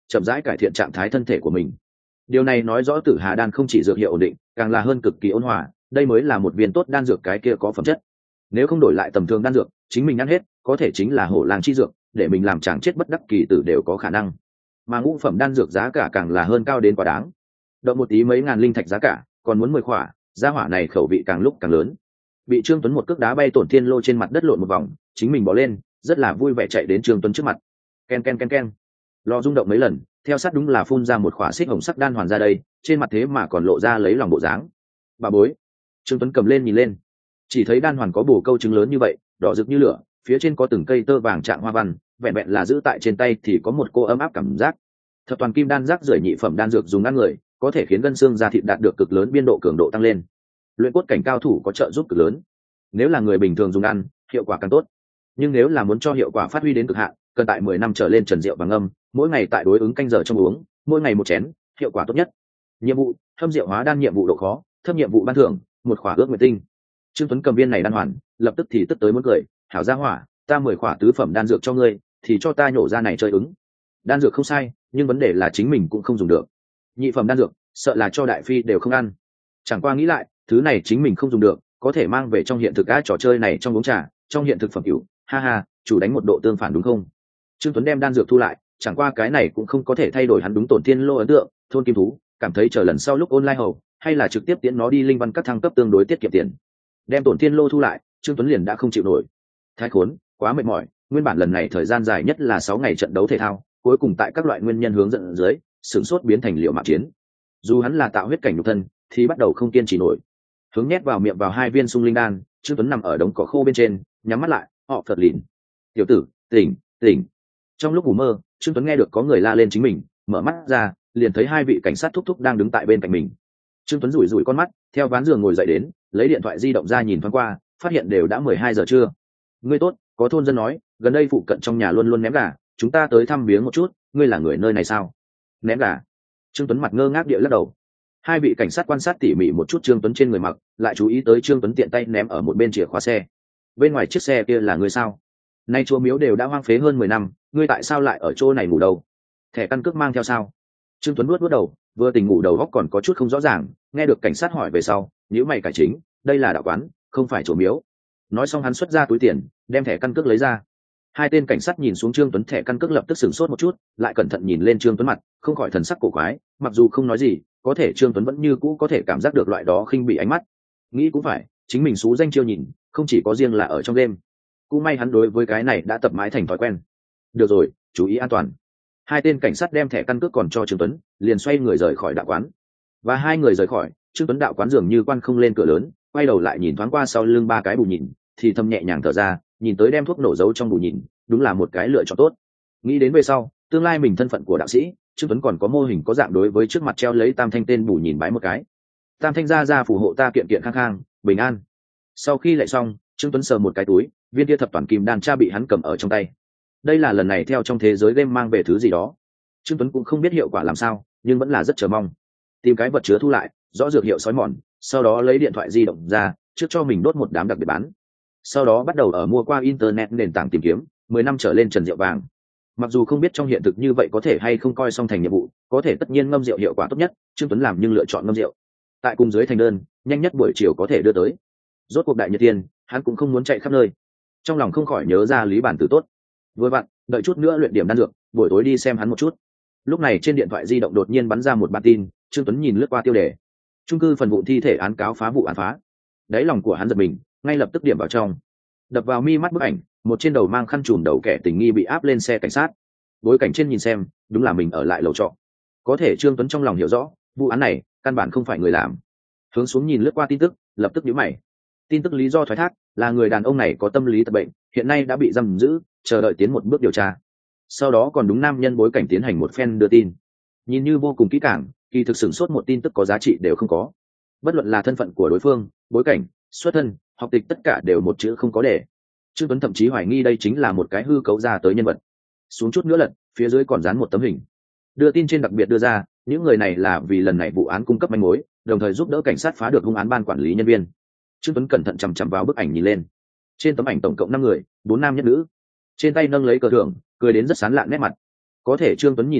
chậm rãi cải thiện trạng thái thân thể của mình. Điều này nói rõ Tử Hà đan không chỉ dược hiệu ổn định, càng là hơn cực kỳ ôn hòa, đây mới là một viên tốt đan dược cái kia có phẩm chất. Nếu không đổi lại tầm thường đan dược, chính mình ăn hết, có thể chính là hổ lang chi dược, để mình làm chàng chết bất đắc kỳ tử đều có khả năng. Mà ngũ phẩm đan dược giá cả càng là hơn cao đến quá đáng. Động một tí mấy ngàn linh thạch giá cả, còn muốn 10 khỏa, gia hỏa này khẩu vị càng lúc càng lớn. Bị Trương Tuấn một cước đá bay Tổn Thiên Lô trên mặt đất lộn một vòng, chính mình bỏ lên, rất là vui vẻ chạy đến Trương Tuấn trước mặt. Ken ken ken ken. Lò rung động mấy lần, theo sát đúng là phun ra một khỏa xích hồng sắc đan hoàn ra đây, trên mặt thế mà còn lộ ra lấy lòng bộ dáng. Bà bối. Trương Tuấn cầm lên nhìn lên, chỉ thấy đan hoàn có bổ câu trứng lớn như vậy, đỏ rực như lửa, phía trên có từng cây tơ vàng trạng hoa văn, vẹn vẹn là giữ tại trên tay thì có một cô ấm áp cảm giác. Thập toàn kim đan rác rưởi nhị phẩm đan dược dùng ăn người, có thể khiến gân xương da thịt đạt được cực lớn biên độ cường độ tăng lên. Luyện cốt cảnh cao thủ có trợ giúp cực lớn. Nếu là người bình thường dùng ăn, hiệu quả càng tốt. Nhưng nếu là muốn cho hiệu quả phát huy đến cực hạn, cần tại 10 năm trở lên trần rượu và ngâm, mỗi ngày tại đối ứng canh giờ trong uống, mỗi ngày một chén, hiệu quả tốt nhất. Nhiệm vụ: hâm rượu hóa đan, nhiệm vụ độ khó thấp, nhiệm vụ ban thưởng một khỏa ước nguyệt tinh. Trương Tuấn cầm viên này đan hoàn, lập tức thì tức tới muốn cười, hảo gia hỏa, ta 10 khỏa tứ phẩm đan dược cho ngươi, thì cho ta nhổ ra này chơi ứng. Đan dược không sai, nhưng vấn đề là chính mình cũng không dùng được. Nhị phẩm đan dược, sợ là cho đại phi đều không ăn. Chẳng qua nghĩ lại, thứ này chính mình không dùng được, có thể mang về trong hiện thực cái trò chơi này trong uống trà, trong hiện thực phẩm cửu, ha ha, chủ đánh một độ tương phản đúng không? Trương Tuấn đem đan dược thu lại, chẳng qua cái này cũng không có thể thay đổi hắn đúng Tổn Thiên Lô ấn tượng, thôn kim thú, cảm thấy chờ lần sau lúc online hầu, hay là trực tiếp tiễn nó đi linh văn các thăng cấp tương đối tiết kiệm tiền. Đem Tổn Thiên Lô thu lại, Trương Tuấn liền đã không chịu nổi. Thái khốn, quá mệt mỏi, nguyên bản lần này thời gian dài nhất là 6 ngày trận đấu thể thao, cuối cùng tại các loại nguyên nhân hướng dẫn dưới, sửng sốt biến thành liệu mạng chiến. Dù hắn là tạo huyết cảnh nhục thân, thì bắt đầu không kiên trì nổi. Hướng nhét vào miệng vào 2 viên sung linh đan, Trương Tuấn nằm ở đống cỏ khô bên trên, nhắm mắt lại, họ phật lìn. Tiểu tử, tỉnh, tỉnh. Trong lúc ngủ mơ, Trương Tuấn nghe được có người la lên chính mình, mở mắt ra, liền thấy 2 vị cảnh sát thúc thúc đang đứng tại bên cạnh mình. Trương Tuấn rủi rủi con mắt, theo ván giường ngồi dậy đến, lấy điện thoại di động ra nhìn thoáng qua, phát hiện đều đã 12 giờ trưa. Ngươi tốt, có thôn dân nói, gần đây phụ cận trong nhà luôn luôn ném gà, chúng ta tới thăm viếng một chút, ngươi là người nơi này sao? Ném gà? Trương Tuấn mặt ngơ ngác địa lắc đầu. 2 vị cảnh sát quan sát tỉ mỉ một chút Trương Tuấn trên người mặc, lại chú ý tới Trương Tuấn tiện tay ném ở một bên chìa khóa xe. Bên ngoài chiếc xe kia là ngươi sao? Nay chùa miếu đều đã hoang phế hơn 10 năm, ngươi tại sao lại ở chỗ này ngủ đâu? Thẻ căn cước mang theo sao? Trương Tuấn nuốt đầu, vừa tỉnh ngủ đầu óc còn có chút không rõ ràng, nghe được cảnh sát hỏi về sau, nhíu mày cải chính, đây là đạo quán, không phải chùa miếu. Nói xong hắn xuất ra túi tiền, đem thẻ căn cước lấy ra. 2 tên cảnh sát nhìn xuống Trương Tuấn thẻ căn cước lập tức sửng sốt một chút, lại cẩn thận nhìn lên Trương Tuấn mặt, không khỏi thần sắc cổ quái, mặc dù không nói gì, có thể Trương Tuấn vẫn như cũ có thể cảm giác được loại đó khinh bỉ ánh mắt. Nghĩ cũng phải, chính mình xú danh chiêu nhìn, không chỉ có riêng là ở trong đêm. Cũng may hắn đối với cái này đã tập mãi thành thói quen. Được rồi, chú ý an toàn. 2 tên cảnh sát đem thẻ căn cước còn cho Trương Tuấn, liền xoay người rời khỏi đạo quán. Và 2 người rời khỏi, Trương Tuấn đạo quán dường như quan không lên cửa lớn, quay đầu lại nhìn thoáng qua sau lưng 3 cái bù nhìn, thì thầm nhẹ nhàng thở ra, nhìn tới đem thuốc nổ giấu trong bù nhìn, đúng là một cái lựa chọn tốt. Nghĩ đến về sau, tương lai mình thân phận của đạo sĩ, Trương Tuấn còn có mô hình có dạng đối với trước mặt treo lấy Tam Thanh tên bù nhìn bái một cái. Tam Thanh ra phù hộ ta kiện kiện khang khang, bình an. Sau khi lại xong, Trương Tuấn sờ một cái túi, viên kia thập toàn kim đan cha bị hắn cầm ở trong tay. Đây là lần này theo trong thế giới game mang về thứ gì đó. Trương Tuấn cũng không biết hiệu quả làm sao, nhưng vẫn là rất chờ mong. Tìm cái vật chứa thu lại, rõ dược hiệu sói mòn, sau đó lấy điện thoại di động ra, trước cho mình đốt một đám đặc biệt bán. Sau đó bắt đầu ở mua qua internet nền tảng tìm kiếm 10 năm trở lên trần rượu vàng. Mặc dù không biết trong hiện thực như vậy có thể hay không coi xong thành nhiệm vụ, có thể tất nhiên ngâm rượu hiệu quả tốt nhất, Trương Tuấn làm nhưng lựa chọn ngâm rượu. Tại cùng dưới thành đơn, nhanh nhất buổi chiều có thể đưa tới. Rốt cuộc đại nhật tiên, hắn cũng không muốn chạy khắp nơi. Trong lòng không khỏi nhớ ra Lý Bản Tử tốt. Vừa vặn, đợi chút nữa luyện điểm đan dược, buổi tối đi xem hắn một chút. Lúc này trên điện thoại di động đột nhiên bắn ra một bản tin, Trương Tuấn nhìn lướt qua tiêu đề. Chung cư phần vụ thi thể án cáo phá vụ án phá. Đáy lòng của hắn giật mình, ngay lập tức điểm vào trong. Đập vào mi mắt bức ảnh, một trên đầu mang khăn trùm đầu kẻ tình nghi bị áp lên xe cảnh sát. Bối cảnh trên nhìn xem, đúng là mình ở lại lầu trọ. Có thể Trương Tuấn trong lòng hiểu rõ, vụ án này căn bản không phải người làm. Hướng xuống nhìn lướt qua tin tức, lập tức nhíu mày. Tin tức lý do thoái thác là người đàn ông này có tâm lý tật bệnh, hiện nay đã bị giam giữ, chờ đợi tiến một bước điều tra. Sau đó còn đúng nam nhân bối cảnh tiến hành một phen đưa tin. Nhìn như vô cùng kỹ càng, kỳ thực sửng sốt một tin tức có giá trị đều không có. Bất luận là thân phận của đối phương, bối cảnh, xuất thân, học tịch tất cả đều một chữ không có để. Trương Tuấn thậm chí hoài nghi đây chính là một cái hư cấu ra tới nhân vật. Xuống chút nữa lật, phía dưới còn dán một tấm hình. Đưa tin trên đặc biệt đưa ra, những người này là vì lần này vụ án cung cấp manh mối, đồng thời giúp đỡ cảnh sát phá được hung án ban quản lý nhân viên. Trương Tuấn cẩn thận chằm chằm vào bức ảnh nhìn lên. Trên tấm ảnh tổng cộng 5 người, 4 nam nhất nữ. Trên tay nâng lấy cờ thưởng, cười đến rất sán lạn nét mặt. Có thể Trương Tuấn nhìn một chút,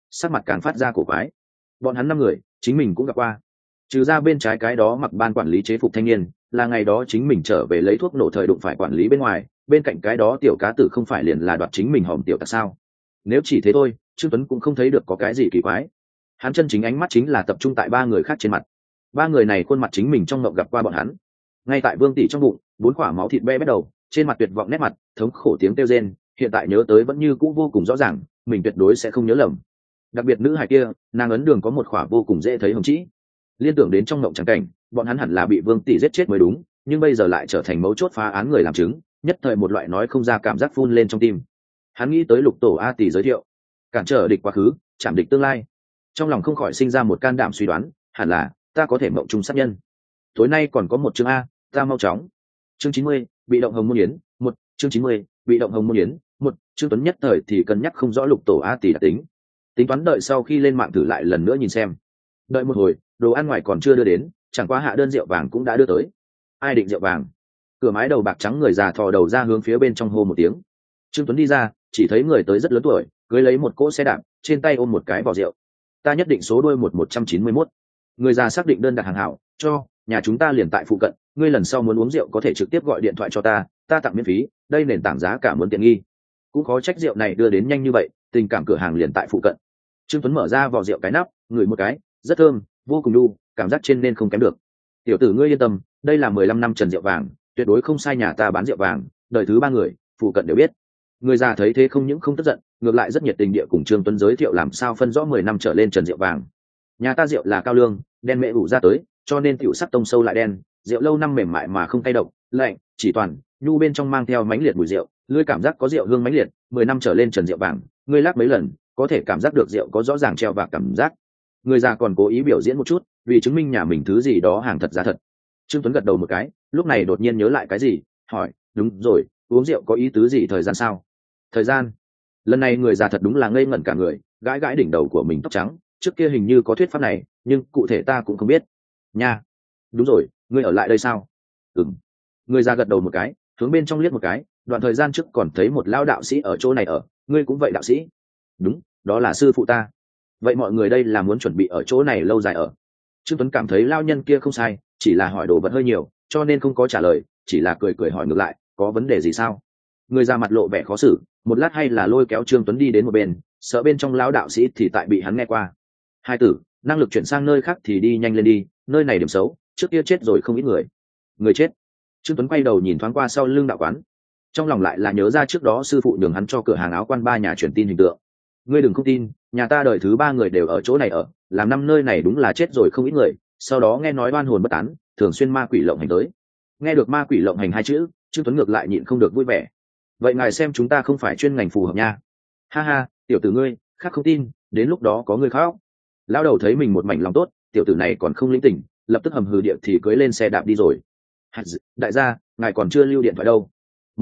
sắc mặt càng phát ra cổ quái. Bọn hắn 5 người chính mình cũng gặp qua, trừ ra bên trái cái đó mặc ban quản lý chế phục thanh niên là ngày đó chính mình trở về lấy thuốc nổ thời đụng phải quản lý bên ngoài, bên cạnh cái đó tiểu cá tử không phải liền là đoạt chính mình hòm tiểu tặc sao? Nếu chỉ thế thôi, Trương Tuấn cũng không thấy được có cái gì kỳ quái. Hắn chân chính ánh mắt chính là tập trung tại 3 người khác trên mặt. 3 người này khuôn mặt chính mình trong ngộng gặp qua bọn hắn. Ngay tại Vương tỷ trong bụng, 4 quả máu thịt be bét đầu, trên mặt tuyệt vọng nét mặt, thống khổ tiếng kêu rên, hiện tại nhớ tới vẫn như cũ vô cùng rõ ràng, mình tuyệt đối sẽ không nhớ lầm. Đặc biệt nữ hài kia, nàng ấn đường có một quả vô cùng dễ thấy hồng chỉ. Liên tưởng đến trong ngộng chẳng cảnh, bọn hắn hẳn là bị Vương tỷ giết chết mới đúng, nhưng bây giờ lại trở thành mấu chốt phá án người làm chứng, nhất thời một loại nói không ra cảm giác phun lên trong tim. Hắn nghĩ tới Lục Tổ A tỷ giới thiệu, cản trở địch quá khứ, chạm địch tương lai, trong lòng không khỏi sinh ra một can đảm suy đoán, hẳn là ta có thể mộng chung sát nhân. Tối nay còn có một chương A, ta mau chóng. Chương 90, bị động hồng môn yến, 1, chương 90, bị động hồng môn yến, 1, Trương Tuấn nhất thời thì cân nhắc không rõ Lục Tổ A tỷ đặc tính toán đợi sau khi lên mạng thử lại lần nữa nhìn xem. Đợi một hồi, đồ ăn ngoài còn chưa đưa đến, chẳng qua hạ đơn rượu vàng cũng đã đưa tới. Ai định rượu vàng? Cửa mái đầu bạc trắng người già thò đầu ra hướng phía bên trong hô một tiếng. Trương Tuấn đi ra, chỉ thấy người tới rất lớn tuổi, cưới lấy một cỗ xe đạp, trên tay ôm một cái vỏ rượu. Ta nhất định số đuôi 1191. Người già xác định đơn đặt hàng hảo, cho, nhà chúng ta liền tại phụ cận, ngươi lần sau muốn uống rượu có thể trực tiếp gọi điện thoại cho ta tặng miễn phí, đây nền tảng giá cả muốn tiện nghi. Cũng khó trách rượu này đưa đến nhanh như vậy, tình cảm cửa hàng liền tại phụ cận. Trương Tuấn mở ra vỏ rượu cái nắp, ngửi một cái, rất thơm, vô cùng nhu, cảm giác trên nên không kém được. Tiểu tử ngươi yên tâm, đây là 15 năm trần rượu vàng, tuyệt đối không sai nhà ta bán rượu vàng, đời thứ 3 người, phụ cận đều biết. Người già thấy thế không những không tức giận, ngược lại rất nhiệt tình địa cùng Trương Tuấn giới thiệu làm sao phân rõ 10 năm trở lên trần rượu vàng. Nhà ta rượu là cao lương, đen mẹ ủ ra tới, cho nên tiểu sắc tông sâu lại đen, rượu lâu năm mềm mại mà không cay độc, lạnh, chỉ toàn, nhu bên trong mang theo mánh liệt mùi rượu, ngươi cảm giác có rượu hương mánh liệt, 10 năm trở lên trần rượu vàng, ngươi lắc mấy lần, có thể cảm giác được rượu có rõ ràng treo và cảm giác. Người già còn cố ý biểu diễn một chút, vì chứng minh nhà mình thứ gì đó hàng thật giá thật. Trương Tuấn gật đầu một cái, lúc này đột nhiên nhớ lại cái gì, hỏi, đúng rồi, uống rượu có ý tứ gì thời gian sao? Thời gian? Lần này người già thật đúng là ngây ngẩn cả người, gãi gãi đỉnh đầu của mình tóc trắng, trước kia hình như có thuyết pháp này, nhưng cụ thể ta cũng không biết. Nha, đúng rồi, ngươi ở lại đây sao? Ừm. Người già gật đầu một cái, hướng bên trong liếc một cái, đoạn thời gian trước còn thấy một lão đạo sĩ ở chỗ này ở, ngươi cũng vậy đạo sĩ? Đúng, đó là sư phụ ta. Vậy mọi người đây là muốn chuẩn bị ở chỗ này lâu dài ở? Trương Tuấn cảm thấy lao nhân kia không sai, chỉ là hỏi đồ vật hơi nhiều, cho nên không có trả lời, chỉ là cười cười hỏi ngược lại, có vấn đề gì sao? Người già mặt lộ vẻ khó xử, một lát hay là lôi kéo Trương Tuấn đi đến một bên, sợ bên trong lão đạo sĩ thì tại bị hắn nghe qua. Hai tử, năng lực chuyển sang nơi khác thì đi nhanh lên đi, nơi này điểm xấu, trước kia chết rồi không ít người. Người chết? Trương Tuấn quay đầu nhìn thoáng qua sau lưng đạo quán, trong lòng lại là nhớ ra trước đó sư phụ nhường hắn cho cửa hàng áo quan 3 nhà truyền tin hình tượng. Ngươi đừng không tin, nhà ta đời thứ 3 người đều ở chỗ này ở, làm năm nơi này đúng là chết rồi không ít người, sau đó nghe nói oan hồn bất tán, thường xuyên ma quỷ lộng hành tới. Nghe được ma quỷ lộng hành 2 chữ, Trương Tuấn ngược lại nhịn không được vui vẻ. Vậy ngài xem chúng ta không phải chuyên ngành phù hợp nha. Ha ha, tiểu tử ngươi, khác không tin, đến lúc đó có người khóc. Lão đầu thấy mình một mảnh lòng tốt, tiểu tử này còn không lĩnh tỉnh, lập tức hầm hừ địa thì cưỡi lên xe đạp đi rồi. Đại gia, ngài còn chưa lưu điện thoại đâu.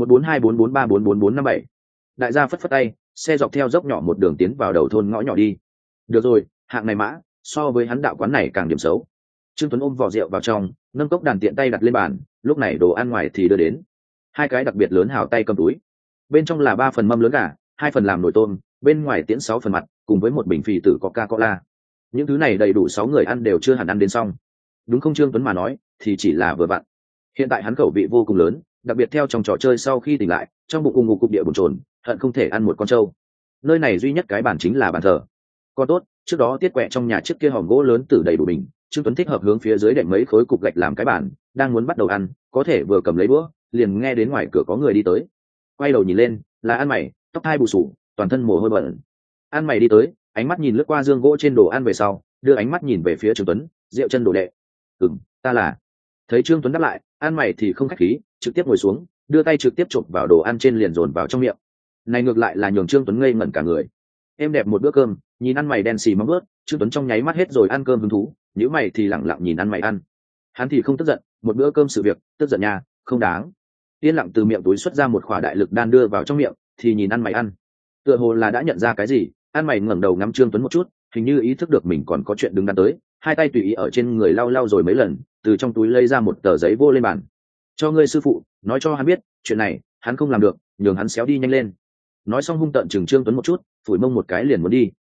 1424434457. Đại gia phất phất tay, xe dọc theo dốc nhỏ một đường tiến vào đầu thôn ngõ nhỏ đi. Được rồi, hạng này mã, so với hắn đạo quán này càng điểm xấu. Trương Tuấn ôm vỏ rượu vào trong, nâng cốc đàn tiện tay đặt lên bàn, lúc này đồ ăn ngoài thì đưa đến. 2 cái đặc biệt lớn hào tay cầm túi. Bên trong là 3 phần mâm lớn gà, 2 phần làm nồi tôm, bên ngoài tiễn 6 phần mặt, cùng với một bình phì tử Coca-Cola. Những thứ này đầy đủ 6 người ăn đều chưa hẳn ăn đến xong. Đúng không Trương Tuấn mà nói, thì chỉ là vừa vặn. Hiện tại hắn khẩu vị vô cùng lớn, đặc biệt theo trong trò chơi sau khi tỉnh lại, trong bụng ung cục địa bồn chồn, hận không thể ăn một con trâu. Nơi này duy nhất cái bàn chính là bàn thờ. Còn tốt, trước đó tiết quẹ trong nhà trước kia hòm gỗ lớn tử đầy đủ bình, Trương Tuấn thích hợp hướng phía dưới đệm mấy khối cục gạch làm cái bàn, đang muốn bắt đầu ăn, có thể vừa cầm lấy đũa, liền nghe đến ngoài cửa có người đi tới. Quay đầu nhìn lên, là An Mày, tóc hai bù sù, toàn thân mồ hôi bẩn. An Mày đi tới, ánh mắt nhìn lướt qua dương gỗ trên đồ ăn về sau, đưa ánh mắt nhìn về phía Trương Tuấn, rượu chân đồ đệ. Ta là. Thấy Trương Tuấn đáp lại, An Mày thì không khách khí, trực tiếp ngồi xuống, đưa tay trực tiếp chộp vào đồ ăn trên liền dồn vào trong miệng. Này ngược lại là nhường Trương Tuấn ngây ngẩn cả người. Em đẹp một bữa cơm, nhìn An Mày đen xì móng ướt, Trương Tuấn trong nháy mắt hết rồi ăn cơm hứng thú, nhíu mày thì lẳng lặng nhìn An Mày ăn. Hắn thì không tức giận, một bữa cơm sự việc, tức giận nha, không đáng. Yên lặng từ miệng túi xuất ra một khỏa đại lực đan đưa vào trong miệng, thì nhìn An Mày ăn. Tựa hồ là đã nhận ra cái gì, An Mày ngẩng đầu ngắm Trương Tuấn một chút, hình như ý thức được mình còn có chuyện đứng đắn tới, 2 tay tùy ý ở trên người lau lau rồi mấy lần, từ trong túi lấy ra một tờ giấy vô lên bàn. Cho ngươi sư phụ, nói cho hắn biết, chuyện này hắn không làm được, nhường hắn xéo đi nhanh lên. Nói xong hung tợn chừng Trương Tuấn một chút, phủi mông một cái liền muốn đi.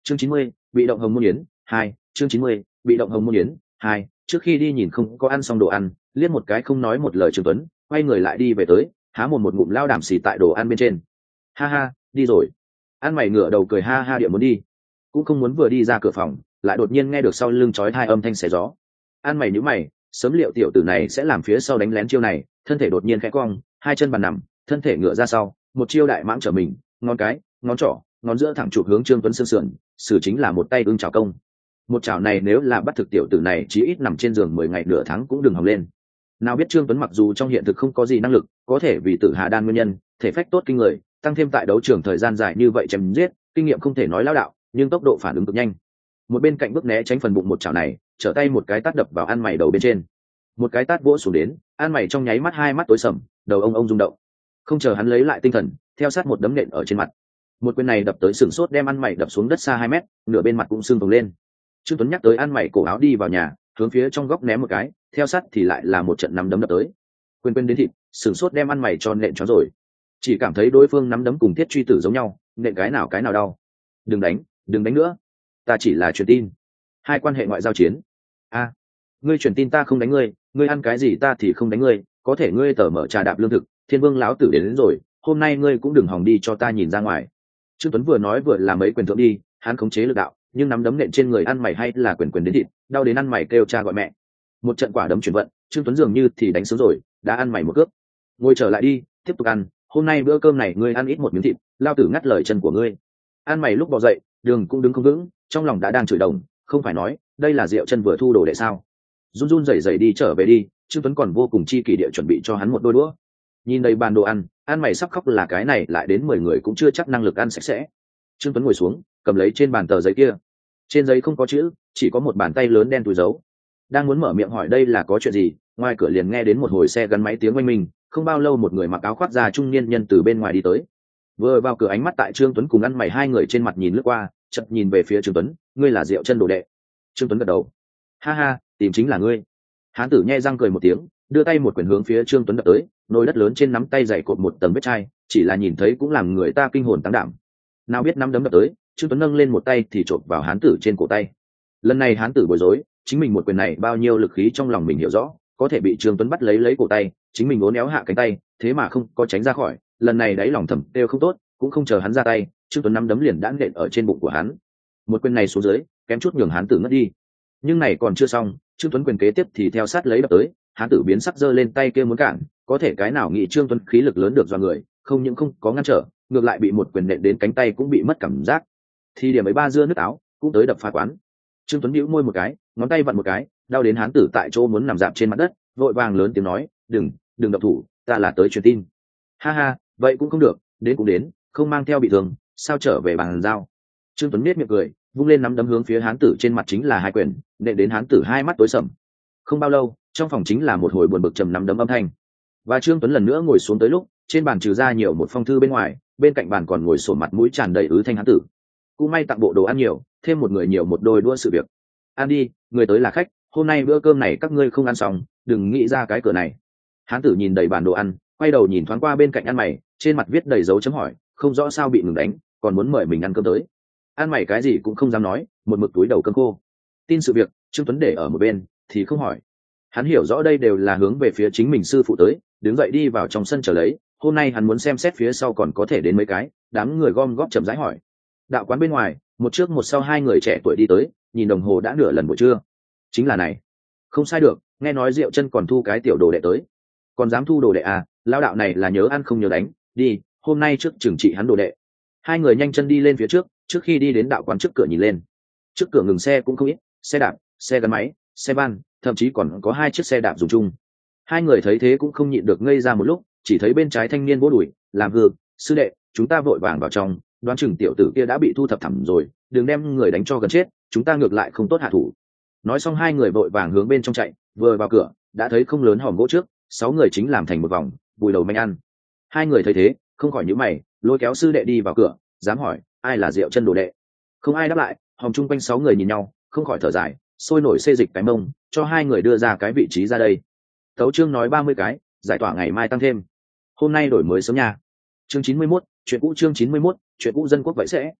Chương 90, bị động hồng môn yến 2. Chương 90, bị động hồng môn yến 2. Trước khi đi nhìn không có ăn xong đồ ăn, liếc một cái không nói một lời Trương Tuấn, quay người lại đi về tới, há mồm một ngụm lao đảm xì tại đồ ăn bên trên. Ha ha, đi rồi. Ăn mày ngửa đầu cười ha ha địa muốn đi, cũng không muốn vừa đi ra cửa phòng, lại đột nhiên nghe được sau lưng chói tai âm thanh xé gió. Ăn mày nhíu mày, sớm liệu tiểu tử này sẽ làm phía sau đánh lén chiêu này, thân thể đột nhiên khẽ cong, hai chân bàn nằm, thân thể ngửa ra sau, một chiêu đại mãng trở mình, ngón cái, ngón trỏ, ngón giữa thẳng chụp hướng Trương Tuấn xương sườn, xử chính là một tay ưng chảo công. Một chảo này nếu là bắt thực tiểu tử này chí ít nằm trên giường 10 ngày nửa tháng cũng đừng hòng lên. Nào biết Trương Tuấn mặc dù trong hiện thực không có gì năng lực, có thể vì Tử Hà đan nguyên nhân, thể phách tốt kinh người, tăng thêm tại đấu trường thời gian dài như vậy chém giết, kinh nghiệm không thể nói lão đạo, nhưng tốc độ phản ứng cực nhanh. Một bên cạnh bước né tránh phần bụng một chảo này, trở tay một cái tát đập vào ăn mày đầu bên trên. Một cái tát vỗ xuống đến, ăn mày trong nháy mắt hai mắt tối sầm, đầu ông rung động. Không chờ hắn lấy lại tinh thần, theo sát một đấm nện ở trên mặt. Một quyền này đập tới sừng sốt đem ăn mày đập xuống đất xa 2 mét, nửa bên mặt cũng sưng phồng lên. Trương Tuấn nhắc tới ăn mày cổ áo đi vào nhà, hướng phía trong góc ném một cái, theo sát thì lại là một trận nắm đấm đập tới. Quên đến thịt, sừng sốt đem ăn mày cho nện cho rồi. Chỉ cảm thấy đối phương nắm đấm cùng thiết truy tử giống nhau, nện cái nào đau. Đừng đánh nữa. Ta chỉ là truyền tin. Hai quan hệ ngoại giao chiến. A, ngươi truyền tin ta không đánh ngươi, ngươi ăn cái gì ta thì không đánh ngươi, có thể ngươi tờ mở trà đạp lương thực, Thiên Vương lão tử đến rồi, hôm nay ngươi cũng đừng hòng đi cho ta nhìn ra ngoài. Trương Tuấn vừa nói vừa làm mấy quyền thượng đi, hắn khống chế lực đạo, nhưng nắm đấm nện trên người ăn mày hay là quyền đến thịt, đau đến ăn mày kêu cha gọi mẹ. Một trận quả đấm chuyển vận, Trương Tuấn dường như thì đánh sướng rồi, đã ăn mày một cước. Ngồi trở lại đi, tiếp tục ăn, hôm nay bữa cơm này ngươi ăn ít một miếng thịt, lao tử ngắt lời chân của ngươi. Ăn mày lúc bò dậy, đường cũng đứng không vững, trong lòng đã đang chửi đồng, không phải nói, đây là Diệu Chân vừa thu đồ đệ sao? Run run rẩy rẩy đi trở về đi, Trương Tuấn còn vô cùng chi kỷ địa chuẩn bị cho hắn một đôi đũa. Nhìn đầy bàn đồ ăn, ăn mày sắp khóc là cái này lại đến 10 người cũng chưa chắc năng lực ăn sạch sẽ. Trương Tuấn ngồi xuống, cầm lấy trên bàn tờ giấy kia. Trên giấy không có chữ, chỉ có một bàn tay lớn đen túi dấu. Đang muốn mở miệng hỏi đây là có chuyện gì, ngoài cửa liền nghe đến một hồi xe gắn máy tiếng oanh minh, không bao lâu một người mặc áo khoác da trung niên nhân từ bên ngoài đi tới. Vừa vào cửa ánh mắt tại Trương Tuấn cùng ăn mày hai người trên mặt nhìn lướt qua, chợt nhìn về phía Trương Tuấn, ngươi là Diệu Chân đồ đệ. Trương Tuấn gật đầu. Ha ha, tìm chính là ngươi. Hán tử nhe răng cười một tiếng, đưa tay một quyền hướng phía Trương Tuấn đập tới, nồi đất lớn trên nắm tay dày cột một tầng vết chai, chỉ là nhìn thấy cũng làm người ta kinh hồn tăng đảm. Nào biết nắm đấm đập tới, Trương Tuấn nâng lên một tay thì chộp vào hán tử trên cổ tay. Lần này hán tử bối rối, chính mình một quyền này bao nhiêu lực khí trong lòng mình hiểu rõ, có thể bị Trương Tuấn bắt lấy cổ tay, chính mình uốn éo hạ cánh tay, thế mà không có tránh ra khỏi, lần này đáy lòng thầm đều không tốt, cũng không chờ hắn ra tay, Trương Tuấn nắm đấm liền đã nện ở trên bụng của hắn. Một quyền này xuống dưới, kém chút nhường hán tử ngất đi. Nhưng này còn chưa xong, Trương Tuấn quyền kế tiếp thì theo sát lấy đập tới, hán tử biến sắc giơ lên tay kia muốn cản, có thể cái nào nghĩ Trương Tuấn khí lực lớn được do người, không những không có ngăn trở, ngược lại bị một quyền nện đến cánh tay cũng bị mất cảm giác. Thì điểm ấy ba dưa nước áo cũng tới đập phá quán. Trương Tuấn bĩu môi một cái, ngón tay vặn một cái, đau đến hán tử tại chỗ muốn nằm dạp trên mặt đất, vội vàng lớn tiếng nói, đừng đập thủ, ta là tới truyền tin. Ha ha, vậy cũng không được, đến cũng đến, không mang theo bị thương, sao trở về bàn giao. Trương Tuấn nét miệng cười, vung lên nắm đấm hướng phía hán tử trên mặt chính là hai quyền, nện đến hán tử hai mắt tối sầm. Không bao lâu, trong phòng chính là một hồi buồn bực trầm nắm đấm âm thanh. Và Trương Tuấn lần nữa ngồi xuống tới lúc, trên bàn trừ ra nhiều một phong thư bên ngoài, bên cạnh bàn còn ngồi sổn mặt mũi tràn đầy ứ thanh hán tử. Cũng may tặng bộ đồ ăn nhiều, thêm một người nhiều một đôi đua sự việc. Ăn đi, người tới là khách, hôm nay bữa cơm này các ngươi không ăn xong, đừng nghĩ ra cái cửa này. Hán tử nhìn đầy bàn đồ ăn, quay đầu nhìn thoáng qua bên cạnh ăn mày, trên mặt viết đầy dấu chấm hỏi, không rõ sao bị ngừng đánh, còn muốn mời mình ăn cơm tới. Ăn mày cái gì cũng không dám nói, một mực túi đầu cơm khô. Tin sự việc, Trương Tuấn để ở một bên, thì không hỏi. Hắn hiểu rõ đây đều là hướng về phía chính mình sư phụ tới, đứng dậy đi vào trong sân chờ lấy. Hôm nay hắn muốn xem xét phía sau còn có thể đến mấy cái, đám người gom góp chậm rãi hỏi. Đạo quán bên ngoài, một trước một sau hai người trẻ tuổi đi tới, nhìn đồng hồ đã nửa lần buổi trưa. Chính là này, không sai được, nghe nói Diệu Chân còn thu cái tiểu đồ đệ tới. Còn dám thu đồ đệ à, lão đạo này là nhớ ăn không nhớ đánh, đi, hôm nay trước trừng trị hắn đồ đệ. Hai người nhanh chân đi lên phía trước khi đi đến đạo quán trước cửa nhìn lên. Trước cửa ngừng xe cũng không ít, xe đạp, xe gắn máy, xe van, thậm chí còn có 2 chiếc xe đạp dùng chung. Hai người thấy thế cũng không nhịn được ngây ra một lúc, chỉ thấy bên trái thanh niên vỗ đùi, làm hư, sư đệ, chúng ta vội vàng vào trong, đoán chừng tiểu tử kia đã bị thu thập thẳm rồi, đừng đem người đánh cho gần chết, chúng ta ngược lại không tốt hạ thủ. Nói xong hai người vội vàng hướng bên trong chạy, vừa vào cửa đã thấy không lớn hòm gỗ trước, 6 người chính làm thành một vòng, vùi đầu manh ăn. Hai người thấy thế không khỏi nhíu mày, lôi kéo sư đệ đi vào cửa, dám hỏi ai là Diệu Chân đồ đệ. Không ai đáp lại, hòm chung quanh 6 người nhìn nhau, không khỏi thở dài, sôi nổi xê dịch cái mông, cho hai người đưa ra cái vị trí ra đây. Tấu chương nói 30 cái, giải tỏa ngày mai tăng thêm. Hôm nay đổi mới sớm nha. Chương 91, chuyện cũ chương 91, chuyện cũ dân quốc vậy sẽ.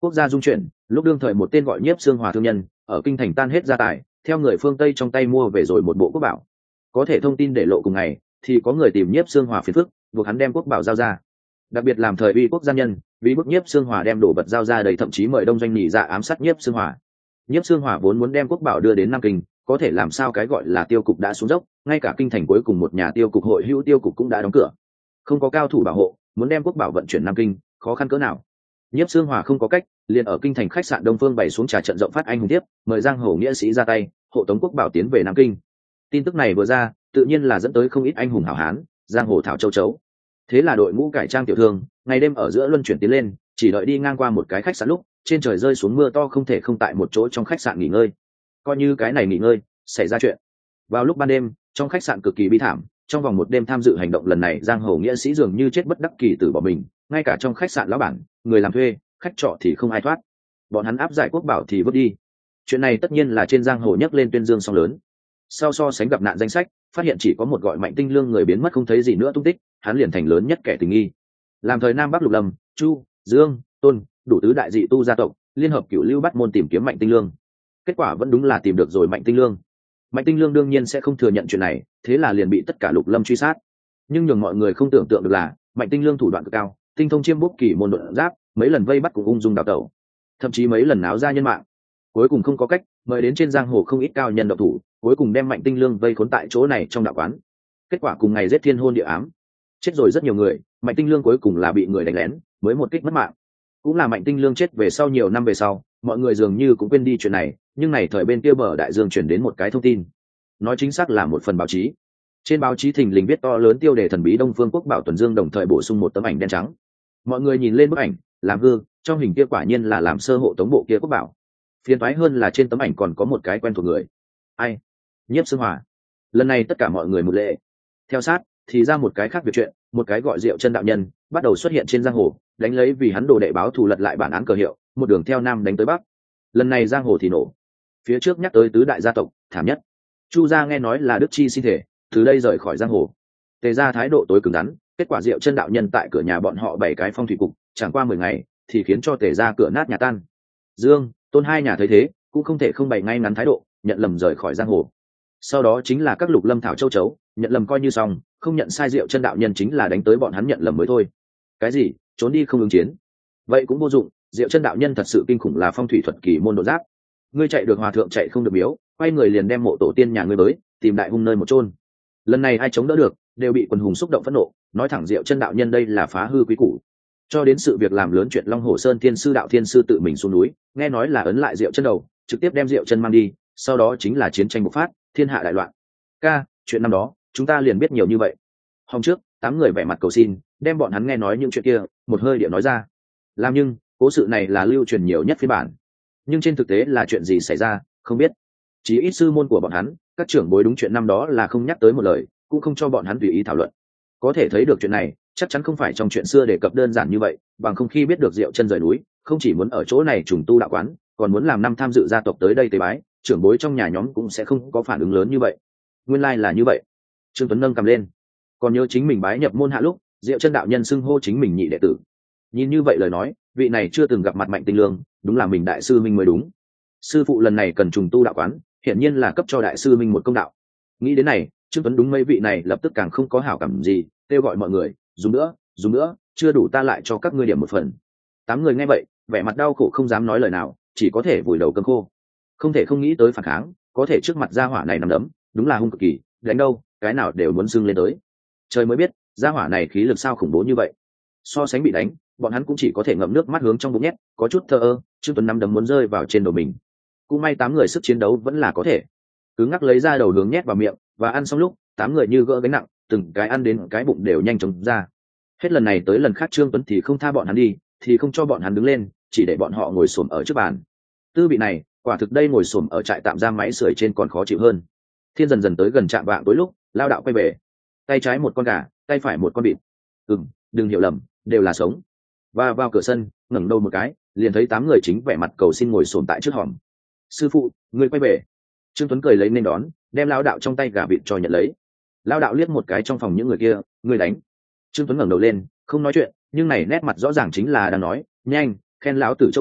Quốc gia dung chuyển, lúc đương thời một tên gọi Nhiếp Xương Hòa thương nhân ở kinh thành tan hết gia tài, theo người phương Tây trong tay mua về rồi một bộ quốc bảo. Có thể thông tin để lộ cùng ngày, thì có người tìm Nhiếp Xương Hòa phiền phức, buộc hắn đem quốc bảo giao ra. Đặc biệt làm thời uy quốc gia nhân, vì bức Nhiếp Xương Hòa đem đồ vật giao ra đầy, thậm chí mời đông doanh nhị dạ ám sát Nhiếp Xương Hòa. Nhiếp Xương Hòa vốn muốn đem quốc bảo đưa đến Nam Kinh, có thể làm sao cái gọi là tiêu cục đã xuống dốc, ngay cả kinh thành cuối cùng một nhà tiêu cục hội hữu tiêu cục cũng đã đóng cửa, không có cao thủ bảo hộ, muốn đem quốc bảo vận chuyển Nam Kinh khó khăn cỡ nào. Nhiếp Xương Hòa không có cách, liền ở kinh thành khách sạn Đông Phương bày xuống trà trận rộng phát anh hùng tiếp, mời giang hồ nghĩa sĩ ra tay hộ tống quốc bảo tiến về Nam Kinh. Tin tức này vừa ra, tự nhiên là dẫn tới không ít anh hùng hảo hán, giang hồ thảo châu chấu. Thế là đội ngũ cải trang tiểu thương ngày đêm ở giữa luân chuyển tiến lên, chỉ đợi đi ngang qua một cái khách sạn lúc trên trời rơi xuống mưa to, không thể không tại một chỗ trong khách sạn nghỉ ngơi. Coi như cái này nghỉ ngơi xảy ra chuyện. Vào lúc ban đêm, trong khách sạn cực kỳ bi thảm, trong vòng một đêm tham dự hành động lần này, giang hồ nghĩa sĩ dường như chết bất đắc kỳ tử bỏ mình, ngay cả trong khách sạn lão bản, người làm thuê, khách trọ thì không ai thoát. Bọn hắn áp giải quốc bảo thì vứt đi. Chuyện này tất nhiên là trên giang hồ nhấc lên tuyên dương song lớn. Sau so sánh gặp nạn danh sách, phát hiện chỉ có một gọi Mạnh Tinh Lương người biến mất không thấy gì nữa tung tích, hắn liền thành lớn nhất kẻ tình nghi. Làm thời Nam Bắc Lục Lâm, Chu, Dương, Tôn, đủ tứ đại dị tu gia tộc liên hợp cửu lưu bắt môn tìm kiếm Mạnh Tinh Lương. Kết quả vẫn đúng là tìm được rồi Mạnh Tinh Lương. Mạnh Tinh Lương đương nhiên sẽ không thừa nhận chuyện này, thế là liền bị tất cả Lục Lâm truy sát. Nhưng nhường mọi người không tưởng tượng được là, Mạnh Tinh Lương thủ đoạn cực cao, tinh thông chiêm bút kỳ môn độn giáp, mấy lần vây bắt cùng ung dung đào tẩu, thậm chí mấy lần náo ra nhân mạng. Cuối cùng không có cách, mời đến trên giang hồ không ít cao nhân động thủ, cuối cùng đem Mạnh Tinh Lương vây khốn tại chỗ này trong đạo quán. Kết quả cùng ngày giết thiên hôn địa ám, chết rồi rất nhiều người. Mạnh Tinh Lương cuối cùng là bị người đánh lén, mới một kích mất mạng. Cũng là Mạnh Tinh Lương chết về sau nhiều năm về sau, mọi người dường như cũng quên đi chuyện này, nhưng này thời bên kia bờ đại dương chuyển đến một cái thông tin, nói chính xác là một phần báo chí. Trên báo chí thình lình viết to lớn tiêu đề thần bí Đông Phương Quốc bảo tuần dương, đồng thời bổ sung một tấm ảnh đen trắng. Mọi người nhìn lên bức ảnh, làm hư, trong hình kia quả nhiên là làm sơ hộ tống bộ kia quốc bảo. Phiền toái hơn là trên tấm ảnh còn có một cái quen thuộc người. Ai? Nhiếp Xương Hòa. Lần này tất cả mọi người một lệ. Theo sát thì ra một cái khác việc chuyện, một cái gọi Diệu Chân đạo nhân bắt đầu xuất hiện trên giang hồ, đánh lấy vì hắn đồ đệ báo thù lật lại bản án cờ hiệu, một đường theo nam đánh tới bắc. Lần này giang hồ thì nổ. Phía trước nhắc tới tứ đại gia tộc thảm nhất, Chu gia nghe nói là Đức Chi xin thể từ đây rời khỏi giang hồ. Tề gia thái độ tối cứng rắn, kết quả Diệu Chân đạo nhân tại cửa nhà bọn họ bảy cái phong thủy cục, chẳng qua 10 ngày thì khiến cho Tề gia cửa nát nhà tan. Dương, Tôn hai nhà thấy thế cũng không thể không bày ngay ngắn thái độ, nhận lầm rời khỏi giang hồ. Sau đó chính là các Lục Lâm thảo châu chấu, nhận lầm coi như xong, không nhận sai Diệu Chân đạo nhân chính là đánh tới bọn hắn nhận lầm mới thôi. Cái gì? Trốn đi không ứng chiến? Vậy cũng vô dụng, Diệu Chân đạo nhân thật sự kinh khủng, là phong thủy thuật kỳ môn độ giáp. Ngươi chạy được hòa thượng chạy không được miếu, quay người liền đem mộ tổ tiên nhà ngươi tới, tìm đại hung nơi một chôn. Lần này ai chống đỡ được, đều bị quần hùng xúc động phẫn nộ, nói thẳng Diệu Chân đạo nhân đây là phá hư quý củ. Cho đến sự việc làm lớn chuyện Long Hồ Sơn Thiên sư đạo thiên sư tự mình xuống núi, nghe nói là ấn lại Diệu Chân đầu, trực tiếp đem Diệu Chân mang đi, sau đó chính là chiến tranh bộc phát, thiên hạ đại loạn. Ca, chuyện năm đó chúng ta liền biết nhiều như vậy. Hôm trước 8 người vẻ mặt cầu xin, đem bọn hắn nghe nói những chuyện kia một hơi điệu nói ra. Làm nhưng cố sự này là lưu truyền nhiều nhất phiên bản, nhưng trên thực tế là chuyện gì xảy ra không biết. Chỉ ít sư môn của bọn hắn, các trưởng bối đúng chuyện năm đó là không nhắc tới một lời, cũng không cho bọn hắn tùy ý thảo luận. Có thể thấy được chuyện này chắc chắn không phải trong chuyện xưa đề cập đơn giản như vậy, bằng không khi biết được Diệu Chân rời núi, không chỉ muốn ở chỗ này trùng tu đạo quán, còn muốn làm năm tham dự gia tộc tới đây tế bái, trưởng bối trong nhà nhóm cũng sẽ không có phản ứng lớn như vậy. Nguyên lai là như vậy. Trương Tuấn nâng cầm lên, còn nhớ chính mình bái nhập môn hạ lúc Diệu Chân đạo nhân xưng hô chính mình nhị đệ tử. Nhìn như vậy lời nói, vị này chưa từng gặp mặt Mạnh Tinh Lương, đúng là mình đại sư minh mới đúng. Sư phụ lần này cần trùng tu đạo quán, hiển nhiên là cấp cho đại sư minh một công đạo. Nghĩ đến này, Trương Tuấn đúng mấy vị này lập tức càng không có hảo cảm gì, kêu gọi mọi người, dùng nữa, chưa đủ ta lại cho các ngươi điểm một phần. 8 người nghe vậy, vẻ mặt đau khổ không dám nói lời nào, chỉ có thể vùi đầu cơm khô. Không thể không nghĩ tới phản kháng, có thể trước mặt gia hỏa này nằm đấm, đúng là hung cực kỳ, đánh đâu, cái nào đều muốn sưng lên tới. Trời mới biết, gia hỏa này khí lực sao khủng bố như vậy. So sánh bị đánh, bọn hắn cũng chỉ có thể ngậm nước mắt hướng trong bụng nhét, có chút thờ ơ. Trương Tuấn nắm đấm muốn rơi vào trên đầu mình. Cũng may 8 người sức chiến đấu vẫn là có thể, cứ ngắc lấy ra đầu hướng nhét vào miệng, và ăn xong lúc 8 người như gỡ gánh nặng, từng cái ăn đến cái bụng đều nhanh chóng ra. Hết lần này tới lần khác Trương Tuấn thì không tha bọn hắn đi, thì không cho bọn hắn đứng lên, chỉ để bọn họ ngồi xổm ở trước bàn. Tư vị này, quả thực đây ngồi xổm ở trại tạm giam máy sưởi trên còn khó chịu hơn. Thiên dần dần tới gần trạm vạng tối lúc, lao đạo quay về, tay trái một con gà, tay phải một con vịt. Đừng hiểu lầm, đều là sống. Và vào cửa sân, ngẩng đầu một cái, liền thấy 8 người chính vẻ mặt cầu xin ngồi xổm tại trước hòm. Sư phụ, người quay về. Trương Tuấn cười lấy nên đón, đem lao đạo trong tay gà vịt cho nhận lấy. Lao đạo liếc một cái trong phòng những người kia, người đánh. Trương Tuấn ngẩng đầu lên, không nói chuyện, nhưng này nét mặt rõ ràng chính là đang nói, nhanh, khen lão tử châu bò,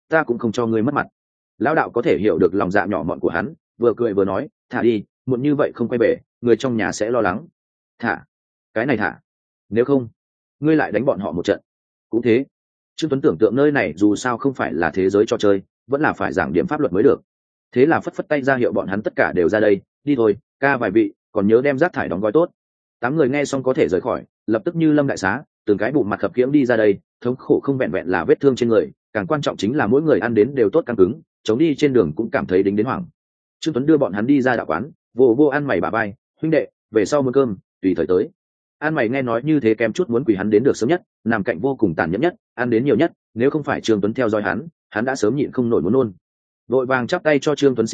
ta cũng không cho ngươi mất mặt. Lão đạo có thể hiểu được lòng dạ nhỏ mọn của hắn, vừa cười vừa nói, thả đi, muộn như vậy không quay về, người trong nhà sẽ lo lắng. Thả? Cái này thả? Nếu không ngươi lại đánh bọn họ một trận. Cũng thế. Trương Tuấn tưởng tượng nơi này dù sao không phải là thế giới trò chơi, vẫn là phải giảng điểm pháp luật mới được. Thế là phất phất tay ra hiệu bọn hắn tất cả đều ra đây, đi thôi, ca vài vị, còn nhớ đem rác thải đóng gói tốt. 8 người nghe xong có thể rời khỏi, lập tức như lâm đại xá, từng cái bụng mặt khập khiễng đi ra đây, thống khổ không vẹn vẹn là vết thương trên người, càng quan trọng chính là mỗi người ăn đến đều tốt căng cứng, chống đi trên đường cũng cảm thấy đính đến hoảng. Trương Tuấn đưa bọn hắn đi ra đạo quán, vô ăn mày bà bay, huynh đệ, về sau muốn cơm, tùy thời tới. An mày nghe nói như thế kém chút muốn quỳ hắn đến được sớm nhất, nằm cạnh vô cùng tàn nhẫn nhất, ăn đến nhiều nhất, nếu không phải Trương Tuấn theo dõi hắn đã sớm nhịn không nổi muốn nôn. Vội vàng chắp tay cho Trương Tuấn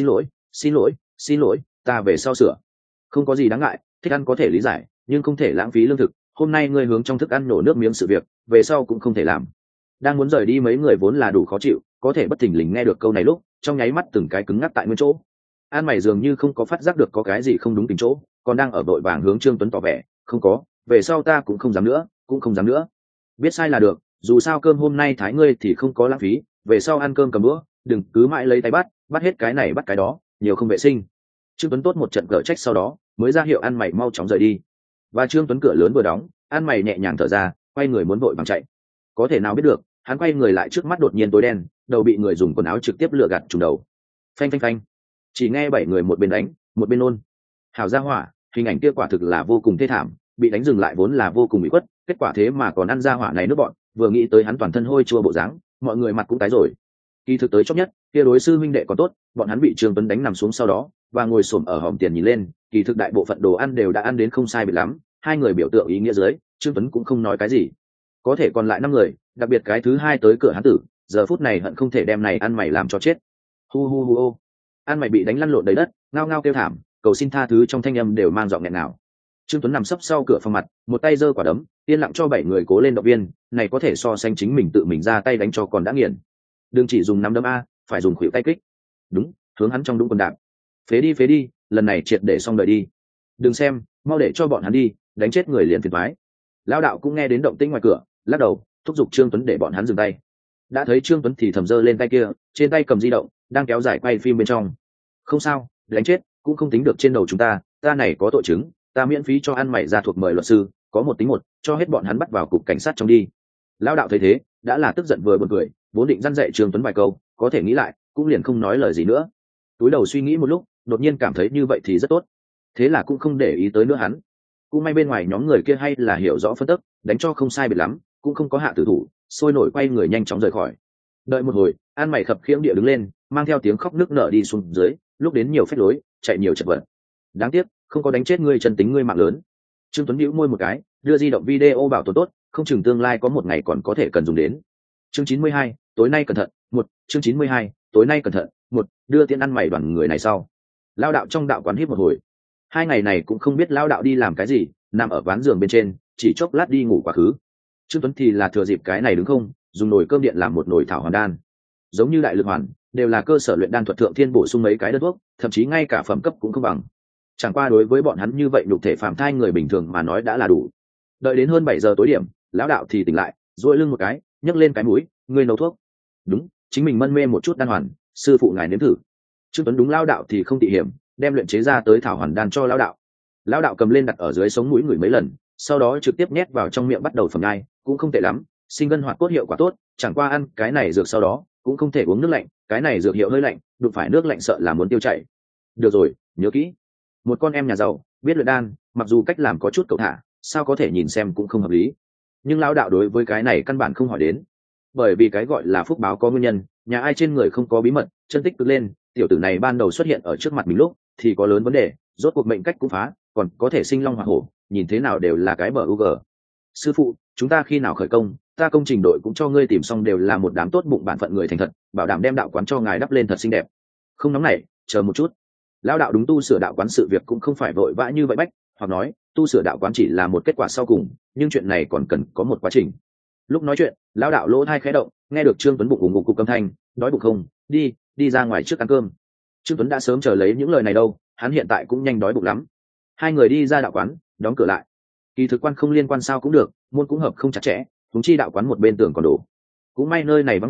xin lỗi, ta về sau sửa. Không có gì đáng ngại, thích ăn có thể lý giải, nhưng không thể lãng phí lương thực, hôm nay ngươi hướng trong thức ăn nổ nước miếng sự việc, về sau cũng không thể làm. Đang muốn rời đi mấy người vốn là đủ khó chịu, có thể bất thình lình nghe được câu này lúc, trong nháy mắt từng cái cứng ngắc tại nguyên chỗ. An mày dường như không có phát giác được có cái gì không đúng tình chỗ, còn đang ở vội vàng hướng Trương Tuấn tỏ vẻ, không có, về sau ta cũng không dám nữa, biết sai là được, dù sao cơm hôm nay thái ngươi thì không có lãng phí, về sau ăn cơm cầm đũa, đừng cứ mãi lấy tay bắt hết cái này bắt cái đó, nhiều không vệ sinh. Trương Tuấn tốt một trận cở trách sau đó mới ra hiệu An mày mau chóng rời đi. Và Trương Tuấn cửa lớn vừa đóng, An mày nhẹ nhàng thở ra, quay người muốn vội vàng chạy. Có thể nào biết được, hắn quay người lại trước mắt đột nhiên tối đen, đầu bị người dùng quần áo trực tiếp lừa gạt trùng đầu. Phanh, chỉ nghe 7 người một bên đánh một bên nôn. Hảo gia hỏa, hình ảnh kia quả thực là vô cùng thê thảm, bị đánh dừng lại vốn là vô cùng bị khuất, kết quả thế mà còn ăn gia hỏa này nước bọn, vừa nghĩ tới hắn toàn thân hôi chua bộ dáng, mọi người mặt cũng tái rồi. Kỳ thực tới chốc nhất, kia đối sư huynh đệ còn tốt, bọn hắn bị Trương Tuấn đánh nằm xuống sau đó và ngồi xổm ở hòm tiền nhìn lên, kỳ thực đại bộ phận đồ ăn đều đã ăn đến không sai biệt lắm, hai người biểu tượng ý nghĩa dưới, Trương Tuấn cũng không nói cái gì. Có thể còn lại 5 người, đặc biệt cái thứ hai tới cửa hắn tử, giờ phút này hận không thể đem này ăn mày làm cho chết. Hu ô. Ăn mày bị đánh lăn lộn đầy đất, ngao kêu thảm, cầu xin tha thứ trong thanh âm đều mang giọng nghẹn ngào. Trương Tuấn nằm sấp sau cửa phòng mặt, một tay giơ quả đấm, yên lặng cho 7 người cố lên động viên, này có thể so sánh chính mình tự mình ra tay đánh cho còn đã nghiền. Đừng chỉ dùng nắm đấm a, phải dùng khuỷu tay kích. Đúng, hướng hắn trong đúng quần đạp. Phế đi, lần này triệt để xong đời đi. Đừng xem, mau để cho bọn hắn đi, đánh chết người liền phiền toái. Lão đạo cũng nghe đến động tĩnh ngoài cửa, lắc đầu, thúc giục Trương Tuấn để bọn hắn dừng tay. Đã thấy Trương Tuấn thì thầm giơ lên tay kia, trên tay cầm di động, đang kéo dài quay phim bên trong. Không sao, đánh chết cũng không tính được trên đầu chúng ta này có tội chứng, ta miễn phí cho ăn mày ra thuộc mời luật sư, có một tính một, cho hết bọn hắn bắt vào cục cảnh sát trong đi. Lão đạo thấy thế, đã là tức giận vừa buồn cười, vốn định răn dạy Trương Tuấn vài câu, có thể nghĩ lại, cũng liền không nói lời gì nữa. Túi đầu suy nghĩ một lúc, đột nhiên cảm thấy như vậy thì rất tốt, thế là cũng không để ý tới nữa hắn. Cũng may bên ngoài nhóm người kia hay là hiểu rõ phân tích, đánh cho không sai biệt lắm, cũng không có hạ tử thủ, sôi nổi quay người nhanh chóng rời khỏi. Đợi một hồi, An mày khập khiễng địa đứng lên, mang theo tiếng khóc nức nở đi xuống dưới, lúc đến nhiều phép lối, chạy nhiều chật vật. Đáng tiếc, không có đánh chết ngươi, chân tính ngươi mạng lớn. Trương Tuấn nhíu môi một cái, đưa di động video bảo tồn tốt, không chừng tương lai có một ngày còn có thể cần dùng đến. Chương 92, tối nay cẩn thận, chương 92, tối nay cẩn thận, đưa tiễn ăn mày đoàn người này sau. Lao đạo trong đạo quán hít một hồi. 2 ngày này cũng không biết lao đạo đi làm cái gì, nằm ở ván giường bên trên, chỉ chốc lát đi ngủ quá khứ. Trương Tuấn thì là thừa dịp cái này đứng không, dùng nồi cơm điện làm một nồi thảo hoàn đan. Giống như đại lực hoàn, đều là cơ sở luyện đan thuật thượng thiên bổ sung mấy cái đơn thuốc, thậm chí ngay cả phẩm cấp cũng không bằng. Chẳng qua đối với bọn hắn như vậy nhục thể phàm thai người bình thường mà nói đã là đủ. Đợi đến hơn 7 giờ tối điểm, lão đạo thì tỉnh lại, duỗi lưng một cái, nhấc lên cái mũi, ngươi nấu thuốc. Đúng, chính mình mân mê một chút đan hoàn, sư phụ ngài nếm thử. Trương Tuấn đúng lão đạo thì không tị hiểm, đem luyện chế ra tới thảo hoàn đan cho lão đạo. Lão đạo cầm lên đặt ở dưới sống mũi ngửi mấy lần, sau đó trực tiếp nhét vào trong miệng bắt đầu phẩm nhai, cũng không tệ lắm, sinh gân hoạt cốt hiệu quả tốt, chẳng qua ăn cái này dược sau đó cũng không thể uống nước lạnh, cái này dược hiệu hơi lạnh, đụng phải nước lạnh sợ là muốn tiêu chảy. Được rồi, nhớ kỹ. Một con em nhà giàu, biết luyện đan, mặc dù cách làm có chút cẩu thả, sao có thể nhìn xem cũng không hợp lý. Nhưng lão đạo đối với cái này căn bản không hỏi đến, bởi vì cái gọi là phúc báo có nguyên nhân, nhà ai trên người không có bí mật, chân tích cực lên, tiểu tử này ban đầu xuất hiện ở trước mặt mình lúc thì có lớn vấn đề, rốt cuộc mệnh cách cũng phá, còn có thể sinh long hỏa hổ, nhìn thế nào đều là cái bờ UG. Sư phụ, chúng ta khi nào khởi công, ta công trình đội cũng cho ngươi tìm xong, đều là một đám tốt bụng bản phận người thành thật, bảo đảm đem đạo quán cho ngài đắp lên thật xinh đẹp. Không nóng nảy, chờ một chút. Lão đạo đúng, tu sửa đạo quán sự việc cũng không phải vội vã như vậy bách, hoặc nói tu sửa đạo quán chỉ là một kết quả sau cùng, nhưng chuyện này còn cần có một quá trình. Lúc nói chuyện, lão đạo lỗ tai khẽ động, nghe được Trương Tuấn bụng ủng cục âm thanh, đói bụng không, đi ra ngoài trước ăn cơm. Trương Tuấn đã sớm chờ lấy những lời này đâu, hắn hiện tại cũng nhanh đói bụng lắm. Hai người đi ra đạo quán, đóng cửa lại. Kỳ thực quan không liên quan sao cũng được, môn cũng hợp không chặt chẽ, chúng chi đạo quán một bên tường còn đổ. Cũng may nơi này vắng vẻ,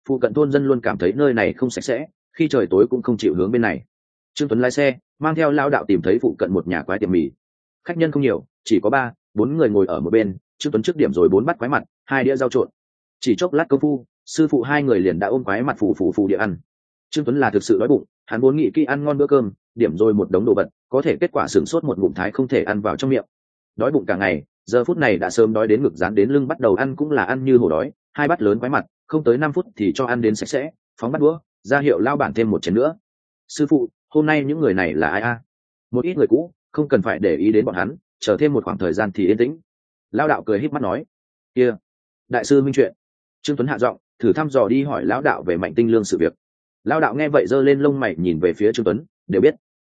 phụ cận thôn dân luôn cảm thấy nơi này không sạch sẽ, khi trời tối cũng không chịu hướng bên này. Trương Tuấn lái xe mang theo lao đạo tìm thấy phụ cận một nhà quái tiệm mì. Khách nhân không nhiều, chỉ có 3-4 người ngồi ở một bên. Trương Tuấn trước điểm rồi 4 bát quái mặt, 2 đĩa rau trộn. Chỉ chốc lát công phu, sư phụ 2 người liền đã ôm quái mặt phù địa ăn. Trương Tuấn là thực sự đói bụng, hắn muốn nghĩ kỹ ăn ngon bữa cơm, điểm rồi một đống đồ vật, có thể kết quả sửng sốt một ngụm thái không thể ăn vào trong miệng. Đói bụng cả ngày, giờ phút này đã sớm đói đến ngực dán đến lưng, bắt đầu ăn cũng là ăn như hổ đói. 2 bát lớn quái mặt, không tới 5 phút thì cho ăn đến sạch sẽ, phóng bát đũa, ra hiệu lao bản thêm một chén nữa. Sư phụ, hôm nay những người này là ai a? Một ít người cũ, không cần phải để ý đến bọn hắn, chờ thêm một khoảng thời gian thì yên tĩnh. Lao đạo cười híp mắt nói, kia, đại sư minh chuyện. Trương Tuấn hạ giọng thử thăm dò đi hỏi lão đạo về Mạnh Tinh Lương sự việc. Lão đạo nghe vậy giơ lên lông mày nhìn về phía Trương Tuấn, đều biết.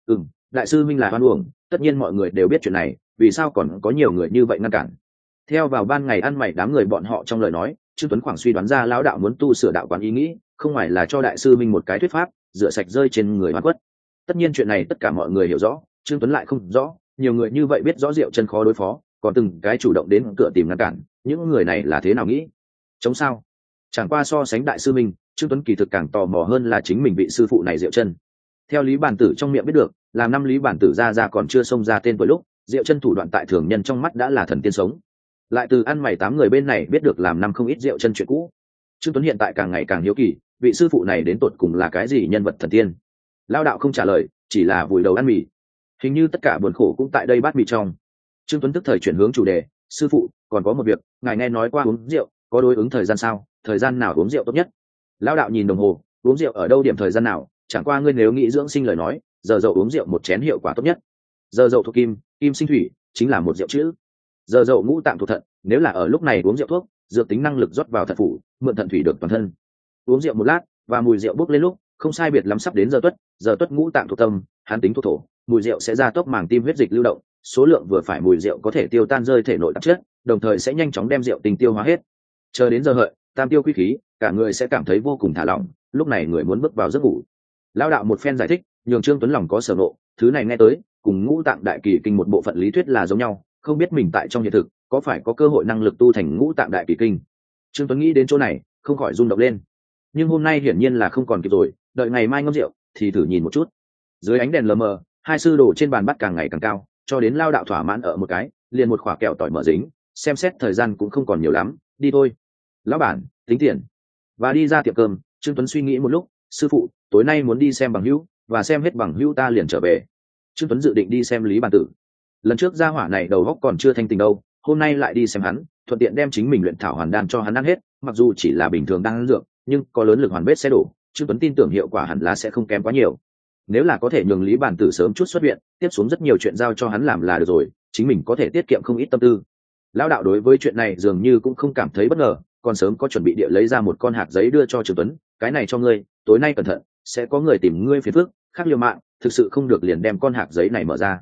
Đại sư minh là hoan uổng, tất nhiên mọi người đều biết chuyện này, vì sao còn có nhiều người như vậy ngăn cản? Theo vào ban ngày ăn mày đám người bọn họ trong lời nói, Trương Tuấn khoảng suy đoán ra lão đạo muốn tu sửa đạo quán ý nghĩ, không ngoài là cho đại sư minh một cái thuyết pháp, rửa sạch rơi trên người oan khuất. Tất nhiên chuyện này tất cả mọi người hiểu rõ, Trương Tuấn lại không rõ, nhiều người như vậy biết rõ Diệu Chân khó đối phó, còn từng cái chủ động đến cửa tìm ngăn cản, những người này là thế nào nghĩ? Chống sao? Chẳng qua so sánh đại sư minh, Trương Tuấn kỳ thực càng tò mò hơn là chính mình vị sư phụ này Diệu Chân. Theo Lý Bản Tử trong miệng biết được, làm năm Lý Bản Tử ra còn chưa xông ra tên tuổi lúc, Diệu Chân thủ đoạn tại thường nhân trong mắt đã là thần tiên sống. Lại từ ăn mày 8 người bên này biết được làm năm không ít Diệu Chân chuyện cũ. Trương Tuấn hiện tại càng ngày càng hiếu kỳ, vị sư phụ này đến tột cùng là cái gì nhân vật thần tiên? Lao đạo không trả lời, chỉ là vùi đầu ăn mì. Hình như tất cả buồn khổ cũng tại đây bát mì trong. Trương Tuấn tức thời chuyển hướng chủ đề, sư phụ, còn có một việc, ngài nghe nói qua uống rượu, có đối ứng thời gian sao? Thời gian nào uống rượu tốt nhất? Lao đạo nhìn đồng hồ, uống rượu ở đâu điểm thời gian nào? Chẳng qua ngươi nếu nghĩ dưỡng sinh lời nói, giờ dậu uống rượu một chén hiệu quả tốt nhất. Giờ dậu thuộc kim, kim sinh thủy, chính là một rượu chữ. Giờ dậu ngũ tạng thuộc thận, nếu là ở lúc này uống rượu thuốc, dược tính năng lực rót vào thận phủ, mượn thận thủy được toàn thân. Uống rượu một lát, và mùi rượu bốc lên lúc, không sai biệt lắm sắp đến giờ tuất ngũ tạng thuộc tâm, hắn tính thuộc thổ, mùi rượu sẽ gia tốc màng tim huyết dịch lưu động, số lượng vừa phải mùi rượu có thể tiêu tan rơi thể nội tạp chất, đồng thời sẽ nhanh chóng đem rượu tình tiêu hóa hết. Chờ đến giờ hợi, tam tiêu quy khí, cả người sẽ cảm thấy vô cùng thả lỏng, lúc này người muốn bước vào giấc ngủ. Lão đạo một phen giải thích, nhường Trương Tuấn lòng có sở nộ, thứ này nghe tới, cùng ngũ tạng đại kỳ kinh một bộ phận lý thuyết là giống nhau, không biết mình tại trong hiện thực có phải có cơ hội năng lực tu thành ngũ tạng đại kỳ kinh. Trương Tuấn nghĩ đến chỗ này, không khỏi rung động lên. Nhưng hôm nay hiển nhiên là không còn kịp rồi, đợi ngày mai ngâm rượu thì thử nhìn một chút. Dưới ánh đèn lờ mờ, hai sư đồ trên bàn bắt càng ngày càng cao, cho đến lao đạo thỏa mãn ở một cái, liền một quả kẹo tỏi mở dính, xem xét thời gian cũng không còn nhiều lắm, đi thôi. Lão bản, tính tiền. Và đi ra tiệm cơm, Trương Tuấn suy nghĩ một lúc, sư phụ, tối nay muốn đi xem bằng hữu, và xem hết bằng hữu ta liền trở về. Trương Tuấn dự định đi xem Lý Bản Tử. Lần trước gia hỏa này đầu óc còn chưa thanh tình đâu, hôm nay lại đi xem hắn, thuận tiện đem chính mình luyện thảo hoàn đan cho hắn ăn hết, mặc dù chỉ là bình thường đang ăn dược, nhưng có lớn lực hoàn vết sẽ đổ, Trương Tuấn tin tưởng hiệu quả hẳn là sẽ không kém quá nhiều. Nếu là có thể nhường Lý Bản Tử sớm chút xuất viện, tiếp xuống rất nhiều chuyện giao cho hắn làm là được rồi, chính mình có thể tiết kiệm không ít tâm tư. Lão đạo đối với chuyện này dường như cũng không cảm thấy bất ngờ, còn sớm có chuẩn bị địa lấy ra một con hạt giấy đưa cho Trương Tuấn, cái này cho ngươi, tối nay cẩn thận, sẽ có người tìm ngươi phiền phức, khác liều mạng, thực sự không được liền đem con hạt giấy này mở ra.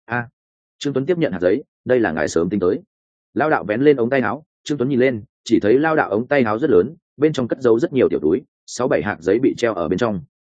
Trương Tuấn tiếp nhận hạt giấy, đây là ngài sớm tính tới. Lão đạo vén lên ống tay áo, Trương Tuấn nhìn lên, chỉ thấy lão đạo ống tay áo rất lớn, bên trong cất giấu rất nhiều tiểu túi, 6-7 hạt giấy bị treo ở bên trong.